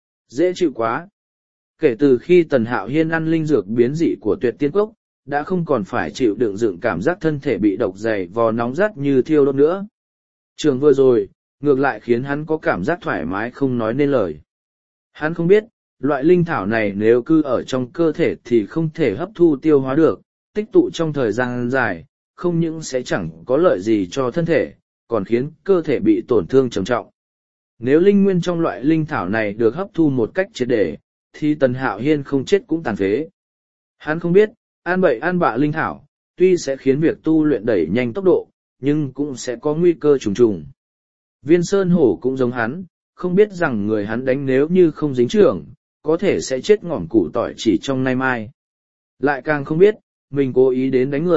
Dễ chịu quá. Kể từ khi Tần Hạo Hiên ăn linh dược biến dị của Tuyệt Tiên Cốc, đã không còn phải chịu đựng dựng cảm giác thân thể bị độc dày vò nóng rát như thiêu đốt nữa. Trường vừa rồi, ngược lại khiến hắn có cảm giác thoải mái không nói nên lời. Hắn không biết, loại linh thảo này nếu cứ ở trong cơ thể thì không thể hấp thu tiêu hóa được, tích tụ trong thời gian dài, không những sẽ chẳng có lợi gì cho thân thể, còn khiến cơ thể bị tổn thương trầm trọng. Nếu linh nguyên trong loại linh thảo này được hấp thu một cách triệt để, thì Tần Hạo Hiên không chết cũng tàn phế. Hắn không biết, ăn bậy ăn bạ linh thảo, tuy sẽ khiến việc tu luyện đẩy nhanh tốc độ, nhưng cũng sẽ có nguy cơ trùng trùng. Viên Sơn Hổ cũng giống hắn, không biết rằng người hắn đánh nếu như không dính trưởng, có thể sẽ chết ngỏm củ tỏi chỉ trong nay mai. Lại càng không biết, mình cố ý đến đánh người,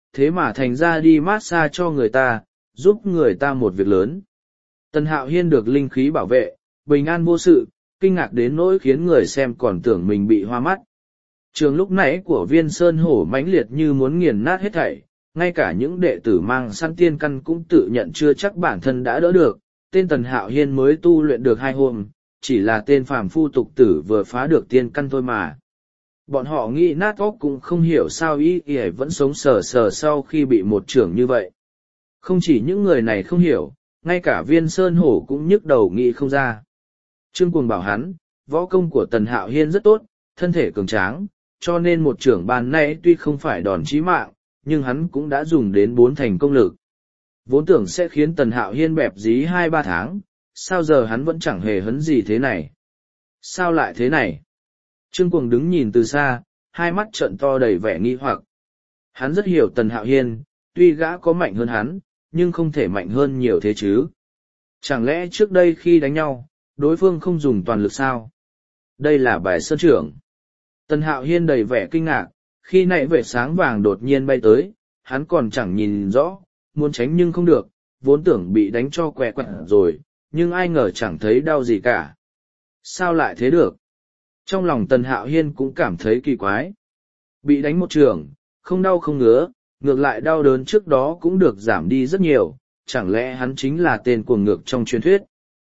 thế mà thành ra đi massage cho người ta, giúp người ta một việc lớn. Tần Hạo Hiên được linh khí bảo vệ, bình an vô sự, kinh ngạc đến nỗi khiến người xem còn tưởng mình bị hoa mắt. Trường lúc nãy của Viên Sơn Hổ mãnh liệt như muốn nghiền nát hết thảy, ngay cả những đệ tử mang săn tiên căn cũng tự nhận chưa chắc bản thân đã đỡ được. Tên Tần Hạo Hiên mới tu luyện được 2 hôm, chỉ là tên phàm phu tục tử vừa phá được tiên căn thôi mà. Bọn họ nghĩ nát óc cũng không hiểu sao y vẫn sống sờ sờ sau khi bị một trưởng như vậy. Không chỉ những người này không hiểu, ngay cả Viên Sơn Hổ cũng nhức đầu nghĩ không ra. Trương Cuồng bảo hắn, võ công của Tần Hạo Hiên rất tốt, thân thể cường tráng, cho nên một trưởng ban nay tuy không phải đòn chí mạng, nhưng hắn cũng đã dùng đến 4 thành công lực. Vốn tưởng sẽ khiến Tần Hạo Hiên bẹp dí 2-3 tháng, sao giờ hắn vẫn chẳng hề hấn gì thế này? Sao lại thế này? Trương Cuồng đứng nhìn từ xa, hai mắt trợn to đầy vẻ nghi hoặc. Hắn rất hiểu Tần Hạo Hiên, tuy gã có mạnh hơn hắn, nhưng không thể mạnh hơn nhiều thế chứ. Chẳng lẽ trước đây khi đánh nhau, đối phương không dùng toàn lực sao? Đây là bài sơn trưởng. Tần Hạo Hiên đầy vẻ kinh ngạc, khi nãy vệt sáng vàng đột nhiên bay tới, hắn còn chẳng nhìn rõ, muốn tránh nhưng không được, vốn tưởng bị đánh cho què quặt rồi, nhưng ai ngờ chẳng thấy đau gì cả. Sao lại thế được? Trong lòng Tần Hạo Hiên cũng cảm thấy kỳ quái. Bị đánh một trường, không đau không ngứa, ngược lại đau đớn trước đó cũng được giảm đi rất nhiều, chẳng lẽ hắn chính là tên cuồng ngược trong truyền thuyết?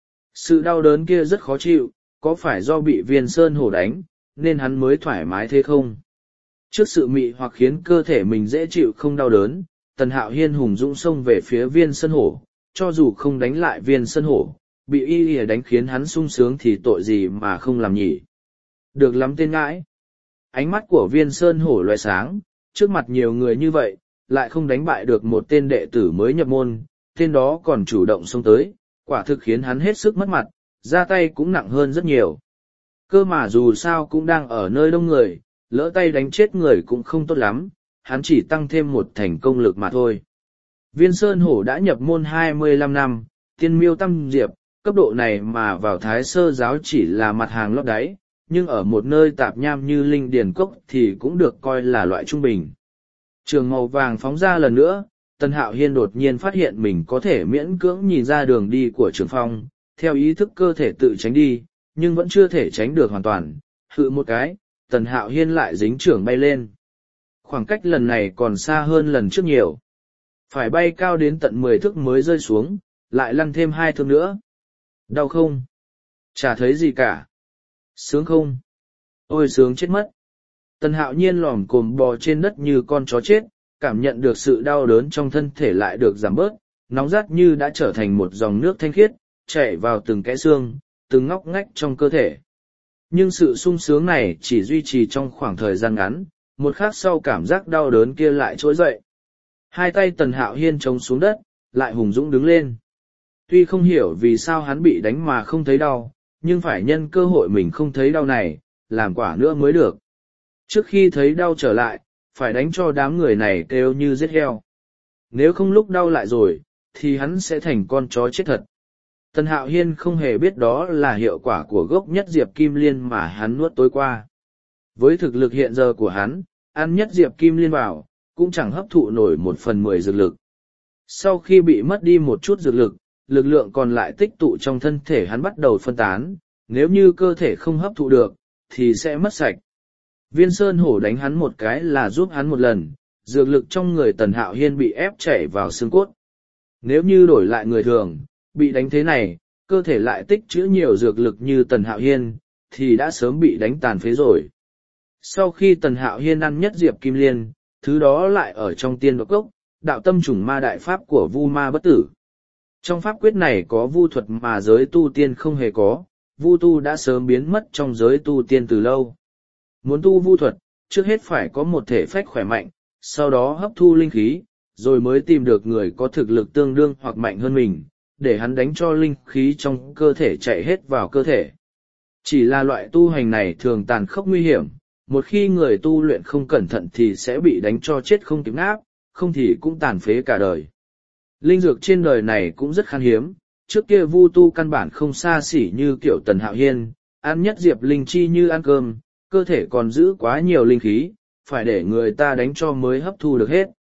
Sự đau đớn kia rất khó chịu, có phải do bị Viên Sơn Hổ đánh, nên hắn mới thoải mái thế không? Trước sự mị hoặc khiến cơ thể mình dễ chịu không đau đớn, Tần Hạo Hiên hùng dũng xông về phía Viên Sơn Hổ, cho dù không đánh lại Viên Sơn Hổ, bị y đánh khiến hắn sung sướng thì tội gì mà không làm nhỉ? Được lắm tên ngãi. Ánh mắt của Viên Sơn Hổ loé sáng, trước mặt nhiều người như vậy, lại không đánh bại được một tên đệ tử mới nhập môn, tên đó còn chủ động xông tới, quả thực khiến hắn hết sức mất mặt, ra tay cũng nặng hơn rất nhiều. Cơ mà dù sao cũng đang ở nơi đông người, lỡ tay đánh chết người cũng không tốt lắm, hắn chỉ tăng thêm 1 thành công lực mà thôi. Viên Sơn Hổ đã nhập môn 25 năm, tiên miêu tam diệp, cấp độ này mà vào Thái Sơ giáo chỉ là mặt hàng lót đáy, nhưng ở một nơi tạp nham như Linh Điền Cốc thì cũng được coi là loại trung bình. Trường màu vàng phóng ra lần nữa, Tần Hạo Hiên đột nhiên phát hiện mình có thể miễn cưỡng nhìn ra đường đi của Trường Phong, theo ý thức cơ thể tự tránh đi, nhưng vẫn chưa thể tránh được hoàn toàn. Hự một cái, Tần Hạo Hiên lại dính trưởng bay lên. Khoảng cách lần này còn xa hơn lần trước nhiều. Phải bay cao đến tận 10 thước mới rơi xuống, lại lăn thêm 2 thước nữa. Đau không? Chả thấy gì cả. Sướng không? Ôi sướng chết mất. Tần Hạo Nhiên lòm cồm bò trên đất như con chó chết, cảm nhận được sự đau đớn trong thân thể lại được giảm bớt, nóng rát như đã trở thành một dòng nước thanh khiết, chảy vào từng kẽ xương, từng ngóc ngách trong cơ thể. Nhưng sự sung sướng này chỉ duy trì trong khoảng thời gian ngắn, một khắc sau cảm giác đau đớn kia lại trỗi dậy. Hai tay Tần Hạo Hiên chống xuống đất, lại hùng dũng đứng lên. Tuy không hiểu vì sao hắn bị đánh mà không thấy đau, nhưng phải nhân cơ hội mình không thấy đau này, làm quả nữa mới được. Trước khi thấy đau trở lại, phải đánh cho đám người này kêu như giết heo. Nếu không lúc đau lại rồi, thì hắn sẽ thành con chó chết thật. Tần Hạo Hiên không hề biết đó là hiệu quả của gốc nhất diệp kim liên mà hắn nuốt tối qua. Với thực lực hiện giờ của hắn, ăn nhất diệp kim liên vào, cũng chẳng hấp thụ nổi 1/10 dược lực. Sau khi bị mất đi một chút dược lực, lực lượng còn lại tích tụ trong thân thể hắn bắt đầu phân tán, nếu như cơ thể không hấp thụ được, thì sẽ mất sạch. Viên Sơn Hổ đánh hắn một cái là giúp hắn một lần, dược lực trong người Tần Hạo Hiên bị ép chảy vào xương cốt. Nếu như đổi lại người thường, bị đánh thế này, cơ thể lại tích trữ nhiều dược lực như Tần Hạo Hiên, thì đã sớm bị đánh tàn phế rồi. Sau khi Tần Hạo Hiên ăn nhất diệp kim liên, thứ đó lại ở trong tiên độc cốc, đạo tâm chủng ma đại pháp của Vu Ma Bất Tử. Trong pháp quyết này có vu thuật mà giới tu tiên không hề có, vu tu đã sớm biến mất trong giới tu tiên từ lâu. Muốn tu vu thuật, trước hết phải có một thể phách khỏe mạnh, sau đó hấp thu linh khí, rồi mới tìm được người có thực lực tương đương hoặc mạnh hơn mình, để hắn đánh cho linh khí trong cơ thể chạy hết vào cơ thể. Chỉ là loại tu hành này thường tàn khốc nguy hiểm, một khi người tu luyện không cẩn thận thì sẽ bị đánh cho chết không kịp ngáp, không thì cũng tàn phế cả đời. Linh dược trên đời này cũng rất khan hiếm, trước kia vu tu căn bản không xa xỉ như kiểu Tần Hạo Hiên, ăn nhất diệp linh chi như ăn cơm, cơ thể còn giữ quá nhiều linh khí, phải để người ta đánh cho mới hấp thu được hết.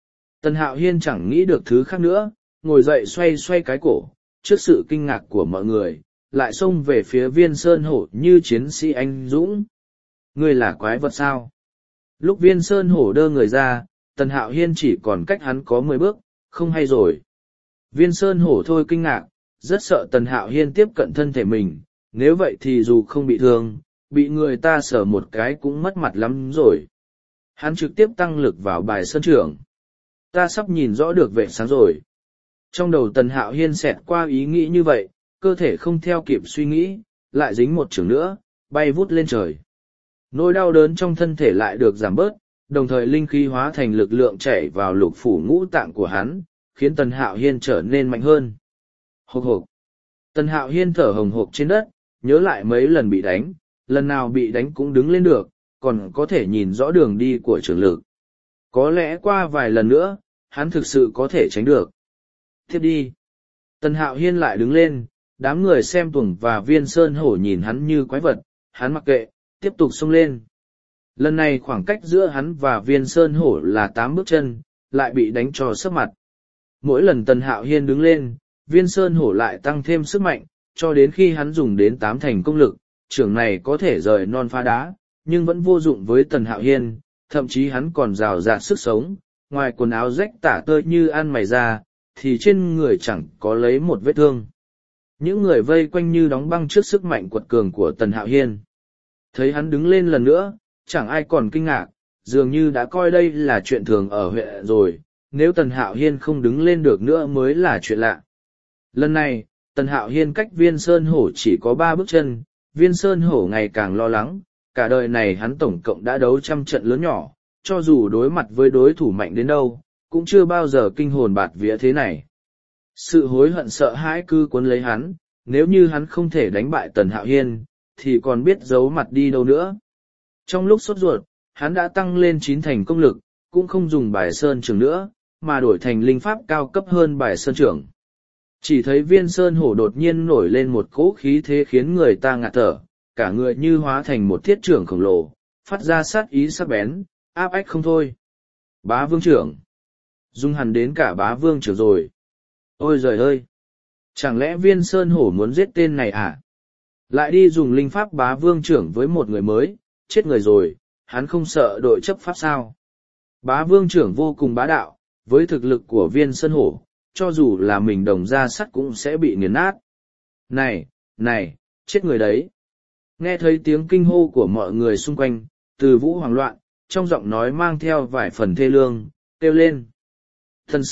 Tần Hạo Hiên chẳng nghĩ được thứ khác nữa, ngồi dậy xoay xoay cái cổ, trước sự kinh ngạc của mọi người, lại xông về phía Viên Sơn Hổ như chiến sĩ anh dũng. Ngươi là quái vật sao? Lúc Viên Sơn Hổ đơ người ra, Tần Hạo Hiên chỉ còn cách hắn có 10 bước, không hay rồi. Viên Sơn Hổ thôi kinh ngạc, rất sợ Tần Hạo Hiên tiếp cận thân thể mình, nếu vậy thì dù không bị thương, bị người ta sờ một cái cũng mất mặt lắm rồi. Hắn trực tiếp tăng lực vào bài sơn trưởng. Ta sắp nhìn rõ được vệ sáng rồi. Trong đầu Tần Hạo Hiên xẹt qua ý nghĩ như vậy, cơ thể không theo kịp suy nghĩ, lại dính một chưởng nữa, bay vút lên trời. Nỗi đau đớn trong thân thể lại được giảm bớt, đồng thời linh khí hóa thành lực lượng chảy vào lục phủ ngũ tạng của hắn, khiến Tần Hạo Hiên trở nên mạnh hơn. Hộc hộc. Tần Hạo Hiên thở hồng hộc trên đất, nhớ lại mấy lần bị đánh, lần nào bị đánh cũng đứng lên được, còn có thể nhìn rõ đường đi của trường lực. Có lẽ qua vài lần nữa, hắn thực sự có thể tránh được. Tiếp đi. Tần Hạo Hiên lại đứng lên, đám người xem tuồng và Viên Sơn Hổ nhìn hắn như quái vật, hắn mặc kệ, tiếp tục xông lên. Lần này khoảng cách giữa hắn và Viên Sơn Hổ là 8 bước chân, lại bị đánh cho sấp mặt. Mỗi lần Tần Hạo Hiên đứng lên, Viên Sơn Hổ lại tăng thêm sức mạnh, cho đến khi hắn dùng đến 8 thành công lực, trưởng này có thể rời non phá đá, nhưng vẫn vô dụng với Tần Hạo Hiên, thậm chí hắn còn rào rạt sức sống, ngoài quần áo rách tả tơi như ăn mày ra, thì trên người chẳng có lấy một vết thương. Những người vây quanh như đóng băng trước sức mạnh quật cường của Tần Hạo Hiên. Thấy hắn đứng lên lần nữa, chẳng ai còn kinh ngạc, dường như đã coi đây là chuyện thường ở huyện rồi, nếu Tần Hạo Hiên không đứng lên được nữa mới là chuyện lạ. Lần này, Tần Hạo Hiên cách Viên Sơn Hổ chỉ có 3 bước chân, Viên Sơn Hổ ngày càng lo lắng, cả đời này hắn tổng cộng đã đấu trăm trận lớn nhỏ, cho dù đối mặt với đối thủ mạnh đến đâu, cũng chưa bao giờ kinh hồn bạt vía thế này. Sự hối hận sợ hãi cứ cuốn lấy hắn, nếu như hắn không thể đánh bại Tần Hạo Hiên, thì còn biết giấu mặt đi đâu nữa. Trong lúc sốt ruột, hắn đã tăng lên 9 thành công lực, cũng không dùng bài sơn trưởng nữa, mà đổi thành linh pháp cao cấp hơn bài sơn trưởng. Chỉ thấy Viên Sơn Hổ đột nhiên nổi lên một cỗ khí thế khiến người ta ngạt thở, cả người như hóa thành một thiết trưởng khổng lồ, phát ra sát ý sắc bén, áp ách không thôi. Bá Vương trưởng. Dung hẳn đến cả Bá Vương trưởng rồi. Ôi giời ơi! Chẳng lẽ Viên Sơn Hổ muốn giết tên này à? Lại đi dùng linh pháp Bá Vương trưởng với một người mới, chết người rồi, hắn không sợ đội chấp pháp sao? Bá Vương trưởng vô cùng bá đạo, với thực lực của Viên Sơn Hổ, cho dù là mình đồng ra sắt cũng sẽ bị nghiền nát. Này, chết người đấy! Nghe thấy tiếng kinh hô của mọi người xung quanh, Từ Vũ hoảng loạn, trong giọng nói mang theo vài phần thê lương, kêu lên. Thần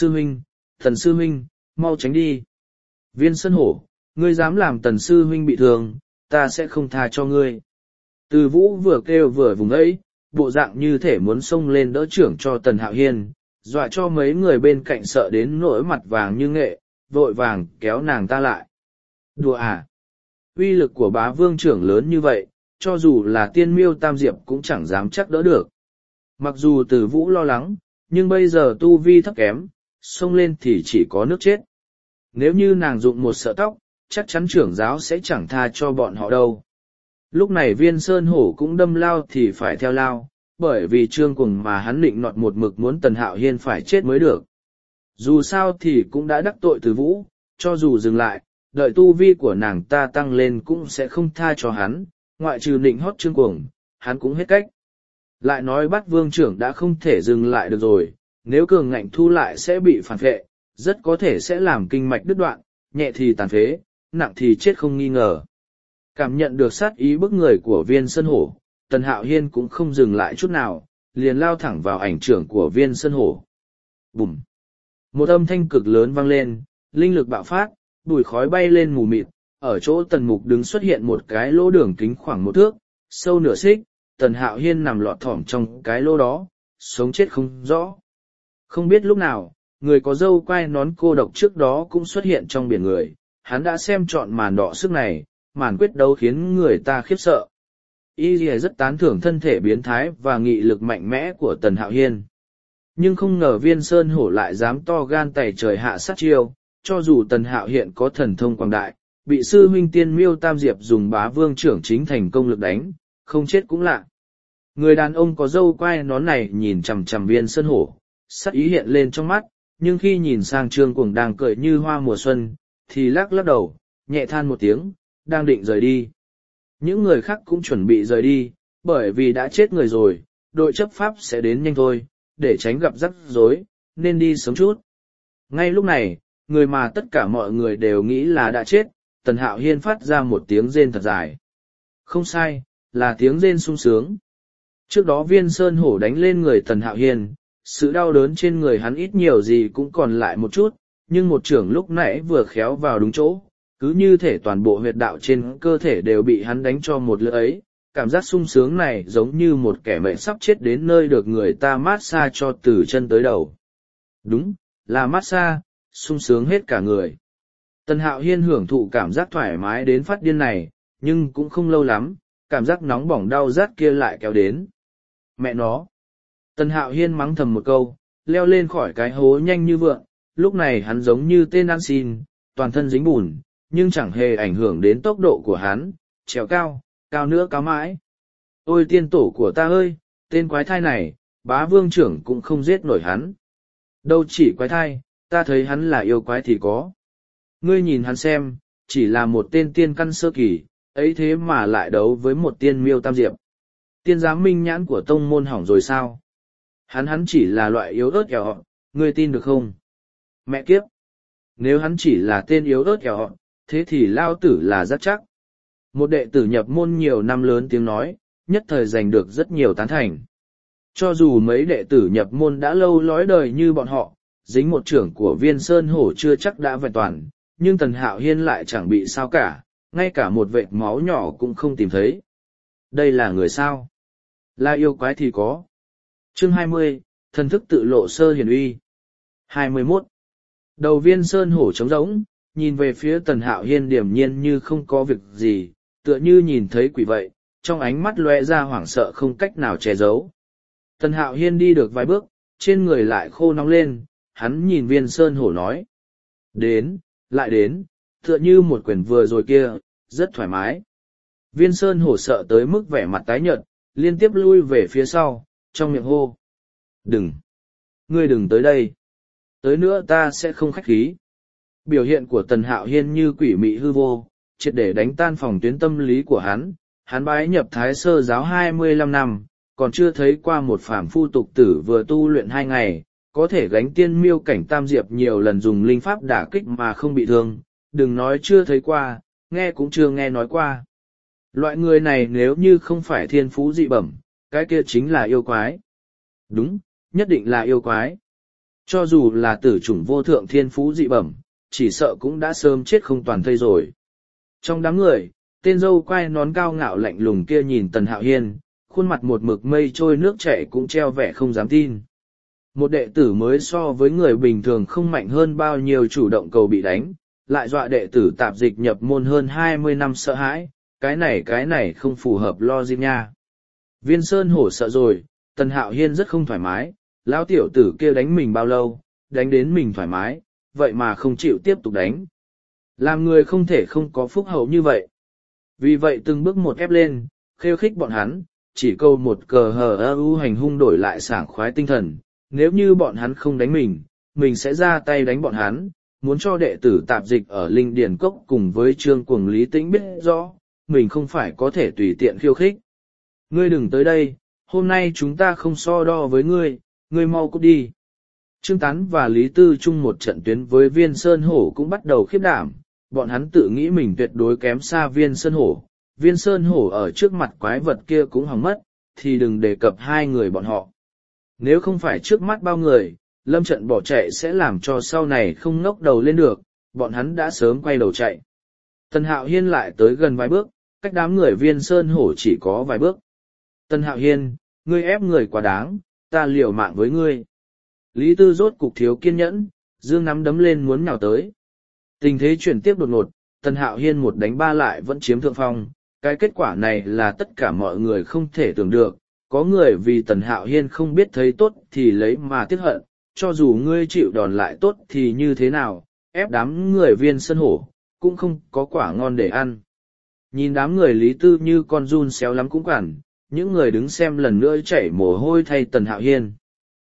sư huynh, mau tránh đi. Viên Sơn Hổ, ngươi dám làm Tần sư huynh bị thương, ta sẽ không tha cho ngươi. Từ Vũ vừa kêu vừa vùng ấy, bộ dạng như thể muốn xông lên đỡ trưởng cho Tần Hạo Hiên, dọa cho mấy người bên cạnh sợ đến nỗi mặt vàng như nghệ, vội vàng kéo nàng ta lại. Đùa à? Uy lực của Bá Vương trưởng lớn như vậy, cho dù là Tiên Miêu Tam Diệp cũng chẳng dám chắc đỡ được. Mặc dù Từ Vũ lo lắng, nhưng bây giờ tu vi thấp kém, xông lên thì chỉ có nước chết. Nếu như nàng dụng một sợi tóc, chắc chắn trưởng giáo sẽ chẳng tha cho bọn họ đâu. Lúc này Viên Sơn Hổ cũng đâm lao thì phải theo lao, bởi vì trương cuồng mà hắn định nọt một mực muốn Tần Hạo Hiên phải chết mới được. Dù sao thì cũng đã đắc tội Từ Vũ, cho dù dừng lại, đợi tu vi của nàng ta tăng lên cũng sẽ không tha cho hắn, ngoại trừ định hót trương cuồng, hắn cũng hết cách. Lại nói Bát Vương trưởng đã không thể dừng lại được rồi, nếu cường ngạnh thu lại sẽ bị phản phệ, rất có thể sẽ làm kinh mạch đứt đoạn, nhẹ thì tàn phế, nặng thì chết không nghi ngờ. Cảm nhận được sát ý bức người của Viên Sơn Hổ, Tần Hạo Hiên cũng không dừng lại chút nào, liền lao thẳng vào ảnh trưởng của Viên Sơn Hổ. Bùm! Một âm thanh cực lớn vang lên, linh lực bạo phát, bụi khói bay lên mù mịt, ở chỗ Tần Mục đứng xuất hiện một cái lỗ đường kính khoảng 1 thước, sâu nửa xích, Tần Hạo Hiên nằm lọt thỏm trong cái lỗ đó, sống chết không rõ. Không biết lúc nào, người có râu quai nón cô độc trước đó cũng xuất hiện trong biển người, hắn đã xem trọn màn đọ sức này, màn quyết đấu khiến người ta khiếp sợ. Y Lìa rất tán thưởng thân thể biến thái và nghị lực mạnh mẽ của Tần Hạo Hiên. Nhưng không ngờ Viên Sơn Hổ lại dám to gan tày trời hạ sát chiêu, cho dù Tần Hạo hiện có thần thông quảng đại, bị sư huynh Tiên Miêu Tam Diệp dùng Bá Vương trưởng chính thành công lực đánh, không chết cũng lạ. Người đàn ông có râu quai nón này nhìn chằm chằm Viên Sơn Hổ, sắc ý hiện lên trong mắt, nhưng khi nhìn sang Trương Cuồng đang cười như hoa mùa xuân, thì lắc lắc đầu, nhẹ than một tiếng, đang định rời đi. Những người khác cũng chuẩn bị rời đi, bởi vì đã chết người rồi, đội chấp pháp sẽ đến nhanh thôi, để tránh gặp rắc rối, nên đi sớm chút. Ngay lúc này, người mà tất cả mọi người đều nghĩ là đã chết, Tần Hạo Hiên phát ra một tiếng rên thật dài. Không sai, là tiếng rên sung sướng. Trước đó Viên Sơn Hổ đánh lên người Tần Hạo Hiên, sự đau đớn trên người hắn ít nhiều gì cũng còn lại một chút, nhưng một trưởng lúc nãy vừa khéo vào đúng chỗ, cứ như thể toàn bộ huyệt đạo trên cơ thể đều bị hắn đánh cho một lượt ấy. Cảm giác sung sướng này giống như một kẻ mệnh sắp chết đến nơi được người ta mát xa cho từ chân tới đầu. Đúng, là mát xa, sung sướng hết cả người. Tần Hạo Hiên hưởng thụ cảm giác thoải mái đến phát điên này, nhưng cũng không lâu lắm, cảm giác nóng bỏng đau rát kia lại kéo đến. Mẹ nó! Tần Hạo Hiên mắng thầm một câu, leo lên khỏi cái hố nhanh như vượn, lúc này hắn giống như tên ăn xin, toàn thân dính bùn, nhưng chẳng hề ảnh hưởng đến tốc độ của hắn, trèo cao, cao nữa cao mãi. Ôi tiên tổ của ta ơi, tên quái thai này, bá vương trưởng cũng không giết nổi hắn. Đâu chỉ quái thai, ta thấy hắn là yêu quái thì có. Ngươi nhìn hắn xem, chỉ là một tên tiên căn sơ kỳ, ấy thế mà lại đấu với một tiên miêu tam diệp. Tiên giám minh nhãn của tông môn hỏng rồi sao? Hắn chỉ là loại yếu ớt kẻo họ, ngươi tin được không? Mẹ kiếp! Nếu hắn chỉ là tên yếu ớt kẻo họ, thế thì lao tử là rất chắc. Một đệ tử nhập môn nhiều năm lớn tiếng nói, nhất thời giành được rất nhiều tán thành. Cho dù mấy đệ tử nhập môn đã lâu lói đời như bọn họ, dính một trưởng của Viên Sơn Hổ chưa chắc đã vẹn toàn, nhưng Tần Hạo Hiên lại chẳng bị sao cả, ngay cả một vệt máu nhỏ cũng không tìm thấy. Đây là người sao? Là yêu quái thì có. Chương 20, thần thức tự lộ sơ hiển uy. 21. Đầu Viên Sơn Hổ trống rỗng, nhìn về phía Tần Hạo Hiên điềm nhiên như không có việc gì, tựa như nhìn thấy quỷ vậy, trong ánh mắt lóe ra hoảng sợ không cách nào che giấu. Tần Hạo Hiên đi được vài bước, trên người lại khô nóng lên, hắn nhìn Viên Sơn Hổ nói. Đến, lại đến, tựa như một quyển vừa rồi kia, rất thoải mái. Viên Sơn Hổ sợ tới mức vẻ mặt tái nhợt, liên tiếp lui về phía sau, trong miệng hô. Đừng! Ngươi đừng tới đây! Tới nữa ta sẽ không khách khí. Biểu hiện của Tần Hạo Hiên như quỷ mị hư vô, triệt để đánh tan phòng tuyến tâm lý của hắn bái nhập Thái Sơ giáo 25 năm, còn chưa thấy qua một phàm phu tục tử vừa tu luyện 2 ngày, có thể gánh tiên miêu cảnh tam diệp nhiều lần dùng linh pháp đả kích mà không bị thương, đừng nói chưa thấy qua, nghe cũng chưa nghe nói qua. Loại người này nếu như không phải thiên phú dị bẩm, cái kia chính là yêu quái. Đúng, nhất định là yêu quái. Cho dù là tử chủng vô thượng thiên phú dị bẩm, chỉ sợ cũng đã sớm chết không toàn thây rồi. Trong đám người, tên dâu quai nón cao ngạo lạnh lùng kia nhìn Tần Hạo Hiên, khuôn mặt một mực mây trôi nước chảy cũng treo vẻ không dám tin. Một đệ tử mới so với người bình thường không mạnh hơn bao nhiêu chủ động cầu bị đánh, lại dọa đệ tử tạp dịch nhập môn hơn 20 năm sợ hãi, cái này không phù hợp logic nha. Viên Sơn Hổ sợ rồi, Tần Hạo Hiên rất không thoải mái, lão tiểu tử kia đánh mình bao lâu, đánh đến mình thoải mái, vậy mà không chịu tiếp tục đánh. Làm người không thể không có phúc hậu như vậy. Vì vậy từng bước một ép lên, khêu khích bọn hắn, chỉ câu một cờ hờ ưu hành hung đổi lại sảng khoái tinh thần, nếu như bọn hắn không đánh mình sẽ ra tay đánh bọn hắn, muốn cho đệ tử tạp dịch ở Linh Điền Cốc cùng với Trương Cuồng Lý Tĩnh biết rõ, mình không phải có thể tùy tiện khiêu khích. Ngươi đừng tới đây, hôm nay chúng ta không so đo với ngươi mau cút đi. Trương Tán và Lý Tư chung một trận tuyến với Viên Sơn Hổ cũng bắt đầu khiếp đảm, bọn hắn tự nghĩ mình tuyệt đối kém xa Viên Sơn Hổ. Viên Sơn Hổ ở trước mặt quái vật kia cũng hỏng mất, thì đừng đề cập hai người bọn họ. Nếu không phải trước mắt bao người, lâm trận bỏ chạy sẽ làm cho sau này không ngóc đầu lên được, bọn hắn đã sớm quay đầu chạy. Tần Hạo Hiên lại tới gần vài bước, cách đám người Viên Sơn Hổ chỉ có vài bước. Tần Hạo Hiên, ngươi ép người quá đáng, ta liều mạng với ngươi. Lý Tư rốt cục thiếu kiên nhẫn, dương nắm đấm lên muốn nhào tới. Tình thế chuyển tiếp đột ngột, Tần Hạo Hiên một đánh ba lại vẫn chiếm thượng phong, cái kết quả này là tất cả mọi người không thể tưởng được, có người vì Tần Hạo Hiên không biết thấy tốt thì lấy mà tiếc hận, cho dù ngươi chịu đòn lại tốt thì như thế nào, ép đám người Viên Sơn Hổ, cũng không có quả ngon để ăn. Nhìn đám người Lý Tư như con giun xéo lắm cũng quản, những người đứng xem lần nữa chảy mồ hôi thay Tần Hạo Hiên.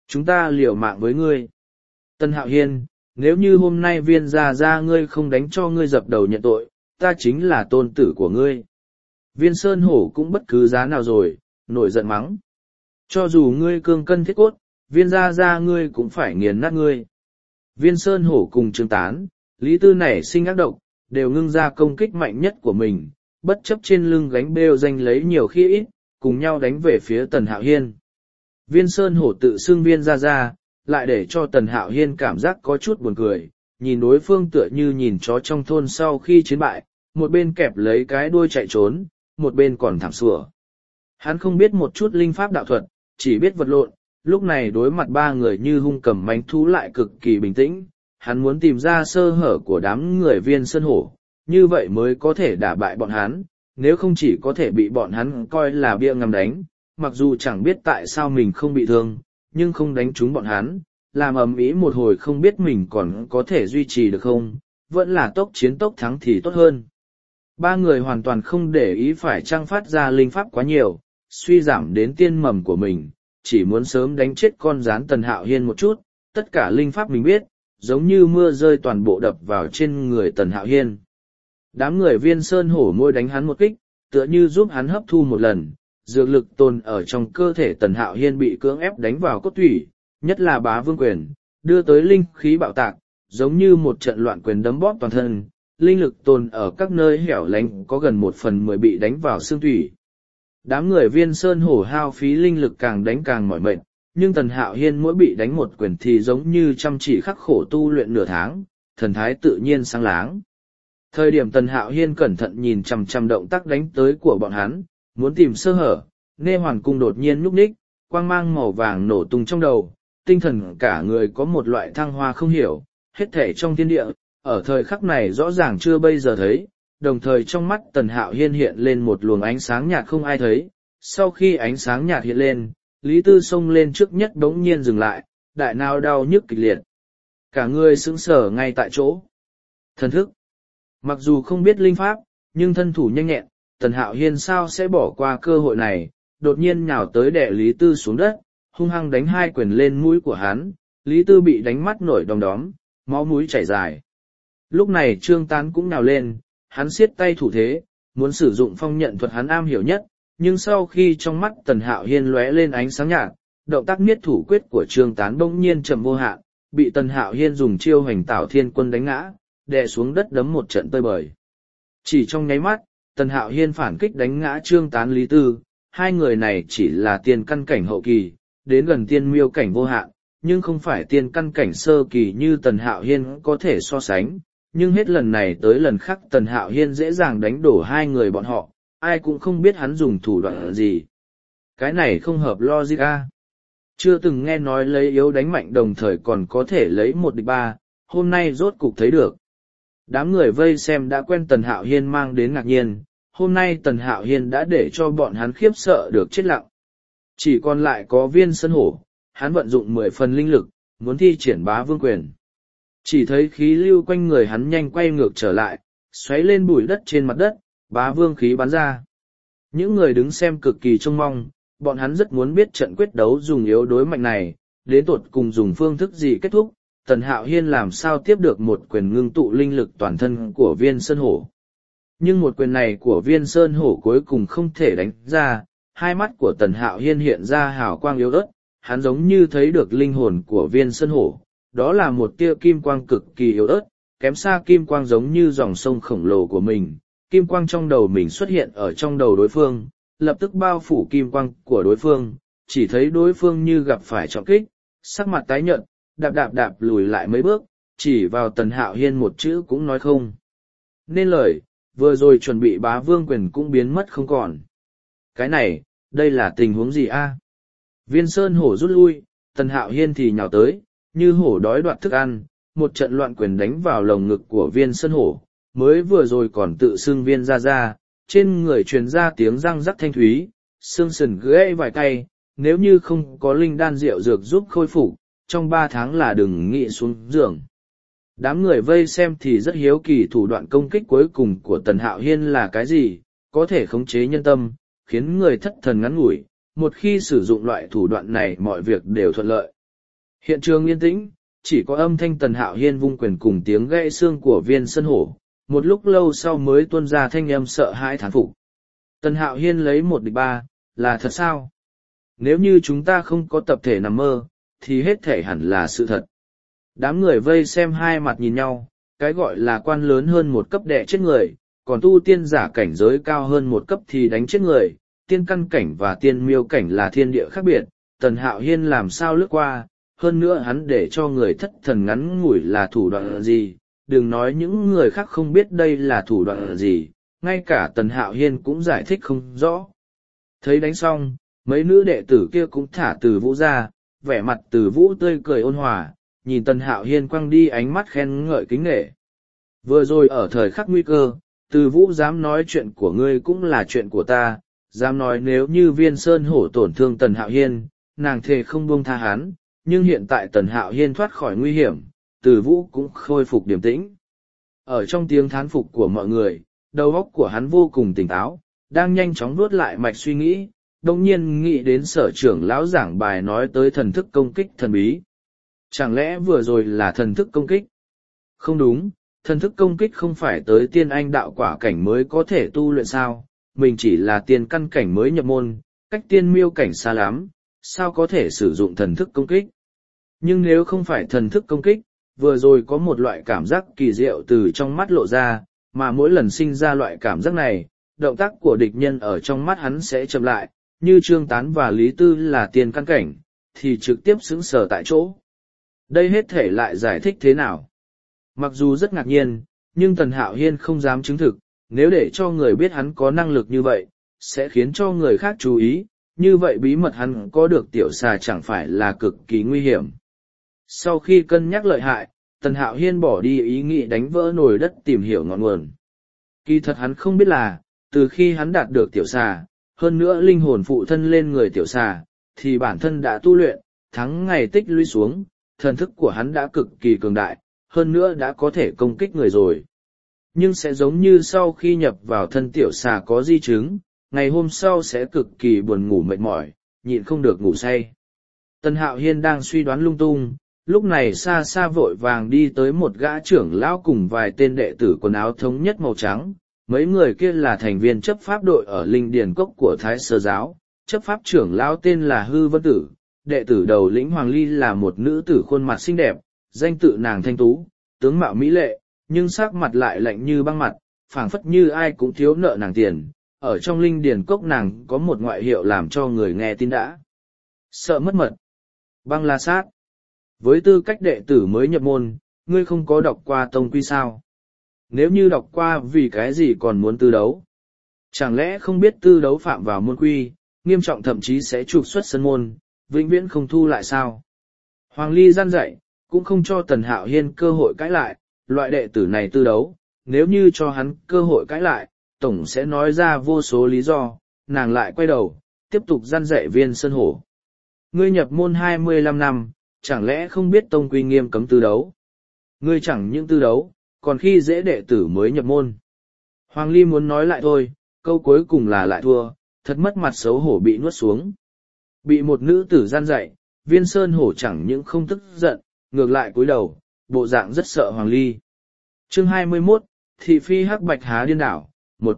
Chúng ta liều mạng với ngươi. Tần Hạo Hiên, nếu như hôm nay Viên gia gia ngươi không đánh cho ngươi dập đầu nhận tội, ta chính là tôn tử của ngươi. Viên Sơn Hổ cũng bất cứ giá nào rồi, nổi giận mắng. Cho dù ngươi cương cân thiết cốt, Viên gia gia ngươi cũng phải nghiền nát ngươi. Viên Sơn Hổ cùng Trương Tán, Lý Tư nảy sinh ác độc, đều ngưng ra công kích mạnh nhất của mình, bất chấp trên lưng gánh bêu danh lấy nhiều khi ít, cùng nhau đánh về phía Tần Hạo Hiên. Viên Sơn Hổ tự xưng Viên gia gia, lại để cho Tần Hạo Hiên cảm giác có chút buồn cười, nhìn đối phương tựa như nhìn chó trong thôn sau khi chiến bại, một bên kẹp lấy cái đuôi chạy trốn, một bên còn thảm sủa. Hắn không biết một chút linh pháp đạo thuật, chỉ biết vật lộn, lúc này đối mặt ba người như hung cầm mánh thú lại cực kỳ bình tĩnh, hắn muốn tìm ra sơ hở của đám người Viên Sơn Hổ, như vậy mới có thể đả bại bọn hắn, nếu không chỉ có thể bị bọn hắn coi là bia ngắm đánh, mặc dù chẳng biết tại sao mình không bị thương, nhưng không đánh trúng bọn hắn, làm ầm ĩ một hồi không biết mình còn có thể duy trì được không, vẫn là tốc chiến tốc thắng thì tốt hơn. Ba người hoàn toàn không để ý phải trang phát ra linh pháp quá nhiều, suy giảm đến tiên mầm của mình, chỉ muốn sớm đánh chết con rán Tần Hạo Hiên một chút, tất cả linh pháp mình biết, giống như mưa rơi toàn bộ đập vào trên người Tần Hạo Hiên. Đám người Viên Sơn Hổ môi đánh hắn một kích, tựa như giúp hắn hấp thu một lần, dược lực tồn ở trong cơ thể Tần Hạo Hiên bị cưỡng ép đánh vào cốt thủy, nhất là Bá Vương quyền, đưa tới linh khí bạo tạc, giống như một trận loạn quyền đấm bóp toàn thân, linh lực tồn ở các nơi hẻo lánh có gần 1/10 bị đánh vào xương thủy. Đám người Viên Sơn Hổ hao phí linh lực càng đánh càng mỏi mệt, nhưng Tần Hạo Hiên mỗi bị đánh một quyền thì giống như chăm chỉ khắc khổ tu luyện nửa tháng, thần thái tự nhiên sáng láng. Thời điểm Tần Hạo Hiên cẩn thận nhìn chằm chằm động tác đánh tới của bọn hắn, muốn tìm sơ hở, Nê Hoàn Cung đột nhiên nhúc nhích, quang mang màu vàng nổ tung trong đầu, tinh thần cả người có một loại thăng hoa không hiểu, hết thể trong thiên địa, ở thời khắc này rõ ràng chưa bây giờ thấy, đồng thời trong mắt Tần Hạo Hiên hiện lên một luồng ánh sáng nhạt không ai thấy. Sau khi ánh sáng nhạt hiện lên, Lý Tư xông lên trước nhất đống nhiên dừng lại, đại não đau nhức kịch liệt. Cả người sững sờ ngay tại chỗ. Thần thức. Mặc dù không biết linh pháp, nhưng thân thủ nhanh nhẹn, Tần Hạo Hiên sao sẽ bỏ qua cơ hội này, đột nhiên nhào tới đè Lý Tư xuống đất, hung hăng đánh 2 quyền lên mũi của hắn, Lý Tư bị đánh mắt nổi đom đóm, máu mũi chảy dài. Lúc này Trương Tán cũng nhào lên, hắn siết tay thủ thế, muốn sử dụng phong nhận thuật hắn am hiểu nhất, nhưng sau khi trong mắt Tần Hạo Hiên lóe lên ánh sáng nhạt, động tác niết thủ quyết của Trương Tán bỗng nhiên chậm vô hạn, bị Tần Hạo Hiên dùng chiêu Hoành Tảo Thiên Quân đánh ngã, đè xuống đất đấm một trận tơi bời. Chỉ trong nháy mắt, Tần Hạo Hiên phản kích đánh ngã Trương Tán Lý Tư, hai người này chỉ là tiên căn cảnh hậu kỳ, đến gần tiên miêu cảnh vô hạn, nhưng không phải tiên căn cảnh sơ kỳ như Tần Hạo Hiên có thể so sánh, nhưng hết lần này tới lần khác Tần Hạo Hiên dễ dàng đánh đổ hai người bọn họ, ai cũng không biết hắn dùng thủ đoạn gì. Cái này không hợp logic a. Chưa từng nghe nói lấy yếu đánh mạnh đồng thời còn có thể lấy 1 địch 3, hôm nay rốt cục thấy được. Đám người vây xem đã quen Tần Hạo Hiên mang đến ngạc nhiên, hôm nay Tần Hạo Hiên đã để cho bọn hắn khiếp sợ được chết lặng. Chỉ còn lại có Viên Sơn Hổ, hắn vận dụng 10 phần linh lực, muốn thi triển Bá Vương quyền. Chỉ thấy khí lưu quanh người hắn nhanh quay ngược trở lại, xoáy lên bụi đất trên mặt đất, Bá Vương khí bắn ra. Những người đứng xem cực kỳ trông mong, bọn hắn rất muốn biết trận quyết đấu dùng yếu đối mạnh này, đến tột cùng dùng phương thức gì kết thúc, Tần Hạo Hiên làm sao tiếp được một quyền ngưng tụ linh lực toàn thân của Viên Sơn Hổ. Nhưng một quyền này của Viên Sơn Hổ cuối cùng không thể đánh ra, hai mắt của Tần Hạo Hiên hiện ra hào quang yếu ớt, hắn giống như thấy được linh hồn của Viên Sơn Hổ, đó là một tia kim quang cực kỳ yếu ớt, kém xa kim quang giống như dòng sông khổng lồ của mình. Kim quang trong đầu mình xuất hiện ở trong đầu đối phương, lập tức bao phủ kim quang của đối phương, chỉ thấy đối phương như gặp phải trọng kích, sắc mặt tái nhợt, đạp lùi lại mấy bước, chỉ vào Tần Hạo Hiên một chữ cũng nói không nên lời, vừa rồi chuẩn bị Bá Vương quyền cũng biến mất không còn. Cái này, đây là tình huống gì a? Viên Sơn Hổ rút lui, Tần Hạo Hiên thì nhào tới, như hổ đói đoạt thức ăn, một trận loạn quyền đánh vào lồng ngực của Viên Sơn Hổ, mới vừa rồi còn tự xưng Viên ra, trên người truyền ra tiếng răng rắc thanh thúy, xương sườn gãy vài tay, nếu như không có linh đan rượu dược giúp khôi phục, trong 3 tháng là đừng nghĩ xuống giường. Đám người vây xem thì rất hiếu kỳ thủ đoạn công kích cuối cùng của Tần Hạo Hiên là cái gì, có thể khống chế nhân tâm, khiến người thất thần ngắn ngủi, một khi sử dụng loại thủ đoạn này mọi việc đều thuận lợi. Hiện trường yên tĩnh, chỉ có âm thanh Tần Hạo Hiên vung quyền cùng tiếng gãy xương của Viên Sơn Hổ, một lúc lâu sau mới tuôn ra thanh âm sợ hãi thán phục. Tần Hạo Hiên lấy 1-3, là thật sao? Nếu như chúng ta không có tập thể nằm mơ, thì hết thể hẳn là sự thật. Đám người vây xem hai mặt nhìn nhau, cái gọi là quan lớn hơn một cấp đè chết người, còn tu tiên giả cảnh giới cao hơn một cấp thì đánh chết người, tiên căn cảnh và tiên miêu cảnh là thiên địa khác biệt, Tần Hạo Hiên làm sao lướt qua, hơn nữa hắn để cho người thất thần ngắn ngủi là thủ đoạn gì, đừng nói những người khác không biết đây là thủ đoạn gì, ngay cả Tần Hạo Hiên cũng giải thích không rõ. Thấy đánh xong, mấy nữ đệ tử kia cũng thả Từ Vũ ra, vẻ mặt Từ Vũ tươi cười ôn hòa, nhìn Tần Hạo Hiên quăng đi ánh mắt khen ngợi kính nể. Vừa rồi ở thời khắc nguy cơ, Từ Vũ dám nói chuyện của ngươi cũng là chuyện của ta, dám nói nếu như Viên Sơn Hổ tổn thương Tần Hạo Hiên, nàng thề không buông tha hắn, nhưng hiện tại Tần Hạo Hiên thoát khỏi nguy hiểm, Từ Vũ cũng khôi phục điềm tĩnh. Ở trong tiếng thán phục của mọi người, đầu óc của hắn vô cùng tỉnh táo, đang nhanh chóng nuốt lại mạch suy nghĩ, đồng nhiên nghĩ đến Sở trưởng lão giảng bài nói tới thần thức công kích thần bí. Chẳng lẽ vừa rồi là thần thức công kích? Không đúng, thần thức công kích không phải tới tiên anh đạo quả cảnh mới có thể tu luyện sao, mình chỉ là tiên căn cảnh mới nhập môn, cách tiên miêu cảnh xa lắm, sao có thể sử dụng thần thức công kích? Nhưng nếu không phải thần thức công kích, vừa rồi có một loại cảm giác kỳ diệu từ trong mắt lộ ra, mà mỗi lần sinh ra loại cảm giác này, động tác của địch nhân ở trong mắt hắn sẽ chậm lại, như Trương Tán và Lý Tư là tiên căn cảnh, thì trực tiếp sững sờ tại chỗ. Đây hết thể lại giải thích thế nào? Mặc dù rất ngạc nhiên, nhưng Tần Hạo Hiên không dám chứng thực, nếu để cho người biết hắn có năng lực như vậy, sẽ khiến cho người khác chú ý, như vậy bí mật hắn có được tiểu xà chẳng phải là cực kỳ nguy hiểm. Sau khi cân nhắc lợi hại, Tần Hạo Hiên bỏ đi ý nghĩ đánh vỡ nồi đất tìm hiểu ngọn nguồn. Kỳ thật hắn không biết là, từ khi hắn đạt được tiểu xà, hơn nữa linh hồn phụ thân lên người tiểu xà, thì bản thân đã tu luyện, tháng ngày tích lũy xuống, thần thức của hắn đã cực kỳ cường đại, hơn nữa đã có thể công kích người rồi. Nhưng sẽ giống như sau khi nhập vào thân tiểu xà có di chứng, ngày hôm sau sẽ cực kỳ buồn ngủ mệt mỏi, nhịn không được ngủ say. Tần Hạo Hiên đang suy đoán lung tung, lúc này xa xa vội vàng đi tới một gã trưởng lão cùng vài tên đệ tử quần áo thống nhất màu trắng. Mấy người kia là thành viên chấp pháp đội ở Linh Điền Cốc của Thái Sơ Giáo, chấp pháp trưởng lão tên là Hư Vân Tử, đệ tử đầu lĩnh Hoàng Ly là một nữ tử khuôn mặt xinh đẹp, danh tự nàng thanh tú, tướng mạo mỹ lệ, nhưng sắc mặt lại lạnh như băng mặt, phảng phất như ai cũng thiếu nợ nàng tiền. Ở trong Linh Điền Cốc nàng có một ngoại hiệu làm cho người nghe tin đã sợ mất mật. Băng La Sát. Với tư cách đệ tử mới nhập môn, ngươi không có đọc qua tông quy sao? Nếu như đọc qua vì cái gì còn muốn tư đấu? Chẳng lẽ không biết tư đấu phạm vào môn quy, nghiêm trọng thậm chí sẽ trục xuất sân môn, vĩnh viễn không thu lại sao? Hoàng Ly gian dạy, cũng không cho Tần Hạo Hiên cơ hội cãi lại, loại đệ tử này tư đấu, nếu như cho hắn cơ hội cãi lại, tổng sẽ nói ra vô số lý do, nàng lại quay đầu, tiếp tục gian dạy Viên Sơn Hổ. Ngươi nhập môn 25 năm, chẳng lẽ không biết tông quy nghiêm cấm tư đấu? Ngươi chẳng những tư đấu, còn khi dễ đệ tử mới nhập môn. Hoàng Ly muốn nói lại thôi, câu cuối cùng là lại thua, thật mất mặt xấu hổ bị nuốt xuống. Bị một nữ tử gian dạy, Viên Sơn Hổ chẳng những không tức giận, ngược lại cúi đầu, bộ dạng rất sợ Hoàng Ly. Chương 21, Thị Phi Hắc Bạch Há Điên Đảo, 1.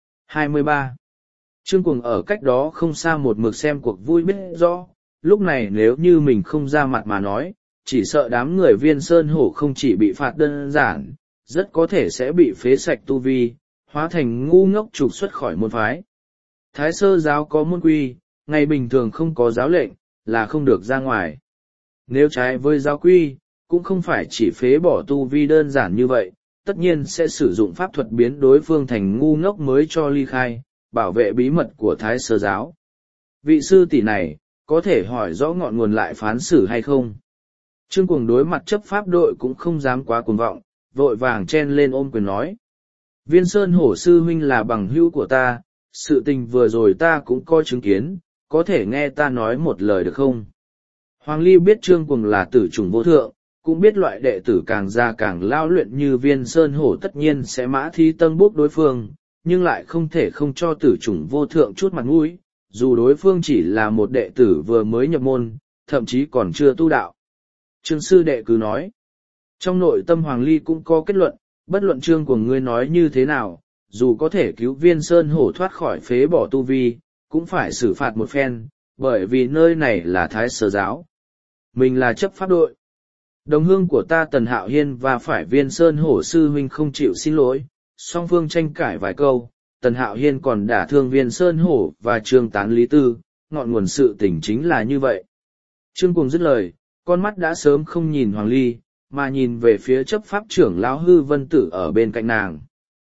23. Trương Cuồng ở cách đó không xa một mực xem cuộc vui biết rõ, lúc này nếu như mình không ra mặt mà nói, chỉ sợ đám người Viên Sơn Hổ không chỉ bị phạt đơn giản, rất có thể sẽ bị phế sạch tu vi, hóa thành ngu ngốc trục xuất khỏi môn phái. Thái Sơ Giáo có môn quy, ngày bình thường không có giáo lệnh, là không được ra ngoài. Nếu trái với giáo quy, cũng không phải chỉ phế bỏ tu vi đơn giản như vậy, tất nhiên sẽ sử dụng pháp thuật biến đối phương thành ngu ngốc mới cho ly khai, bảo vệ bí mật của Thái Sơ Giáo. Vị sư tỷ này, có thể hỏi rõ ngọn nguồn lại phán xử hay không? Trương Cuồng đối mặt chấp pháp đội cũng không dám quá cuồng vọng, vội vàng chen lên ôm quyền nói. Viên Sơn Hổ sư huynh là bằng hữu của ta, sự tình vừa rồi ta cũng coi chứng kiến, có thể nghe ta nói một lời được không? Hoàng Ly biết Trương Cuồng là tử chủng vô thượng, cũng biết loại đệ tử càng già càng lao luyện như Viên Sơn Hổ tất nhiên sẽ mã thi tân bốc đối phương, nhưng lại không thể không cho tử chủng vô thượng chút mặt mũi, dù đối phương chỉ là một đệ tử vừa mới nhập môn, thậm chí còn chưa tu đạo. Trương sư đệ cứ nói. Trong nội tâm Hoàng Ly cũng có kết luận, bất luận Trương của ngươi nói như thế nào, dù có thể cứu Viên Sơn Hổ thoát khỏi phế bỏ tu vi, cũng phải xử phạt một phen, bởi vì nơi này là Thái Sở giáo. Mình là chấp pháp đội. Đồng hương của ta Tần Hạo Hiên và phải Viên Sơn Hổ sư huynh không chịu xin lỗi, song phương tranh cãi vài câu, Tần Hạo Hiên còn đả thương Viên Sơn Hổ và Trương Tán Lý Tư, ngọn nguồn sự tình chính là như vậy. Trương Cuồng dứt lời, con mắt đã sớm không nhìn Hoàng Ly, mà nhìn về phía chấp pháp trưởng lão Hư Vân Tử ở bên cạnh nàng.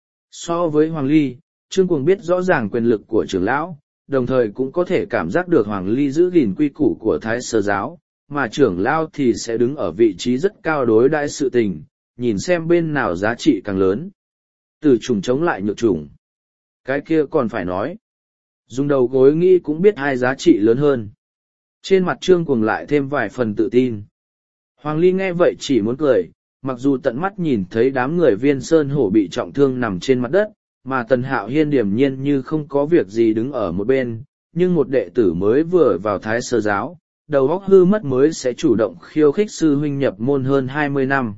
So với Hoàng Ly, Trương Cuồng biết rõ ràng quyền lực của trưởng lão, đồng thời cũng có thể cảm giác được Hoàng Ly giữ gìn quy củ của Thái Sở giáo, mà trưởng lão thì sẽ đứng ở vị trí rất cao đối đãi sự tình, nhìn xem bên nào giá trị càng lớn. Từ chủng chống lại nhược chủng. Cái kia còn phải nói. Dùng đầu gối nghĩ cũng biết hai giá trị lớn hơn. Trên mặt Trương Cuồng lại thêm vài phần tự tin. Hoàng Ly nghe vậy chỉ muốn cười, mặc dù tận mắt nhìn thấy đám người Viên Sơn Hổ bị trọng thương nằm trên mặt đất, mà Tần Hạo Hiên điềm nhiên như không có việc gì đứng ở một bên, nhưng một đệ tử mới vừa vào Thái Sở giáo, đầu óc hư mất mới sẽ chủ động khiêu khích sư huynh nhập môn hơn 20 năm.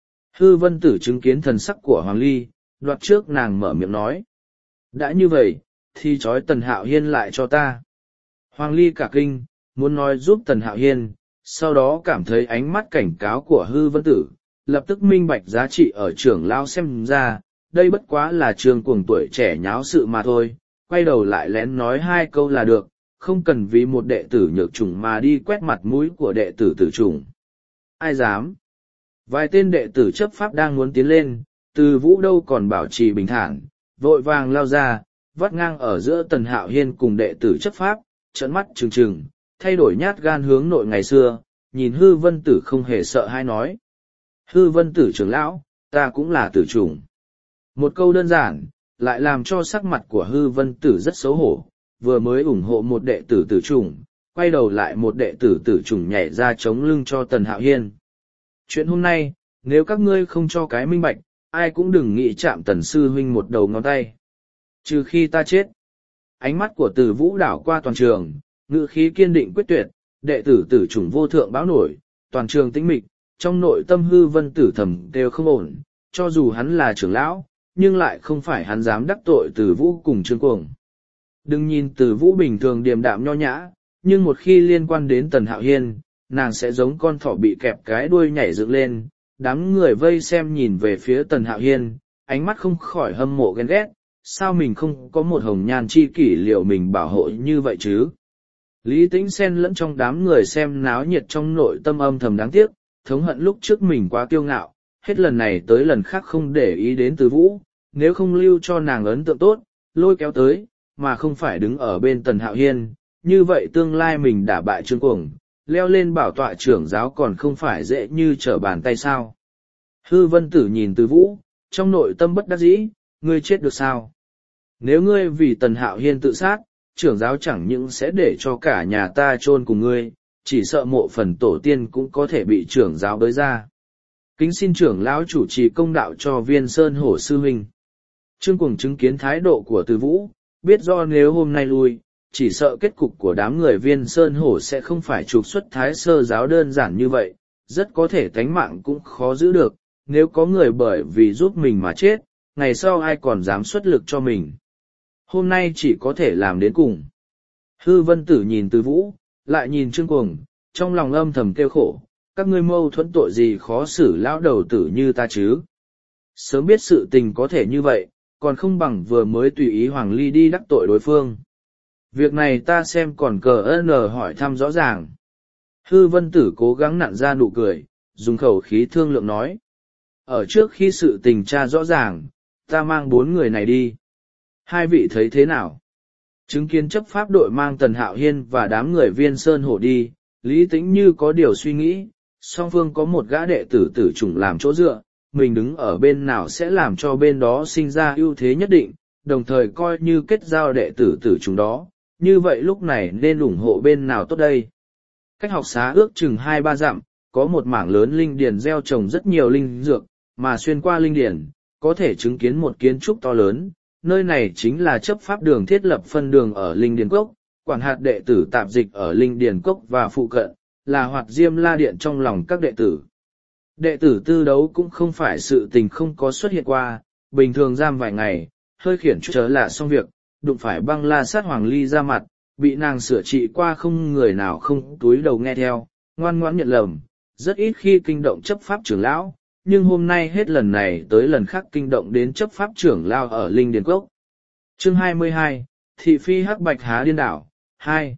Hư Vân Tử chứng kiến thần sắc của Hoàng Ly, đoạt trước nàng mở miệng nói. Đã như vậy, thì trói Tần Hạo Hiên lại cho ta. Hoàng Ly cả kinh, muốn nói giúp Tần Hạo Hiên, sau đó cảm thấy ánh mắt cảnh cáo của Hư Vân Tử, lập tức minh bạch giá trị ở trưởng lao xem ra, đây bất quá là Trương Cuồng tuổi trẻ nháo sự mà thôi, quay đầu lại lén nói hai câu là được, không cần vì một đệ tử nhược chủng mà đi quét mặt mũi của đệ tử tử chủng. Ai dám? Vài tên đệ tử chấp pháp đang muốn tiến lên, Từ Vũ đâu còn bảo trì bình thản, vội vàng lao ra, vắt ngang ở giữa Tần Hạo Hiên cùng đệ tử chấp pháp, trợn mắt trừng trừng, thay đổi nhát gan hướng nội ngày xưa, nhìn Hư Vân Tử không hề sợ hay nói. Hư Vân Tử trưởng lão, ta cũng là tử chủng. Một câu đơn giản, lại làm cho sắc mặt của Hư Vân Tử rất xấu hổ, vừa mới ủng hộ một đệ tử tử chủng, quay đầu lại một đệ tử tử chủng nhảy ra chống lưng cho Tần Hạo Hiên. Chuyện hôm nay, nếu các ngươi không cho cái minh bạch, ai cũng đừng nghĩ chạm Tần sư huynh một đầu ngón tay. Trừ khi ta chết. Ánh mắt của Từ Vũ đảo qua toàn trường, ngữ khí kiên định quyết tuyệt, đệ tử tử chủng vô thượng báo nổi, toàn trường tĩnh mịch, trong nội tâm Hư Vân Tử thầm đều không ổn, cho dù hắn là trưởng lão, nhưng lại không phải hắn dám đắc tội Từ Vũ cùng Trương Cuồng. Đừng nhìn Từ Vũ bình thường điềm đạm nho nhã, nhưng một khi liên quan đến Tần Hạo Hiên, nàng sẽ giống con thỏ bị kẹp cái đuôi nhảy dựng lên, đám người vây xem nhìn về phía Tần Hạo Hiên, ánh mắt không khỏi hâm mộ ghen ghét, sao mình không có một hồng nhan chi kỷ liệu mình bảo hộ như vậy chứ? Lý Tĩnh xen lẫn trong đám người xem náo nhiệt trong nội tâm âm thầm đáng tiếc, thống hận lúc trước mình quá kiêu ngạo, hết lần này tới lần khác không để ý đến Từ Vũ, nếu không lưu cho nàng ấn tượng tốt, lôi kéo tới, mà không phải đứng ở bên Tần Hạo Hiên, như vậy tương lai mình đả bại Trương Cuồng, leo lên bảo tọa trưởng giáo còn không phải dễ như trở bàn tay sao. Hư Vân Tử nhìn Từ Vũ, trong nội tâm bất đắc dĩ, ngươi chết được sao? Nếu ngươi vì Tần Hạo Hiên tự sát, trưởng giáo chẳng những sẽ để cho cả nhà ta chôn cùng ngươi, chỉ sợ mộ phần tổ tiên cũng có thể bị trưởng giáo bới ra. Kính xin trưởng lão chủ trì công đạo cho Viên Sơn Hổ sư huynh. Trương Cuồng chứng kiến thái độ của Từ Vũ, biết do nếu hôm nay lui, chỉ sợ kết cục của đám người Viên Sơn Hổ sẽ không phải trục xuất Thái Sơ giáo đơn giản như vậy, rất có thể tánh mạng cũng khó giữ được, nếu có người bởi vì giúp mình mà chết, ngày sau ai còn dám xuất lực cho mình. Hôm nay chỉ có thể làm đến cùng. Hư Vân Tử nhìn Từ Vũ, lại nhìn Trương Cuồng, trong lòng âm thầm kêu khổ, các ngươi mâu thuẫn tội gì khó xử lão đầu tử như ta chứ. Sớm biết sự tình có thể như vậy, còn không bằng vừa mới tùy ý Hoàng Ly đi đắc tội đối phương. Việc này ta xem còn cờ hỏi thăm rõ ràng. Hư Vân Tử cố gắng nặn ra nụ cười, dùng khẩu khí thương lượng nói. Ở trước khi sự tình tra rõ ràng, ta mang 4 người này đi. Hai vị thấy thế nào? Chứng kiến chấp pháp đội mang Tần Hạo Hiên và đám người Viên Sơn Hổ đi, Lý Tĩnh như có điều suy nghĩ, song phương có một gã đệ tử tử chủng làm chỗ dựa, mình đứng ở bên nào sẽ làm cho bên đó sinh ra ưu thế nhất định, đồng thời coi như kết giao đệ tử tử chủng đó, như vậy lúc này nên ủng hộ bên nào tốt đây. Cách học xá ước chừng 2-3 dặm, có một mảng lớn linh điền gieo trồng rất nhiều linh dược, mà xuyên qua linh điền, có thể chứng kiến một kiến trúc to lớn, nơi này chính là chấp pháp đường thiết lập phân đường ở linh điền cốc, quản hạt đệ tử tạp dịch ở linh điền cốc và phụ cận, là Hoạt Diêm La Điện trong lòng các đệ tử. Đệ tử tư đấu cũng không phải sự tình không có xuất hiện qua, bình thường giam vài ngày, hơi khiển trở là xong việc, đụng phải băng la sát Hoàng Ly ra mặt, bị nàng sửa trị qua không người nào không túi đầu nghe theo, ngoan ngoãn nhận lầm, rất ít khi kinh động chấp pháp trưởng lão, nhưng hôm nay hết lần này tới lần khác kinh động đến chấp pháp trưởng lão ở Linh Điền Cốc. Chương 22, Thị Phi Hắc Bạch Há Điên Đảo, 2.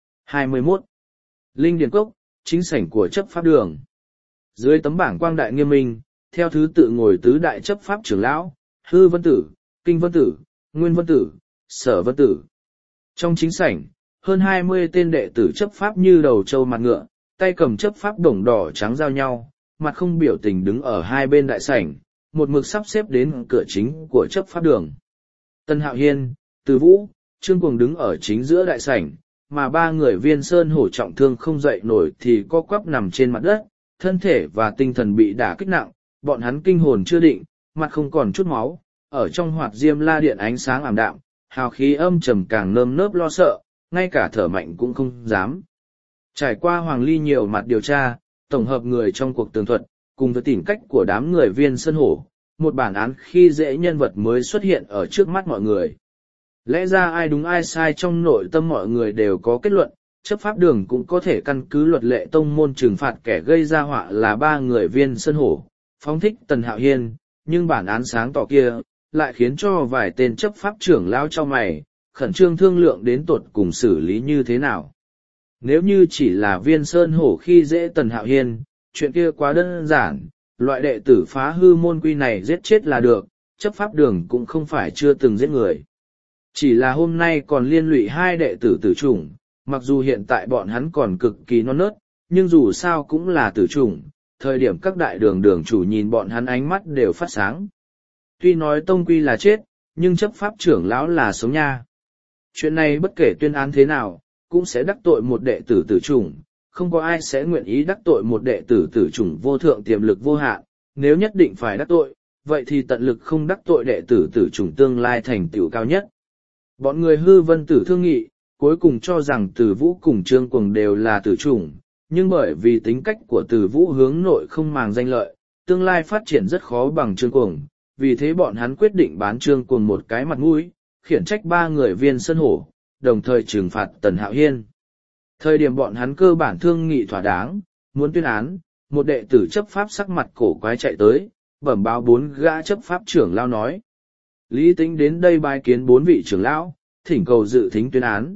21. Linh Điền Cốc, chính sảnh của chấp pháp đường. Dưới tấm bảng quang đại nghiêm minh, theo thứ tự ngồi tứ đại chấp pháp trưởng lão, Hư Vân Tử, Kinh Vân Tử, Nguyên Vân Tử, Sở Vân Tử. Trong chính sảnh, hơn 20 tên đệ tử chấp pháp như đầu trâu mặt ngựa, tay cầm chấp pháp đồng đỏ trắng giao nhau, mặt không biểu tình đứng ở hai bên đại sảnh, một mực sắp xếp đến cửa chính của chấp pháp đường. Tân Hạo Hiên, Từ Vũ, Trương Cuồng đứng ở chính giữa đại sảnh, mà ba người Viên Sơn Hổ trọng thương không dậy nổi thì co quắp nằm trên mặt đất, thân thể và tinh thần bị đả kích nặng, bọn hắn kinh hồn chưa định, mặt không còn chút máu, ở trong Hoạt Diêm La Điện ánh sáng ảm đạm, hào khí âm trầm càng nơm nớp lo sợ, ngay cả thở mạnh cũng không dám. Trải qua Hoàng Ly nhiều mặt điều tra, tổng hợp người trong cuộc tường thuật, cùng với tìm cách của đám người Viên Sơn Hổ, một bản án khi dễ nhân vật mới xuất hiện ở trước mắt mọi người. Lẽ ra ai đúng ai sai trong nội tâm mọi người đều có kết luận, chấp pháp đường cũng có thể căn cứ luật lệ tông môn trừng phạt kẻ gây ra họa là ba người Viên Sơn Hổ, phóng thích Tần Hạo Hiên, nhưng bản án sáng tỏ kia, lại khiến cho vài tên chấp pháp trưởng lão cho mày, khẩn trương thương lượng đến tột cùng xử lý như thế nào. Nếu như chỉ là Viên Sơn Hổ khi dễ Tần Hạo Hiên, chuyện kia quá đơn giản, loại đệ tử phá hư môn quy này giết chết là được, chấp pháp đường cũng không phải chưa từng giết người. Chỉ là hôm nay còn liên lụy hai đệ tử tử chủng, mặc dù hiện tại bọn hắn còn cực kỳ non nớt, nhưng dù sao cũng là tử chủng, thời điểm các đại đường đường chủ nhìn bọn hắn ánh mắt đều phát sáng. Tuy nói tông quy là chết, nhưng chấp pháp trưởng lão là sống nha. Chuyện này bất kể tuyên án thế nào, cũng sẽ đắc tội một đệ tử tử chủng, không có ai sẽ nguyện ý đắc tội một đệ tử tử chủng vô thượng tiềm lực vô hạn, nếu nhất định phải đắc tội, vậy thì tận lực không đắc tội đệ tử tử chủng tương lai thành tựu cao nhất. Bọn người Hư Vân Tử thương nghị, cuối cùng cho rằng Từ Vũ cùng Trương Cuồng đều là tử chủng, nhưng bởi vì tính cách của Từ Vũ hướng nội không màng danh lợi, tương lai phát triển rất khó bằng Trương Cuồng, vì thế bọn hắn quyết định bán Trương Cuồng một cái mặt mũi, khiển trách ba người Viên Sơn Hổ, đồng thời trừng phạt Tần Hạo Hiên. Thời điểm bọn hắn cơ bản thương nghị thỏa đáng, muốn tuyên án, một đệ tử chấp pháp sắc mặt cổ quái chạy tới, bẩm báo bốn gã chấp pháp trưởng lão nói. Lý Tĩnh đến đây bái kiến bốn vị trưởng lão, thỉnh cầu dự thính tuyên án.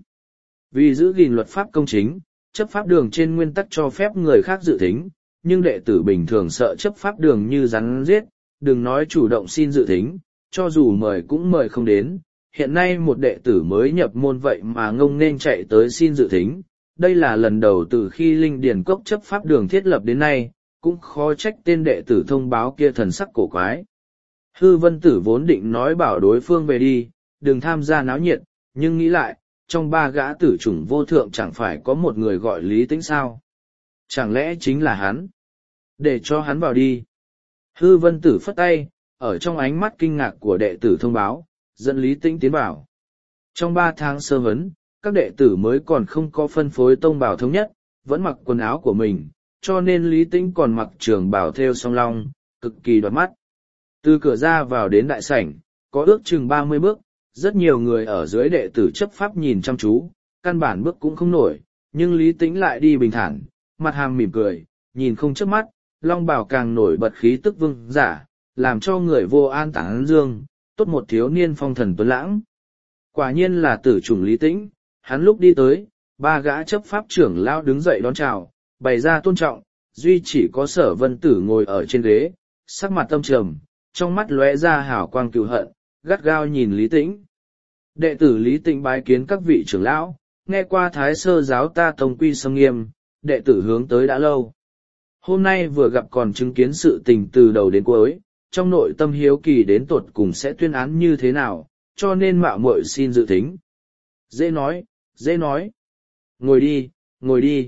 Vì giữ gìn luật pháp công chính, chấp pháp đường trên nguyên tắc cho phép người khác dự thính, nhưng đệ tử bình thường sợ chấp pháp đường như rắn giết, đừng nói chủ động xin dự thính, cho dù mời cũng mời không đến. Hiện nay một đệ tử mới nhập môn vậy mà ngông nên chạy tới xin dự thính, đây là lần đầu từ khi Linh Điền Cốc chấp pháp đường thiết lập đến nay, cũng khó trách tên đệ tử thông báo kia thần sắc cổ quái. Hư Vân Tử vốn định nói bảo đối phương về đi, đừng tham gia náo nhiệt, nhưng nghĩ lại, trong ba gã tử chủng vô thượng chẳng phải có một người gọi Lý Tĩnh sao? Chẳng lẽ chính là hắn? Để cho hắn vào đi. Hư Vân Tử phất tay, ở trong ánh mắt kinh ngạc của đệ tử thông báo, dẫn Lý Tĩnh tiến vào. Trong 3 tháng sơ huấn, các đệ tử mới còn không có phân phối tông bào thống nhất, vẫn mặc quần áo của mình, cho nên Lý Tĩnh còn mặc trường bào thêu song long, cực kỳ đoạt mắt. Từ cửa ra vào đến đại sảnh, có ước chừng 30 bước, rất nhiều người ở dưới đệ tử chấp pháp nhìn chăm chú, căn bản bước cũng không nổi, nhưng Lý Tĩnh lại đi bình thản, mặt hàm mỉm cười, nhìn không chớp mắt, long bào càng nổi bật khí tức vương giả, làm cho người vô an tán dương, tốt một thiếu niên phong thần tuấn lãng. Quả nhiên là tử chủng Lý Tĩnh, hắn lúc đi tới, ba gã chấp pháp trưởng lão đứng dậy đón chào, bày ra tôn trọng, duy chỉ có Sở Vân Tử ngồi ở trên ghế, sắc mặt tâm trầm, trong mắt lóe ra hào quang cừu hận, gắt gao nhìn Lý Tĩnh. Đệ tử Lý Tĩnh bái kiến các vị trưởng lão, nghe qua Thái Sơ giáo ta tông quy sâm nghiêm, đệ tử hướng tới đã lâu. Hôm nay vừa gặp còn chứng kiến sự tình từ đầu đến cuối, trong nội tâm hiếu kỳ đến tột cùng sẽ tuyên án như thế nào, cho nên mạo muội xin dự thính. Dễ nói, dễ nói. Ngồi đi, ngồi đi.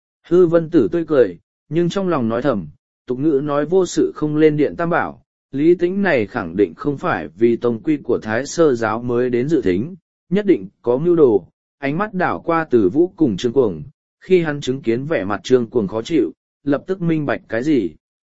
Hư Vân Tử tươi cười, nhưng trong lòng nói thầm, tục ngữ nói vô sự không lên điện tam bảo. Lý Tĩnh này khẳng định không phải vì tông quy của Thái Sơ giáo mới đến dự thính, nhất định có mưu đồ. Ánh mắt đảo qua Từ Vũ cùng Trương Cuồng, khi hắn chứng kiến vẻ mặt Trương Cuồng khó chịu, lập tức minh bạch cái gì.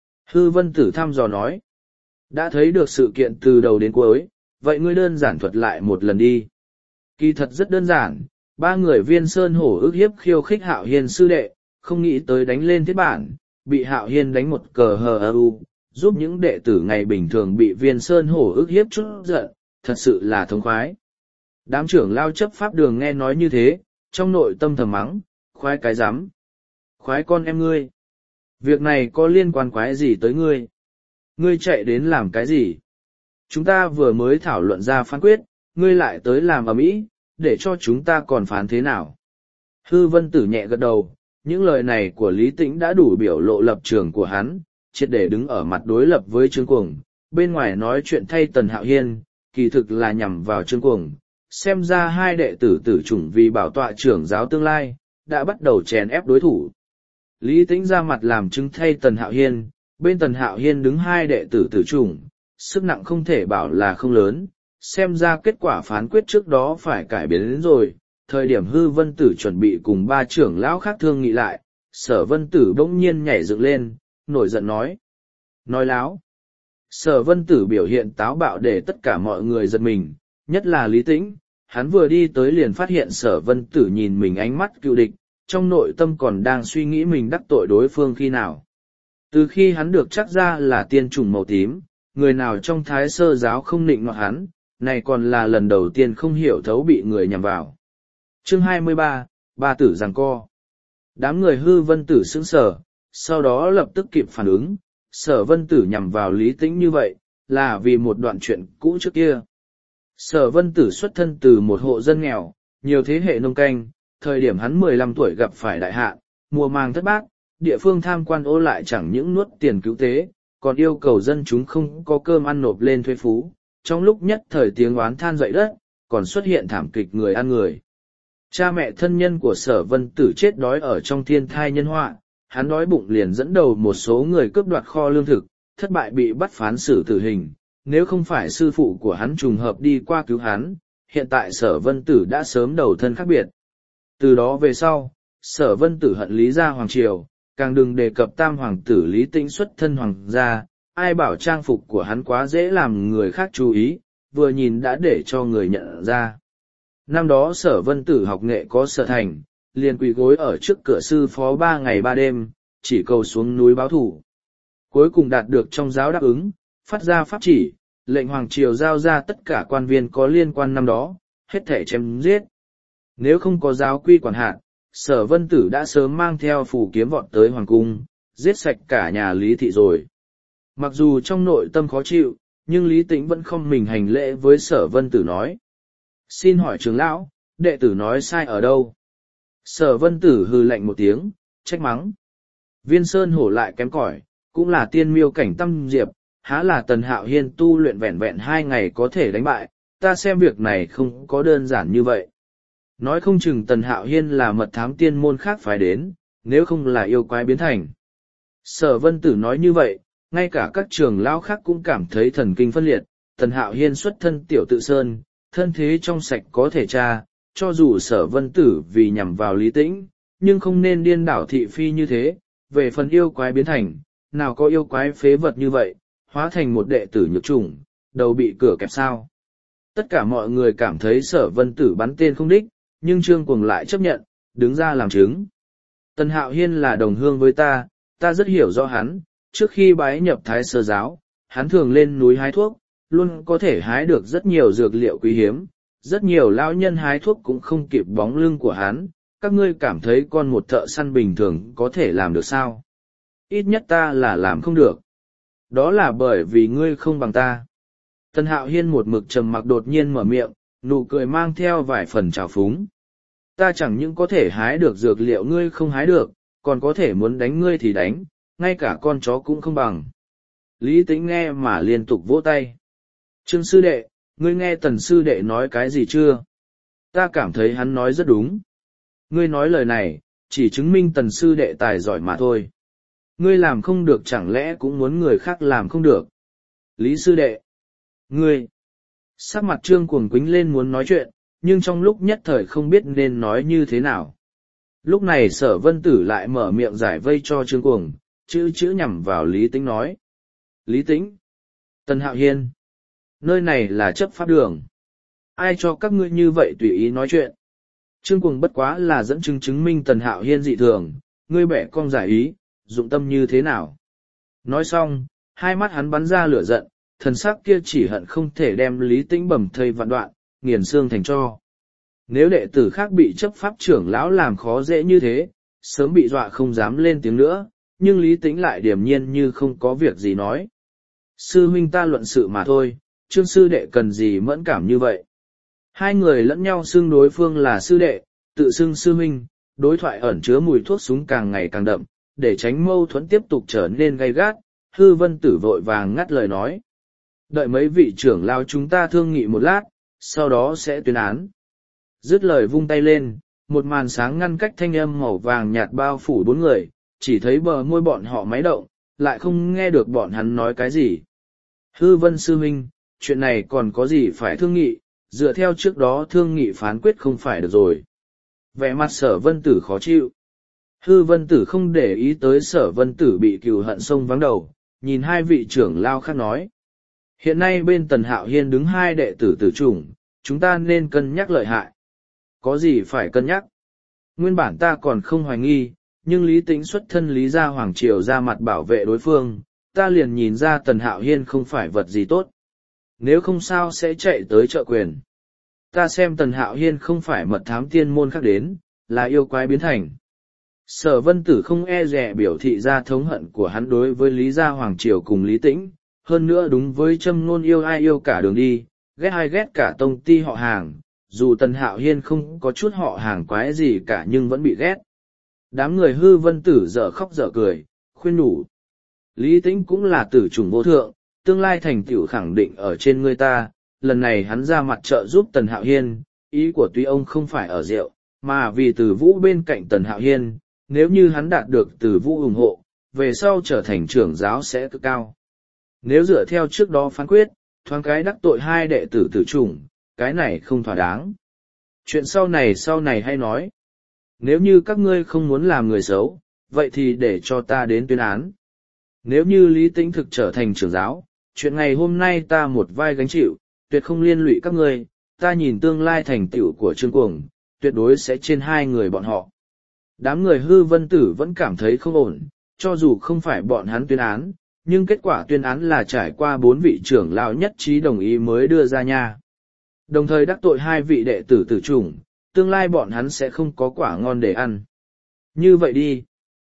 Hư Vân Tử thăm dò nói, đã thấy được sự kiện từ đầu đến cuối, vậy ngươi đơn giản thuật lại một lần đi. Kỳ thật rất đơn giản, ba người Viên Sơn Hổ ức hiếp khiêu khích Hạo Hiên sư đệ, không nghĩ tới đánh lên thiết bản, bị Hạo Hiên đánh một cờ hờ u, giúp những đệ tử ngày bình thường bị Viên Sơn Hổ ức hiếp chút giận, thật sự là thống khoái. Đám trưởng lao chấp pháp đường nghe nói như thế, trong nội tâm thầm mắng, khoái cái rắm, khoái con em ngươi. Việc này có liên quan quái gì tới ngươi? Ngươi chạy đến làm cái gì? Chúng ta vừa mới thảo luận ra phán quyết, ngươi lại tới làm ầm ĩ, để cho chúng ta còn phán thế nào? Hư Vân Tử nhẹ gật đầu, những lời này của Lý Tĩnh đã đủ biểu lộ lập trường của hắn, triệt để đứng ở mặt đối lập với Trương Cuồng, bên ngoài nói chuyện thay Tần Hạo Hiên, kỳ thực là nhằm vào Trương Cuồng. Xem ra hai đệ tử tử chủng vì bảo tọa trưởng giáo tương lai, đã bắt đầu chèn ép đối thủ. Lý Tĩnh ra mặt làm chứng thay Tần Hạo Hiên, bên Tần Hạo Hiên đứng hai đệ tử tử chủng, sức nặng không thể bảo là không lớn, xem ra kết quả phán quyết trước đó phải cải biến đến rồi. Thời điểm Hư Vân Tử chuẩn bị cùng ba trưởng lão khác thương nghị lại, Sở Vân Tử bỗng nhiên nhảy dựng lên, nổi giận nói láo. Sở Vân Tử biểu hiện táo bạo để tất cả mọi người giật mình, nhất là Lý Tĩnh. Hắn vừa đi tới liền phát hiện Sở Vân Tử nhìn mình ánh mắt cựu địch, trong nội tâm còn đang suy nghĩ mình đắc tội đối phương khi nào. Từ khi hắn được chắc ra là tiên trùng màu tím, người nào trong Thái Sơ giáo không nịnh nọt hắn, này còn là lần đầu tiên không hiểu thấu bị người nhằm vào. Chương 23, ba tử giằng co. Đám người Hư Vân Tử sững sờ, sau đó lập tức kịp phản ứng, Sở Vân Tử nhằm vào Lý Tĩnh như vậy, là vì một đoạn chuyện cũ trước kia. Sở Vân Tử xuất thân từ một hộ dân nghèo, nhiều thế hệ nông canh, thời điểm hắn 15 tuổi gặp phải đại hạn, mùa màng thất bát, địa phương tham quan ô lại chẳng những nuốt tiền cứu tế, còn yêu cầu dân chúng không có cơm ăn nộp lên thuế phú. Trong lúc nhất thời tiếng oán than dậy đất, còn xuất hiện thảm kịch người ăn người. Cha mẹ thân nhân của Sở Vân Tử chết đói ở trong thiên thai nhân họa, hắn đói bụng liền dẫn đầu một số người cướp đoạt kho lương thực, thất bại bị bắt phán xử tử hình. Nếu không phải sư phụ của hắn trùng hợp đi qua cứu hắn, hiện tại Sở Vân Tử đã sớm đầu thân khác biệt. Từ đó về sau, Sở Vân Tử hận Lý gia hoàng triều, càng đừng đề cập tam hoàng tử Lý Tĩnh xuất thân hoàng gia, ai bảo trang phục của hắn quá dễ làm người khác chú ý, vừa nhìn đã để cho người nhận ra. Năm đó Sở Vân Tử học nghệ có sở thành, liền quỳ gối ở trước cửa sư phó 3 ngày 3 đêm, chỉ cầu xuống núi báo thù. Cuối cùng đạt được trong giáo đáp ứng, phát ra pháp chỉ, lệnh hoàng triều giao ra tất cả quan viên có liên quan năm đó, hết thể chém giết. Nếu không có giáo quy quản hạt, Sở Vân Tử đã sớm mang theo phù kiếm vọt tới hoàng cung, giết sạch cả nhà Lý thị rồi. Mặc dù trong nội tâm khó chịu, nhưng Lý Tĩnh vẫn không mình hành lễ với Sở Vân Tử nói. Xin hỏi trưởng lão, đệ tử nói sai ở đâu? Sở Vân Tử hừ lạnh một tiếng, trách mắng. Viên Sơn Hổ lại kém cỏi, cũng là tiên miêu cảnh tâm diệp, há là Tần Hạo Hiên tu luyện vẹn vẹn 2 ngày có thể đánh bại, ta xem việc này không có đơn giản như vậy. Nói không chừng Tần Hạo Hiên là mật thám tiên môn khác phải đến, nếu không là yêu quái biến thành. Sở Vân Tử nói như vậy, ngay cả các trưởng lão khác cũng cảm thấy thần kinh phân liệt. Tần Hạo Hiên xuất thân tiểu tự sơn, thân thế trong sạch có thể tra, cho dù Sở Vân Tử vì nhằm vào Lý Tĩnh, nhưng không nên điên đảo thị phi như thế. Về phần yêu quái biến thành, nào có yêu quái phế vật như vậy, hóa thành một đệ tử nhược chủng, đầu bị cửa kẹp sao. Tất cả mọi người cảm thấy Sở Vân Tử bắn tên không đích, nhưng Trương Cuồng lại chấp nhận, đứng ra làm chứng. Tần Hạo Hiên là đồng hương với ta rất hiểu rõ hắn, trước khi bái nhập Thái Sơ giáo, hắn thường lên núi hái thuốc, luôn có thể hái được rất nhiều dược liệu quý hiếm, rất nhiều lão nhân hái thuốc cũng không kịp bóng lưng của hắn. Các ngươi cảm thấy con một thợ săn bình thường có thể làm được sao? Ít nhất ta là làm không được. Đó là bởi vì ngươi không bằng ta. Tần Hạo Hiên một mực trầm mặc đột nhiên mở miệng, nụ cười mang theo vài phần trào phúng. Ta chẳng những có thể hái được dược liệu ngươi không hái được, còn có thể muốn đánh ngươi thì đánh, ngay cả con chó cũng không bằng. Lý Tĩnh nghe mà liên tục vỗ tay. Trương sư đệ, ngươi nghe Tần sư đệ nói cái gì chưa? Ta cảm thấy hắn nói rất đúng. Ngươi nói lời này, chỉ chứng minh Tần sư đệ tài giỏi mà thôi. Ngươi làm không được chẳng lẽ cũng muốn người khác làm không được. Lý sư đệ. Ngươi. Sắc mặt Trương Cuồng quĩnh lên muốn nói chuyện, nhưng trong lúc nhất thời không biết nên nói như thế nào. Lúc này Sở Vân Tử lại mở miệng giải vây cho Trương Cuồng, chữ nhằm vào Lý Tĩnh nói. Lý Tĩnh, Tần Hạo Hiên, nơi này là chấp pháp đường. Ai cho các ngươi như vậy tùy ý nói chuyện? Trương Cuồng bất quá là dẫn chứng chứng minh Tần Hạo Hiên dị thường, ngươi bẻ cong giải ý, dụng tâm như thế nào? Nói xong, hai mắt hắn bắn ra lửa giận, thần sắc kia chỉ hận không thể đem Lý Tĩnh bầm thây vạn đoạn, nghiền xương thành tro. Nếu đệ tử khác bị chấp pháp trưởng lão làm khó dễ như thế, sớm bị dọa không dám lên tiếng nữa, nhưng Lý Tĩnh lại điềm nhiên như không có việc gì nói. Sư huynh ta luận sự mà thôi, Trương sư đệ cần gì mẫn cảm như vậy? Hai người lẫn nhau xưng đối phương là sư đệ, tự xưng sư huynh, đối thoại ẩn chứa mùi thuốc súng càng ngày càng đậm, để tránh mâu thuẫn tiếp tục trở nên gay gắt, Hư Vân Tử vội vàng ngắt lời nói. Đợi mấy vị trưởng lao chúng ta thương nghị một lát, sau đó sẽ tuyên án. Dứt lời vung tay lên, một màn sáng ngăn cách thanh âm màu vàng nhạt bao phủ bốn người, chỉ thấy bờ môi bọn họ máy động, lại không nghe được bọn hắn nói cái gì. Hư Vân sư huynh, chuyện này còn có gì phải thương nghị, dựa theo trước đó thương nghị phán quyết không phải được rồi. Vẻ mặt Sở Vân Tử khó chịu. Hư Vân Tử không để ý tới Sở Vân Tử bị cừu hận sông vắng đầu, nhìn hai vị trưởng lao khác nói. Hiện nay bên Tần Hạo Hiên đứng hai đệ tử tử chủng, chúng ta nên cân nhắc lợi hại. Có gì phải cân nhắc? Nguyên bản ta còn không hoài nghi, nhưng Lý Tĩnh xuất thân Lý Gia Hoàng Triều ra mặt bảo vệ đối phương, ta liền nhìn ra Tần Hạo Hiên không phải vật gì tốt. Nếu không sao sẽ chạy tới trợ quyền. Ta xem Tần Hạo Hiên không phải mật thám tiên môn khác đến, là yêu quái biến thành. Sở Vân Tử không e dè biểu thị ra thống hận của hắn đối với Lý Gia Hoàng Triều cùng Lý Tĩnh, hơn nữa đúng với châm ngôn yêu ai yêu cả đường đi, ghét ai ghét cả tông ty họ hàng, dù Tần Hạo Hiên không có chút họ hàng quái gì cả nhưng vẫn bị ghét. Đám người Hư Vân Tử dở khóc dở cười, khuyên nhủ. Lý Tĩnh cũng là tử chủng vô thượng, tương lai thành tựu khẳng định ở trên người ta, lần này hắn ra mặt trợ giúp Tần Hạo Hiên, ý của tuy ông không phải ở rượu, mà vì Từ Vũ bên cạnh Tần Hạo Hiên, nếu như hắn đạt được Từ Vũ ủng hộ, về sau trở thành trưởng giáo sẽ cực cao. Nếu dựa theo trước đó phán quyết, thoáng cái đắc tội hai đệ tử tử chủng, cái này không thỏa đáng. Chuyện sau này hay nói. Nếu như các ngươi không muốn làm người xấu, vậy thì để cho ta đến tuyên án. Nếu như Lý Tĩnh thực trở thành trưởng giáo, chuyện ngày hôm nay ta một vai gánh chịu, tuyệt không liên lụy các ngươi, ta nhìn tương lai thành tựu của Trương Cuồng, tuyệt đối sẽ trên hai người bọn họ. Đám người Hư Vân Tử vẫn cảm thấy không ổn, cho dù không phải bọn hắn tuyên án, nhưng kết quả tuyên án là trải qua 4 vị trưởng lão nhất trí đồng ý mới đưa ra nha. Đồng thời đắc tội 2 vị đệ tử tử chủng, tương lai bọn hắn sẽ không có quả ngon để ăn. Như vậy đi.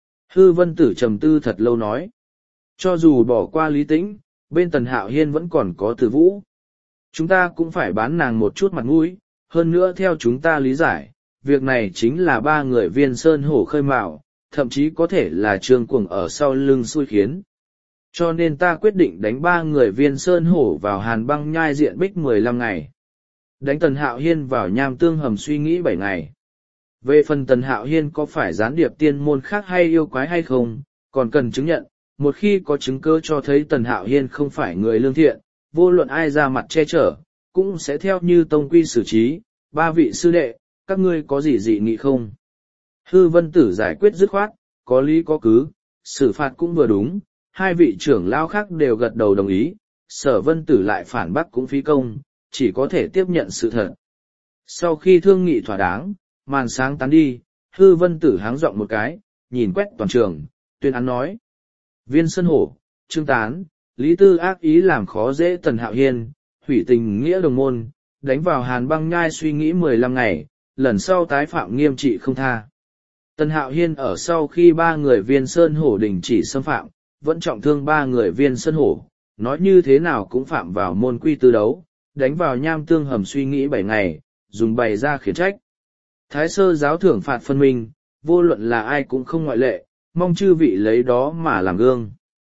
Hư Vân Tử trầm tư thật lâu nói. Cho dù bỏ qua Lý Tĩnh, bên Tần Hạo Hiên vẫn còn có Từ Vũ. Chúng ta cũng phải bán nàng một chút mặt mũi, hơn nữa theo chúng ta lý giải, việc này chính là 3 người Viên Sơn Hổ khơi mào, thậm chí có thể là Trương Cuồng ở sau lưng xui khiến. Cho nên ta quyết định đánh 3 người Viên Sơn Hổ vào Hàn Băng Nhai diện bích 15 ngày. Đánh Tần Hạo Hiên vào Nham Tương Hầm suy nghĩ 7 ngày. Về phần Tần Hạo Hiên có phải gián điệp tiên môn khác hay yêu quái hay không, còn cần chứng nhận, một khi có chứng cứ cho thấy Tần Hạo Hiên không phải người lương thiện, vô luận ai ra mặt che chở, cũng sẽ theo như tông quy xử trí. 3 vị sư đệ, các ngươi có gì dị nghị không? Hư Vân Tử giải quyết dứt khoát, có lý có cứ, xử phạt cũng vừa đúng, 2 vị trưởng lao khác đều gật đầu đồng ý, Sở Vân Tử lại phản bác cũng phí công, chỉ có thể tiếp nhận sự thật. Sau khi thương nghị thỏa đáng, màn sáng tán đi, Hư Vân Tử háng giọng một cái, nhìn quét toàn trường, tuyên án nói. Viên Sơn Hổ, Trương Tán, Lý Tư ác ý làm khó dễ Tần Hạo Hiên, hủy tình nghĩa đồng môn, đánh vào Hàn Băng Nhai suy nghĩ 15 ngày, lần sau tái phạm nghiêm trị không tha. Tần Hạo Hiên ở sau khi 3 người Viên Sơn Hổ đình chỉ xâm phạm, vẫn trọng thương 3 người Viên Sơn Hổ, nói như thế nào cũng phạm vào môn quy tư đấu, đánh vào Nham Tương Hầm suy nghĩ 7 ngày, dùng bày ra khiển trách. Thái Sơ giáo thưởng phạt phân minh, vô luận là ai cũng không ngoại lệ, mong chư vị lấy đó mà làm gương.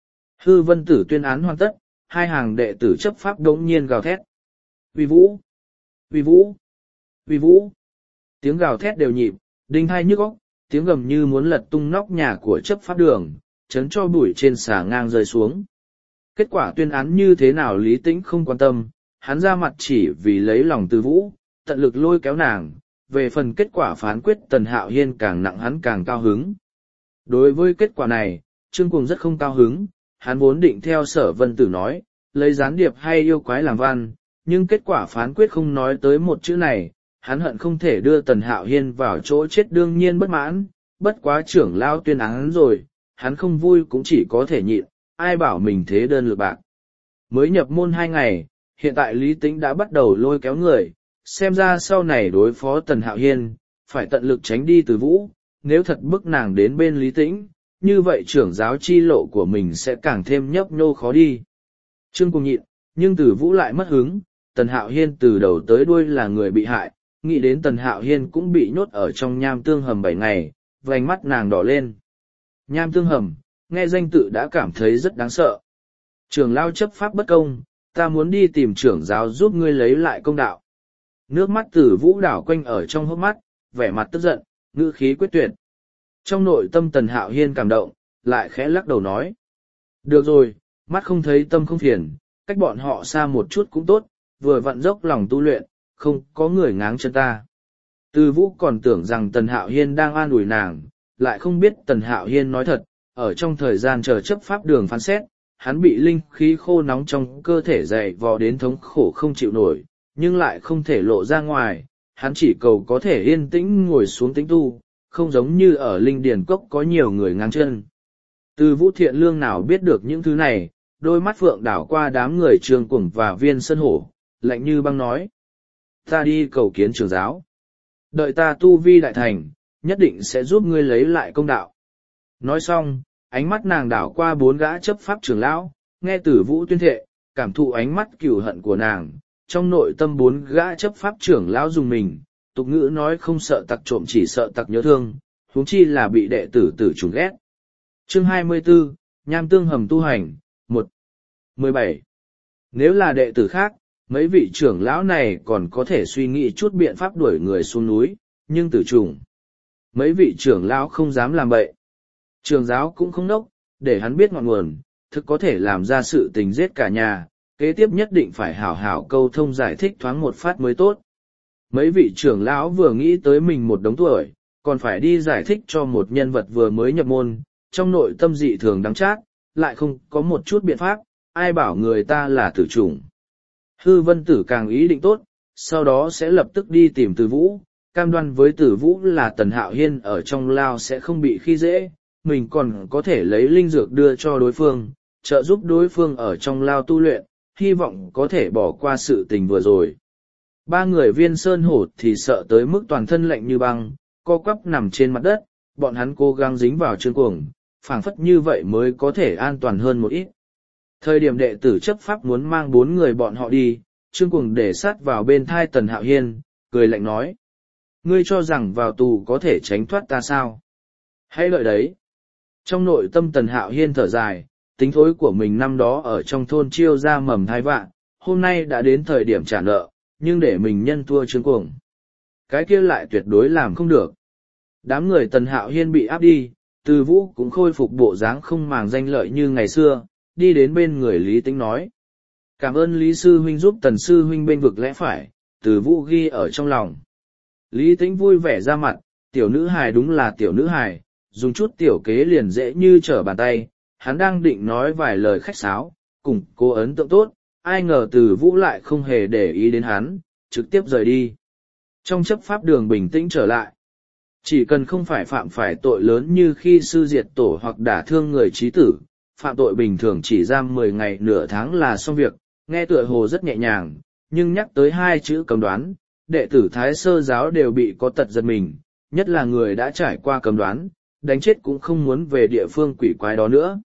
Hư Vân Tử tuyên án hoàn tất, 2 hàng đệ tử chấp pháp đống nhiên gào thét. Uy vũ! Uy vũ! Uy vũ! Tiếng gào thét đều nhịp, đinh tai nhức óc, tiếng gầm như muốn lật tung nóc nhà của chấp pháp đường, chấn cho bụi trên xà ngang rơi xuống. Kết quả tuyên án như thế nào Lý Tĩnh không quan tâm, hắn ra mặt chỉ vì lấy lòng Từ Vũ, tận lực lôi kéo nàng, về phần kết quả phán quyết Tần Hạo Hiên càng nặng hắn càng cao hứng. Đối với kết quả này, Trương Cuồng rất không cao hứng, hắn vốn định theo Sở Vân Tử nói, lấy gián điệp hay yêu quái làm văn, nhưng kết quả phán quyết không nói tới một chữ này, hắn hận không thể đưa Tần Hạo Hiên vào chỗ chết đương nhiên bất mãn, bất quá trưởng lao tuyên án rồi, hắn không vui cũng chỉ có thể nhịn, ai bảo mình thế đơn lược bạc. Mới nhập môn 2 ngày, hiện tại Lý Tĩnh đã bắt đầu lôi kéo người, xem ra sau này đối phó Tần Hạo Hiên, phải tận lực tránh đi Từ Vũ, nếu thật bức nàng đến bên Lý Tĩnh, như vậy trưởng giáo chi lộ của mình sẽ càng thêm nhấp nhô khó đi. Trương Cuồng nhịn, nhưng Từ Vũ lại mất hứng, Tần Hạo Hiên từ đầu tới đuôi là người bị hại, nghĩ đến Tần Hạo Hiên cũng bị nhốt ở trong nham tương hầm 7 ngày, vành mắt nàng đỏ lên. Nham tương hầm, nghe danh tự đã cảm thấy rất đáng sợ. Trưởng lao chấp pháp bất công, ta muốn đi tìm trưởng giáo giúp ngươi lấy lại công đạo. Nước mắt Từ Vũ đảo quanh ở trong hốc mắt, vẻ mặt tức giận, ngữ khí quyết tuyệt. Trong nội tâm Tần Hạo Hiên cảm động, lại khẽ lắc đầu nói. Được rồi, mắt không thấy tâm không phiền, cách bọn họ xa một chút cũng tốt, vừa vặn dốc lòng tu luyện, không có người ngáng chân ta. Từ Vũ còn tưởng rằng Tần Hạo Hiên đang an ủi nàng, lại không biết Tần Hạo Hiên nói thật, ở trong thời gian chờ chấp pháp đường phán xét, hắn bị linh khí khô nóng trong cơ thể dày vò đến thống khổ không chịu nổi, nhưng lại không thể lộ ra ngoài, hắn chỉ cầu có thể yên tĩnh ngồi xuống tĩnh tu, không giống như ở linh điền cốc có nhiều người ngang chân. Từ Vũ thiện lương nào biết được những thứ này, đôi mắt phượng đảo qua đám người Trương Cuồng và Viên Sơn Hổ, lạnh như băng nói. Ta đi cầu kiến trưởng giáo. Đợi ta tu vi đại thành, nhất định sẽ giúp ngươi lấy lại công đạo. Nói xong, ánh mắt nàng đảo qua 4 gã chấp pháp trưởng lão, nghe Từ Vũ tuyên thệ, cảm thụ ánh mắt cừu hận của nàng, trong nội tâm 4 gã chấp pháp trưởng lão dùng mình, tục ngữ nói không sợ tặc trộm chỉ sợ tặc nhớ thương, huống chi là bị đệ tử tử trùng ghét. Chương 24, Nham tương hầm tu hành, 1. 17. Nếu là đệ tử khác, mấy vị trưởng lão này còn có thể suy nghĩ chút biện pháp đuổi người xuống núi, nhưng tử trùng. Mấy vị trưởng lão không dám làm bậy. Trường giáo cũng không nốc, để hắn biết ngọn nguồn, thực có thể làm ra sự tình giết cả nhà, kế tiếp nhất định phải hảo hảo câu thông giải thích thoáng một phát mới tốt. Mấy vị trưởng lão vừa nghĩ tới mình một đống tuổi, còn phải đi giải thích cho một nhân vật vừa mới nhập môn, trong nội tâm dị thường đắng chát, lại không có một chút biện pháp, ai bảo người ta là tử chủng. Hư Vân Tử càng ý định tốt, sau đó sẽ lập tức đi tìm Từ Vũ, cam đoan với Từ Vũ là Tần Hạo Hiên ở trong lao sẽ không bị khi dễ, mình còn có thể lấy linh dược đưa cho đối phương, trợ giúp đối phương ở trong lao tu luyện, hy vọng có thể bỏ qua sự tình vừa rồi. 3 người Viên Sơn Hổ thì sợ tới mức toàn thân lạnh như băng, co quắp nằm trên mặt đất, bọn hắn cố gắng dính vào Trương Cuồng, phảng phất như vậy mới có thể an toàn hơn một ít. Thời điểm đệ tử chấp pháp muốn mang 4 người bọn họ đi, Trương Cuồng để sát vào bên thai Tần Hạo Hiên, cười lạnh nói. Ngươi cho rằng vào tù có thể tránh thoát ta sao? Hãy lợi đấy. Trong nội tâm Tần Hạo Hiên thở dài, tính thối của mình năm đó ở trong thôn chiêu ra mầm thai vạn, hôm nay đã đến thời điểm trả nợ, nhưng để mình nhân thua Trương Cuồng. Cái kia lại tuyệt đối làm không được. Đám người Tần Hạo Hiên bị áp đi, Từ Vũ cũng khôi phục bộ dáng không màng danh lợi như ngày xưa, đi đến bên người Lý Tĩnh nói. Cảm ơn Lý Sư Huynh giúp Tần Sư Huynh bên vực lẽ phải, Từ Vũ ghi ở trong lòng. Lý Tĩnh vui vẻ ra mặt, tiểu nữ hài đúng là tiểu nữ hài, dùng chút tiểu kế liền dễ như trở bàn tay, hắn đang định nói vài lời khách sáo, cùng cô ấn tượng tốt, ai ngờ Từ Vũ lại không hề để ý đến hắn, trực tiếp rời đi. Trong chấp pháp đường bình tĩnh trở lại, chỉ cần không phải phạm phải tội lớn như khi sư diệt tổ hoặc đả thương người trí tử, phạm tội bình thường chỉ giam 10 ngày nửa tháng là xong việc, nghe tựa hồ rất nhẹ nhàng, nhưng nhắc tới 2 chữ cấm đoán, đệ tử Thái Sơ giáo đều bị có tật giật mình, nhất là người đã trải qua cấm đoán, đánh chết cũng không muốn về địa phương quỷ quái đó nữa.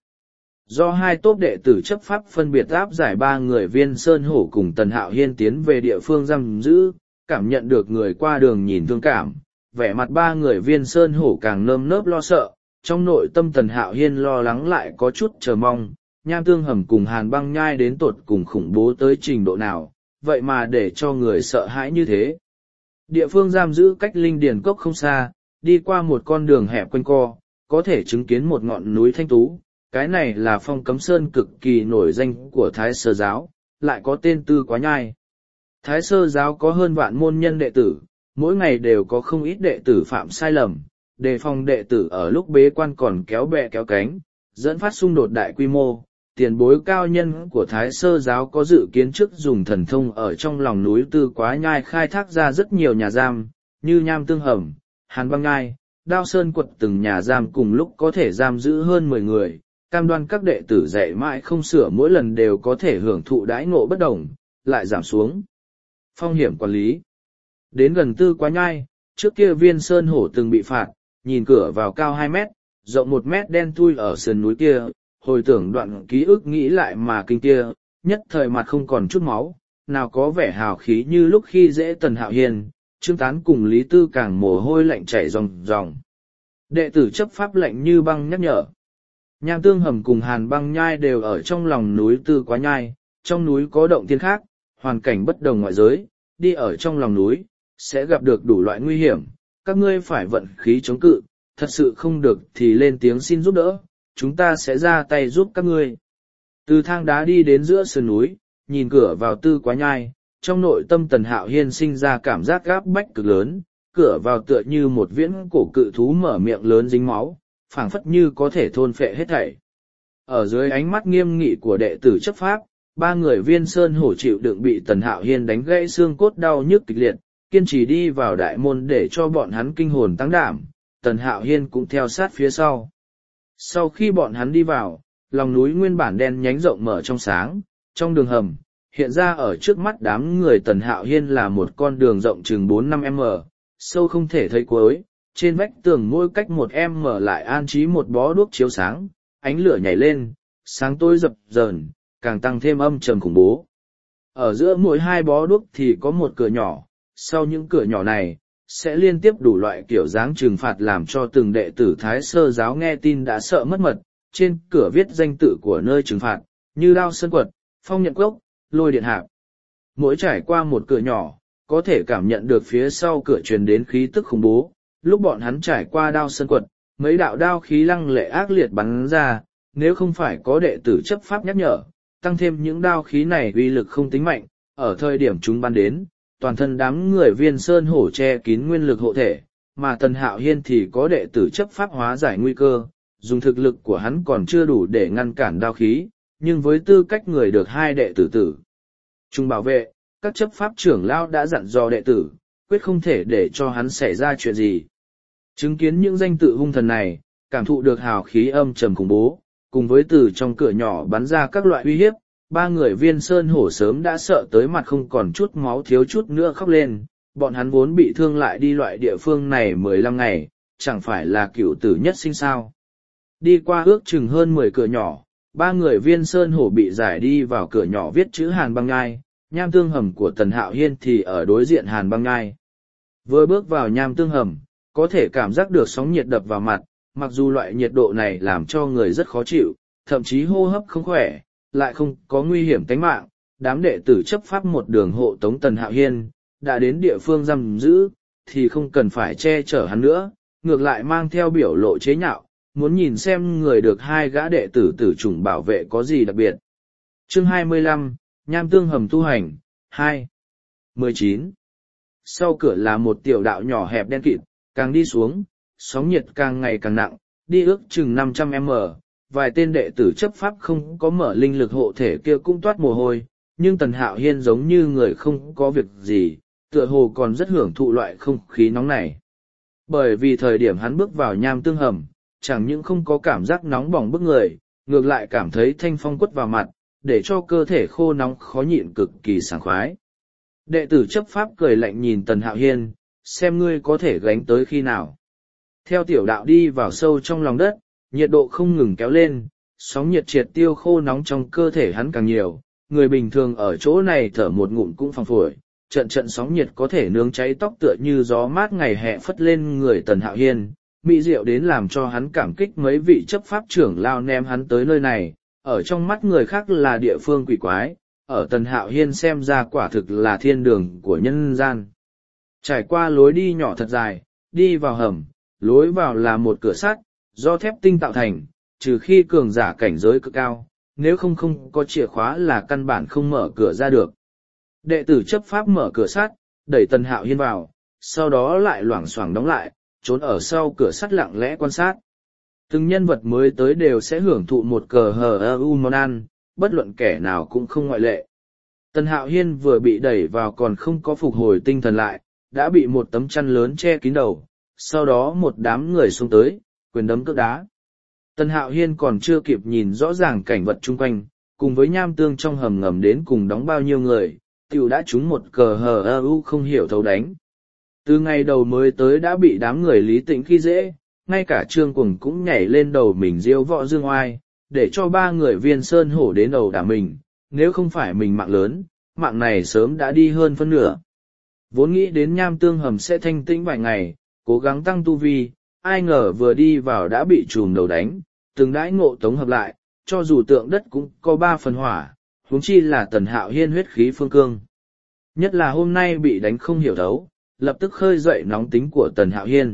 Do 2 tốp đệ tử chấp pháp phân biệt áp giải 3 người Viên Sơn Hổ cùng Tần Hạo Hiên tiến về địa phương giam giữ, cảm nhận được người qua đường nhìn thương cảm, vẻ mặt 3 người Viên Sơn Hổ càng nơm nớp lo sợ, trong nội tâm Tần Hạo Hiên lo lắng lại có chút chờ mong, nham tương hầm cùng Hàn Băng Nhai đến tột cùng khủng bố tới trình độ nào, vậy mà để cho người sợ hãi như thế. Địa phương giam giữ cách linh điền cốc không xa, đi qua một con đường hẹp quanh co, có thể chứng kiến một ngọn núi thanh tú, cái này là Phong Cấm Sơn cực kỳ nổi danh của Thái Sơ giáo, lại có tên Tư Quá Nhai. Thái Sơ giáo có hơn vạn môn nhân đệ tử, mỗi ngày đều có không ít đệ tử phạm sai lầm, đề phòng đệ tử ở lúc bế quan còn kéo bè kéo cánh, dẫn phát xung đột đại quy mô. Tiền bối cao nhân của Thái Sơ giáo có dự kiến trước dùng thần thông ở trong lòng núi Tư Quá Nhai khai thác ra rất nhiều nhà giam, như Nham Tương Hầm, Hàn Băng Nhai, Đao Sơn Quật, từng nhà giam cùng lúc có thể giam giữ hơn 10 người, cam đoan các đệ tử dạy mãi không sửa mỗi lần đều có thể hưởng thụ đãi ngộ bất đồng, lại giảm xuống phong hiểm quản lý. Đến gần Tư Quá Nhai, trước kia Viên Sơn Hổ từng bị phạt, nhìn cửa vào cao 2 mét, rộng 1 mét đen thui ở sườn núi kia, hồi tưởng đoạn ký ức nghĩ lại mà kinh kia, nhất thời mặt không còn chút máu, nào có vẻ hào khí như lúc khi dễ Tần Hạo Hiên, Trương Tán cùng Lý Tư càng mồ hôi lạnh chảy ròng ròng. Đệ tử chấp pháp lệnh như băng nhắc nhở. Nham Tương Hầm cùng Hàn Băng Nhai đều ở trong lòng núi Tư Quá Nhai, trong núi có động thiên khác, hoàn cảnh bất đồng ngoại giới, đi ở trong lòng núi, sẽ gặp được đủ loại nguy hiểm, các ngươi phải vận khí chống cự, thật sự không được thì lên tiếng xin giúp đỡ, chúng ta sẽ ra tay giúp các ngươi. Từ thang đá đi đến giữa sườn núi, nhìn cửa vào Tư Quá Nhai, trong nội tâm Tần Hạo Hiên sinh ra cảm giác gáp bách cực lớn, cửa vào tựa như một viễn cổ cự thú mở miệng lớn dính máu, phảng phất như có thể thôn phệ hết thảy. Ở dưới ánh mắt nghiêm nghị của đệ tử chấp pháp, 3 người Viên Sơn Hổ chịu đựng bị Tần Hạo Hiên đánh gãy xương cốt đau nhức kịch liệt, kiên trì đi vào đại môn để cho bọn hắn kinh hồn tăng đảm, Tần Hạo Hiên cũng theo sát phía sau. Sau khi bọn hắn đi vào, lòng núi nguyên bản đen nhánh rộng mở trong sáng, trong đường hầm, hiện ra ở trước mắt đám người Tần Hạo Hiên là một con đường rộng chừng 4-5 m, sâu không thể thấy cuối, trên vách tường mỗi cách 1 m lại an trí một bó đuốc chiếu sáng, ánh lửa nhảy lên, sáng tối dập dờn, càng tăng thêm âm trầm khủng bố. Ở giữa mỗi 2 bó đuốc thì có một cửa nhỏ, sau những cửa nhỏ này, sẽ liên tiếp đủ loại kiểu dáng trừng phạt làm cho từng đệ tử Thái Sơ giáo nghe tin đã sợ mất mật, trên cửa viết danh tự của nơi trừng phạt, như Đao Sơn Quật, Phong Nhận Cốc, Lôi Điện Hạp. Mỗi trải qua một cửa nhỏ, có thể cảm nhận được phía sau cửa truyền đến khí tức khủng bố, lúc bọn hắn trải qua Đao Sơn Quật, mấy đạo đao khí lăng lệ ác liệt bắn ra, nếu không phải có đệ tử chấp pháp nhắc nhở, tăng thêm những đao khí này uy lực không tính mạnh, ở thời điểm chúng bắn đến, toàn thân đám người Viên Sơn Hổ che kín nguyên lực hộ thể, mà Tần Hạo Hiên thì có đệ tử chấp pháp hóa giải nguy cơ, dùng thực lực của hắn còn chưa đủ để ngăn cản đao khí, nhưng với tư cách người được 2 đệ tử tử chung bảo vệ, các chấp pháp trưởng lão đã dặn dò đệ tử, quyết không thể để cho hắn xảy ra chuyện gì. Chứng kiến những danh tự hung thần này, cảm thụ được hào khí âm trầm khủng bố, cùng với từ trong cửa nhỏ bắn ra các loại uy hiếp, 3 người Viên Sơn Hổ sớm đã sợ tới mặt không còn chút máu thiếu chút nữa khóc lên, bọn hắn vốn bị thương lại đi loại địa phương này 15 ngày, chẳng phải là cựu tử nhất sinh sao. Đi qua ước chừng hơn 10 cửa nhỏ, 3 người Viên Sơn Hổ bị giải đi vào cửa nhỏ viết chữ Hàn Băng Nhai, Nham Tương Hầm của Tần Hạo Hiên thì ở đối diện Hàn Băng Nhai. Vừa bước vào Nham Tương Hầm, có thể cảm giác được sóng nhiệt đập vào mặt, mặc dù loại nhiệt độ này làm cho người rất khó chịu, thậm chí hô hấp không khỏe, lại không có nguy hiểm tính mạng. Đám đệ tử chấp pháp một đường hộ tống Tần Hạo Hiên, đã đến địa phương giam giữ, thì không cần phải che chở hắn nữa, ngược lại mang theo biểu lộ chế nhạo, muốn nhìn xem người được 2 gã đệ tử tử chủng bảo vệ có gì đặc biệt. Chương 25, Nham Tương Hầm tu hành, 2. 19. Sau cửa là một tiểu đạo nhỏ hẹp đen kịt, càng đi xuống, sóng nhiệt càng ngày càng nặng, đi ước chừng 500 m, vài tên đệ tử chấp pháp không có mở linh lực hộ thể kia cũng toát mồ hôi, nhưng Tần Hạo Hiên giống như người không có việc gì, tựa hồ còn rất hưởng thụ loại không khí nóng này. Bởi vì thời điểm hắn bước vào Nham Tương Hầm, chẳng những không có cảm giác nóng bỏng bức người, ngược lại cảm thấy thanh phong quất vào mặt, để cho cơ thể khô nóng khó nhịn cực kỳ sảng khoái. Đệ tử chấp pháp cười lạnh nhìn Tần Hạo Hiên, xem ngươi có thể gánh tới khi nào. Theo tiểu đạo đi vào sâu trong lòng đất, nhiệt độ không ngừng kéo lên, sóng nhiệt triệt tiêu khô nóng trong cơ thể hắn càng nhiều, người bình thường ở chỗ này thở một ngụm cũng phăng phổi, trận trận sóng nhiệt có thể nướng cháy tóc tựa như gió mát ngày hè phất lên người Tần Hạo Hiên, mỹ diệu đến làm cho hắn cảm kích mấy vị chấp pháp trưởng lao ném hắn tới nơi này, ở trong mắt người khác là địa phương quỷ quái, ở Tần Hạo Hiên xem ra quả thực là thiên đường của nhân gian. Trải qua lối đi nhỏ thật dài, đi vào hầm, lối vào là một cửa sắt, do thép tinh tạo thành, trừ khi cường giả cảnh giới cực cao, nếu không có chìa khóa là căn bản không mở cửa ra được. Đệ tử chấp pháp mở cửa sắt, đẩy Tần Hạo Hiên vào, sau đó lại loảng xoảng đóng lại, trốn ở sau cửa sắt lặng lẽ quan sát. Từng nhân vật mới tới đều sẽ hưởng thụ một cờ hờ món ăn, bất luận kẻ nào cũng không ngoại lệ. Tần Hạo Hiên vừa bị đẩy vào còn không có phục hồi tinh thần lại, đã bị một tấm chăn lớn che kín đầu, sau đó một đám người xông tới, quyền đấm cước đá. Tần Hạo Hiên còn chưa kịp nhìn rõ ràng cảnh vật chung quanh, cùng với nham tương trong hầm ngầm đến cùng đóng bao nhiêu người, tiểu đã trúng một cờ hờ không hiểu thấu đánh. Từ ngày đầu mới tới đã bị đám người Lý Tĩnh khi dễ, ngay cả Trương Cuồng cũng nhảy lên đầu mình diêu võ dương oai, để cho ba người Viên Sơn Hổ đến đầu đả mình, nếu không phải mình mạng lớn, mạng này sớm đã đi hơn phân nửa. Vốn nghĩ đến nham tương hầm sẽ thanh tĩnh vài ngày, cố gắng tăng tu vi, ai ngờ vừa đi vào đã bị trùm đầu đánh, từng đãi ngộ tống hợp lại, cho dù tượng đất cũng có 3 phần hỏa, huống chi là Tần Hạo Hiên huyết khí phương cương. Nhất là hôm nay bị đánh không hiểu thấu, lập tức khơi dậy nóng tính của Tần Hạo Hiên.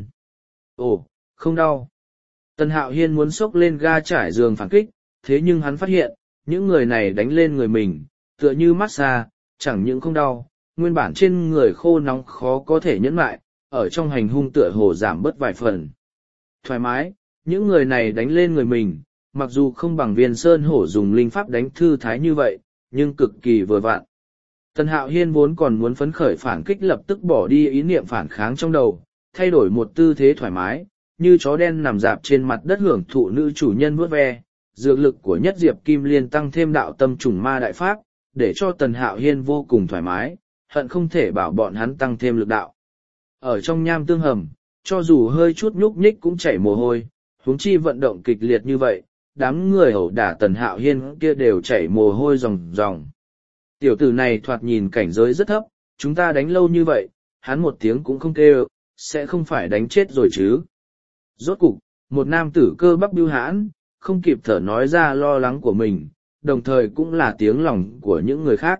Ồ, không đau. Tần Hạo Hiên muốn xốc lên ga trải giường phản kích, thế nhưng hắn phát hiện, những người này đánh lên người mình, tựa như massage, chẳng những không đau, nguyên bản trên người khô nóng khó có thể nhẫn lại, ở trong hành hung tựa hồ giảm bớt vài phần. Thoải mái, những người này đánh lên người mình, mặc dù không bằng Viên Sơn Hổ dùng linh pháp đánh thư thái như vậy, nhưng cực kỳ vừa vặn. Tần Hạo Hiên vốn còn muốn phấn khởi phản kích lập tức bỏ đi ý niệm phản kháng trong đầu, thay đổi một tư thế thoải mái, như chó đen nằm dạp trên mặt đất hưởng thụ nữ chủ nhân vuốt ve. Dược lực của Nhất Diệp Kim Liên tăng thêm đạo tâm trùng ma đại pháp, để cho Tần Hạo Hiên vô cùng thoải mái, hận không thể bảo bọn hắn tăng thêm lực đạo. Ở trong nham tương hầm, cho dù hơi chút nhúc nhích cũng chảy mồ hôi, huống chi vận động kịch liệt như vậy, đám người ẩu đả Tần Hạo Hiên kia đều chảy mồ hôi ròng ròng. Tiểu tử này thoạt nhìn cảnh giới rất thấp, chúng ta đánh lâu như vậy, hắn một tiếng cũng không kêu, sẽ không phải đánh chết rồi chứ. Rốt cục, một nam tử cơ bắp bưu hãn, không kịp thở nói ra lo lắng của mình, đồng thời cũng là tiếng lòng của những người khác.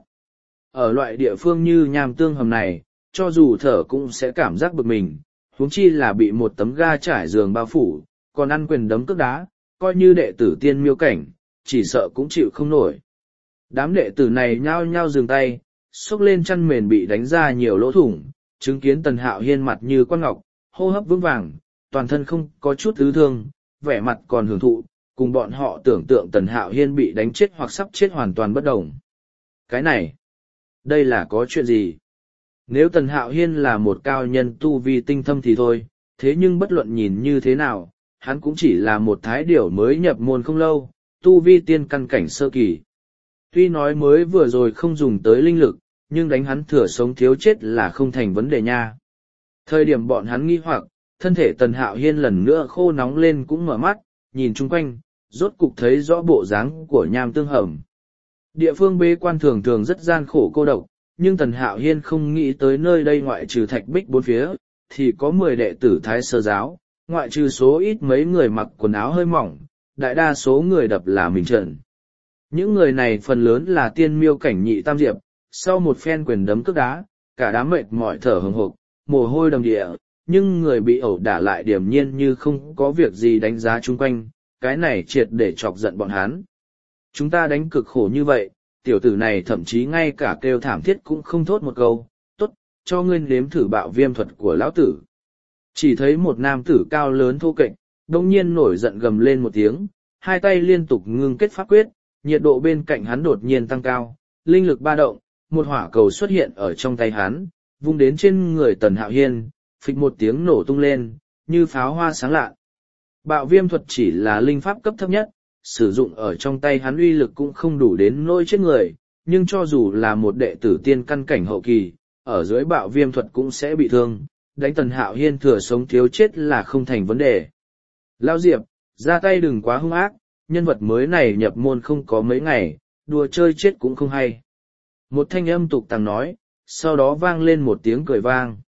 Ở loại địa phương như nham tương hầm này, cho dù thở cũng sẽ cảm giác bực mình, huống chi là bị một tấm ga trải giường bao phủ, còn ăn quyền đấm cước đá, coi như đệ tử tiên miêu cảnh, chỉ sợ cũng chịu không nổi. Đám đệ tử này nhao nhao dừng tay, xốc lên chăn mền bị đánh ra nhiều lỗ thủng, chứng kiến Tần Hạo Hiên mặt như quan ngọc, hô hấp vững vàng, toàn thân không có chút ứ thương, vẻ mặt còn hưởng thụ, cùng bọn họ tưởng tượng Tần Hạo Hiên bị đánh chết hoặc sắp chết hoàn toàn bất đồng. Cái này, đây là có chuyện gì? Nếu Tần Hạo Hiên là một cao nhân tu vi tinh thâm thì thôi, thế nhưng bất luận nhìn như thế nào, hắn cũng chỉ là một thái điểu mới nhập môn không lâu, tu vi tiên căn cảnh sơ kỳ. Tuy nói mới vừa rồi không dùng tới linh lực, nhưng đánh hắn thừa sống thiếu chết là không thành vấn đề nha. Thời điểm bọn hắn nghi hoặc, thân thể Tần Hạo Hiên lần nữa khô nóng lên cũng mở mắt, nhìn chung quanh, rốt cục thấy rõ bộ dáng của nham tương hầm. Địa phương bế quan thường thường rất gian khổ cô độc, nhưng Tần Hạo Hiên không nghĩ tới nơi đây ngoại trừ thạch bích bốn phía, thì có 10 đệ tử Thái Sơ Giáo, ngoại trừ số ít mấy người mặc quần áo hơi mỏng, đại đa số người đập là mình trận. Những người này phần lớn là tiên miêu cảnh nhị tam diệp, sau một phen quyền đấm cước đá, cả đám mệt mỏi thở hừng hực, mồ hôi đầm địa, nhưng người bị ẩu đả lại điềm nhiên như không có việc gì đánh giá chung quanh, cái này triệt để chọc giận bọn hắn. Chúng ta đánh cực khổ như vậy, tiểu tử này thậm chí ngay cả kêu thảm thiết cũng không thốt một câu, tốt, cho ngươi nếm thử bạo viêm thuật của lão tử. Chỉ thấy một nam tử cao lớn thô kệch, đông nhiên nổi giận gầm lên một tiếng, hai tay liên tục ngưng kết pháp quyết, nhiệt độ bên cạnh hắn đột nhiên tăng cao, linh lực ba động, một hỏa cầu xuất hiện ở trong tay hắn, vung đến trên người Tần Hạo Hiên, phịch một tiếng nổ tung lên, như pháo hoa sáng lạ. Bạo viêm thuật chỉ là linh pháp cấp thấp nhất, sử dụng ở trong tay hắn uy lực cũng không đủ đến nỗi chết người, nhưng cho dù là một đệ tử tiên căn cảnh hậu kỳ, ở dưới bạo viêm thuật cũng sẽ bị thương, đánh Tần Hạo Hiên thừa sống thiếu chết là không thành vấn đề. Lao Diệp, ra tay đừng quá hung ác, nhân vật mới này nhập môn không có mấy ngày, đùa chơi chết cũng không hay. Một thanh âm tục tằng nói, sau đó vang lên một tiếng cười vang.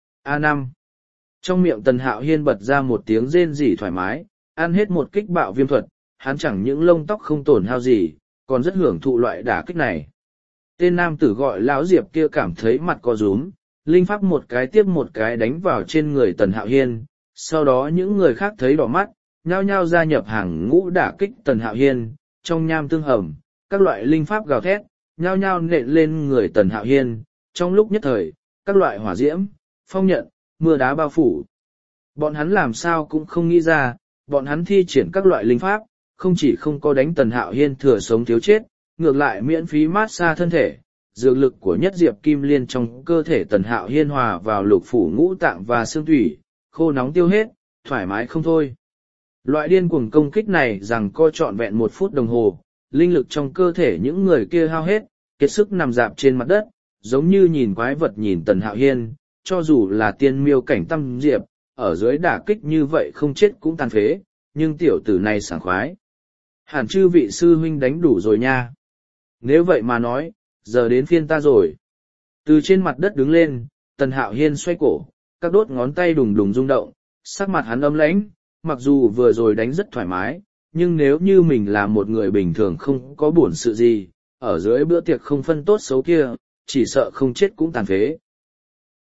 A5. Trong miệng Tần Hạo Hiên bật ra một tiếng rên rỉ thoải mái, ăn hết một kích bạo viêm thuật, hắn chẳng những lông tóc không tổn hao gì, còn rất hưởng thụ loại đả kích này. Tên nam tử gọi lão Diệp kia cảm thấy mặt co rúm, linh pháp một cái tiếp một cái đánh vào trên người Tần Hạo Hiên, sau đó những người khác thấy đỏ mắt, nhao nhao gia nhập hàng ngũ đả kích Tần Hạo Hiên, trong nham tương hầm, các loại linh pháp gào thét, nhao nhao nện lên người Tần Hạo Hiên, trong lúc nhất thời, các loại hỏa diễm, phong nhận, mưa đá bao phủ. Bọn hắn làm sao cũng không nghĩ ra, bọn hắn thi triển các loại linh pháp, không chỉ không có đánh Tần Hạo Hiên thừa sống thiếu chết, ngược lại miễn phí mát xa thân thể. Dược lực của nhất diệp kim liên trong cơ thể Tần Hạo Hiên hòa vào lục phủ ngũ tạng và xương thủy, khô nóng tiêu hết, thoải mái không thôi. Loại điên cuồng công kích này rằng co trọn vẹn 1 phút đồng hồ, linh lực trong cơ thể những người kia hao hết, kiệt sức nằm dạp trên mặt đất, giống như nhìn quái vật nhìn Tần Hạo Hiên, cho dù là tiên miêu cảnh tâm diệp, ở dưới đả kích như vậy không chết cũng tàn phế, nhưng tiểu tử này sảng khoái. Hẳn chư vị sư huynh đánh đủ rồi nha. Nếu vậy mà nói, giờ đến phiên ta rồi. Từ trên mặt đất đứng lên, Tần Hạo Hiên xoay cổ, các đốt ngón tay đùng đùng rung động, sắc mặt hắn âm lãnh, mặc dù vừa rồi đánh rất thoải mái, nhưng nếu như mình là một người bình thường không có buồn sự gì, ở dưới bữa tiệc không phân tốt xấu kia, chỉ sợ không chết cũng tàn phế.